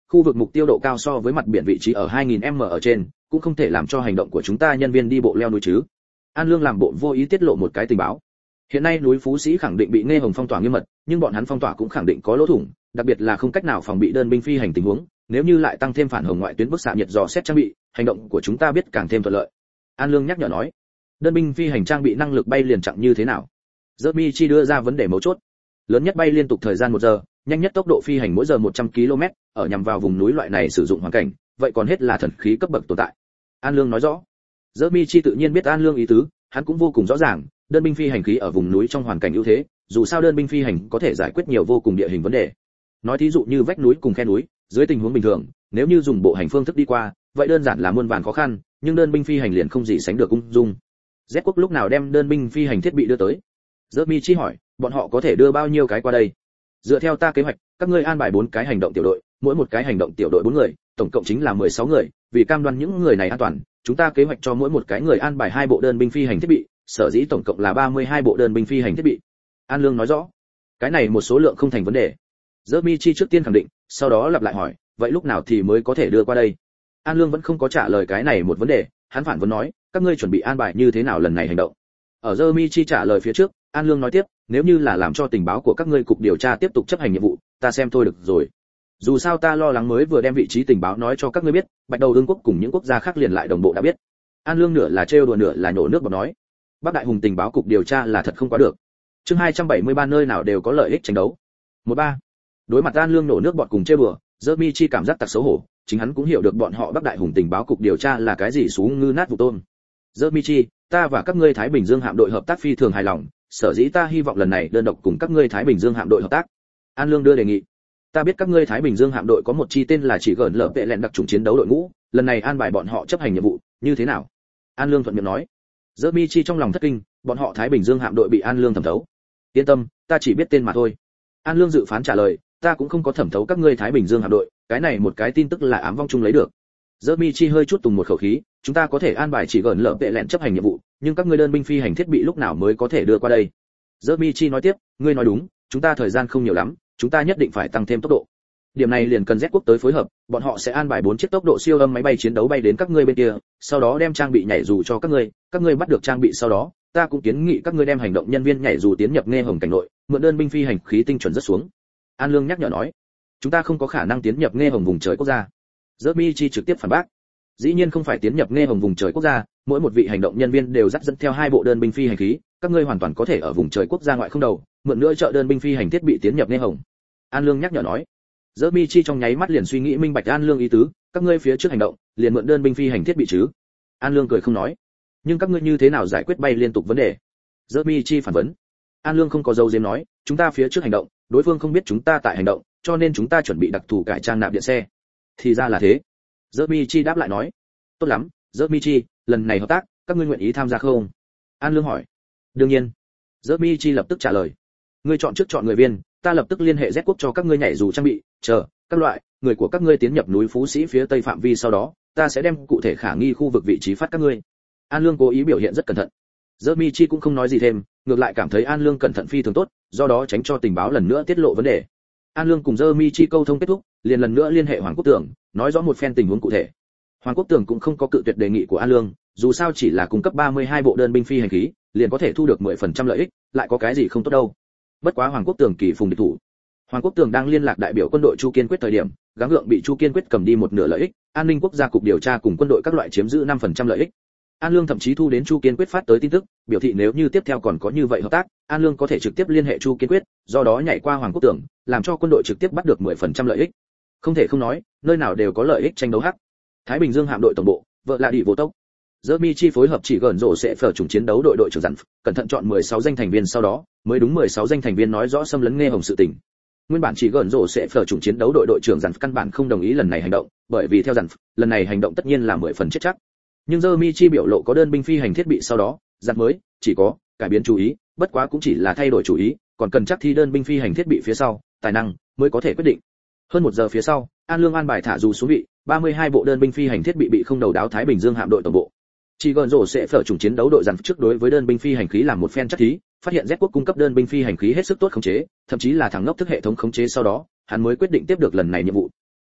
khu vực mục tiêu độ cao so với mặt biển vị trí ở hai nghìn mét ở trên, cũng không thể làm cho hành động của chúng ta nhân viên đi bộ leo núi chứ. An Lương làm bộ vô ý tiết lộ một cái tình báo. Hiện nay núi Phú Sĩ khẳng định bị Nghe Hồng phong tỏa nghiêm mật, nhưng bọn hắn phong tỏa cũng khẳng định có lỗ thủng, đặc biệt là không cách nào phòng bị đơn binh phi hành tình huống, nếu như lại tăng thêm phản hồng ngoại tuyến bức xạ nhiệt dò xét trang bị, hành động của chúng ta biết càng thêm thuận lợi. An Lương nhắc nhở nói. Đơn binh phi hành trang bị năng lực bay liền chặng như thế nào? Jeremy Chi đưa ra vấn đề mấu chốt. Lớn nhất bay liên tục thời gian một giờ, nhanh nhất tốc độ phi hành mỗi giờ một trăm ki lô mét, ở nhằm vào vùng núi loại này sử dụng hoàn cảnh, vậy còn hết là thần khí cấp bậc tồn tại. An Lương nói rõ. Jeremy Chi tự nhiên biết An Lương ý tứ, hắn cũng vô cùng rõ ràng, đơn binh phi hành khí ở vùng núi trong hoàn cảnh ưu thế, dù sao đơn binh phi hành có thể giải quyết nhiều vô cùng địa hình vấn đề. Nói thí dụ như vách núi cùng khe núi, dưới tình huống bình thường, nếu như dùng bộ hành phương thức đi qua, vậy đơn giản là muôn vàn khó khăn, nhưng đơn binh phi hành liền không gì sánh được ung dung. Z quốc lúc nào đem đơn binh phi hành thiết bị đưa tới? Jeremy Chi hỏi, bọn họ có thể đưa bao nhiêu cái qua đây? Dựa theo ta kế hoạch, các ngươi an bài bốn cái hành động tiểu đội, mỗi một cái hành động tiểu đội bốn người, tổng cộng chính là mười sáu người, vì cam đoan những người này an toàn, chúng ta kế hoạch cho mỗi một cái người an bài hai bộ đơn binh phi hành thiết bị, sở dĩ tổng cộng là ba mươi hai bộ đơn binh phi hành thiết bị. An Lương nói rõ. Cái này một số lượng không thành vấn đề. Jeremy Chi trước tiên khẳng định, sau đó lặp lại hỏi, vậy lúc nào thì mới có thể đưa qua đây? An Lương vẫn không có trả lời cái này một vấn đề, hắn phản vấn nói, các ngươi chuẩn bị an bài như thế nào lần này hành động? Ở Jeremy Chi trả lời phía trước, An Lương nói tiếp, nếu như là làm cho tình báo của các ngươi cục điều tra tiếp tục chấp hành nhiệm vụ, ta xem thôi được rồi. Dù sao ta lo lắng mới vừa đem vị trí tình báo nói cho các ngươi biết, Bạch Đầu Đương quốc cùng những quốc gia khác liền lại đồng bộ đã biết. An Lương nửa là trêu đùa nửa là nhổ nước bọt nói, Bắc Đại Hùng tình báo cục điều tra là thật không quá được. Chương hai trăm bảy mươi ba nơi nào đều có lợi ích tranh đấu. một ba. Đối mặt An Lương nổ nước bọt cùng trêu đùa, Jeremy Chi cảm giác tặc xấu hổ, chính hắn cũng hiểu được bọn họ Bắc Đại Hùng tình báo cục điều tra là cái gì xuống ngư nát vụ tôm. Jeremy Chi, ta và các ngươi Thái Bình Dương hạm đội hợp tác phi thường hài lòng, sở dĩ ta hy vọng lần này đơn độc cùng các ngươi Thái Bình Dương hạm đội hợp tác. An Lương đưa đề nghị. Ta biết các ngươi Thái Bình Dương hạm đội có một chi tên là chỉ gần lở vệ lẹn đặc chủng chiến đấu đội ngũ, lần này an bài bọn họ chấp hành nhiệm vụ, như thế nào? An Lương thuận miệng nói. Jeremy Chi trong lòng thất kinh, bọn họ Thái Bình Dương hạm đội bị An Lương thẩm thấu. Yên tâm, ta chỉ biết tên mà thôi. An Lương dự phán trả lời, ta cũng không có thẩm thấu các ngươi Thái Bình Dương hạm đội, cái này một cái tin tức là ám vong chung lấy được. Jeremy Chi hơi chút tùng một khẩu khí, chúng ta có thể an bài chỉ gần lở vệ lẹn chấp hành nhiệm vụ, nhưng các ngươi đơn binh phi hành thiết bị lúc nào mới có thể đưa qua đây? Jeremy Chi nói tiếp, ngươi nói đúng, chúng ta thời gian không nhiều lắm, chúng ta nhất định phải tăng thêm tốc độ. Điểm này liền cần Z quốc tới phối hợp, bọn họ sẽ an bài bốn chiếc tốc độ siêu âm máy bay chiến đấu bay đến các ngươi bên kia, sau đó đem trang bị nhảy dù cho các ngươi, các ngươi bắt được trang bị sau đó, ta cũng kiến nghị các ngươi đem hành động nhân viên nhảy dù tiến nhập Nghe Hồng cảnh nội, mượn đơn binh phi hành khí tinh chuẩn rất xuống. An Lương nhắc nhở nói, chúng ta không có khả năng tiến nhập Nghe Hồng vùng trời quốc gia. Jeremy Chi trực tiếp phản bác, dĩ nhiên không phải tiến nhập Nghe Hồng vùng trời quốc gia, mỗi một vị hành động nhân viên đều dắt dẫn theo hai bộ đơn binh phi hành khí, các ngươi hoàn toàn có thể ở vùng trời quốc gia ngoại không đầu, mượn nữa trợ đơn binh phi hành thiết bị tiến nhập Nghe Hồng. An Lương nhắc nhở nói. Jeremy Chi trong nháy mắt liền suy nghĩ minh bạch An Lương ý tứ, các ngươi phía trước hành động, liền mượn đơn binh phi hành thiết bị chứ? An Lương cười không nói. Nhưng các ngươi như thế nào giải quyết bay liên tục vấn đề? Jeremy Chi phản vấn. An Lương không có dấu diếm nói, chúng ta phía trước hành động, đối phương không biết chúng ta tại hành động, cho nên chúng ta chuẩn bị đặc thù cải trang nạp điện xe. Thì ra là thế. Jeremy Chi đáp lại nói. Tốt lắm, Jeremy Chi, lần này hợp tác, các ngươi nguyện ý tham gia không? An Lương hỏi. Đương nhiên. Jeremy Chi lập tức trả lời. Ngươi chọn trước chọn người viên, ta lập tức liên hệ Z quốc cho các ngươi nhảy dù trang bị, chờ các loại người của các ngươi tiến nhập núi Phú Sĩ phía tây phạm vi sau đó, ta sẽ đem cụ thể khả nghi khu vực vị trí phát các ngươi. An Lương cố ý biểu hiện rất cẩn thận. Jeremy Chi cũng không nói gì thêm, ngược lại cảm thấy An Lương cẩn thận phi thường tốt, do đó tránh cho tình báo lần nữa tiết lộ vấn đề. An Lương cùng Jeremy Chi câu thông kết thúc, liền lần nữa liên hệ Hoàng Quốc Tường, nói rõ một phen tình huống cụ thể. Hoàng Quốc Tường cũng không có cự tuyệt đề nghị của An Lương, dù sao chỉ là cung cấp ba mươi hai bộ đơn binh phi hành khí, liền có thể thu được mười phần trăm lợi ích, lại có cái gì không tốt đâu. Bất quá Hoàng Quốc Tường kỳ phùng địch thủ. Hoàng Quốc Tường đang liên lạc đại biểu quân đội Chu Kiên Quyết thời điểm, gắng gượng bị Chu Kiên Quyết cầm đi một nửa lợi ích, An ninh quốc gia cục điều tra cùng quân đội các loại chiếm giữ năm phần trăm lợi ích. An Lương thậm chí thu đến Chu Kiên Quyết phát tới tin tức, biểu thị nếu như tiếp theo còn có như vậy hợp tác, An Lương có thể trực tiếp liên hệ Chu Kiên Quyết, do đó nhảy qua Hoàng Quốc Tường, làm cho quân đội trực tiếp bắt được mười phần trăm lợi ích. Không thể không nói, nơi nào đều có lợi ích tranh đấu hắc. Thái Bình Dương hạm đội tổng bộ, vợ là đi vô tốc. Jeremy Chi phối hợp chỉ gần rổ sẽ phở chủng chiến đấu đội đội trưởng dặn, cẩn thận chọn mười sáu danh thành viên sau đó, mới đúng mười sáu danh thành viên nói rõ xâm lấn Nghe Hồng sự tình. Nguyên bản chỉ gần rổ sẽ phở chủng chiến đấu đội đội trưởng dặn căn bản không đồng ý lần này hành động, bởi vì theo dặn, lần này hành động tất nhiên là mười phần chết chắc. Nhưng Jeremy Chi biểu lộ có đơn binh phi hành thiết bị sau đó, dặn mới chỉ có cải biến chú ý, bất quá cũng chỉ là thay đổi chủ ý, còn cần chắc thi đơn binh phi hành thiết bị phía sau, tài năng mới có thể quyết định. Hơn một giờ phía sau, An Lương an bài thả dù xuống vị, ba mươi hai bộ đơn binh phi hành thiết bị bị không đầu đáo Thái Bình Dương hạm đội tổng bộ. Chỉ gần rổ sẽ phở chủng chiến đấu đội dặn trước đối với đơn binh phi hành khí làm một phen chắc thí, phát hiện Z quốc cung cấp đơn binh phi hành khí hết sức tốt khống chế, thậm chí là thằng ngốc thức hệ thống khống chế sau đó, hắn mới quyết định tiếp được lần này nhiệm vụ.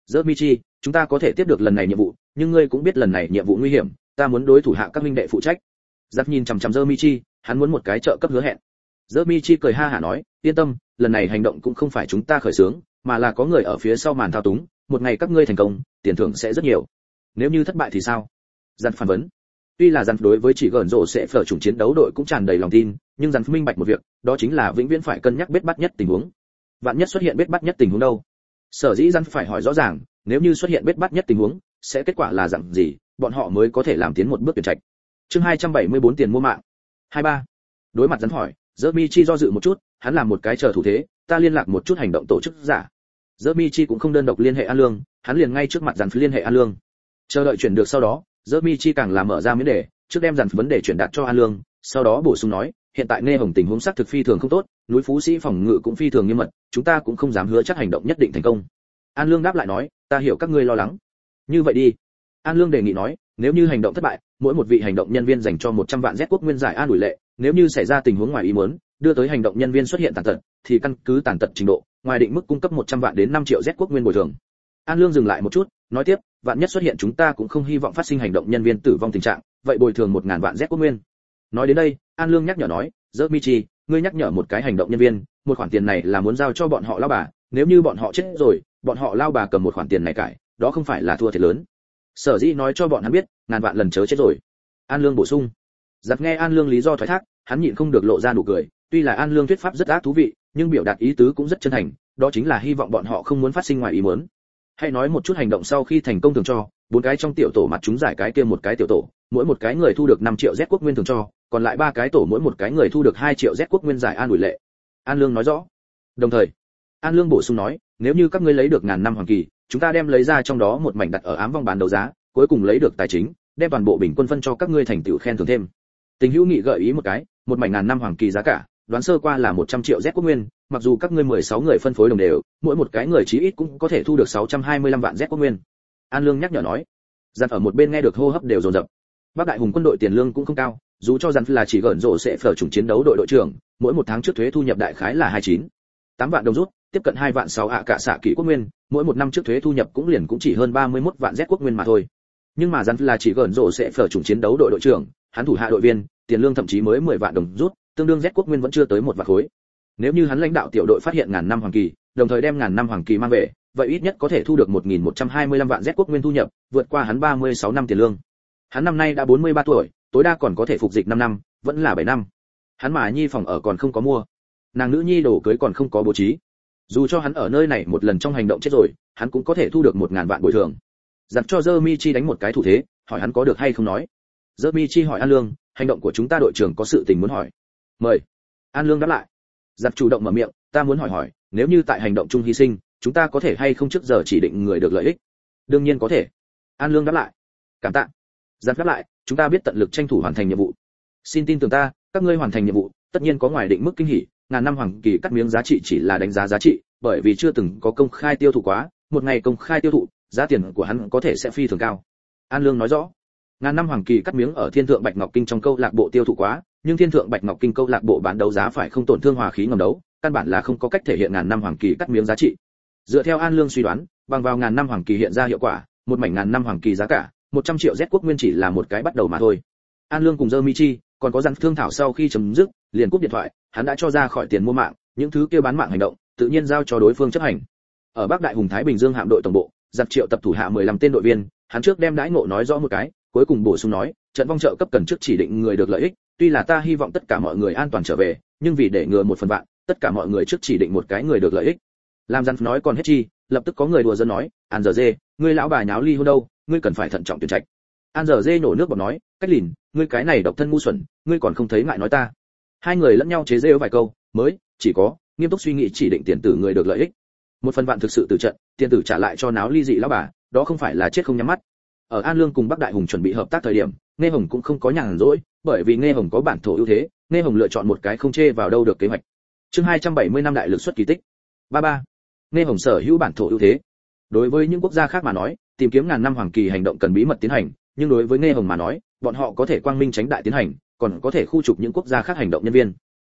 Demichi, chúng ta có thể tiếp được lần này nhiệm vụ, nhưng ngươi cũng biết lần này nhiệm vụ nguy hiểm, ta muốn đối thủ hạ các huynh đệ phụ trách. Giáp nhìn chằm chằm Demichi, hắn muốn một cái trợ cấp hứa hẹn. Demichi cười ha hả nói, yên tâm, lần này hành động cũng không phải chúng ta khởi xướng, mà là có người ở phía sau màn thao túng, một ngày các ngươi thành công, tiền thưởng sẽ rất nhiều. Nếu như thất bại thì sao? Giáp phản vấn. Tuy là Giáp đối với chỉ gần rổ sẽ phở chủng chiến đấu đội cũng tràn đầy lòng tin, nhưng Giáp minh bạch một việc, đó chính là vĩnh viễn phải cân nhắc bết bắt nhất tình huống. Vạn nhất xuất hiện bết bắt nhất tình huống đâu? Sở dĩ Giáp phải hỏi rõ ràng, nếu như xuất hiện bết bắt nhất tình huống, sẽ kết quả là dạng gì, bọn họ mới có thể làm tiến một bước tuyển trạch. Chương hai trăm bảy mươi bốn tiền mua mạng. hai ba. Đối mặt Giáp hỏi, Demichi do dự một chút, hắn làm một cái chờ thủ thế, ta liên lạc một chút hành động tổ chức giả. Demichi cũng không đơn độc liên hệ An Lương, hắn liền ngay trước mặt Giáp liên hệ An Lương. Chờ đợi chuyển được sau đó, Demichi càng làm mở ra miễn đề, trước đem dàn vấn đề chuyển đạt cho An Lương, sau đó bổ sung nói, hiện tại Nghe Hồng tình huống xác thực phi thường không tốt, núi Phú Sĩ phòng ngự cũng phi thường nghiêm mật, chúng ta cũng không dám hứa chắc hành động nhất định thành công. An Lương đáp lại nói, ta hiểu các ngươi lo lắng. Như vậy đi. An Lương đề nghị nói, nếu như hành động thất bại, mỗi một vị hành động nhân viên dành cho một trăm vạn Z quốc nguyên giải an ủi lệ, nếu như xảy ra tình huống ngoài ý muốn, đưa tới hành động nhân viên xuất hiện tàn tật, thì căn cứ tàn tật trình độ, ngoài định mức cung cấp một trăm vạn đến năm triệu Z quốc nguyên bồi thường. An Lương dừng lại một chút, nói tiếp, vạn nhất xuất hiện chúng ta cũng không hy vọng phát sinh hành động nhân viên tử vong tình trạng, vậy bồi thường một ngàn vạn Z quốc nguyên. Nói đến đây, An Lương nhắc nhở nói, Demichi, ngươi nhắc nhở một cái hành động nhân viên, một khoản tiền này là muốn giao cho bọn họ lao bà, nếu như bọn họ chết rồi, bọn họ lao bà cầm một khoản tiền này cải, đó không phải là thua thiệt lớn. Sở dĩ nói cho bọn hắn biết, ngàn vạn lần chớ chết rồi. An Lương bổ sung. Giặc nghe An Lương lý do thoái thác, hắn nhịn không được lộ ra nụ cười, tuy là An Lương thuyết pháp rất ác thú vị, nhưng biểu đạt ý tứ cũng rất chân thành, đó chính là hy vọng bọn họ không muốn phát sinh ngoài ý muốn. Hãy nói một chút hành động sau khi thành công thường cho, bốn cái trong tiểu tổ mặt chúng giải cái kia một cái tiểu tổ, mỗi một cái người thu được năm triệu Z quốc nguyên thường cho, còn lại ba cái tổ mỗi một cái người thu được hai triệu Z quốc nguyên giải an ủi lệ. An Lương nói rõ. Đồng thời, An Lương bổ sung nói, nếu như các ngươi lấy được ngàn năm hoàng kỳ, chúng ta đem lấy ra trong đó một mảnh đặt ở ám vong bán đấu giá, cuối cùng lấy được tài chính, đem toàn bộ bình quân phân cho các ngươi thành tựu khen thưởng thêm. Tình hữu nghị gợi ý một cái, một mảnh ngàn năm hoàng kỳ giá cả, đoán sơ qua là một trăm triệu Z quốc nguyên, mặc dù các ngươi mười sáu người phân phối đồng đều, mỗi một cái người chí ít cũng có thể thu được sáu trăm hai mươi lăm vạn Z quốc nguyên. An Lương nhắc nhở nói. Dàn ở một bên nghe được hô hấp đều dồn dập. Bắc Đại Hùng quân đội tiền lương cũng không cao, dù cho dàn là chỉ gần rổ sẽ phở chủng chiến đấu đội đội trưởng, mỗi một tháng trước thuế thu nhập đại khái là hai mươi chín, tám vạn đồng rút, tiếp cận hai vạn sáu ạ cả xạ kỷ quốc nguyên, mỗi một năm trước thuế thu nhập cũng liền cũng chỉ hơn ba mươi mốt vạn Z quốc nguyên mà thôi. Nhưng mà dàn là chỉ gần rổ sẽ phở chủng chiến đấu đội đội trưởng, hắn thủ hạ đội viên, tiền lương thậm chí mới mười vạn đồng rút, tương đương Z quốc nguyên vẫn chưa tới một vạn khối. Nếu như hắn lãnh đạo tiểu đội phát hiện ngàn năm hoàng kỳ, đồng thời đem ngàn năm hoàng kỳ mang về, vậy ít nhất có thể thu được một nghìn một trăm hai mươi lăm vạn Z quốc nguyên thu nhập, vượt qua hắn ba mươi sáu năm tiền lương. Hắn năm nay đã bốn mươi ba tuổi, tối đa còn có thể phục dịch năm năm, vẫn là bảy năm. Hắn mà nhi phòng ở còn không có mua, nàng nữ nhi đồ cưới còn không có bố trí. Dù cho hắn ở nơi này một lần trong hành động chết rồi, hắn cũng có thể thu được một ngàn vạn bồi thường. Giặc cho Demichi đánh một cái thủ thế, hỏi hắn có được hay không nói. Demichi hỏi An Lương, hành động của chúng ta đội trưởng có sự tình muốn hỏi. Mời. An Lương đáp lại. Giặc chủ động mở miệng, ta muốn hỏi hỏi, nếu như tại hành động chung hy sinh, chúng ta có thể hay không trước giờ chỉ định người được lợi ích? Đương nhiên có thể. An Lương đáp lại. Cảm tạ. Giặc đáp lại, chúng ta biết tận lực tranh thủ hoàn thành nhiệm vụ. Xin tin tưởng ta, các ngươi hoàn thành nhiệm vụ, tất nhiên có ngoài định mức kinh hỉ, ngàn năm hoàng kỳ cắt miếng giá trị chỉ là đánh giá giá trị, bởi vì chưa từng có công khai tiêu thụ quá, một ngày công khai tiêu thụ, giá tiền của hắn có thể sẽ phi thường cao. An Lương nói rõ. Ngàn năm hoàng kỳ cắt miếng ở Thiên Thượng Bạch Ngọc Kinh trong câu lạc bộ tiêu thụ quá, nhưng Thiên Thượng Bạch Ngọc Kinh câu lạc bộ bán đấu giá phải không tổn thương hòa khí ngầm đấu, căn bản là không có cách thể hiện ngàn năm hoàng kỳ cắt miếng giá trị. Dựa theo An Lương suy đoán, bằng vào ngàn năm hoàng kỳ hiện ra hiệu quả, một mảnh ngàn năm hoàng kỳ giá cả, một trăm triệu Z quốc nguyên chỉ là một cái bắt đầu mà thôi. An Lương cùng Demichi, còn có Giang thương thảo sau khi chấm dứt, liền cúp điện thoại, hắn đã cho ra khỏi tiền mua mạng, những thứ kia bán mạng hành động, tự nhiên giao cho đối phương chấp hành. Ở Bắc Đại Hùng Thái Bình Dương hạm đội tổng bộ, giặc triệu tập thủ hạ mười lăm tên đội viên, hắn trước đem đãi ngộ nói rõ một cái, cuối cùng bổ sung nói, trận vong trợ cấp cần trước chỉ định người được lợi ích, tuy là ta hy vọng tất cả mọi người an toàn trở về, nhưng vì để ngừa một phần vạn, tất cả mọi người trước chỉ định một cái người được lợi ích. Làm Giang nói còn hết chi, lập tức có người đùa giỡn nói, An giờ dê, ngươi lão bà nháo ly hôn đâu, ngươi cần phải thận trọng tuyển trạch. An giờ dê nổ nước bọt nói, cách lìn, ngươi cái này độc thân ngu xuẩn, ngươi còn không thấy ngại nói ta. Hai người lẫn nhau chế giễu vài câu, mới chỉ có nghiêm túc suy nghĩ chỉ định tiền tử người được lợi ích. Một phần vạn thực sự tử trận, tiền tử trả lại cho náo ly dị lão bà, đó không phải là chết không nhắm mắt. Ở An Lương cùng Bắc Đại Hùng chuẩn bị hợp tác thời điểm, Nghe Hồng cũng không có nhàn rỗi, bởi vì Nghe Hồng có bản thổ ưu thế, Nghe Hồng lựa chọn một cái không chê vào đâu được kế hoạch. Chương hai trăm bảy mươi năm đại lực xuất kỳ tích. ba ba. Nghe Hồng sở hữu bản thổ ưu thế. Đối với những quốc gia khác mà nói, tìm kiếm ngàn năm hoàng kỳ hành động cần bí mật tiến hành, nhưng đối với Nghe Hồng mà nói, bọn họ có thể quang minh tránh đại tiến hành, còn có thể khu trục những quốc gia khác hành động nhân viên.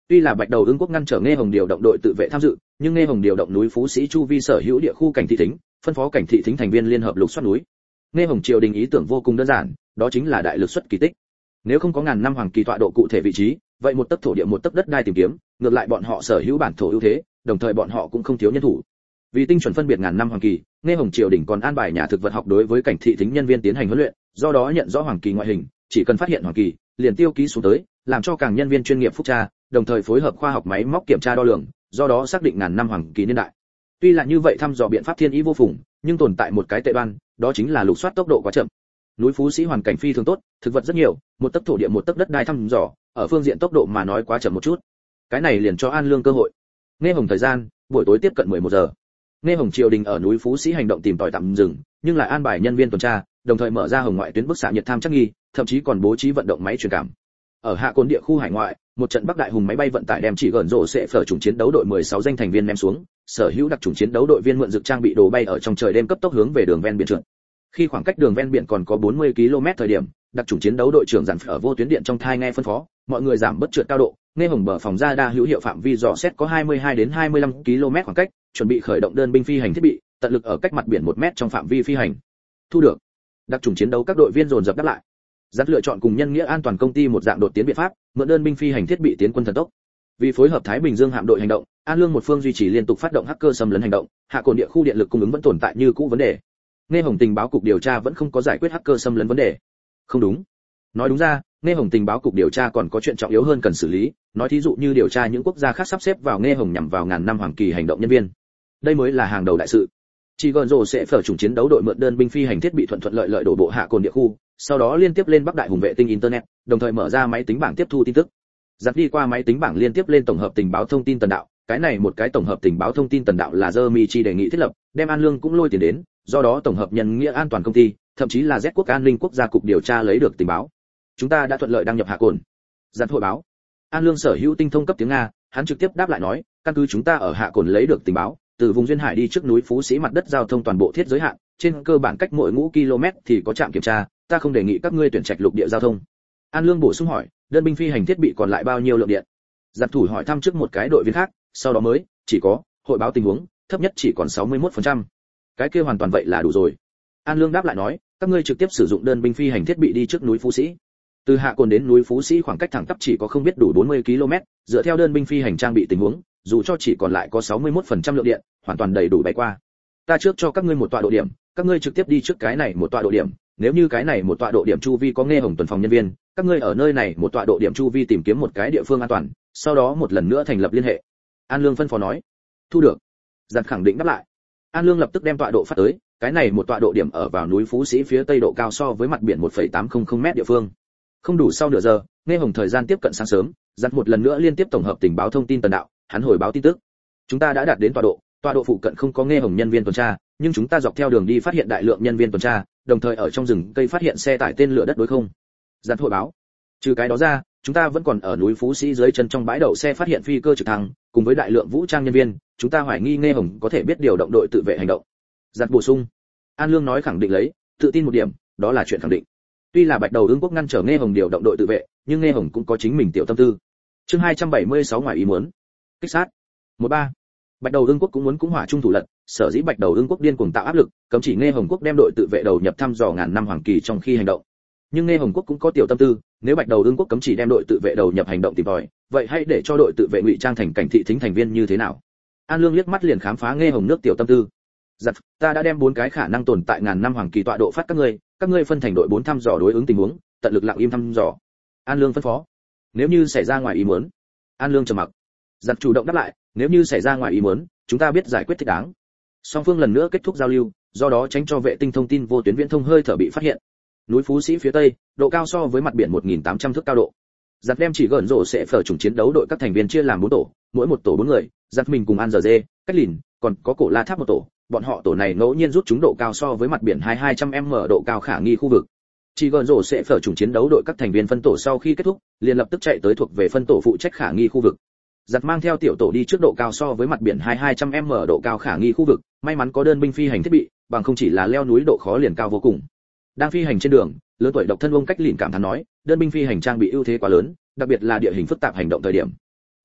Tuy là Bạch Đầu Ưng quốc ngăn trở Nghe Hồng điều động đội tự vệ tham dự, nhưng Nghe Hồng điều động núi Phú Sĩ chu vi sở hữu địa khu cảnh thị thính, phân phó cảnh thị thính thành viên liên hợp lục soát núi. Nghe Hồng triều đình ý tưởng vô cùng đơn giản, đó chính là đại lực xuất kỳ tích. Nếu không có ngàn năm hoàng kỳ tọa độ cụ thể vị trí, vậy một tấc thổ địa một tấc đất đai tìm kiếm, ngược lại bọn họ sở hữu bản thổ ưu thế, đồng thời bọn họ cũng không thiếu nhân thủ. Vì tinh chuẩn phân biệt ngàn năm hoàng kỳ, Nghe Hồng triều đình còn an bài nhà thực vật học đối với cảnh thị thính nhân viên tiến hành huấn luyện, do đó nhận rõ hoàng kỳ ngoại hình, chỉ cần phát hiện hoàng kỳ, liền tiêu ký xuống tới, làm cho càng nhân viên chuyên nghiệp phúc tra, đồng thời phối hợp khoa học máy móc kiểm tra đo lường, do đó xác định ngàn năm hoàng kỳ niên đại. Tuy là như vậy thăm dò biện pháp thiên ý vô phùng, nhưng tồn tại một cái tệ đoan, đó chính là lục soát tốc độ quá chậm. Núi Phú Sĩ hoàn cảnh phi thường tốt, thực vật rất nhiều, một tấc thổ địa một tấc đất đai thăm dò, ở phương diện tốc độ mà nói quá chậm một chút. Cái này liền cho An Lương cơ hội. Nghe Hồng thời gian, buổi tối tiếp cận mười một giờ. Nghe Hồng triều đình ở núi Phú Sĩ hành động tìm tòi tạm dừng, nhưng lại an bài nhân viên tuần tra, đồng thời mở ra hồng ngoại tuyến bức xạ nhiệt tham chắc nghi, thậm chí còn bố trí vận động máy truyền cảm. Ở hạ cồn địa khu hải ngoại, một trận Bắc Đại Hùng máy bay vận tải đem chỉ gần rổ sẽ phở chủng chiến đấu đội mười sáu danh thành viên ném xuống, sở hữu đặc chủng chiến đấu đội viên mượn dực trang bị đồ bay ở trong trời đêm cấp tốc hướng về đường ven biển trượt. Khi khoảng cách đường ven biển còn có bốn mươi ki lô mét thời điểm, đặc chủng chiến đấu đội trưởng dặn ở vô tuyến điện trong thai nghe phân phó, mọi người giảm bất trượt cao độ, Nghe Hồng bờ phòng ra đa hữu hiệu phạm vi dò xét có hai mươi hai đến hai mươi lăm ki lô mét khoảng cách, chuẩn bị khởi động đơn binh phi hành thiết bị, tận lực ở cách mặt biển một mét trong phạm vi phi hành. Thu được. Đặc chủng chiến đấu các đội viên dồn dập đáp lại. Dắt lựa chọn cùng nhân nghĩa an toàn công ty một dạng đột tiến biện pháp, mượn đơn binh phi hành thiết bị tiến quân thần tốc. Vì phối hợp Thái Bình Dương hạm đội hành động, An Lương một phương duy trì liên tục phát động hacker xâm lấn hành động, hạ cồn địa khu điện lực cung ứng vẫn tồn tại như cũ vấn đề. Nghe Hồng tình báo cục điều tra vẫn không có giải quyết hacker xâm lấn vấn đề. Không đúng. Nói đúng ra, Nghe Hồng tình báo cục điều tra còn có chuyện trọng yếu hơn cần xử lý, nói thí dụ như điều tra những quốc gia khác sắp xếp vào Nghe Hồng nhằm vào ngàn năm hoàng kỳ hành động nhân viên. Đây mới là hàng đầu đại sự. Chỉ gần rồ sẽ phở chủng chiến đấu đội mượn đơn binh phi hành thiết bị thuận thuận lợi lợi đổ bộ hạ cồn địa khu, sau đó liên tiếp lên Bắc Đại Hùng vệ tinh internet, đồng thời mở ra máy tính bảng tiếp thu tin tức. Giặt đi qua máy tính bảng liên tiếp lên tổng hợp tình báo thông tin tần đạo, cái này một cái tổng hợp tình báo thông tin tần đạo là Jeremy chi đề nghị thiết lập, đem An Lương cũng lôi tiền đến, do đó tổng hợp nhân nghĩa an toàn công ty, thậm chí là Z quốc an ninh quốc gia cục điều tra lấy được tình báo. Chúng ta đã thuận lợi đăng nhập hạ cồn. Giặt hội báo. An Lương sở hữu tinh thông cấp tiếng Nga, hắn trực tiếp đáp lại nói, căn cứ chúng ta ở hạ cồn lấy được tình báo, từ vùng duyên hải đi trước núi Phú Sĩ mặt đất giao thông toàn bộ thiết giới hạn, trên cơ bản cách mỗi ngũ km thì có trạm kiểm tra, ta không đề nghị các ngươi tuyển trạch lục địa giao thông. An Lương bổ sung hỏi, đơn binh phi hành thiết bị còn lại bao nhiêu lượng điện? Giặt thủ hỏi thăm trước một cái đội viên khác, sau đó mới chỉ có hội báo tình huống, thấp nhất chỉ còn sáu mươi mốt phần trăm. Cái kia hoàn toàn vậy là đủ rồi. An Lương đáp lại nói, các ngươi trực tiếp sử dụng đơn binh phi hành thiết bị đi trước núi Phú Sĩ. Từ hạ cồn đến núi Phú Sĩ khoảng cách thẳng tắp chỉ có không biết đủ bốn mươi ki lô mét, dựa theo đơn binh phi hành trang bị tình huống, dù cho chỉ còn lại có sáu mươi mốt phần trăm lượng điện, hoàn toàn đầy đủ bay qua. Ta trước cho các ngươi một tọa độ điểm, các ngươi trực tiếp đi trước cái này một tọa độ điểm, nếu như cái này một tọa độ điểm chu vi có Nghe Hồng tuần phòng nhân viên, các ngươi ở nơi này một tọa độ điểm chu vi tìm kiếm một cái địa phương an toàn, sau đó một lần nữa thành lập liên hệ. An Lương phân phó nói. Thu được. Giặt khẳng định đáp lại. An Lương lập tức đem tọa độ phát tới, cái này một tọa độ điểm ở vào núi Phú Sĩ phía tây độ cao so với mặt biển một phẩy tám không không mét địa phương. Không đủ sau nửa giờ, Nghe Hồng thời gian tiếp cận sáng sớm, giặt một lần nữa liên tiếp tổng hợp tình báo thông tin tần đạo, hắn hồi báo tin tức. Chúng ta đã đạt đến tọa độ, tọa độ phụ cận không có Nghe Hồng nhân viên tuần tra, nhưng chúng ta dọc theo đường đi phát hiện đại lượng nhân viên tuần tra, đồng thời ở trong rừng cây phát hiện xe tải tên lửa đất đối không. Giặt hồi báo. Trừ cái đó ra, chúng ta vẫn còn ở núi Phú Sĩ dưới chân trong bãi đậu xe phát hiện phi cơ trực thăng, cùng với đại lượng vũ trang nhân viên, chúng ta hoài nghi Nghe Hồng có thể biết điều động đội tự vệ hành động. Giặt bổ sung. An Lương nói khẳng định lấy, tự tin một điểm, đó là chuyện khẳng định. Tuy là Bạch Đầu Ưng quốc ngăn trở Nghe Hồng điều động đội tự vệ, nhưng Nghe Hồng cũng có chính mình tiểu tâm tư. Chương hai trăm bảy mươi sáu ngoài ý muốn. Kích sát. một ba. Bạch Đầu Ưng quốc cũng muốn cũng hỏa trung thủ lật, sở dĩ Bạch Đầu Ưng quốc điên cuồng tạo áp lực, cấm chỉ Nghe Hồng quốc đem đội tự vệ đầu nhập thăm dò ngàn năm hoàng kỳ trong khi hành động. Nhưng Nghe Hồng quốc cũng có tiểu tâm tư, nếu Bạch Đầu Ưng quốc cấm chỉ đem đội tự vệ đầu nhập hành động tìm tòi, vậy hãy để cho đội tự vệ ngụy trang thành cảnh thị thính thành viên như thế nào? An Lương liếc mắt liền khám phá Nghe Hồng nước tiểu tâm tư. Giật, ta đã đem bốn cái khả năng tồn tại ngàn năm hoàng kỳ tọa độ phát các ngươi, các ngươi phân thành đội bốn thăm dò đối ứng tình huống, tận lực lặng im thăm dò. An Lương phân phó. Nếu như xảy ra ngoài ý muốn. An Lương trầm mặc. Giật chủ động đáp lại, nếu như xảy ra ngoài ý muốn, chúng ta biết giải quyết thích đáng. Song phương lần nữa kết thúc giao lưu, do đó tránh cho vệ tinh thông tin vô tuyến viễn thông hơi thở bị phát hiện. Núi Phú Sĩ phía tây, độ cao so với mặt biển một nghìn tám trăm thước cao độ. Giật đem chỉ gần rổ sẽ phở chủng chiến đấu đội các thành viên chia làm bốn tổ, mỗi một tổ bốn người, giật mình cùng An Giờ Dê, Cách Lìn, còn có Cổ La Tháp một tổ, bọn họ tổ này ngẫu nhiên rút chúng độ cao so với mặt biển hai hai trăm mét độ cao khả nghi khu vực. Chỉ gần rổ sẽ phở chủng chiến đấu đội các thành viên phân tổ sau khi kết thúc, liền lập tức chạy tới thuộc về phân tổ phụ trách khả nghi khu vực. Giật mang theo tiểu tổ đi trước độ cao so với mặt biển hai hai trăm mét độ cao khả nghi khu vực, may mắn có đơn binh phi hành thiết bị, bằng không chỉ là leo núi độ khó liền cao vô cùng. Đang phi hành trên đường, lớn tuổi độc thân ông Cách Lìn cảm thán nói, đơn binh phi hành trang bị ưu thế quá lớn, đặc biệt là địa hình phức tạp hành động thời điểm.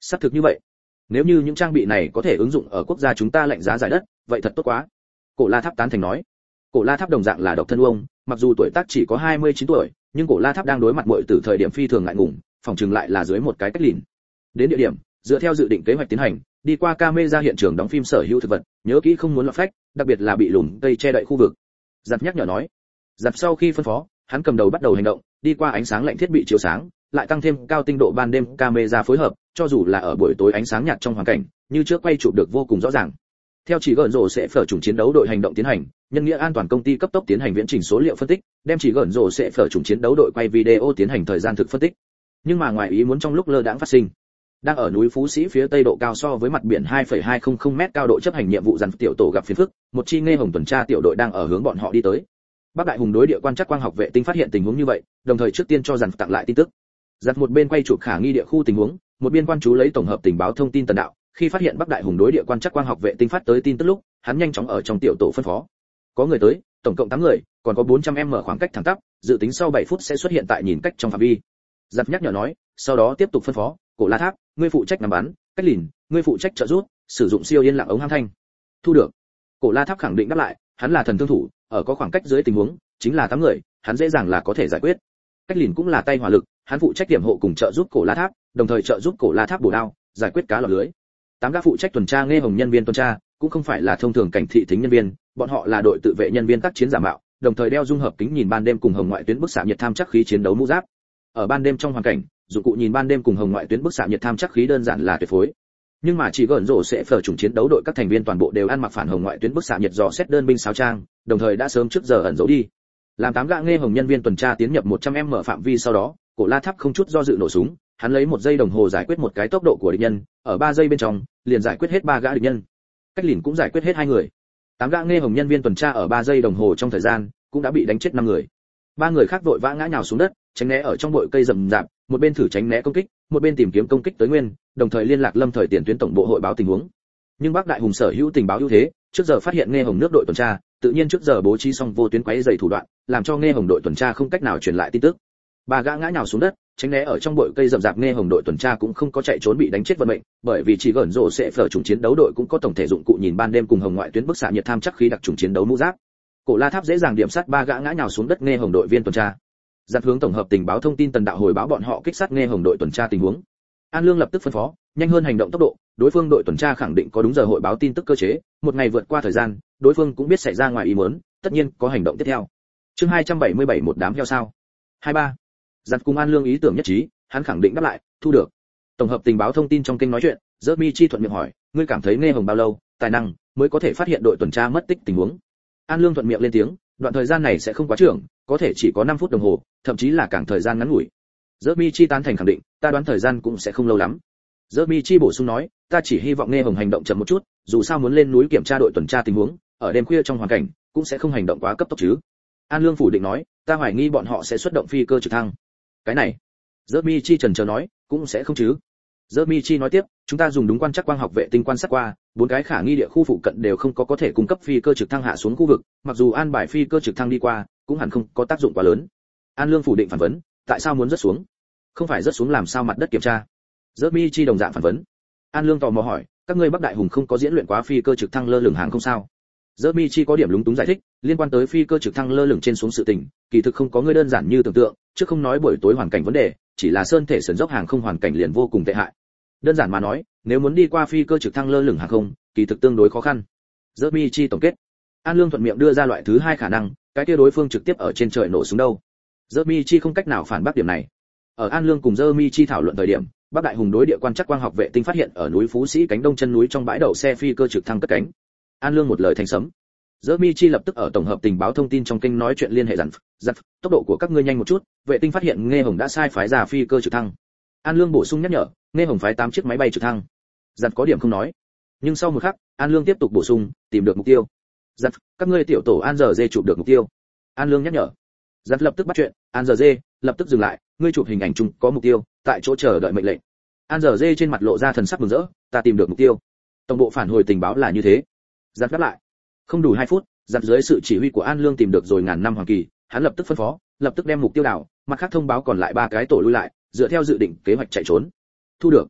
Xác thực như vậy. Nếu như những trang bị này có thể ứng dụng ở quốc gia chúng ta lạnh giá giải đất, vậy thật tốt quá. Cổ La Tháp tán thành nói. Cổ La Tháp đồng dạng là độc thân ông, mặc dù tuổi tác chỉ có hai mươi chín tuổi, nhưng Cổ La Tháp đang đối mặt muội từ thời điểm phi thường ngại ngùng, phòng trường lại là dưới một cái cách lìn. Đến địa điểm, dựa theo dự định kế hoạch tiến hành, đi qua camera hiện trường đóng phim sở hữu thực vật, nhớ kỹ không muốn lọt phách, đặc biệt là bị lùm cây che đậy khu vực. Giặt nhắc nhở nói. Giặt sau khi phân phó, hắn cầm đầu bắt đầu hành động, đi qua ánh sáng lạnh thiết bị chiếu sáng, lại tăng thêm cao tinh độ ban đêm camera phối hợp, cho dù là ở buổi tối ánh sáng nhạt trong hoàn cảnh, như trước quay chụp được vô cùng rõ ràng. Theo chỉ gần rồ sẽ phở chủng chiến đấu đội hành động tiến hành, nhân nghĩa an toàn công ty cấp tốc tiến hành viễn trình số liệu phân tích, đem chỉ gần rồ sẽ phở chủng chiến đấu đội quay video tiến hành thời gian thực phân tích. Nhưng mà ngoài ý muốn trong lúc lơ đãng phát sinh, đang ở núi Phú Sĩ phía tây độ cao so với mặt biển hai phẩy hai không không mét cao độ chấp hành nhiệm vụ dàn tiểu tổ gặp phiền phức, một chi nghe hồng tuần tra tiểu đội đang ở hướng bọn họ đi tới. Bắc Đại Hùng đối địa quan trắc quang học vệ tinh phát hiện tình huống như vậy, đồng thời trước tiên cho dàn tặng lại tin tức. Dàn một bên quay chụp khả nghi địa khu tình huống, một bên quan chú lấy tổng hợp tình báo thông tin tần đạo, khi phát hiện Bắc Đại Hùng đối địa quan trắc quang học vệ tinh phát tới tin tức lúc, hắn nhanh chóng ở trong tiểu tổ phân phó. Có người tới, tổng cộng tám người, còn có bốn trăm mét khoảng cách thẳng tắp, dự tính sau bảy phút sẽ xuất hiện tại nhìn cách trong phạm vi. Giật nhắc nhở nói, sau đó tiếp tục phân phó, Cổ La Tháp, ngươi phụ trách nắm bắn, cách lìn, ngươi phụ trách trợ giúp, sử dụng siêu yên lặng ống hăng thanh. Thu được. Cổ La Tháp khẳng định đáp lại, hắn là thần thương thủ, ở có khoảng cách dưới tình huống, chính là tám người, hắn dễ dàng là có thể giải quyết. Cách lìn cũng là tay hỏa lực, hắn phụ trách điểm hộ cùng trợ giúp Cổ La Tháp, đồng thời trợ giúp Cổ La Tháp bổ đao, giải quyết cá lọt lưới. Tám gã phụ trách tuần tra nghe hồng nhân viên tuần tra, cũng không phải là thông thường cảnh thị thính nhân viên, bọn họ là đội tự vệ nhân viên tác chiến giả mạo, đồng thời đeo dung hợp kính nhìn ban đêm cùng hồng ngoại tuyến bức xạ nhiệt tham chắc khí chiến đấu mũ giáp. Ở ban đêm trong hoàn cảnh, dụng cụ nhìn ban đêm cùng hồng ngoại tuyến bức xạ nhiệt tham chắc khí đơn giản là tuyệt phối. Nhưng mà chỉ gần rổ sẽ phở chủng chiến đấu đội các thành viên toàn bộ đều ăn mặc phản hồng ngoại tuyến bức xạ nhiệt dò xét đơn binh sáo trang, đồng thời đã sớm trước giờ ẩn giấu đi. Làm tám gã nghe hồng nhân viên tuần tra tiến nhập một trăm mét phạm vi sau đó, Cổ La Tháp không chút do dự nổ súng, hắn lấy một giây đồng hồ giải quyết một cái tốc độ của địch nhân, ở ba giây bên trong, liền giải quyết hết ba gã địch nhân. Cách lìn cũng giải quyết hết hai người. Tám gã nghe hồng nhân viên tuần tra ở ba giây đồng hồ trong thời gian, cũng đã bị đánh chết năm người. Ba người khác vội vã ngã nhào xuống đất, tránh né ở trong bụi cây rậm rạp, một bên thử tránh né công kích, một bên tìm kiếm công kích tới nguyên, đồng thời liên lạc lâm thời tiền tuyến tổng bộ hội báo tình huống. Nhưng Bắc Đại Hùng sở hữu tình báo ưu thế, trước giờ phát hiện nghe hồng nước đội tuần tra, tự nhiên trước giờ bố trí xong vô tuyến quấy dày thủ đoạn, làm cho nghe hồng đội tuần tra không cách nào truyền lại tin tức. Ba gã ngã nhào xuống đất, tránh né ở trong bụi cây rậm rạp nghe hồng đội tuần tra cũng không có chạy trốn bị đánh chết vận mệnh, bởi vì chỉ gần rổ sẽ phở chủng chiến đấu đội cũng có tổng thể dụng cụ nhìn ban đêm cùng hồng ngoại tuyến bức xạ nhiệt tham chắc khí đặc trùng chiến đấu mũ giáp. Cổ La Tháp dễ dàng điểm sát ba gã ngã nhào xuống đất nghe hồng đội viên tuần tra. Giặt hướng tổng hợp tình báo thông tin tần đạo hồi báo bọn họ kích sát nghe hồng đội tuần tra tình huống. An Lương lập tức phân phó, nhanh hơn hành động tốc độ, đối phương đội tuần tra khẳng định có đúng giờ hội báo tin tức cơ chế, một ngày vượt qua thời gian, đối phương cũng biết xảy ra ngoài ý muốn, tất nhiên có hành động tiếp theo. Chương hai trăm bảy mươi bảy một đám heo sao? hai ba. Giặt cùng An Lương ý tưởng nhất trí, hắn khẳng định đáp lại, thu được. Tổng hợp tình báo thông tin trong kênh nói chuyện, Jeremy Chi thuận miệng hỏi, ngươi cảm thấy nghe hồng bao lâu, tài năng mới có thể phát hiện đội tuần tra mất tích tình huống? An Lương thuận miệng lên tiếng, đoạn thời gian này sẽ không quá trưởng, có thể chỉ có năm phút đồng hồ, thậm chí là càng thời gian ngắn ngủi. Jeremy Chi tán thành khẳng định, ta đoán thời gian cũng sẽ không lâu lắm. Jeremy Chi bổ sung nói, ta chỉ hy vọng nghe hồng hành động chậm một chút, dù sao muốn lên núi kiểm tra đội tuần tra tình huống, ở đêm khuya trong hoàn cảnh, cũng sẽ không hành động quá cấp tốc chứ. An Lương phủ định nói, ta hoài nghi bọn họ sẽ xuất động phi cơ trực thăng. Cái này, Jeremy Chi chần chờ nói, cũng sẽ không chứ. Jeremy Chi nói tiếp, chúng ta dùng đúng quan trắc quang học vệ tinh quan sát qua, bốn cái khả nghi địa khu phụ cận đều không có có thể cung cấp phi cơ trực thăng hạ xuống khu vực, mặc dù an bài phi cơ trực thăng đi qua, cũng hẳn không có tác dụng quá lớn. An Lương phủ định phản vấn, tại sao muốn rớt xuống? Không phải rớt xuống làm sao mặt đất kiểm tra? Jeremy Chi đồng dạng phản vấn. An Lương tò mò hỏi, các ngươi Bắc Đại Hùng không có diễn luyện quá phi cơ trực thăng lơ lửng hàng không sao? Jeremy Chi có điểm lúng túng giải thích, liên quan tới phi cơ trực thăng lơ lửng trên xuống sự tình, kỳ thực không có ngươi đơn giản như tưởng tượng, chứ không nói buổi tối hoàn cảnh vấn đề, chỉ là sơn thể sườn dốc hàng không hoàn cảnh liền vô cùng tệ hại. Đơn giản mà nói, nếu muốn đi qua phi cơ trực thăng lơ lửng hàng không, kỳ thực tương đối khó khăn. Jeremy Chi tổng kết. An Lương thuận miệng đưa ra loại thứ hai khả năng, cái kia đối phương trực tiếp ở trên trời nổ súng đâu. Jeremy Chi không cách nào phản bác điểm này. Ở An Lương cùng Jeremy Chi thảo luận thời điểm, Bắc Đại Hùng đối địa quan trắc quang học vệ tinh phát hiện ở núi Phú Sĩ cánh đông chân núi trong bãi đậu xe phi cơ trực thăng cất cánh. An Lương một lời thành sấm. Jeremy Chi lập tức ở tổng hợp tình báo thông tin trong kênh nói chuyện liên hệ dặn, dặn, tốc độ của các ngươi nhanh một chút, vệ tinh phát hiện nghe hồng đã sai phái ra phi cơ trực thăng. An Lương bổ sung nhắc nhở, nghe hồng phái tám chiếc máy bay trực thăng. Dặn có điểm không nói, nhưng sau một khắc, An Lương tiếp tục bổ sung, tìm được mục tiêu. Dặn, các ngươi tiểu tổ An giờ dê chụp được mục tiêu. An Lương nhắc nhở. Dặn lập tức bắt chuyện, An giờ dê, lập tức dừng lại, ngươi chụp hình ảnh chung có mục tiêu, tại chỗ chờ đợi mệnh lệnh. An giờ dê trên mặt lộ ra thần sắc mừng rỡ, ta tìm được mục tiêu. Tổng bộ phản hồi tình báo là như thế. Dặn đáp lại. Không đủ hai phút, dặn dưới sự chỉ huy của An Lương tìm được rồi ngàn năm hoàng kỳ, hắn lập tức phân phó, lập tức đem mục tiêu đảo, mặt khác thông báo còn lại ba cái tổ lui lại, dựa theo dự định kế hoạch chạy trốn. Thu được.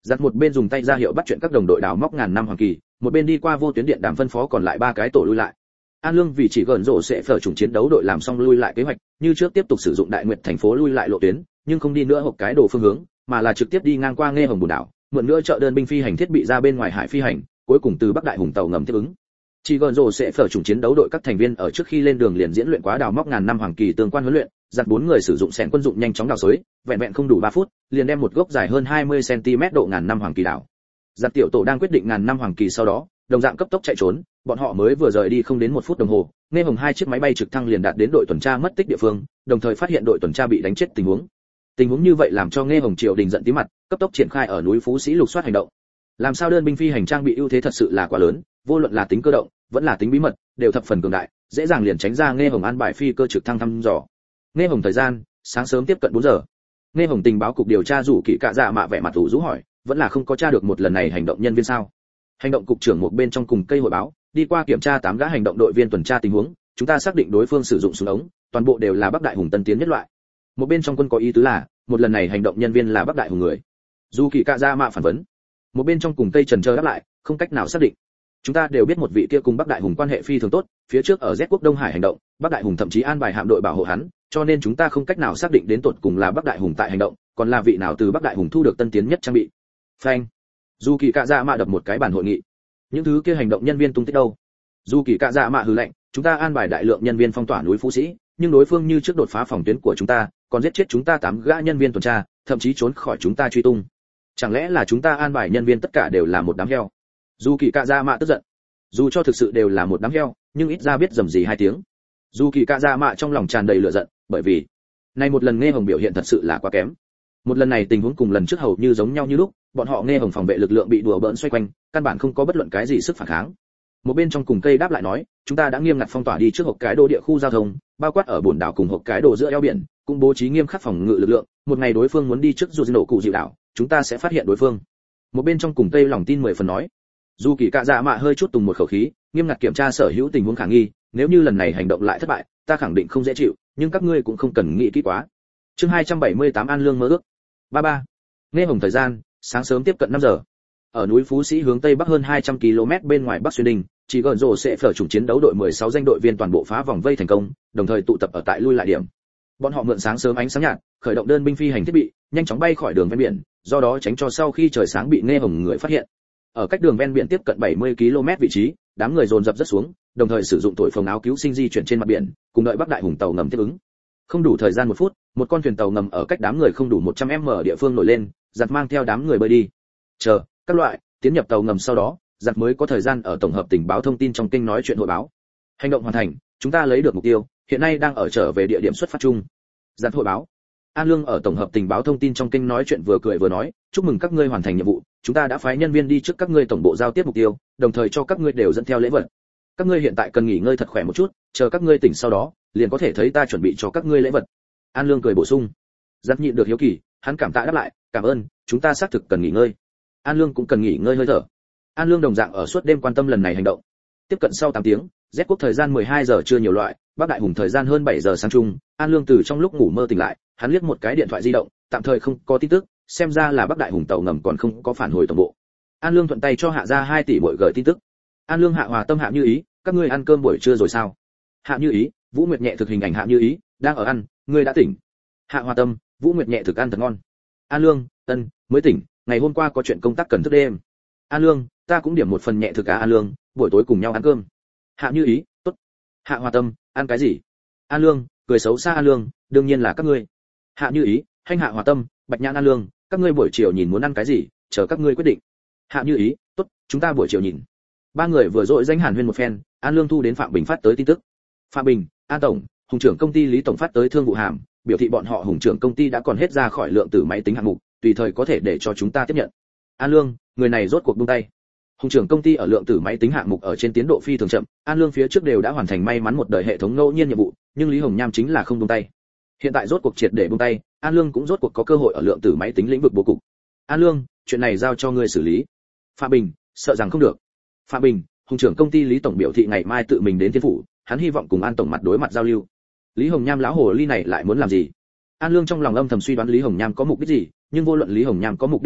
Giặt một bên dùng tay ra hiệu bắt chuyện các đồng đội đào móc ngàn năm hoàng kỳ, một bên đi qua vô tuyến điện đàm phân phó còn lại ba cái tổ lui lại. An Lương vì chỉ gần rổ sẽ phở chủng chiến đấu đội làm xong lui lại kế hoạch, như trước tiếp tục sử dụng Đại Nguyệt thành phố lui lại lộ tuyến, nhưng không đi nữa hộp cái đồ phương hướng, mà là trực tiếp đi ngang qua Nghe Hồng Bùn đảo, mượn nữa chợ đơn binh phi hành thiết bị ra bên ngoài hải phi hành, cuối cùng từ Bắc Đại Hùng tàu ngầm tiếp ứng. Chỉ gần rổ sẽ phở chủng chiến đấu đội các thành viên ở trước khi lên đường liền diễn luyện quá đào móc ngàn năm hoàng kỳ tương quan huấn luyện, giặt bốn người sử dụng xẻng quân dụng nhanh chóng đào xới, vẹn vẹn không đủ ba phút, liền đem một gốc dài hơn hai mươi xăng-ti-mét độ ngàn năm hoàng kỳ đào. Giặt tiểu tổ đang quyết định ngàn năm hoàng kỳ sau đó, đồng dạng cấp tốc chạy trốn, bọn họ mới vừa rời đi không đến một phút đồng hồ, Nghe Hồng hai chiếc máy bay trực thăng liền đạt đến đội tuần tra mất tích địa phương, đồng thời phát hiện đội tuần tra bị đánh chết tình huống. Tình huống như vậy làm cho Nghe Hồng triều đình giận tím mặt, cấp tốc triển khai ở núi Phú Sĩ lục soát hành động. Làm sao đơn binh phi hành trang bị ưu thế thật sự là quá lớn, vô luận là tính cơ động, vẫn là tính bí mật, đều thập phần cường đại, dễ dàng liền tránh ra Nghe Hồng an bài phi cơ trực thăng thăm dò. Nghe Hồng thời gian, sáng sớm tiếp cận bốn giờ. Nghe Hồng tình báo cục điều tra rủ kỹ cạ dạ mạ vẻ mặt ủ rũ hỏi, vẫn là không có tra được một lần này hành động nhân viên sao? Hành động cục trưởng một bên trong cùng cây hội báo, đi qua kiểm tra tám gã hành động đội viên tuần tra tình huống, chúng ta xác định đối phương sử dụng súng ống, toàn bộ đều là Bắc Đại Hùng tân tiến nhất loại. Một bên trong quân có ý tứ là, một lần này hành động nhân viên là Bắc Đại Hùng người. Dù kỳ cạ ra mạ phản vấn. Một bên trong cùng cây trần chờ đáp lại, không cách nào xác định. Chúng ta đều biết một vị kia cùng Bắc Đại Hùng quan hệ phi thường tốt, phía trước ở Z quốc Đông Hải hành động, Bắc Đại Hùng thậm chí an bài hạm đội bảo hộ hắn, cho nên chúng ta không cách nào xác định đến tột cùng là Bắc Đại Hùng tại hành động, còn là vị nào từ Bắc Đại Hùng thu được tân tiến nhất trang bị. Phanh. Dù kỳ cạ ra mạ đập một cái bàn hội nghị. Những thứ kia hành động nhân viên tung tích đâu? Dù kỳ cạ dạ mạ hừ lạnh, chúng ta an bài đại lượng nhân viên phong tỏa núi Phú Sĩ, nhưng đối phương như trước đột phá phòng tuyến của chúng ta, còn giết chết chúng ta tám gã nhân viên tuần tra, thậm chí trốn khỏi chúng ta truy tung. Chẳng lẽ là chúng ta an bài nhân viên tất cả đều là một đám heo? Dù kỳ cạ dạ mạ tức giận. Dù cho thực sự đều là một đám heo, nhưng ít ra biết dầm gì hai tiếng. Dù kỳ cạ dạ mạ trong lòng tràn đầy lửa giận, bởi vì này một lần Nghe Hồng biểu hiện thật sự là quá kém. Một lần này tình huống cùng lần trước hầu như giống nhau như lúc, bọn họ Nghe Hồng phòng vệ lực lượng bị đùa bỡn xoay quanh, căn bản không có bất luận cái gì sức phản kháng. Một bên trong cùng cây đáp lại nói, chúng ta đã nghiêm ngặt phong tỏa đi trước hộp cái đồ địa khu giao thông, bao quát ở bồn đảo cùng hộp cái đồ giữa eo biển, cũng bố trí nghiêm khắc phòng ngự lực lượng, một ngày đối phương muốn đi trước dù nổ cụ dịu đảo, chúng ta sẽ phát hiện đối phương. Một bên trong cùng cây lòng tin mười phần nói. Dù kỳ cạ dạ mạ hơi chút tùng một khẩu khí, nghiêm ngặt kiểm tra sở hữu tình huống khả nghi, nếu như lần này hành động lại thất bại, ta khẳng định không dễ chịu, nhưng các ngươi cũng không cần nghĩ kỹ quá. Chương hai trăm bảy mươi tám An Lương mơ ước. ba ba. Nghe Hồng thời gian, sáng sớm tiếp cận năm giờ. Ở núi Phú Sĩ hướng tây bắc hơn hai trăm ki lô mét bên ngoài Bắc Xuyên Đình, chỉ gần rồ sẽ phở chủng chiến đấu đội mười sáu danh đội viên toàn bộ phá vòng vây thành công, đồng thời tụ tập ở tại lui lại điểm. Bọn họ mượn sáng sớm ánh sáng nhạt, khởi động đơn binh phi hành thiết bị, nhanh chóng bay khỏi đường ven biển, do đó tránh cho sau khi trời sáng bị Nghe Hồng người phát hiện. Ở cách đường ven biển tiếp cận bảy mươi ki lô mét vị trí, đám người dồn dập rất xuống, đồng thời sử dụng thổi phồng áo cứu sinh di chuyển trên mặt biển, cùng đợi Bắc Đại Hùng tàu ngầm tiếp ứng. Không đủ thời gian một phút, một con thuyền tàu ngầm ở cách đám người không đủ một trăm mét địa phương nổi lên, giặt mang theo đám người bơi đi. Chờ, các loại, tiến nhập tàu ngầm sau đó, giặt mới có thời gian ở tổng hợp tình báo thông tin trong kênh nói chuyện hội báo. Hành động hoàn thành, chúng ta lấy được mục tiêu, hiện nay đang ở trở về địa điểm xuất phát chung. Giặt hội báo. An Lương ở tổng hợp tình báo thông tin trong kênh nói chuyện vừa cười vừa nói, chúc mừng các ngươi hoàn thành nhiệm vụ, chúng ta đã phái nhân viên đi trước các ngươi tổng bộ giao tiếp mục tiêu, đồng thời cho các ngươi đều dẫn theo lễ vật. Các ngươi hiện tại cần nghỉ ngơi thật khỏe một chút, chờ các ngươi tỉnh sau đó, liền có thể thấy ta chuẩn bị cho các ngươi lễ vật. An Lương cười bổ sung. Giặt nhịn được hiếu kỳ, hắn cảm tạ đáp lại, cảm ơn, chúng ta xác thực cần nghỉ ngơi. An Lương cũng cần nghỉ ngơi hơi thở. An Lương đồng dạng ở suốt đêm quan tâm lần này hành động. Tiếp cận sau tám tiếng, Z quốc thời gian mười hai giờ trưa nhiều loại, Bắc Đại Hùng thời gian hơn bảy giờ sáng chung, An Lương từ trong lúc ngủ mơ tỉnh lại, hắn liếc một cái điện thoại di động, tạm thời không có tin tức, xem ra là Bắc Đại Hùng tàu ngầm còn không có phản hồi tổng bộ. An Lương thuận tay cho Hạ ra hai tỷ bội gửi tin tức. An Lương Hạ Hòa Tâm Hạ Như Ý, các ngươi ăn cơm buổi trưa rồi sao? Hạ Như Ý, Vũ Nguyệt nhẹ thực hình ảnh Hạ Như Ý, đang ở ăn, ngươi đã tỉnh. Hạ Hòa Tâm, Vũ Nguyệt nhẹ thực ăn thật ngon. An Lương, ân, mới tỉnh, ngày hôm qua có chuyện công tác cần thức đêm. An Lương, ta cũng điểm một phần nhẹ thực cá. An Lương, buổi tối cùng nhau ăn cơm. Hạ Như Ý, tốt. Hạ Hòa Tâm, ăn cái gì? An Lương, cười xấu xa. An Lương, đương nhiên là các ngươi. Hạ Như Ý, Hanh Hạ Hòa Tâm, Bạch Nhãn. An Lương, các ngươi buổi chiều nhìn muốn ăn cái gì, chờ các ngươi quyết định. Hạ Như Ý, tốt, chúng ta buổi chiều nhìn. Ba người vừa dội danh hàn huyên một phen, An Lương thu đến Phạm Bình phát tới tin tức. Phạm Bình, An tổng, Hùng trưởng công ty Lý tổng phát tới thương vụ hàm, biểu thị bọn họ Hùng trưởng công ty đã còn hết ra khỏi lượng tử máy tính hạng mục, tùy thời có thể để cho chúng ta tiếp nhận. An Lương, người này rốt cuộc buông tay. Hùng trưởng công ty ở lượng tử máy tính hạng mục ở trên tiến độ phi thường chậm, An Lương phía trước đều đã hoàn thành may mắn một đời hệ thống ngẫu nhiên nhiệm vụ, nhưng Lý Hồng Nham chính là không buông tay. Hiện tại rốt cuộc triệt để buông tay, An Lương cũng rốt cuộc có cơ hội ở lượng tử máy tính lĩnh vực bố cục. An Lương, chuyện này giao cho ngươi xử lý. Phạm Bình, sợ rằng không được. Phạm Bình, Hùng trưởng công ty Lý tổng biểu thị ngày mai tự mình đến Thiên phủ, hắn hy vọng cùng An tổng mặt đối mặt giao lưu. Lý Hồng Nham lão hồ ly này lại muốn làm gì? An Lương trong lòng âm thầm suy đoán Lý Hồng Nham có mục đích gì, nhưng vô luận Lý Hồng Nham có mục đích gì,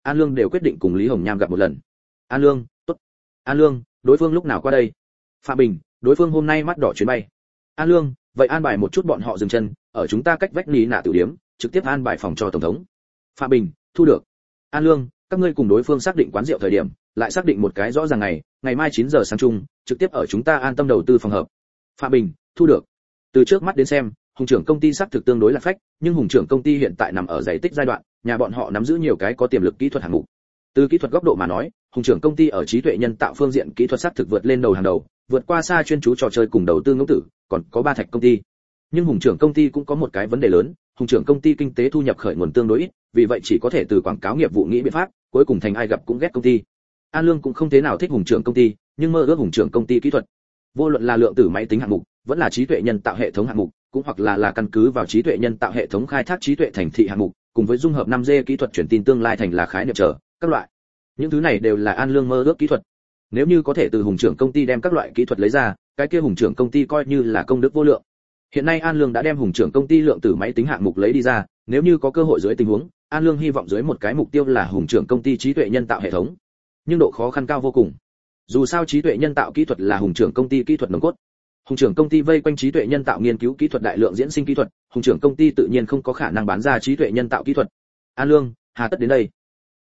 An Lương đều quyết định cùng Lý Hồng Nham gặp một lần. An Lương, tốt. An Lương, đối phương lúc nào qua đây? Phạm Bình, đối phương hôm nay mắt đỏ chuyến bay. An Lương, vậy an bài một chút bọn họ dừng chân, ở chúng ta cách vách ní nạ tiểu điếm, trực tiếp an bài phòng cho tổng thống. Phạm Bình, thu được. An Lương, các ngươi cùng đối phương xác định quán rượu thời điểm, lại xác định một cái rõ ràng ngày, ngày mai chín giờ sáng chung, trực tiếp ở chúng ta An Tâm đầu tư phòng hợp. Phạm Bình, thu được. Từ trước mắt đến xem, Hùng trưởng công ty xác thực tương đối là phách, nhưng Hùng trưởng công ty hiện tại nằm ở giải tích giai đoạn, nhà bọn họ nắm giữ nhiều cái có tiềm lực kỹ thuật hạng mục. Từ kỹ thuật góc độ mà nói, Hùng trưởng công ty ở trí tuệ nhân tạo phương diện kỹ thuật xác thực vượt lên đầu hàng đầu, vượt qua xa chuyên chú trò chơi cùng đầu tư ngỗng tử, còn có ba thạch công ty. Nhưng Hùng trưởng công ty cũng có một cái vấn đề lớn, Hùng trưởng công ty kinh tế thu nhập khởi nguồn tương đối ít, vì vậy chỉ có thể từ quảng cáo nghiệp vụ nghĩ biện pháp, cuối cùng thành ai gặp cũng ghét công ty. An Lương cũng không thế nào thích Hùng trưởng công ty, nhưng mơ ước Hùng trưởng công ty kỹ thuật. Vô luận là lượng tử máy tính hạng mục, vẫn là trí tuệ nhân tạo hệ thống hạng mục, cũng hoặc là là căn cứ vào trí tuệ nhân tạo hệ thống khai thác trí tuệ thành thị hạng mục, cùng với dung hợp năm G kỹ thuật truyền tin tương lai thành là khái niệm trở, các loại. Những thứ này đều là An Lương mơ ước kỹ thuật. Nếu như có thể từ Hùng trưởng công ty đem các loại kỹ thuật lấy ra, cái kia Hùng trưởng công ty coi như là công đức vô lượng. Hiện nay An Lương đã đem Hùng trưởng công ty lượng tử máy tính hạng mục lấy đi ra, nếu như có cơ hội dưới tình huống, An Lương hy vọng dưới một cái mục tiêu là Hùng trưởng công ty trí tuệ nhân tạo hệ thống. Nhưng độ khó khăn cao vô cùng. Dù sao trí tuệ nhân tạo kỹ thuật là Hùng trưởng công ty kỹ thuật nòng cốt. Hùng trưởng công ty vây quanh trí tuệ nhân tạo nghiên cứu kỹ thuật đại lượng diễn sinh kỹ thuật, Hùng trưởng công ty tự nhiên không có khả năng bán ra trí tuệ nhân tạo kỹ thuật. An Lương, hà tất đến đây?